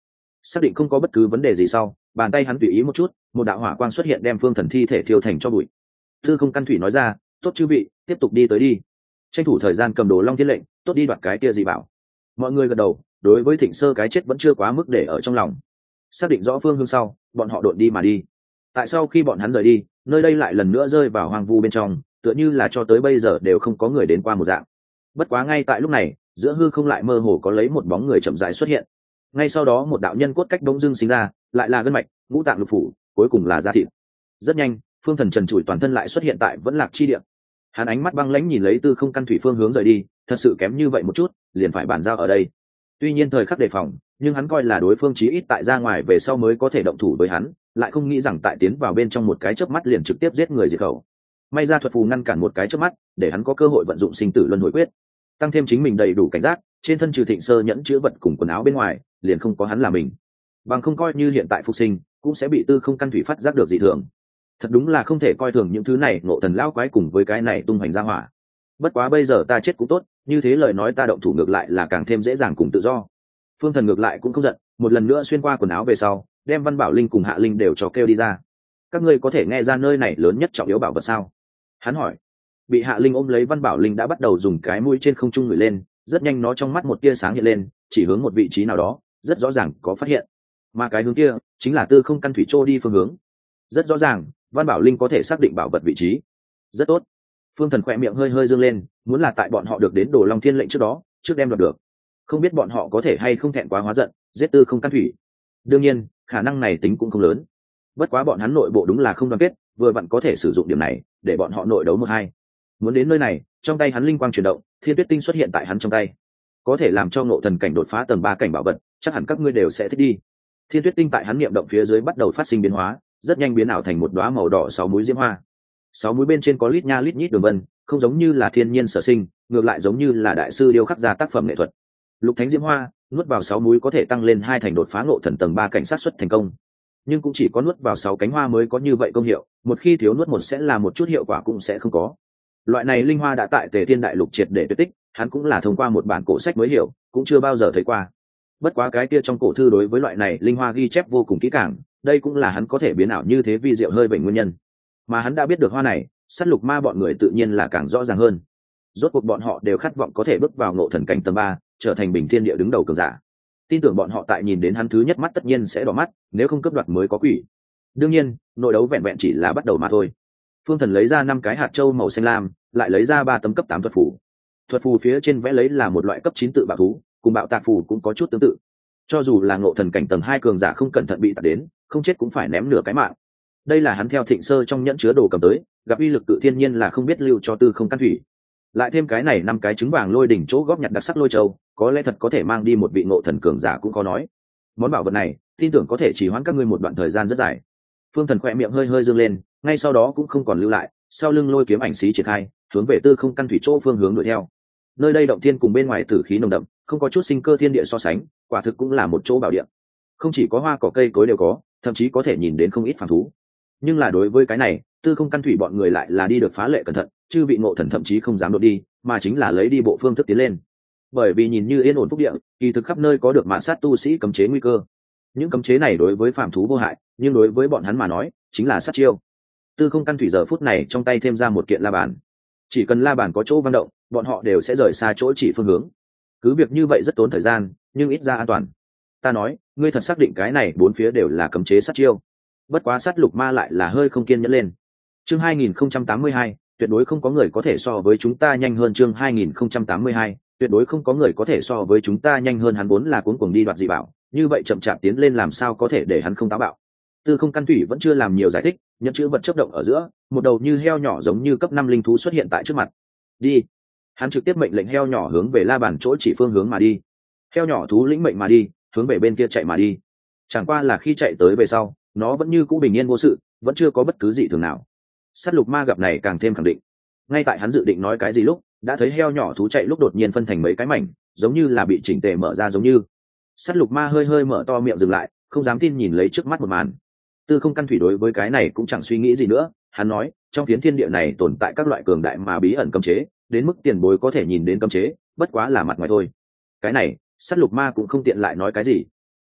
S1: Xác định không có bất cứ vấn đề gì sau, bàn tay hắn tùy ý một chút, một đạo hỏa quang xuất hiện đem phương thần thi thể thiêu thành cho bụi. Tư không căn thủy nói ra, tốt chư vị, tiếp tục đi tới đi. Tranh thủ thời gian cầm đồ long thiên lệnh, tốt đi đoạt cái kia dị bảo. Mọi người gật đầu, đối với Thịnh Sơ cái chết vẫn chưa quá mức để ở trong lòng. Xác định rõ phương hướng sau, bọn họ đột đi mà đi. Tại sau khi bọn hắn rời đi, nơi đây lại lần nữa rơi vào hoang vu bên trong, tựa như là cho tới bây giờ đều không có người đến qua một dạng. Bất quá ngay tại lúc này, giữa hư không lại mơ hồ có lấy một bóng người chậm rãi xuất hiện. Ngay sau đó một đạo nhân cốt cách bỗng dưng sinh ra, lại là gân mạch, ngũ tạng lục phủ, cuối cùng là da thịt. Rất nhanh, phương thần trần trụi toàn thân lại xuất hiện tại vẫn lạc chi địa. Hắn ánh mắt băng lãnh nhìn lấy tư không căn thủy phương hướng rời đi, thật sự kém như vậy một chút, liền phải bàn giao ở đây. Tuy nhiên thời khắc đề phòng, nhưng hắn coi là đối phương chí ít tại ra ngoài về sau mới có thể động thủ với hắn, lại không nghĩ rằng tại tiến vào bên trong một cái chớp mắt liền trực tiếp giết người diệt khẩu. May ra thuật phù ngăn cản một cái chớp mắt, để hắn có cơ hội vận dụng sinh tử luân hồi quyết, tăng thêm chính mình đầy đủ cảnh giác, trên thân trừ Thịnh Sơ nhẫn chứa vật cùng quần áo bên ngoài, liền không có hắn là mình. Bằng không coi như hiện tại phục sinh, cũng sẽ bị tư không căn thủy phát giác được dị thường. Thật đúng là không thể coi thường những thứ này, ngộ thần lão quái cùng với cái này tung hoành ra hỏa. Bất quá bây giờ ta chết cũng tốt, như thế lời nói ta động thủ ngược lại là càng thêm dễ dàng cùng tự do. Phương thần ngược lại cũng không giận, một lần nữa xuyên qua quần áo về sau, đem Văn Bảo Linh cùng Hạ Linh đều cho kêu đi ra. Các ngươi có thể nghe ra nơi này lớn nhất trọng yếu bảo vật sao? Hắn hỏi. Bị Hạ Linh ôm lấy Văn Bảo Linh đã bắt đầu dùng cái mũi trên không trung ngửi lên, rất nhanh nó trong mắt một tia sáng hiện lên, chỉ hướng một vị trí nào đó, rất rõ ràng có phát hiện. Mà cái hướng kia chính là tư không căn thủy trô đi phương hướng. Rất rõ ràng, Văn Bảo Linh có thể xác định bảo vật vị trí. Rất tốt. Phương thần khỏe miệng hơi hơi dương lên, muốn là tại bọn họ được đến Đồ Long Thiên lệnh trước đó, trước đem đoạt được. Không biết bọn họ có thể hay không thẹn quá hóa giận, giết tư không căn thủy. Đương nhiên, khả năng này tính cũng không lớn. Bất quá bọn hắn nội bộ đúng là không đoàn kết, vừa vặn có thể sử dụng điểm này để bọn họ nội đấu một hai. Muốn đến nơi này, trong tay hắn linh quang chuyển động, Thiên Tuyết Tinh xuất hiện tại hắn trong tay. Có thể làm cho ngộ thần cảnh đột phá tầng ba cảnh bảo vật, chắc hẳn các ngươi đều sẽ thích đi. Thiên Tuyết Tinh tại hắn niệm động phía dưới bắt đầu phát sinh biến hóa, rất nhanh biến ảo thành một đóa màu đỏ sáu múi diễm hoa. Sáu múi bên trên có lít nha lít nhít đường vân, không giống như là thiên nhiên sở sinh, ngược lại giống như là đại sư điêu khắc ra tác phẩm nghệ thuật. Lục Thánh Diễm Hoa, nuốt vào sáu múi có thể tăng lên hai thành đột phá ngộ thần tầng ba cảnh sát xuất thành công. Nhưng cũng chỉ có nuốt vào sáu cánh hoa mới có như vậy công hiệu, một khi thiếu nuốt một sẽ là một chút hiệu quả cũng sẽ không có. Loại này linh hoa đã tại Tề Thiên Đại Lục triệt để tuyệt tích, hắn cũng là thông qua một bản cổ sách mới hiểu, cũng chưa bao giờ thấy qua. Bất quá cái kia trong cổ thư đối với loại này linh hoa ghi chép vô cùng kỹ càng, đây cũng là hắn có thể biến ảo như thế vi diệu hơi bệnh nguyên nhân. Mà hắn đã biết được hoa này, sát lục ma bọn người tự nhiên là càng rõ ràng hơn. Rốt cuộc bọn họ đều khát vọng có thể bước vào ngộ thần cảnh tầng ba, trở thành bình thiên địa đứng đầu cường giả. Tin tưởng bọn họ tại nhìn đến hắn thứ nhất mắt tất nhiên sẽ đỏ mắt, nếu không cướp đoạt mới có quỷ. Đương nhiên, nội đấu vẹn vẹn chỉ là bắt đầu mà thôi. Phương Thần lấy ra năm cái hạt châu màu xanh lam, lại lấy ra ba tấm cấp tám thuật phù. Thuật phù phía trên vẽ lấy là một loại cấp chín tự bạo thú, cùng bạo tạc phù cũng có chút tương tự. Cho dù là ngộ thần cảnh tầng hai cường giả không cẩn thận bị tạc đến, không chết cũng phải ném nửa cái mạng. Đây là hắn theo Thịnh Sơ trong nhẫn chứa đồ cầm tới, gặp uy lực tự thiên nhiên là không biết lưu cho tư không căn thủy. Lại thêm cái này năm cái trứng vàng lôi đỉnh chỗ góp nhặt đặc sắc lôi châu, có lẽ thật có thể mang đi một vị ngộ thần cường giả cũng có nói. Món bảo vật này, tin tưởng có thể chỉ hoãn các ngươi một đoạn thời gian rất dài. Phương Thần khỏe miệng hơi hơi dương lên, ngay sau đó cũng không còn lưu lại, sau lưng lôi kiếm ảnh xí triển khai, hướng về tư không căn thủy chỗ phương hướng đuổi theo. Nơi đây động thiên cùng bên ngoài tử khí nồng đậm, không có chút sinh cơ thiên địa so sánh, quả thực cũng là một chỗ bảo địa. Không chỉ có hoa cỏ cây cối đều có, thậm chí có thể nhìn đến không ít phàm thú. Nhưng là đối với cái này, tư không căn thủy bọn người lại là đi được phá lệ cẩn thận, chư vị ngộ thần thậm chí không dám đột đi, mà chính là lấy đi bộ phương thức tiến lên. Bởi vì nhìn như yên ổn phúc địa, kỳ thực khắp nơi có được mạn sát tu sĩ cấm chế nguy cơ. Những cấm chế này đối với phàm thú vô hại, nhưng đối với bọn hắn mà nói, chính là sát chiêu. Tư không căn thủy giờ phút này trong tay thêm ra một kiện la bàn. Chỉ cần la bàn có chỗ vang động, bọn họ đều sẽ rời xa chỗ chỉ phương hướng. Cứ việc như vậy rất tốn thời gian, nhưng ít ra an toàn. Ta nói, ngươi thật xác định cái này bốn phía đều là cấm chế sát chiêu. Bất quá sát lục ma lại là hơi không kiên nhẫn lên. Chương hai nghìn không trăm tám mươi hai, tuyệt đối không có người có thể so với chúng ta nhanh hơn. Chương hai nghìn không trăm tám mươi hai, tuyệt đối không có người có thể so với chúng ta nhanh hơn. Hắn vốn là cuống cuồng đi đoạt dị bảo, như vậy chậm chạp tiến lên làm sao có thể để hắn không táo bạo. Tư không căn thủy vẫn chưa làm nhiều giải thích, nhận chữ vật chấp động ở giữa, một đầu như heo nhỏ giống như cấp năm linh thú xuất hiện tại trước mặt. Đi. Hắn trực tiếp mệnh lệnh heo nhỏ hướng về la bàn chỗ chỉ phương hướng mà đi. Heo nhỏ thú lĩnh mệnh mà đi, hướng về bên kia chạy mà đi. Chẳng qua là khi chạy tới về sau, nó vẫn như cũ bình yên vô sự, vẫn chưa có bất cứ gì thường nào. Sát lục ma gặp này càng thêm khẳng định. Ngay tại hắn dự định nói cái gì lúc, đã thấy heo nhỏ thú chạy lúc đột nhiên phân thành mấy cái mảnh, giống như là bị chỉnh tề mở ra giống như. Sát lục ma hơi hơi mở to miệng dừng lại, không dám tin nhìn lấy trước mắt một màn. Tư không căn thủy đối với cái này cũng chẳng suy nghĩ gì nữa, hắn nói, trong phiến thiên địa này tồn tại các loại cường đại mà bí ẩn cấm chế, đến mức tiền bối có thể nhìn đến cấm chế, bất quá là mặt ngoài thôi. Cái này, sát lục ma cũng không tiện lại nói cái gì.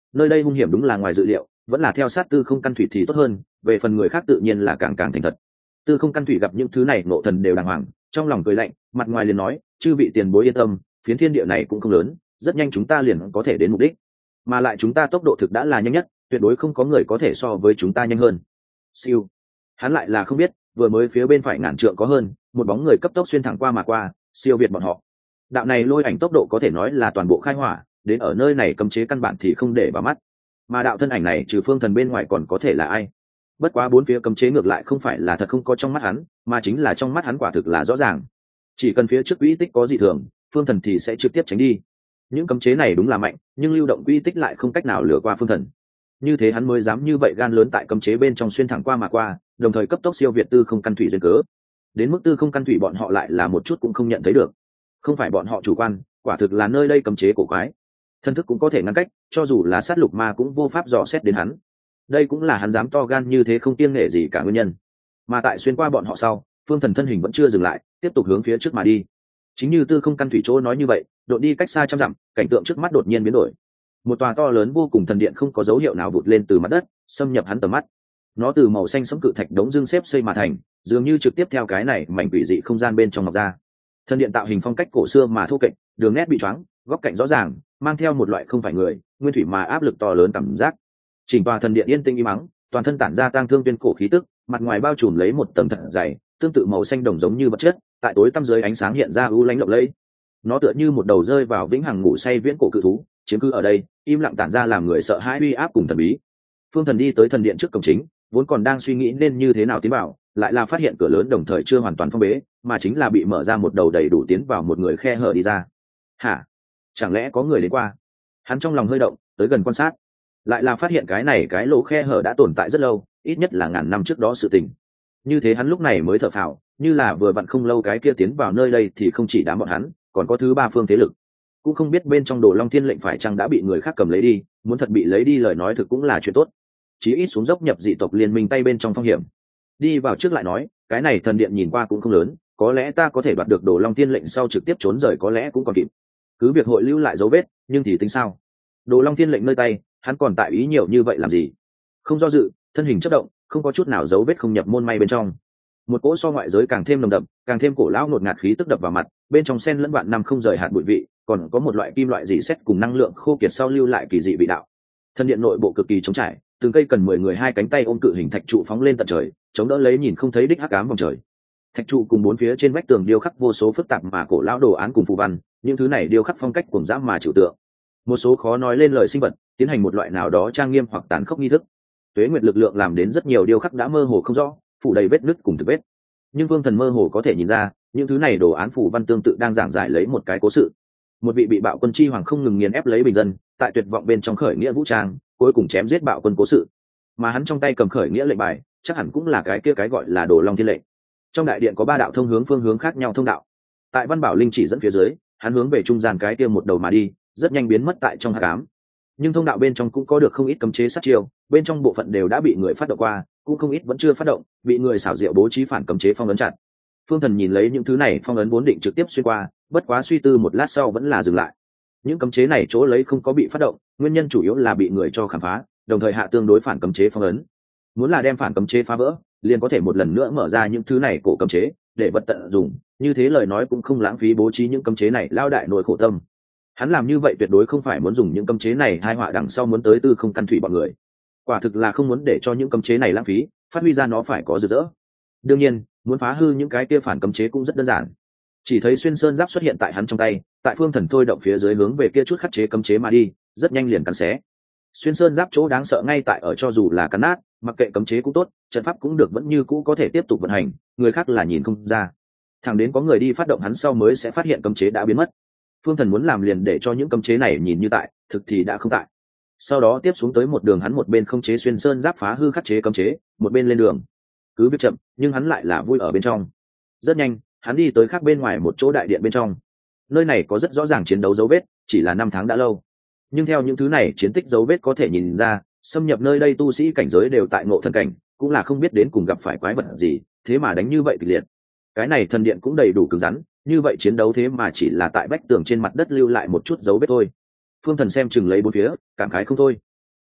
S1: nơi đây hung hiểm đúng là ngoài dự liệu, vẫn là theo sát tư không căn thủy thì tốt hơn, về phần người khác tự nhiên là càng càng thành thật. Tư không căn thủy gặp những thứ này nộ thần đều đàng hoàng, trong lòng cười lạnh, mặt ngoài liền nói, chư vị tiền bối yên tâm, phiến thiên địa này cũng không lớn, rất nhanh chúng ta liền có thể đến mục đích, mà lại chúng ta tốc độ thực đã là nhanh nhất, tuyệt đối không có người có thể so với chúng ta nhanh hơn. Siêu, hắn lại là không biết, vừa mới phía bên phải ngàn trượng có hơn một bóng người cấp tốc xuyên thẳng qua mà qua, siêu việt bọn họ. Đạo này lôi ảnh tốc độ có thể nói là toàn bộ khai hỏa, đến ở nơi này cấm chế căn bản thì không để vào mắt, mà đạo thân ảnh này trừ phương thần bên ngoài còn có thể là ai? Bất quá bốn phía cấm chế ngược lại không phải là thật không có trong mắt hắn, mà chính là trong mắt hắn quả thực là rõ ràng. Chỉ cần phía trước quỹ tích có dị thường, phương thần thì sẽ trực tiếp tránh đi. Những cấm chế này đúng là mạnh, nhưng lưu động quỹ tích lại không cách nào lừa qua phương thần. Như thế hắn mới dám như vậy gan lớn tại cấm chế bên trong xuyên thẳng qua mà qua, đồng thời cấp tốc siêu việt tư không căn thủy duyên cớ. Đến mức tư không căn thủy bọn họ lại là một chút cũng không nhận thấy được. Không phải bọn họ chủ quan, quả thực là nơi đây cấm chế cổ quái. Thân thức cũng có thể ngăn cách, cho dù là sát lục ma cũng vô pháp dò xét đến hắn. Đây cũng là hắn dám to gan như thế không kiêng nể gì cả nguyên nhân. Mà tại xuyên qua bọn họ sau, phương thần thân hình vẫn chưa dừng lại, tiếp tục hướng phía trước mà đi. Chính như tư không căn thủy chỗ nói như vậy, đột đi cách xa trăm dặm, cảnh tượng trước mắt đột nhiên biến đổi. Một tòa to lớn vô cùng thần điện không có dấu hiệu nào vụt lên từ mặt đất, xâm nhập hắn tầm mắt. Nó từ màu xanh sẫm cự thạch đống dương xếp xây mà thành, dường như trực tiếp theo cái này mảnh quỷ dị không gian bên trong mọc ra. Thần điện tạo hình phong cách cổ xưa mà thô kệch, đường nét bị choáng, góc cạnh rõ ràng, mang theo một loại không phải người, nguyên thủy mà áp lực to lớn cảm giác. Chỉnh tòa thần điện yên tĩnh im mắng, toàn thân tản ra tang thương tuyên cổ khí tức, mặt ngoài bao trùm lấy một tầng thật dày, tương tự màu xanh đồng giống như vật chất, tại tối tăm dưới ánh sáng hiện ra u lánh lộng lẫy. Nó tựa như một đầu rơi vào vĩnh hằng ngủ say viễn cổ cự thú, chiếm cứ ở đây, im lặng tản ra làm người sợ hãi uy áp cùng thần bí. Phương Thần đi tới thần điện trước cổng chính, vốn còn đang suy nghĩ nên như thế nào tiến vào, lại là phát hiện cửa lớn đồng thời chưa hoàn toàn phong bế, mà chính là bị mở ra một đầu đầy đủ tiến vào một người khe hở đi ra. Hả? Chẳng lẽ có người đến qua? Hắn trong lòng hơi động, tới gần quan sát, lại là phát hiện cái này cái lỗ khe hở đã tồn tại rất lâu, ít nhất là ngàn năm trước đó sự tình. Như thế hắn lúc này mới thở phào, như là vừa vặn không lâu cái kia tiến vào nơi đây thì không chỉ đám bọn hắn, còn có thứ ba phương thế lực. Cũng không biết bên trong Đồ Long Thiên lệnh phải chăng đã bị người khác cầm lấy đi, muốn thật bị lấy đi lời nói thực cũng là chuyện tốt. Chí ít xuống dốc nhập dị tộc liên minh tay bên trong phong hiểm. Đi vào trước lại nói, cái này thần điện nhìn qua cũng không lớn, có lẽ ta có thể đoạt được Đồ Long Thiên lệnh sau trực tiếp trốn rời có lẽ cũng còn kịp. Cứ việc hội lưu lại dấu vết, nhưng thì tính sao? Đồ Long Thiên lệnh nơi tay, hắn còn tại ý nhiều như vậy làm gì? Không do dự, thân hình chớp động, không có chút nào dấu vết không nhập môn may bên trong. Một cỗ so ngoại giới càng thêm nồng đậm, càng thêm cổ lão ngột ngạt khí tức đập vào mặt, bên trong sen lẫn vạn năm không rời hạt bụi vị, còn có một loại kim loại dị sét cùng năng lượng khô kiệt sau lưu lại kỳ dị vị đạo. Thân điện nội bộ cực kỳ trống trải, từng cây cần mười người hai cánh tay ôm cự hình thạch trụ phóng lên tận trời, chống đỡ lấy nhìn không thấy đích hắc ám vòng trời. Thạch trụ cùng bốn phía trên vách tường điêu khắc vô số phức tạp mà cổ lão đồ án cùng phù văn, những thứ này điêu khắc phong cách cuồng dã mà trừu tượng. Một số khó nói lên lời sinh vật, tiến hành một loại nào đó trang nghiêm hoặc tàn khốc nghi thức. Tuế nguyệt lực lượng làm đến rất nhiều điêu khắc đã mơ hồ không rõ, phủ đầy vết nứt cùng thực vết. Nhưng Vương Thần mơ hồ có thể nhìn ra, những thứ này đồ án phù văn tương tự đang giảng giải lấy một cái cố sự. Một vị bị bạo quân chi hoàng không ngừng nghiền ép lấy bình dân, tại tuyệt vọng bên trong khởi nghĩa vũ trang, cuối cùng chém giết bạo quân cố sự. Mà hắn trong tay cầm khởi nghĩa lệnh bài, chắc hẳn cũng là cái kia cái gọi là Đồ Long Thiên lệnh. Trong đại điện có ba đạo thông hướng phương hướng khác nhau thông đạo. Tại Văn Bảo Linh chỉ dẫn phía dưới, hắn hướng về trung gian cái kia một đầu mà đi, rất nhanh biến mất tại trong hắc ám. Nhưng thông đạo bên trong cũng có được không ít cấm chế sát chiêu, bên trong bộ phận đều đã bị người phát động qua, cũng không ít vẫn chưa phát động, bị người xảo diệu bố trí phản cấm chế phong ấn chặt. Phương Thần nhìn lấy những thứ này phong ấn vốn định trực tiếp xuyên qua, bất quá suy tư một lát sau vẫn là dừng lại. Những cấm chế này chỗ lấy không có bị phát động, nguyên nhân chủ yếu là bị người cho khám phá, đồng thời hạ tương đối phản cấm chế phong ấn. Muốn là đem phản cấm chế phá vỡ, liền có thể một lần nữa mở ra những thứ này cổ cấm chế, để vật tận dụng, như thế lời nói cũng không lãng phí bố trí những cấm chế này lao đại nội khổ tâm. Hắn làm như vậy tuyệt đối không phải muốn dùng những cấm chế này hai họa đằng sau muốn tới tư không căn thủy bọn người, quả thực là không muốn để cho những cấm chế này lãng phí, phát huy ra nó phải có rực rỡ. Đương nhiên, muốn phá hư những cái kia phản cấm chế cũng rất đơn giản. Chỉ thấy xuyên sơn giáp xuất hiện tại hắn trong tay, tại Phương Thần thôi động phía dưới hướng về kia chút khắc chế cấm chế mà đi, rất nhanh liền cắn xé. Xuyên sơn giáp chỗ đáng sợ ngay tại ở cho dù là cắn nát, mặc kệ cấm chế cũng tốt, trận pháp cũng được vẫn như cũ có thể tiếp tục vận hành, người khác là nhìn không ra. Thẳng đến có người đi phát động hắn sau mới sẽ phát hiện cấm chế đã biến mất. Phương Thần muốn làm liền để cho những cấm chế này nhìn như tại, thực thì đã không tại. Sau đó tiếp xuống tới một đường hắn một bên không chế xuyên sơn giáp phá hư khắc chế cấm chế, một bên lên đường. Cứ việc chậm, nhưng hắn lại là vui ở bên trong. Rất nhanh, hắn đi tới khác bên ngoài một chỗ đại điện bên trong. Nơi này có rất rõ ràng chiến đấu dấu vết, chỉ là năm tháng đã lâu. Nhưng theo những thứ này chiến tích dấu vết có thể nhìn ra, xâm nhập nơi đây tu sĩ cảnh giới đều tại ngộ thần cảnh, cũng là không biết đến cùng gặp phải quái vật gì, thế mà đánh như vậy kịch liệt. Cái này thần điện cũng đầy đủ cứng rắn, như vậy chiến đấu thế mà chỉ là tại vách tường trên mặt đất lưu lại một chút dấu vết thôi. Phương Thần xem chừng lấy bốn phía, cảm khái không thôi.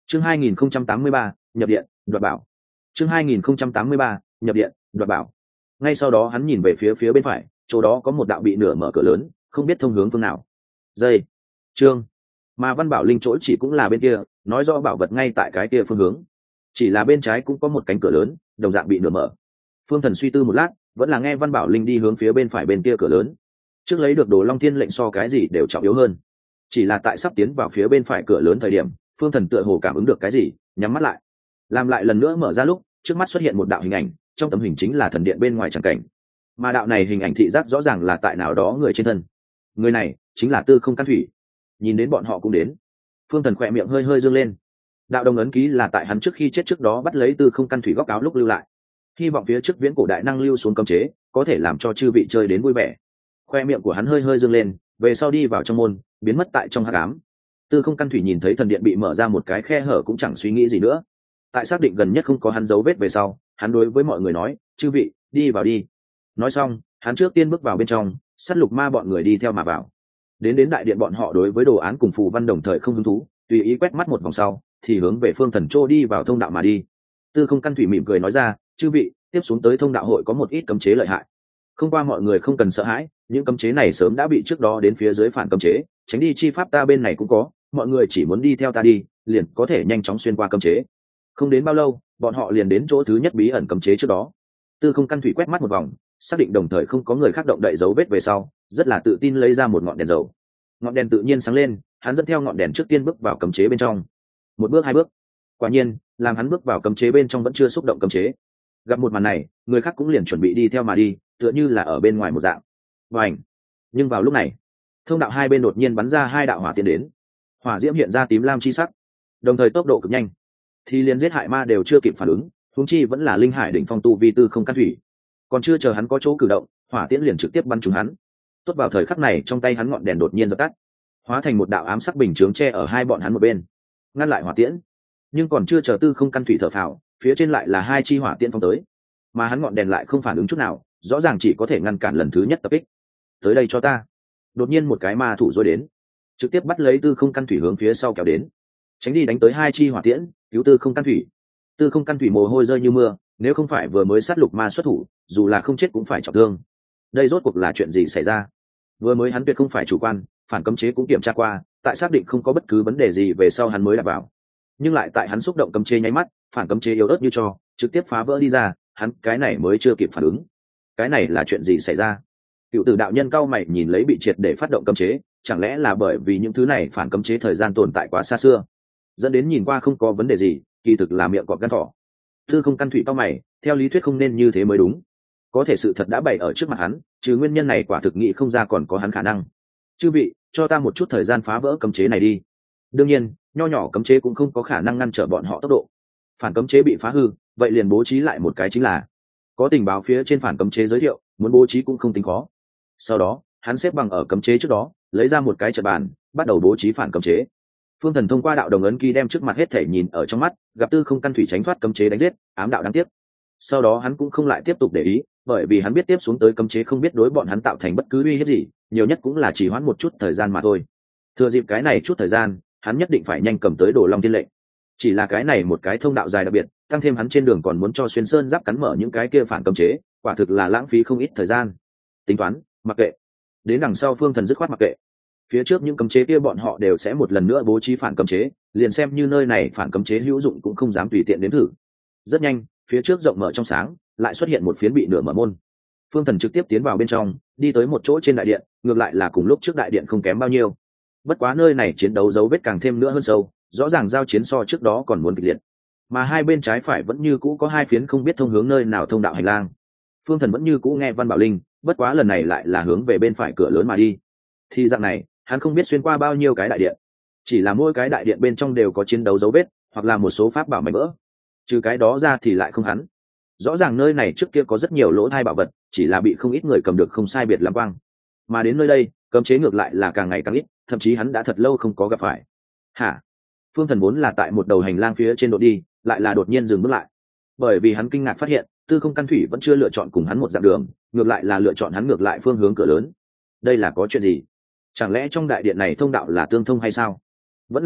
S1: chương hai nghìn không trăm tám mươi ba nhập điện đoạt bảo. chương hai nghìn không trăm tám mươi ba nhập điện đoạt bảo. Ngay sau đó hắn nhìn về phía phía bên phải, chỗ đó có một đạo bị nửa mở cửa lớn, không biết thông hướng phương nào. Dây trương mà Văn Bảo Linh chỗ chỉ cũng là bên kia, nói rõ bảo vật ngay tại cái kia phương hướng. Chỉ là bên trái cũng có một cánh cửa lớn, đồng dạng bị nửa mở. Phương Thần suy tư một lát, vẫn là nghe Văn Bảo Linh đi hướng phía bên phải bên kia cửa lớn. Trước lấy được Đồ Long Thiên lệnh so cái gì đều trọng yếu hơn. Chỉ là tại sắp tiến vào phía bên phải cửa lớn thời điểm, Phương Thần tựa hồ cảm ứng được cái gì, nhắm mắt lại. Làm lại lần nữa mở ra lúc, trước mắt xuất hiện một đạo hình ảnh, trong tấm hình chính là thần điện bên ngoài tràng cảnh. Mà đạo này hình ảnh thị giác rõ ràng là tại nào đó người trên thân. Người này chính là Tư Không Căn Thủy. Nhìn đến bọn họ cũng đến, Phương Thần khỏe miệng hơi hơi dương lên. Đạo đồng ấn ký là tại hắn trước khi chết trước đó bắt lấy Tư Không Căn Thủy góc áo lúc lưu lại. Hy vọng phía trước viễn cổ đại năng lưu xuống cấm chế, có thể làm cho chư vị chơi đến vui vẻ. Khoe miệng của hắn hơi hơi dương lên, về sau đi vào trong môn, biến mất tại trong hắc ám. Tư Không Căn Thủy nhìn thấy thần điện bị mở ra một cái khe hở cũng chẳng suy nghĩ gì nữa. Tại xác định gần nhất không có hắn dấu vết về sau, hắn đối với mọi người nói, chư vị, đi vào đi. Nói xong, hắn trước tiên bước vào bên trong, sát lục ma bọn người đi theo mà vào. Đến đến đại điện bọn họ đối với đồ án cùng phù văn đồng thời không hứng thú, tùy ý quét mắt một vòng sau, thì hướng về Phương Thần Trô đi vào thông đạo mà đi. Tư Không Căn Thủy mỉm cười nói ra, chư vị, tiếp xuống tới thông đạo hội có một ít cấm chế lợi hại. Không qua mọi người không cần sợ hãi, những cấm chế này sớm đã bị trước đó đến phía dưới phản cấm chế, tránh đi chi pháp ta bên này cũng có, mọi người chỉ muốn đi theo ta đi, liền có thể nhanh chóng xuyên qua cấm chế. Không đến bao lâu, bọn họ liền đến chỗ thứ nhất bí ẩn cấm chế trước đó. Tư Không Căn Thủy quét mắt một vòng, xác định đồng thời không có người khác động đậy dấu vết về sau, rất là tự tin lấy ra một ngọn đèn dầu. Ngọn đèn tự nhiên sáng lên, hắn dẫn theo ngọn đèn trước tiên bước vào cấm chế bên trong. Một bước hai bước, quả nhiên, làm hắn bước vào cấm chế bên trong vẫn chưa xúc động cấm chế. Gặp một màn này, người khác cũng liền chuẩn bị đi theo mà đi, tựa như là ở bên ngoài một dạng. Vành. Nhưng vào lúc này, thông đạo hai bên đột nhiên bắn ra hai đạo hỏa tiến đến. Hỏa diễm hiện ra tím lam chi sắc, đồng thời tốc độ cực nhanh, thì liền giết hại ma đều chưa kịp phản ứng, huống chi vẫn là linh hải đỉnh phong tu vi Tư Không Căn Thủy. Còn chưa chờ hắn có chỗ cử động, hỏa tiễn liền trực tiếp bắn trúng hắn. Tốt vào thời khắc này, trong tay hắn ngọn đèn đột nhiên dập tắt, hóa thành một đạo ám sắc bình chướng che ở hai bọn hắn một bên, ngăn lại hỏa tiễn. Nhưng còn chưa chờ Tư Không Căn Thủy thở phào, phía trên lại là hai chi hỏa tiễn phóng tới, mà hắn ngọn đèn lại không phản ứng chút nào, rõ ràng chỉ có thể ngăn cản lần thứ nhất tập kích. Tới đây cho ta! Đột nhiên một cái ma thủ rối đến, trực tiếp bắt lấy Tư Không Căn Thủy hướng phía sau kéo đến, tránh đi đánh tới hai chi hỏa tiễn, cứu Tư Không Căn Thủy. Tư Không Căn Thủy mồ hôi rơi như mưa, nếu không phải vừa mới sát lục ma xuất thủ, dù là không chết cũng phải trọng thương. Đây rốt cuộc là chuyện gì xảy ra? Vừa mới hắn tuyệt không phải chủ quan, phản cấm chế cũng kiểm tra qua, tại xác định không có bất cứ vấn đề gì về sau hắn mới đặt vào. Nhưng lại tại hắn xúc động cấm chế nháy mắt, phản cấm chế yếu ớt như cho, trực tiếp phá vỡ đi ra, hắn cái này mới chưa kịp phản ứng. Cái này là chuyện gì xảy ra? Cựu Tử đạo nhân cao mày nhìn lấy bị triệt để phát động cấm chế, chẳng lẽ là bởi vì những thứ này phản cấm chế thời gian tồn tại quá xa xưa, dẫn đến nhìn qua không có vấn đề gì, kỳ thực là miệng cọp gan thỏ. Tư Không Căn Thủy cao mày, theo lý thuyết không nên như thế mới đúng. Có thể sự thật đã bày ở trước mặt hắn, trừ nguyên nhân này quả thực nghĩ không ra còn có hắn khả năng. Chư vị, cho ta một chút thời gian phá vỡ cấm chế này đi. Đương nhiên, nho nhỏ cấm chế cũng không có khả năng ngăn trở bọn họ tốc độ. Phản cấm chế bị phá hư, vậy liền bố trí lại một cái chính là. Có tình báo phía trên phản cấm chế giới thiệu, muốn bố trí cũng không tính khó. Sau đó, hắn xếp bằng ở cấm chế trước đó, lấy ra một cái trận bàn, bắt đầu bố trí phản cấm chế. Phương Thần thông qua đạo đồng ấn ký đem trước mặt hết thể nhìn ở trong mắt, gặp Tư Không Căn Thủy tránh thoát cấm chế đánh giết, ám đạo đáng tiếc. Sau đó hắn cũng không lại tiếp tục để ý, bởi vì hắn biết tiếp xuống tới cấm chế không biết đối bọn hắn tạo thành bất cứ uy hiếp gì, nhiều nhất cũng là chỉ hoãn một chút thời gian mà thôi. Thừa dịp cái này chút thời gian, hắn nhất định phải nhanh cầm tới Đồ Long Thiên lệnh. Chỉ là cái này một cái thông đạo dài đặc biệt, tăng thêm hắn trên đường còn muốn cho xuyên sơn giáp cắn mở những cái kia phản cấm chế, quả thực là lãng phí không ít thời gian. Tính toán, mặc kệ. Đến đằng sau Phương Thần dứt khoát mặc kệ. Phía trước những cấm chế kia bọn họ đều sẽ một lần nữa bố trí phản cấm chế, liền xem như nơi này phản cấm chế hữu dụng cũng không dám tùy tiện đến thử. Rất nhanh, phía trước rộng mở trong sáng, lại xuất hiện một phiến bị nửa mở môn. Phương Thần trực tiếp tiến vào bên trong, đi tới một chỗ trên đại điện, ngược lại là cùng lúc trước đại điện không kém bao nhiêu. Bất quá nơi này chiến đấu dấu vết càng thêm nữa hơn sâu, rõ ràng giao chiến so trước đó còn muốn kịch liệt. Mà hai bên trái phải vẫn như cũ có hai phiến không biết thông hướng nơi nào thông đạo hành lang. Phương Thần vẫn như cũ nghe Văn Bảo Linh, bất quá lần này lại là hướng về bên phải cửa lớn mà đi. Thì dạng này, hắn không biết xuyên qua bao nhiêu cái đại điện, chỉ là mỗi cái đại điện bên trong đều có chiến đấu dấu vết, hoặc là một số pháp bảo mảnh vỡ. Trừ cái đó ra thì lại không hắn. Rõ ràng nơi này trước kia có rất nhiều lỗ thai bảo vật, chỉ là bị không ít người cầm được không sai biệt lắm quang. Mà đến nơi đây, cấm chế ngược lại là càng ngày càng ít, thậm chí hắn đã thật lâu không có gặp phải. Hả? Phương Thần vốn là tại một đầu hành lang phía trên độ đi, lại là đột nhiên dừng bước lại, bởi vì hắn kinh ngạc phát hiện Tư Không Căn Thủy vẫn chưa lựa chọn cùng hắn một dạng đường, ngược lại là lựa chọn hắn ngược lại phương hướng cửa lớn. Đây là có chuyện gì? Chẳng lẽ trong đại điện này thông đạo là tương thông hay sao? Vẫn là nói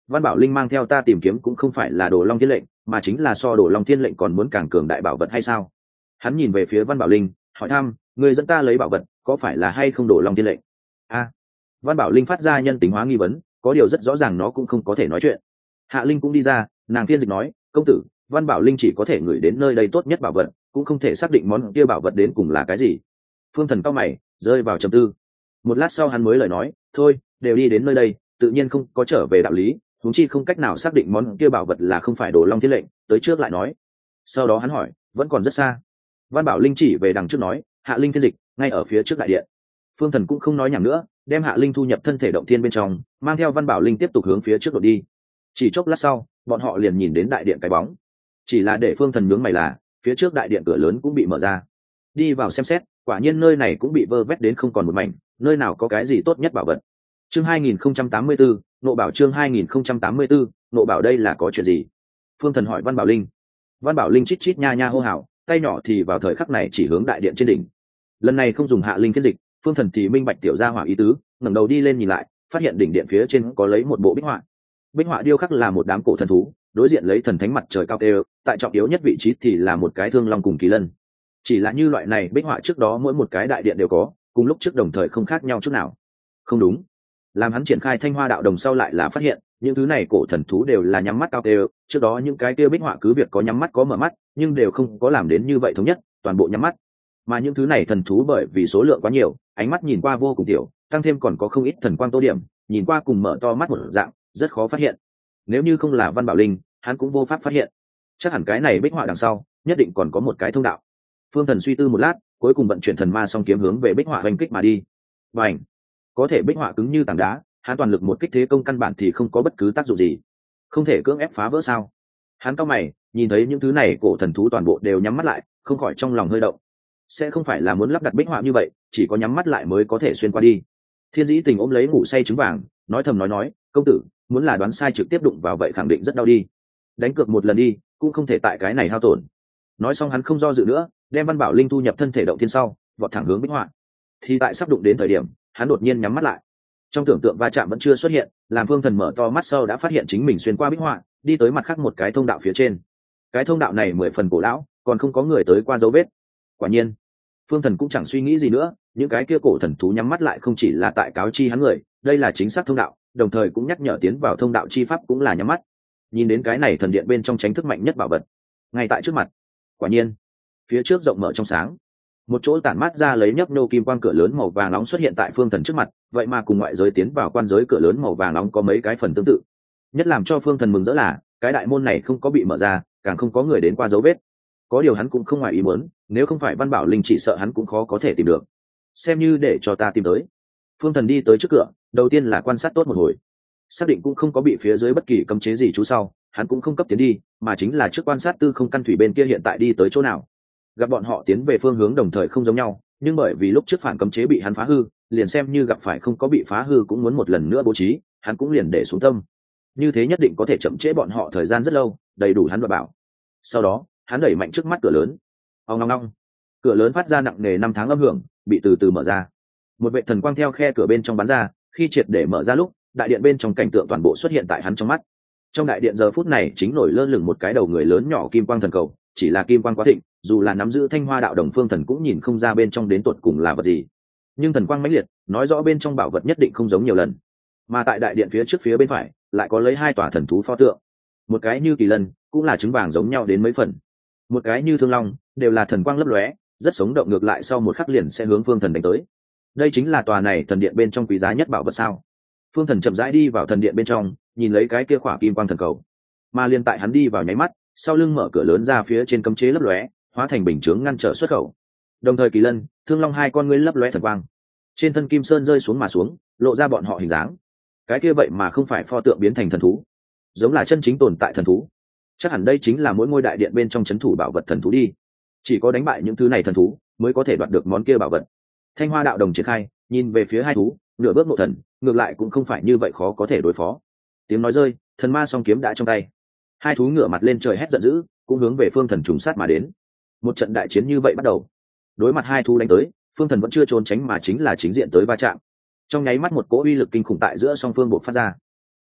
S1: Văn Bảo Linh mang theo ta tìm kiếm cũng không phải là Đồ Long Thiên lệnh, mà chính là so Đồ Long Thiên lệnh còn muốn càng cường đại bảo vật hay sao? Hắn nhìn về phía Văn Bảo Linh, hỏi thăm, người dẫn ta lấy bảo vật, có phải là hay không Đồ Long Thiên lệnh? A. Văn Bảo Linh phát ra nhân tính hóa nghi vấn, có điều rất rõ ràng nó cũng không có thể nói chuyện. Hạ Linh cũng đi ra, nàng phiên dịch nói, công tử, Văn Bảo Linh chỉ có thể gửi đến nơi đây tốt nhất bảo vật, cũng không thể xác định món kia bảo vật đến cùng là cái gì. Phương Thần cao mày, rơi vào trầm tư. Một lát sau hắn mới lời nói, thôi, đều đi đến nơi đây, tự nhiên không có trở về đạo lý, huống chi không cách nào xác định món kia bảo vật là không phải Đồ Long Thiên lệnh, tới trước lại nói. Sau đó hắn hỏi, vẫn còn rất xa. Văn Bảo Linh chỉ về đằng trước nói, Hạ Linh phiên dịch, ngay ở phía trước đại điện. Phương Thần cũng không nói nhảm nữa, đem Hạ Linh thu nhập thân thể động thiên bên trong, mang theo Văn Bảo Linh tiếp tục hướng phía trước đột đi. Chỉ chốc lát sau, bọn họ liền nhìn đến đại điện cái bóng. Chỉ là để Phương Thần nhướng mày là, phía trước đại điện cửa lớn cũng bị mở ra. Đi vào xem xét, quả nhiên nơi này cũng bị vơ vét đến không còn một mảnh, nơi nào có cái gì tốt nhất bảo vật. Chương hai nghìn không trăm tám mươi tư, nộ bảo chương hai nghìn không trăm tám mươi tư, nộ bảo đây là có chuyện gì? Phương Thần hỏi Văn Bảo Linh. Văn Bảo Linh chít chít nha nha hô hào, tay nhỏ thì vào thời khắc này chỉ hướng đại điện trên đỉnh. Lần này không dùng Hạ Linh phiên dịch, Phương Thần thì minh bạch tiểu gia hỏa ý tứ, ngẩng đầu đi lên nhìn lại, phát hiện đỉnh điện phía trên có lấy một bộ bích họa. Bích họa điêu khắc là một đám cổ thần thú, đối diện lấy thần thánh mặt trời cao kêu, tại trọng yếu nhất vị trí thì là một cái thương long cùng kỳ lân. Chỉ là như loại này bích họa trước đó mỗi một cái đại điện đều có, cùng lúc trước đồng thời không khác nhau chút nào. Không đúng. Làm hắn triển khai Thanh Hoa đạo đồng sau lại là phát hiện, những thứ này cổ thần thú đều là nhắm mắt cao kêu, trước đó những cái kia bích họa cứ việc có nhắm mắt có mở mắt, nhưng đều không có làm đến như vậy thống nhất, toàn bộ nhắm mắt. Mà những thứ này thần thú bởi vì số lượng quá nhiều, ánh mắt nhìn qua vô cùng tiểu, tăng thêm còn có không ít thần quang tô điểm, nhìn qua cùng mở to mắt một dạng, rất khó phát hiện. Nếu như không là Văn Bảo Linh, hắn cũng vô pháp phát hiện. Chắc hẳn cái này bích họa đằng sau, nhất định còn có một cái thông đạo. Phương Thần suy tư một lát, cuối cùng vận chuyển thần ma song kiếm hướng về bích họa oanh kích mà đi. Bành! Có thể bích họa cứng như tảng đá, hắn toàn lực một kích thế công căn bản thì không có bất cứ tác dụng gì. Không thể cưỡng ép phá vỡ sao? Hắn cau mày, nhìn thấy những thứ này cổ thần thú toàn bộ đều nhắm mắt lại, không khỏi trong lòng hơi động. Sẽ không phải là muốn lắp đặt bích họa như vậy, chỉ có nhắm mắt lại mới có thể xuyên qua đi. Thiên Dĩ Tình ôm lấy ngủ say trứng vàng, nói thầm nói nói, công tử, muốn là đoán sai trực tiếp đụng vào vậy khẳng định rất đau đi. Đánh cược một lần đi, cũng không thể tại cái này hao tổn. Nói xong hắn không do dự nữa, đem Văn Bảo Linh thu nhập thân thể động thiên sau, vọt thẳng hướng bích họa. Thì tại sắp đụng đến thời điểm, hắn đột nhiên nhắm mắt lại. Trong tưởng tượng va chạm vẫn chưa xuất hiện, làm Phương Thần mở to mắt sau đã phát hiện chính mình xuyên qua bích họa, đi tới mặt khác một cái thông đạo phía trên. Cái thông đạo này mười phần cổ lão, còn không có người tới qua dấu vết. Quả nhiên, Phương Thần cũng chẳng suy nghĩ gì nữa, những cái kia cổ thần thú nhắm mắt lại không chỉ là tại cáo chi hắn người, đây là chính xác thông đạo, đồng thời cũng nhắc nhở tiến vào thông đạo chi pháp cũng là nhắm mắt. Nhìn đến cái này thần điện bên trong tránh thức mạnh nhất bảo vật, ngay tại trước mặt. Quả nhiên, phía trước rộng mở trong sáng, một chỗ tản mát ra lấy nhấp nô kim quang cửa lớn màu vàng nóng xuất hiện tại Phương Thần trước mặt, vậy mà cùng ngoại giới tiến vào quan giới cửa lớn màu vàng nóng có mấy cái phần tương tự. Nhất làm cho Phương Thần mừng rỡ là, cái đại môn này không có bị mở ra, càng không có người đến qua dấu vết. Có điều hắn cũng không ngoài ý muốn, nếu không phải Văn Bảo Linh chỉ sợ hắn cũng khó có thể tìm được. Xem như để cho ta tìm tới. Phương Thần đi tới trước cửa, đầu tiên là quan sát tốt một hồi, xác định cũng không có bị phía dưới bất kỳ cấm chế gì chú sau, hắn cũng không cấp tiến đi, mà chính là trước quan sát tư không căn thủy bên kia hiện tại đi tới chỗ nào. Gặp bọn họ tiến về phương hướng đồng thời không giống nhau, nhưng bởi vì lúc trước phản cấm chế bị hắn phá hư, liền xem như gặp phải không có bị phá hư cũng muốn một lần nữa bố trí, hắn cũng liền để xuống tâm. Như thế nhất định có thể chậm trễ bọn họ thời gian rất lâu, đầy đủ hắn đoạt bảo. Sau đó, hắn đẩy mạnh trước mắt cửa lớn. Ong ong ong. Cửa lớn phát ra nặng nề năm tháng âm hưởng, bị từ từ mở ra. Một vệ thần quang theo khe cửa bên trong bắn ra, khi triệt để mở ra lúc, đại điện bên trong cảnh tượng toàn bộ xuất hiện tại hắn trong mắt. Trong đại điện giờ phút này chính nổi lơ lửng một cái đầu người lớn nhỏ kim quang thần cầu, chỉ là kim quang quá thịnh, dù là nắm giữ Thanh Hoa đạo đồng Phương Thần cũng nhìn không ra bên trong đến tột cùng là vật gì. Nhưng thần quang mãnh liệt, nói rõ bên trong bảo vật nhất định không giống nhiều lần. Mà tại đại điện phía trước phía bên phải, lại có lấy hai tòa thần thú pho tượng. Một cái như kỳ lân, cũng là trứng vàng giống nhau đến mấy phần. Một cái như thương long, đều là thần quang lấp lóe, rất sống động, ngược lại sau một khắc liền sẽ hướng Phương Thần đánh tới. Đây chính là tòa này thần điện bên trong quý giá nhất bảo vật sao? Phương Thần chậm rãi đi vào thần điện bên trong, nhìn lấy cái kia khỏa kim quang thần cầu. Mà liên tại hắn đi vào nháy mắt, sau lưng mở cửa lớn ra phía trên cấm chế lấp lóe, hóa thành bình chướng ngăn trở xuất khẩu. Đồng thời kỳ lân, thương long hai con ngươi lấp lóe thần quang, trên thân kim sơn rơi xuống mà xuống, lộ ra bọn họ hình dáng. Cái kia vậy mà không phải pho tượng biến thành thần thú, giống là chân chính tồn tại thần thú. Chắc hẳn đây chính là mỗi ngôi đại điện bên trong trấn thủ bảo vật thần thú đi. Chỉ có đánh bại những thứ này thần thú mới có thể đoạt được món kia bảo vật. Thanh Hoa đạo đồng triển khai, nhìn về phía hai thú, nửa bước ngộ thần, ngược lại cũng không phải như vậy khó có thể đối phó. Tiếng nói rơi, thần ma song kiếm đã trong tay. Hai thú ngửa mặt lên trời hét giận dữ, cũng hướng về Phương Thần trùng sát mà đến. Một trận đại chiến như vậy bắt đầu. Đối mặt hai thú đánh tới, Phương Thần vẫn chưa trốn tránh mà chính là chính diện tới va chạm. Trong nháy mắt một cỗ uy lực kinh khủng tại giữa song phương bộc phát ra.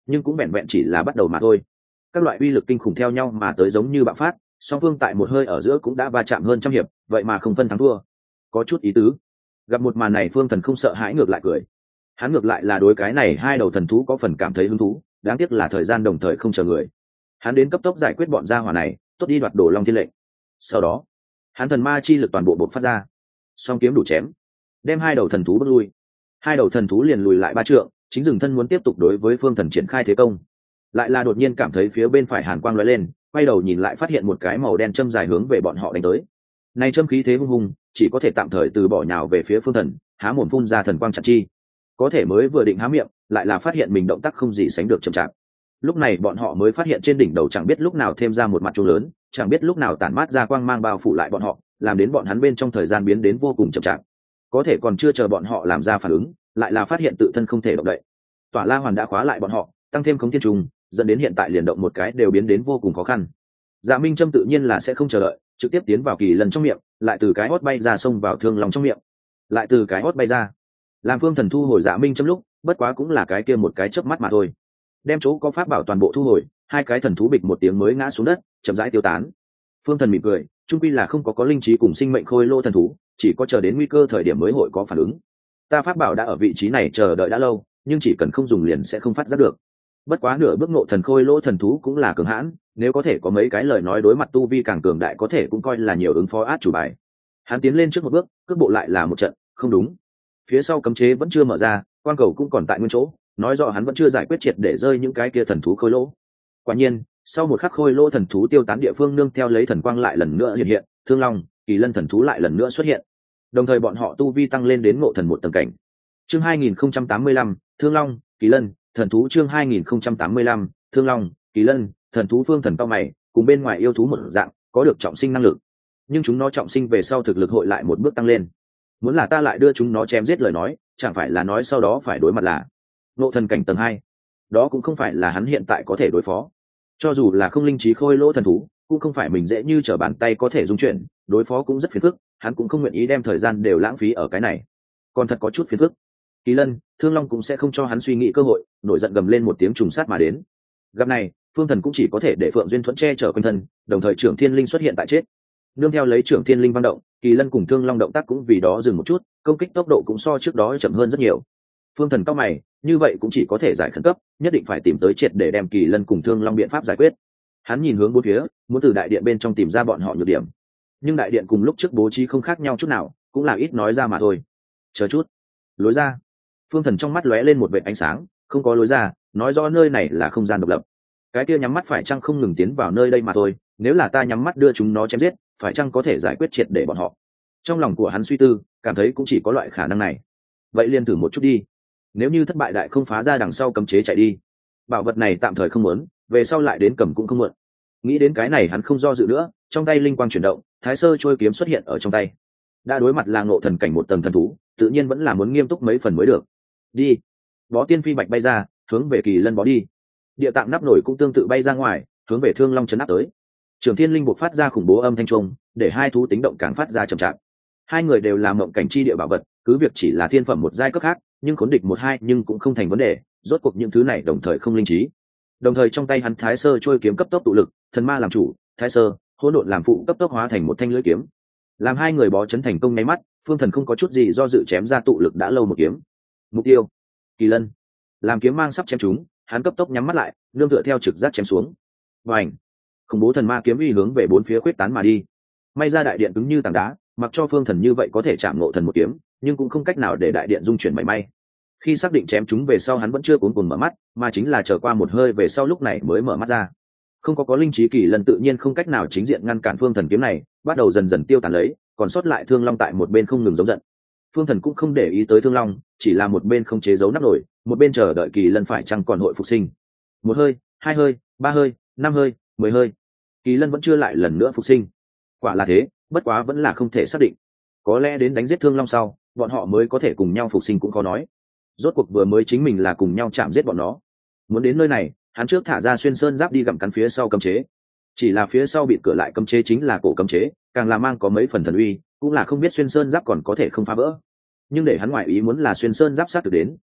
S1: nhưng cũng vẹn vẹn chỉ là bắt đầu mà thôi. Các loại uy lực kinh khủng theo nhau mà tới giống như bạo phát, song phương tại một hơi ở giữa cũng đã va chạm hơn trăm hiệp, vậy mà không phân thắng thua, có chút ý tứ. Gặp một màn này, Phương Thần không sợ hãi ngược lại cười. Hắn ngược lại là đối cái này hai đầu thần thú có phần cảm thấy hứng thú, đáng tiếc là thời gian đồng thời không chờ người. Hắn đến cấp tốc giải quyết bọn gia hỏa này, tốt đi đoạt Đồ Long Thiên lệnh. Sau đó, hắn thần ma chi lực toàn bộ bộc phát ra, song kiếm đủ chém, đem hai đầu thần thú bước lui. Hai đầu thần thú liền lùi lại ba trượng, chính dừng thân muốn tiếp tục đối với Phương Thần triển khai thế công. Lại là đột nhiên cảm thấy phía bên phải hàn quang lóe lên, quay đầu nhìn lại phát hiện một cái màu đen châm dài hướng về bọn họ đánh tới. Này châm khí thế hung hùng, chỉ có thể tạm thời từ bỏ nhào về phía Phương Thần, há mồm phun ra thần quang chặt chi. Có thể mới vừa định há miệng, lại là phát hiện mình động tác không gì sánh được chậm chạp. Lúc này bọn họ mới phát hiện trên đỉnh đầu chẳng biết lúc nào thêm ra một mặt chuông lớn, chẳng biết lúc nào tản mát ra quang mang bao phủ lại bọn họ, làm đến bọn hắn bên trong thời gian biến đến vô cùng chậm chạp. Có thể còn chưa chờ bọn họ làm ra phản ứng, lại là phát hiện tự thân không thể động đậy. Tỏa La Hoàn đã khóa lại bọn họ, tăng thêm khống thiên trùng, dẫn đến hiện tại liền động một cái đều biến đến vô cùng khó khăn. Dạ Minh Châm tự nhiên là sẽ không chờ đợi, trực tiếp tiến vào Kỳ Lân trong miệng, lại từ cái hót bay ra xông vào Thương Long trong miệng, lại từ cái hót bay ra. Làm Phương Thần thu hồi Dạ Minh Châm lúc, bất quá cũng là cái kia một cái chớp mắt mà thôi. Đem chỗ có pháp bảo toàn bộ thu hồi, hai cái thần thú bịch một tiếng mới ngã xuống đất, chậm rãi tiêu tán. Phương Thần mỉm cười, chung quy là không có có linh trí cùng sinh mệnh khôi lô thần thú, chỉ có chờ đến nguy cơ thời điểm mới hội có phản ứng. Ta pháp bảo đã ở vị trí này chờ đợi đã lâu, nhưng chỉ cần không dùng liền sẽ không phát giác được. Bất quá nửa bước ngộ thần khôi lỗ thần thú cũng là cường hãn, nếu có thể có mấy cái lời nói đối mặt tu vi càng cường đại có thể cũng coi là nhiều ứng phó át chủ bài. Hắn tiến lên trước một bước, cước bộ lại là một trận, không đúng. Phía sau cấm chế vẫn chưa mở ra, quan cầu cũng còn tại nguyên chỗ, nói rõ hắn vẫn chưa giải quyết triệt để rơi những cái kia thần thú khôi lỗ. Quả nhiên, sau một khắc khôi lỗ thần thú tiêu tán địa phương nương theo lấy thần quang lại lần nữa hiện hiện, Thương Long, Kỳ Lân thần thú lại lần nữa xuất hiện. Đồng thời bọn họ tu vi tăng lên đến ngộ thần một tầng cảnh. Chương hai nghìn không trăm tám mươi lăm, Thương Long, Kỳ Lân, thần thú chương hai nghìn không trăm tám mươi lăm, Thương Long, Kỳ Lân, thần thú Phương Thần cao mày, cùng bên ngoài yêu thú một dạng, có được trọng sinh năng lực. Nhưng chúng nó trọng sinh về sau thực lực hội lại một bước tăng lên. Muốn là ta lại đưa chúng nó chém giết lời nói, chẳng phải là nói sau đó phải đối mặt là ngộ thần cảnh tầng hai. Đó cũng không phải là hắn hiện tại có thể đối phó. Cho dù là không linh trí khôi lỗ thần thú, cũng không phải mình dễ như trở bàn tay có thể dung chuyển, đối phó cũng rất phiền phức, hắn cũng không nguyện ý đem thời gian đều lãng phí ở cái này. Còn thật có chút phiền phức. Kỳ Lân, Thương Long cũng sẽ không cho hắn suy nghĩ cơ hội, nổi giận gầm lên một tiếng trùng sát mà đến. Gặp này, Phương Thần cũng chỉ có thể để Phượng Duyên Thuẫn che chở quanh thân, đồng thời Trưởng Thiên Linh xuất hiện tại chết. Nương theo lấy Trưởng Thiên Linh vang động, Kỳ Lân cùng Thương Long động tác cũng vì đó dừng một chút, công kích tốc độ cũng so trước đó chậm hơn rất nhiều. Phương Thần cao mày, như vậy cũng chỉ có thể giải khẩn cấp, nhất định phải tìm tới triệt để đem Kỳ Lân cùng Thương Long biện pháp giải quyết. Hắn nhìn hướng bốn phía, muốn từ đại điện bên trong tìm ra bọn họ nhược điểm. Nhưng đại điện cùng lúc trước bố trí không khác nhau chút nào, cũng là ít nói ra mà thôi. Chờ chút, lối ra. Phương Thần trong mắt lóe lên một vệt ánh sáng, không có lối ra, nói rõ nơi này là không gian độc lập. Cái kia nhắm mắt phải chăng không ngừng tiến vào nơi đây mà thôi, nếu là ta nhắm mắt đưa chúng nó chém giết, phải chăng có thể giải quyết triệt để bọn họ. Trong lòng của hắn suy tư, cảm thấy cũng chỉ có loại khả năng này. Vậy liền thử một chút đi. Nếu như thất bại đại không phá ra đằng sau cấm chế chạy đi, bảo vật này tạm thời không muốn, về sau lại đến cầm cũng không muộn. Nghĩ đến cái này hắn không do dự nữa, trong tay linh quang chuyển động, Thái Sơ trôi kiếm xuất hiện ở trong tay. Đã đối mặt là ngộ thần cảnh một tầng thần thú, tự nhiên vẫn là muốn nghiêm túc mấy phần mới được. Đi. Bó tiên phi bạch bay ra, hướng về Kỳ Lân bó đi. Địa tạng nắp nổi cũng tương tự bay ra ngoài, hướng về Thương Long chấn áp tới. Trường Thiên Linh buộc phát ra khủng bố âm thanh trung, để hai thú tính động càng phát ra chậm chạp. Hai người đều là mộng cảnh chi địa bảo vật, cứ việc chỉ là thiên phẩm một giai cấp khác, nhưng khốn địch một hai nhưng cũng không thành vấn đề, rốt cuộc những thứ này đồng thời không linh trí. Đồng thời trong tay hắn Thái Sơ trôi kiếm cấp tốc tụ lực, thần ma làm chủ, Thái Sơ, hỗn độn làm phụ cấp tốc hóa thành một thanh lưỡi kiếm. Làm hai người bó chấn thành công nháy mắt, Phương Thần không có chút gì do dự chém ra tụ lực đã lâu một kiếm. Mục tiêu, Kỳ Lân. Làm kiếm mang sắp chém chúng, hắn cấp tốc nhắm mắt lại, nương tựa theo trực giác chém xuống. Bành! Khủng bố thần ma kiếm uy hướng về bốn phía khuyết tán mà đi. May ra đại điện cứng như tảng đá, mặc cho Phương Thần như vậy có thể chạm ngộ thần một kiếm, nhưng cũng không cách nào để đại điện dung chuyển mảy may. Khi xác định chém chúng về sau hắn vẫn chưa cuốn cuồng mở mắt, mà chính là chờ qua một hơi về sau lúc này mới mở mắt ra. Không có có linh trí Kỳ Lân tự nhiên không cách nào chính diện ngăn cản Phương Thần kiếm này, bắt đầu dần dần tiêu tán lấy, còn sót lại Thương Long tại một bên không ngừng giống giận. Phương Thần cũng không để ý tới Thương Long, chỉ là một bên không chế giấu nắp nổi, một bên chờ đợi Kỳ Lân phải chăng còn hội phục sinh. Một hơi, hai hơi, ba hơi, năm hơi, mười hơi, Kỳ Lân vẫn chưa lại lần nữa phục sinh. Quả là thế, bất quá vẫn là không thể xác định. Có lẽ đến đánh giết Thương Long sau, bọn họ mới có thể cùng nhau phục sinh cũng khó nói. Rốt cuộc vừa mới chính mình là cùng nhau chạm giết bọn nó. Muốn đến nơi này, hắn trước thả ra xuyên sơn giáp đi gặm cắn phía sau cấm chế. Chỉ là phía sau bị cửa lại cấm chế chính là cổ cấm chế, càng là mang có mấy phần thần uy, cũng là không biết xuyên sơn giáp còn có thể không phá vỡ. Nhưng để hắn ngoại ý muốn là xuyên sơn giáp sát thực đến,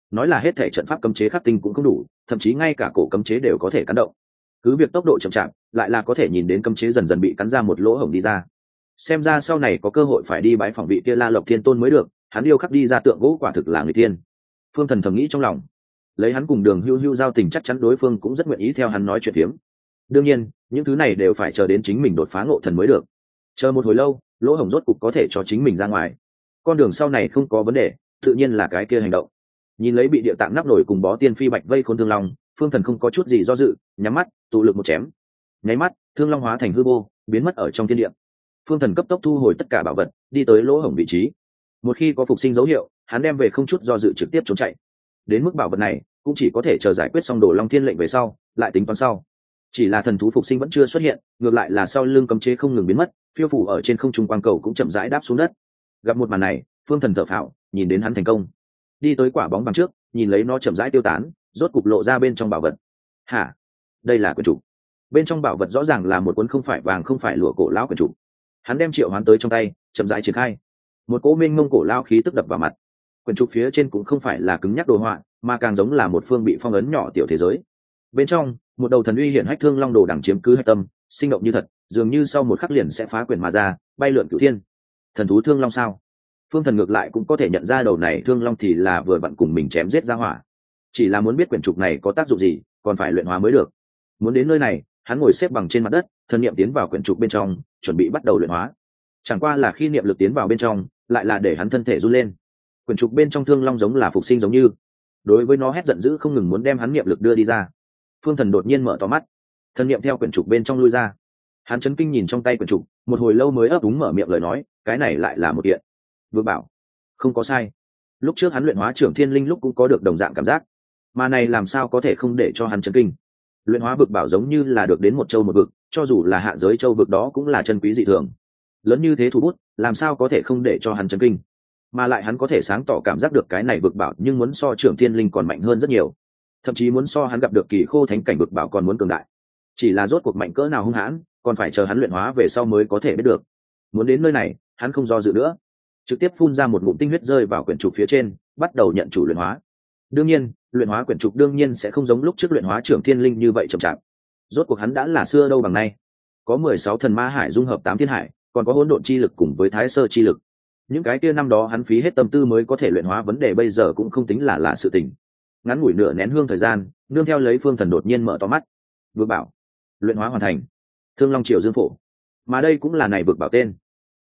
S1: nói là hết thể trận pháp cấm chế khắc tinh cũng không đủ, thậm chí ngay cả cổ cấm chế đều có thể cắn động. Cứ việc tốc độ chậm chạp, lại là có thể nhìn đến cấm chế dần dần bị cắn ra một lỗ hổng đi ra. Xem ra sau này có cơ hội phải đi bái phỏng vị kia La Lộc Thiên Tôn mới được, hắn điêu khắc đi ra tượng gỗ quả thực là người tiên. Phương Thần thầm nghĩ trong lòng, lấy hắn cùng Đường Hưu Hưu giao tình, chắc chắn đối phương cũng rất nguyện ý theo hắn nói chuyện phiếm. Đương nhiên, những thứ này đều phải chờ đến chính mình đột phá ngộ thần mới được. Chờ một hồi lâu, lỗ hổng rốt cục có thể cho chính mình ra ngoài. Con đường sau này không có vấn đề, tự nhiên là cái kia hành động. Nhìn lấy bị địa tạng nắp nổi cùng bó tiên phi bạch vây khốn Thương Long, Phương Thần không có chút gì do dự, nhắm mắt, tụ lực một chém. Nháy mắt, Thương Long hóa thành hư vô, biến mất ở trong thiên địa. Phương Thần cấp tốc thu hồi tất cả bảo vật, đi tới lỗ hổng vị trí. Một khi có phục sinh dấu hiệu, hắn đem về không chút do dự trực tiếp trốn chạy. Đến mức bảo vật này, cũng chỉ có thể chờ giải quyết xong Đồ Long Thiên lệnh về sau, lại tính toán sau. Chỉ là thần thú phục sinh vẫn chưa xuất hiện, ngược lại là sau lưng cấm chế không ngừng biến mất, phiêu phủ ở trên không trung quang cầu cũng chậm rãi đáp xuống đất. Gặp một màn này, Phương Thần thở phào, nhìn đến hắn thành công, đi tới quả bóng bằng trước, nhìn lấy nó chậm rãi tiêu tán, rốt cục lộ ra bên trong bảo vật. Hả? Đây là quyển trục. Bên trong bảo vật rõ ràng là một cuốn không phải vàng không phải lụa cổ lão quyển trục. Hắn đem triệu hoán tới trong tay, chậm rãi triển khai. Một cỗ mênh mông cổ lão khí tức đập vào mặt. Quyển trục phía trên cũng không phải là cứng nhắc đồ họa, mà càng giống là một phương bị phong ấn nhỏ tiểu thế giới. Bên trong, một đầu thần uy hiển hách thương long đồ đẳng chiếm cứ hạch tâm, sinh động như thật, dường như sau một khắc liền sẽ phá quyển mà ra, bay lượn cửu thiên. Thần thú thương long sao? Phương Thần ngược lại cũng có thể nhận ra đầu này thương long thì là vừa vặn cùng mình chém giết ra hỏa. Chỉ là muốn biết quyển trục này có tác dụng gì, còn phải luyện hóa mới được. Muốn đến nơi này, hắn ngồi xếp bằng trên mặt đất, thần niệm tiến vào quyển trục bên trong, chuẩn bị bắt đầu luyện hóa. Chẳng qua là khi niệm lực tiến vào bên trong, lại là để hắn thân thể run lên. Quyển trục bên trong thương long giống là phục sinh giống như, đối với nó hét giận dữ không ngừng muốn đem hắn niệm lực đưa đi ra. Phương Thần đột nhiên mở to mắt, thần niệm theo quyển trục bên trong lui ra. Hắn chấn kinh nhìn trong tay quyển trục, một hồi lâu mới ấp úng mở miệng lời nói, cái này lại là một kiện Vực bảo. Không có sai, lúc trước hắn luyện hóa Trưởng Thiên Linh lúc cũng có được đồng dạng cảm giác, mà này làm sao có thể không để cho hắn chấn kinh. Luyện hóa vực bảo giống như là được đến một châu một vực, cho dù là hạ giới châu vực đó cũng là chân quý dị thường. Lớn như thế thủ bút, làm sao có thể không để cho hắn chấn kinh. Mà lại hắn có thể sáng tỏ cảm giác được cái này vực bảo nhưng muốn so Trưởng Thiên Linh còn mạnh hơn rất nhiều, thậm chí muốn so hắn gặp được kỳ khô thánh cảnh vực bảo còn muốn cường đại. Chỉ là rốt cuộc mạnh cỡ nào hung hãn, còn phải chờ hắn luyện hóa về sau mới có thể biết được. Muốn đến nơi này, hắn không do dự nữa, trực tiếp phun ra một ngụm tinh huyết rơi vào quyển trục phía trên, bắt đầu nhận chủ luyện hóa. Đương nhiên, luyện hóa quyển trục đương nhiên sẽ không giống lúc trước luyện hóa Trưởng Thiên Linh như vậy chậm chạp. Rốt cuộc hắn đã là xưa đâu bằng nay, có mười sáu thần ma hải dung hợp tám thiên hải, còn có hỗn độn chi lực cùng với thái sơ chi lực. Những cái kia năm đó hắn phí hết tâm tư mới có thể luyện hóa, vấn đề bây giờ cũng không tính là là sự tình. Ngắn ngủi nửa nén hương thời gian, nương theo lấy Phương Thần đột nhiên mở to mắt. Vực bảo luyện hóa hoàn thành, Thương Long Triều Dương Phổ, mà đây cũng là này vực bảo tên.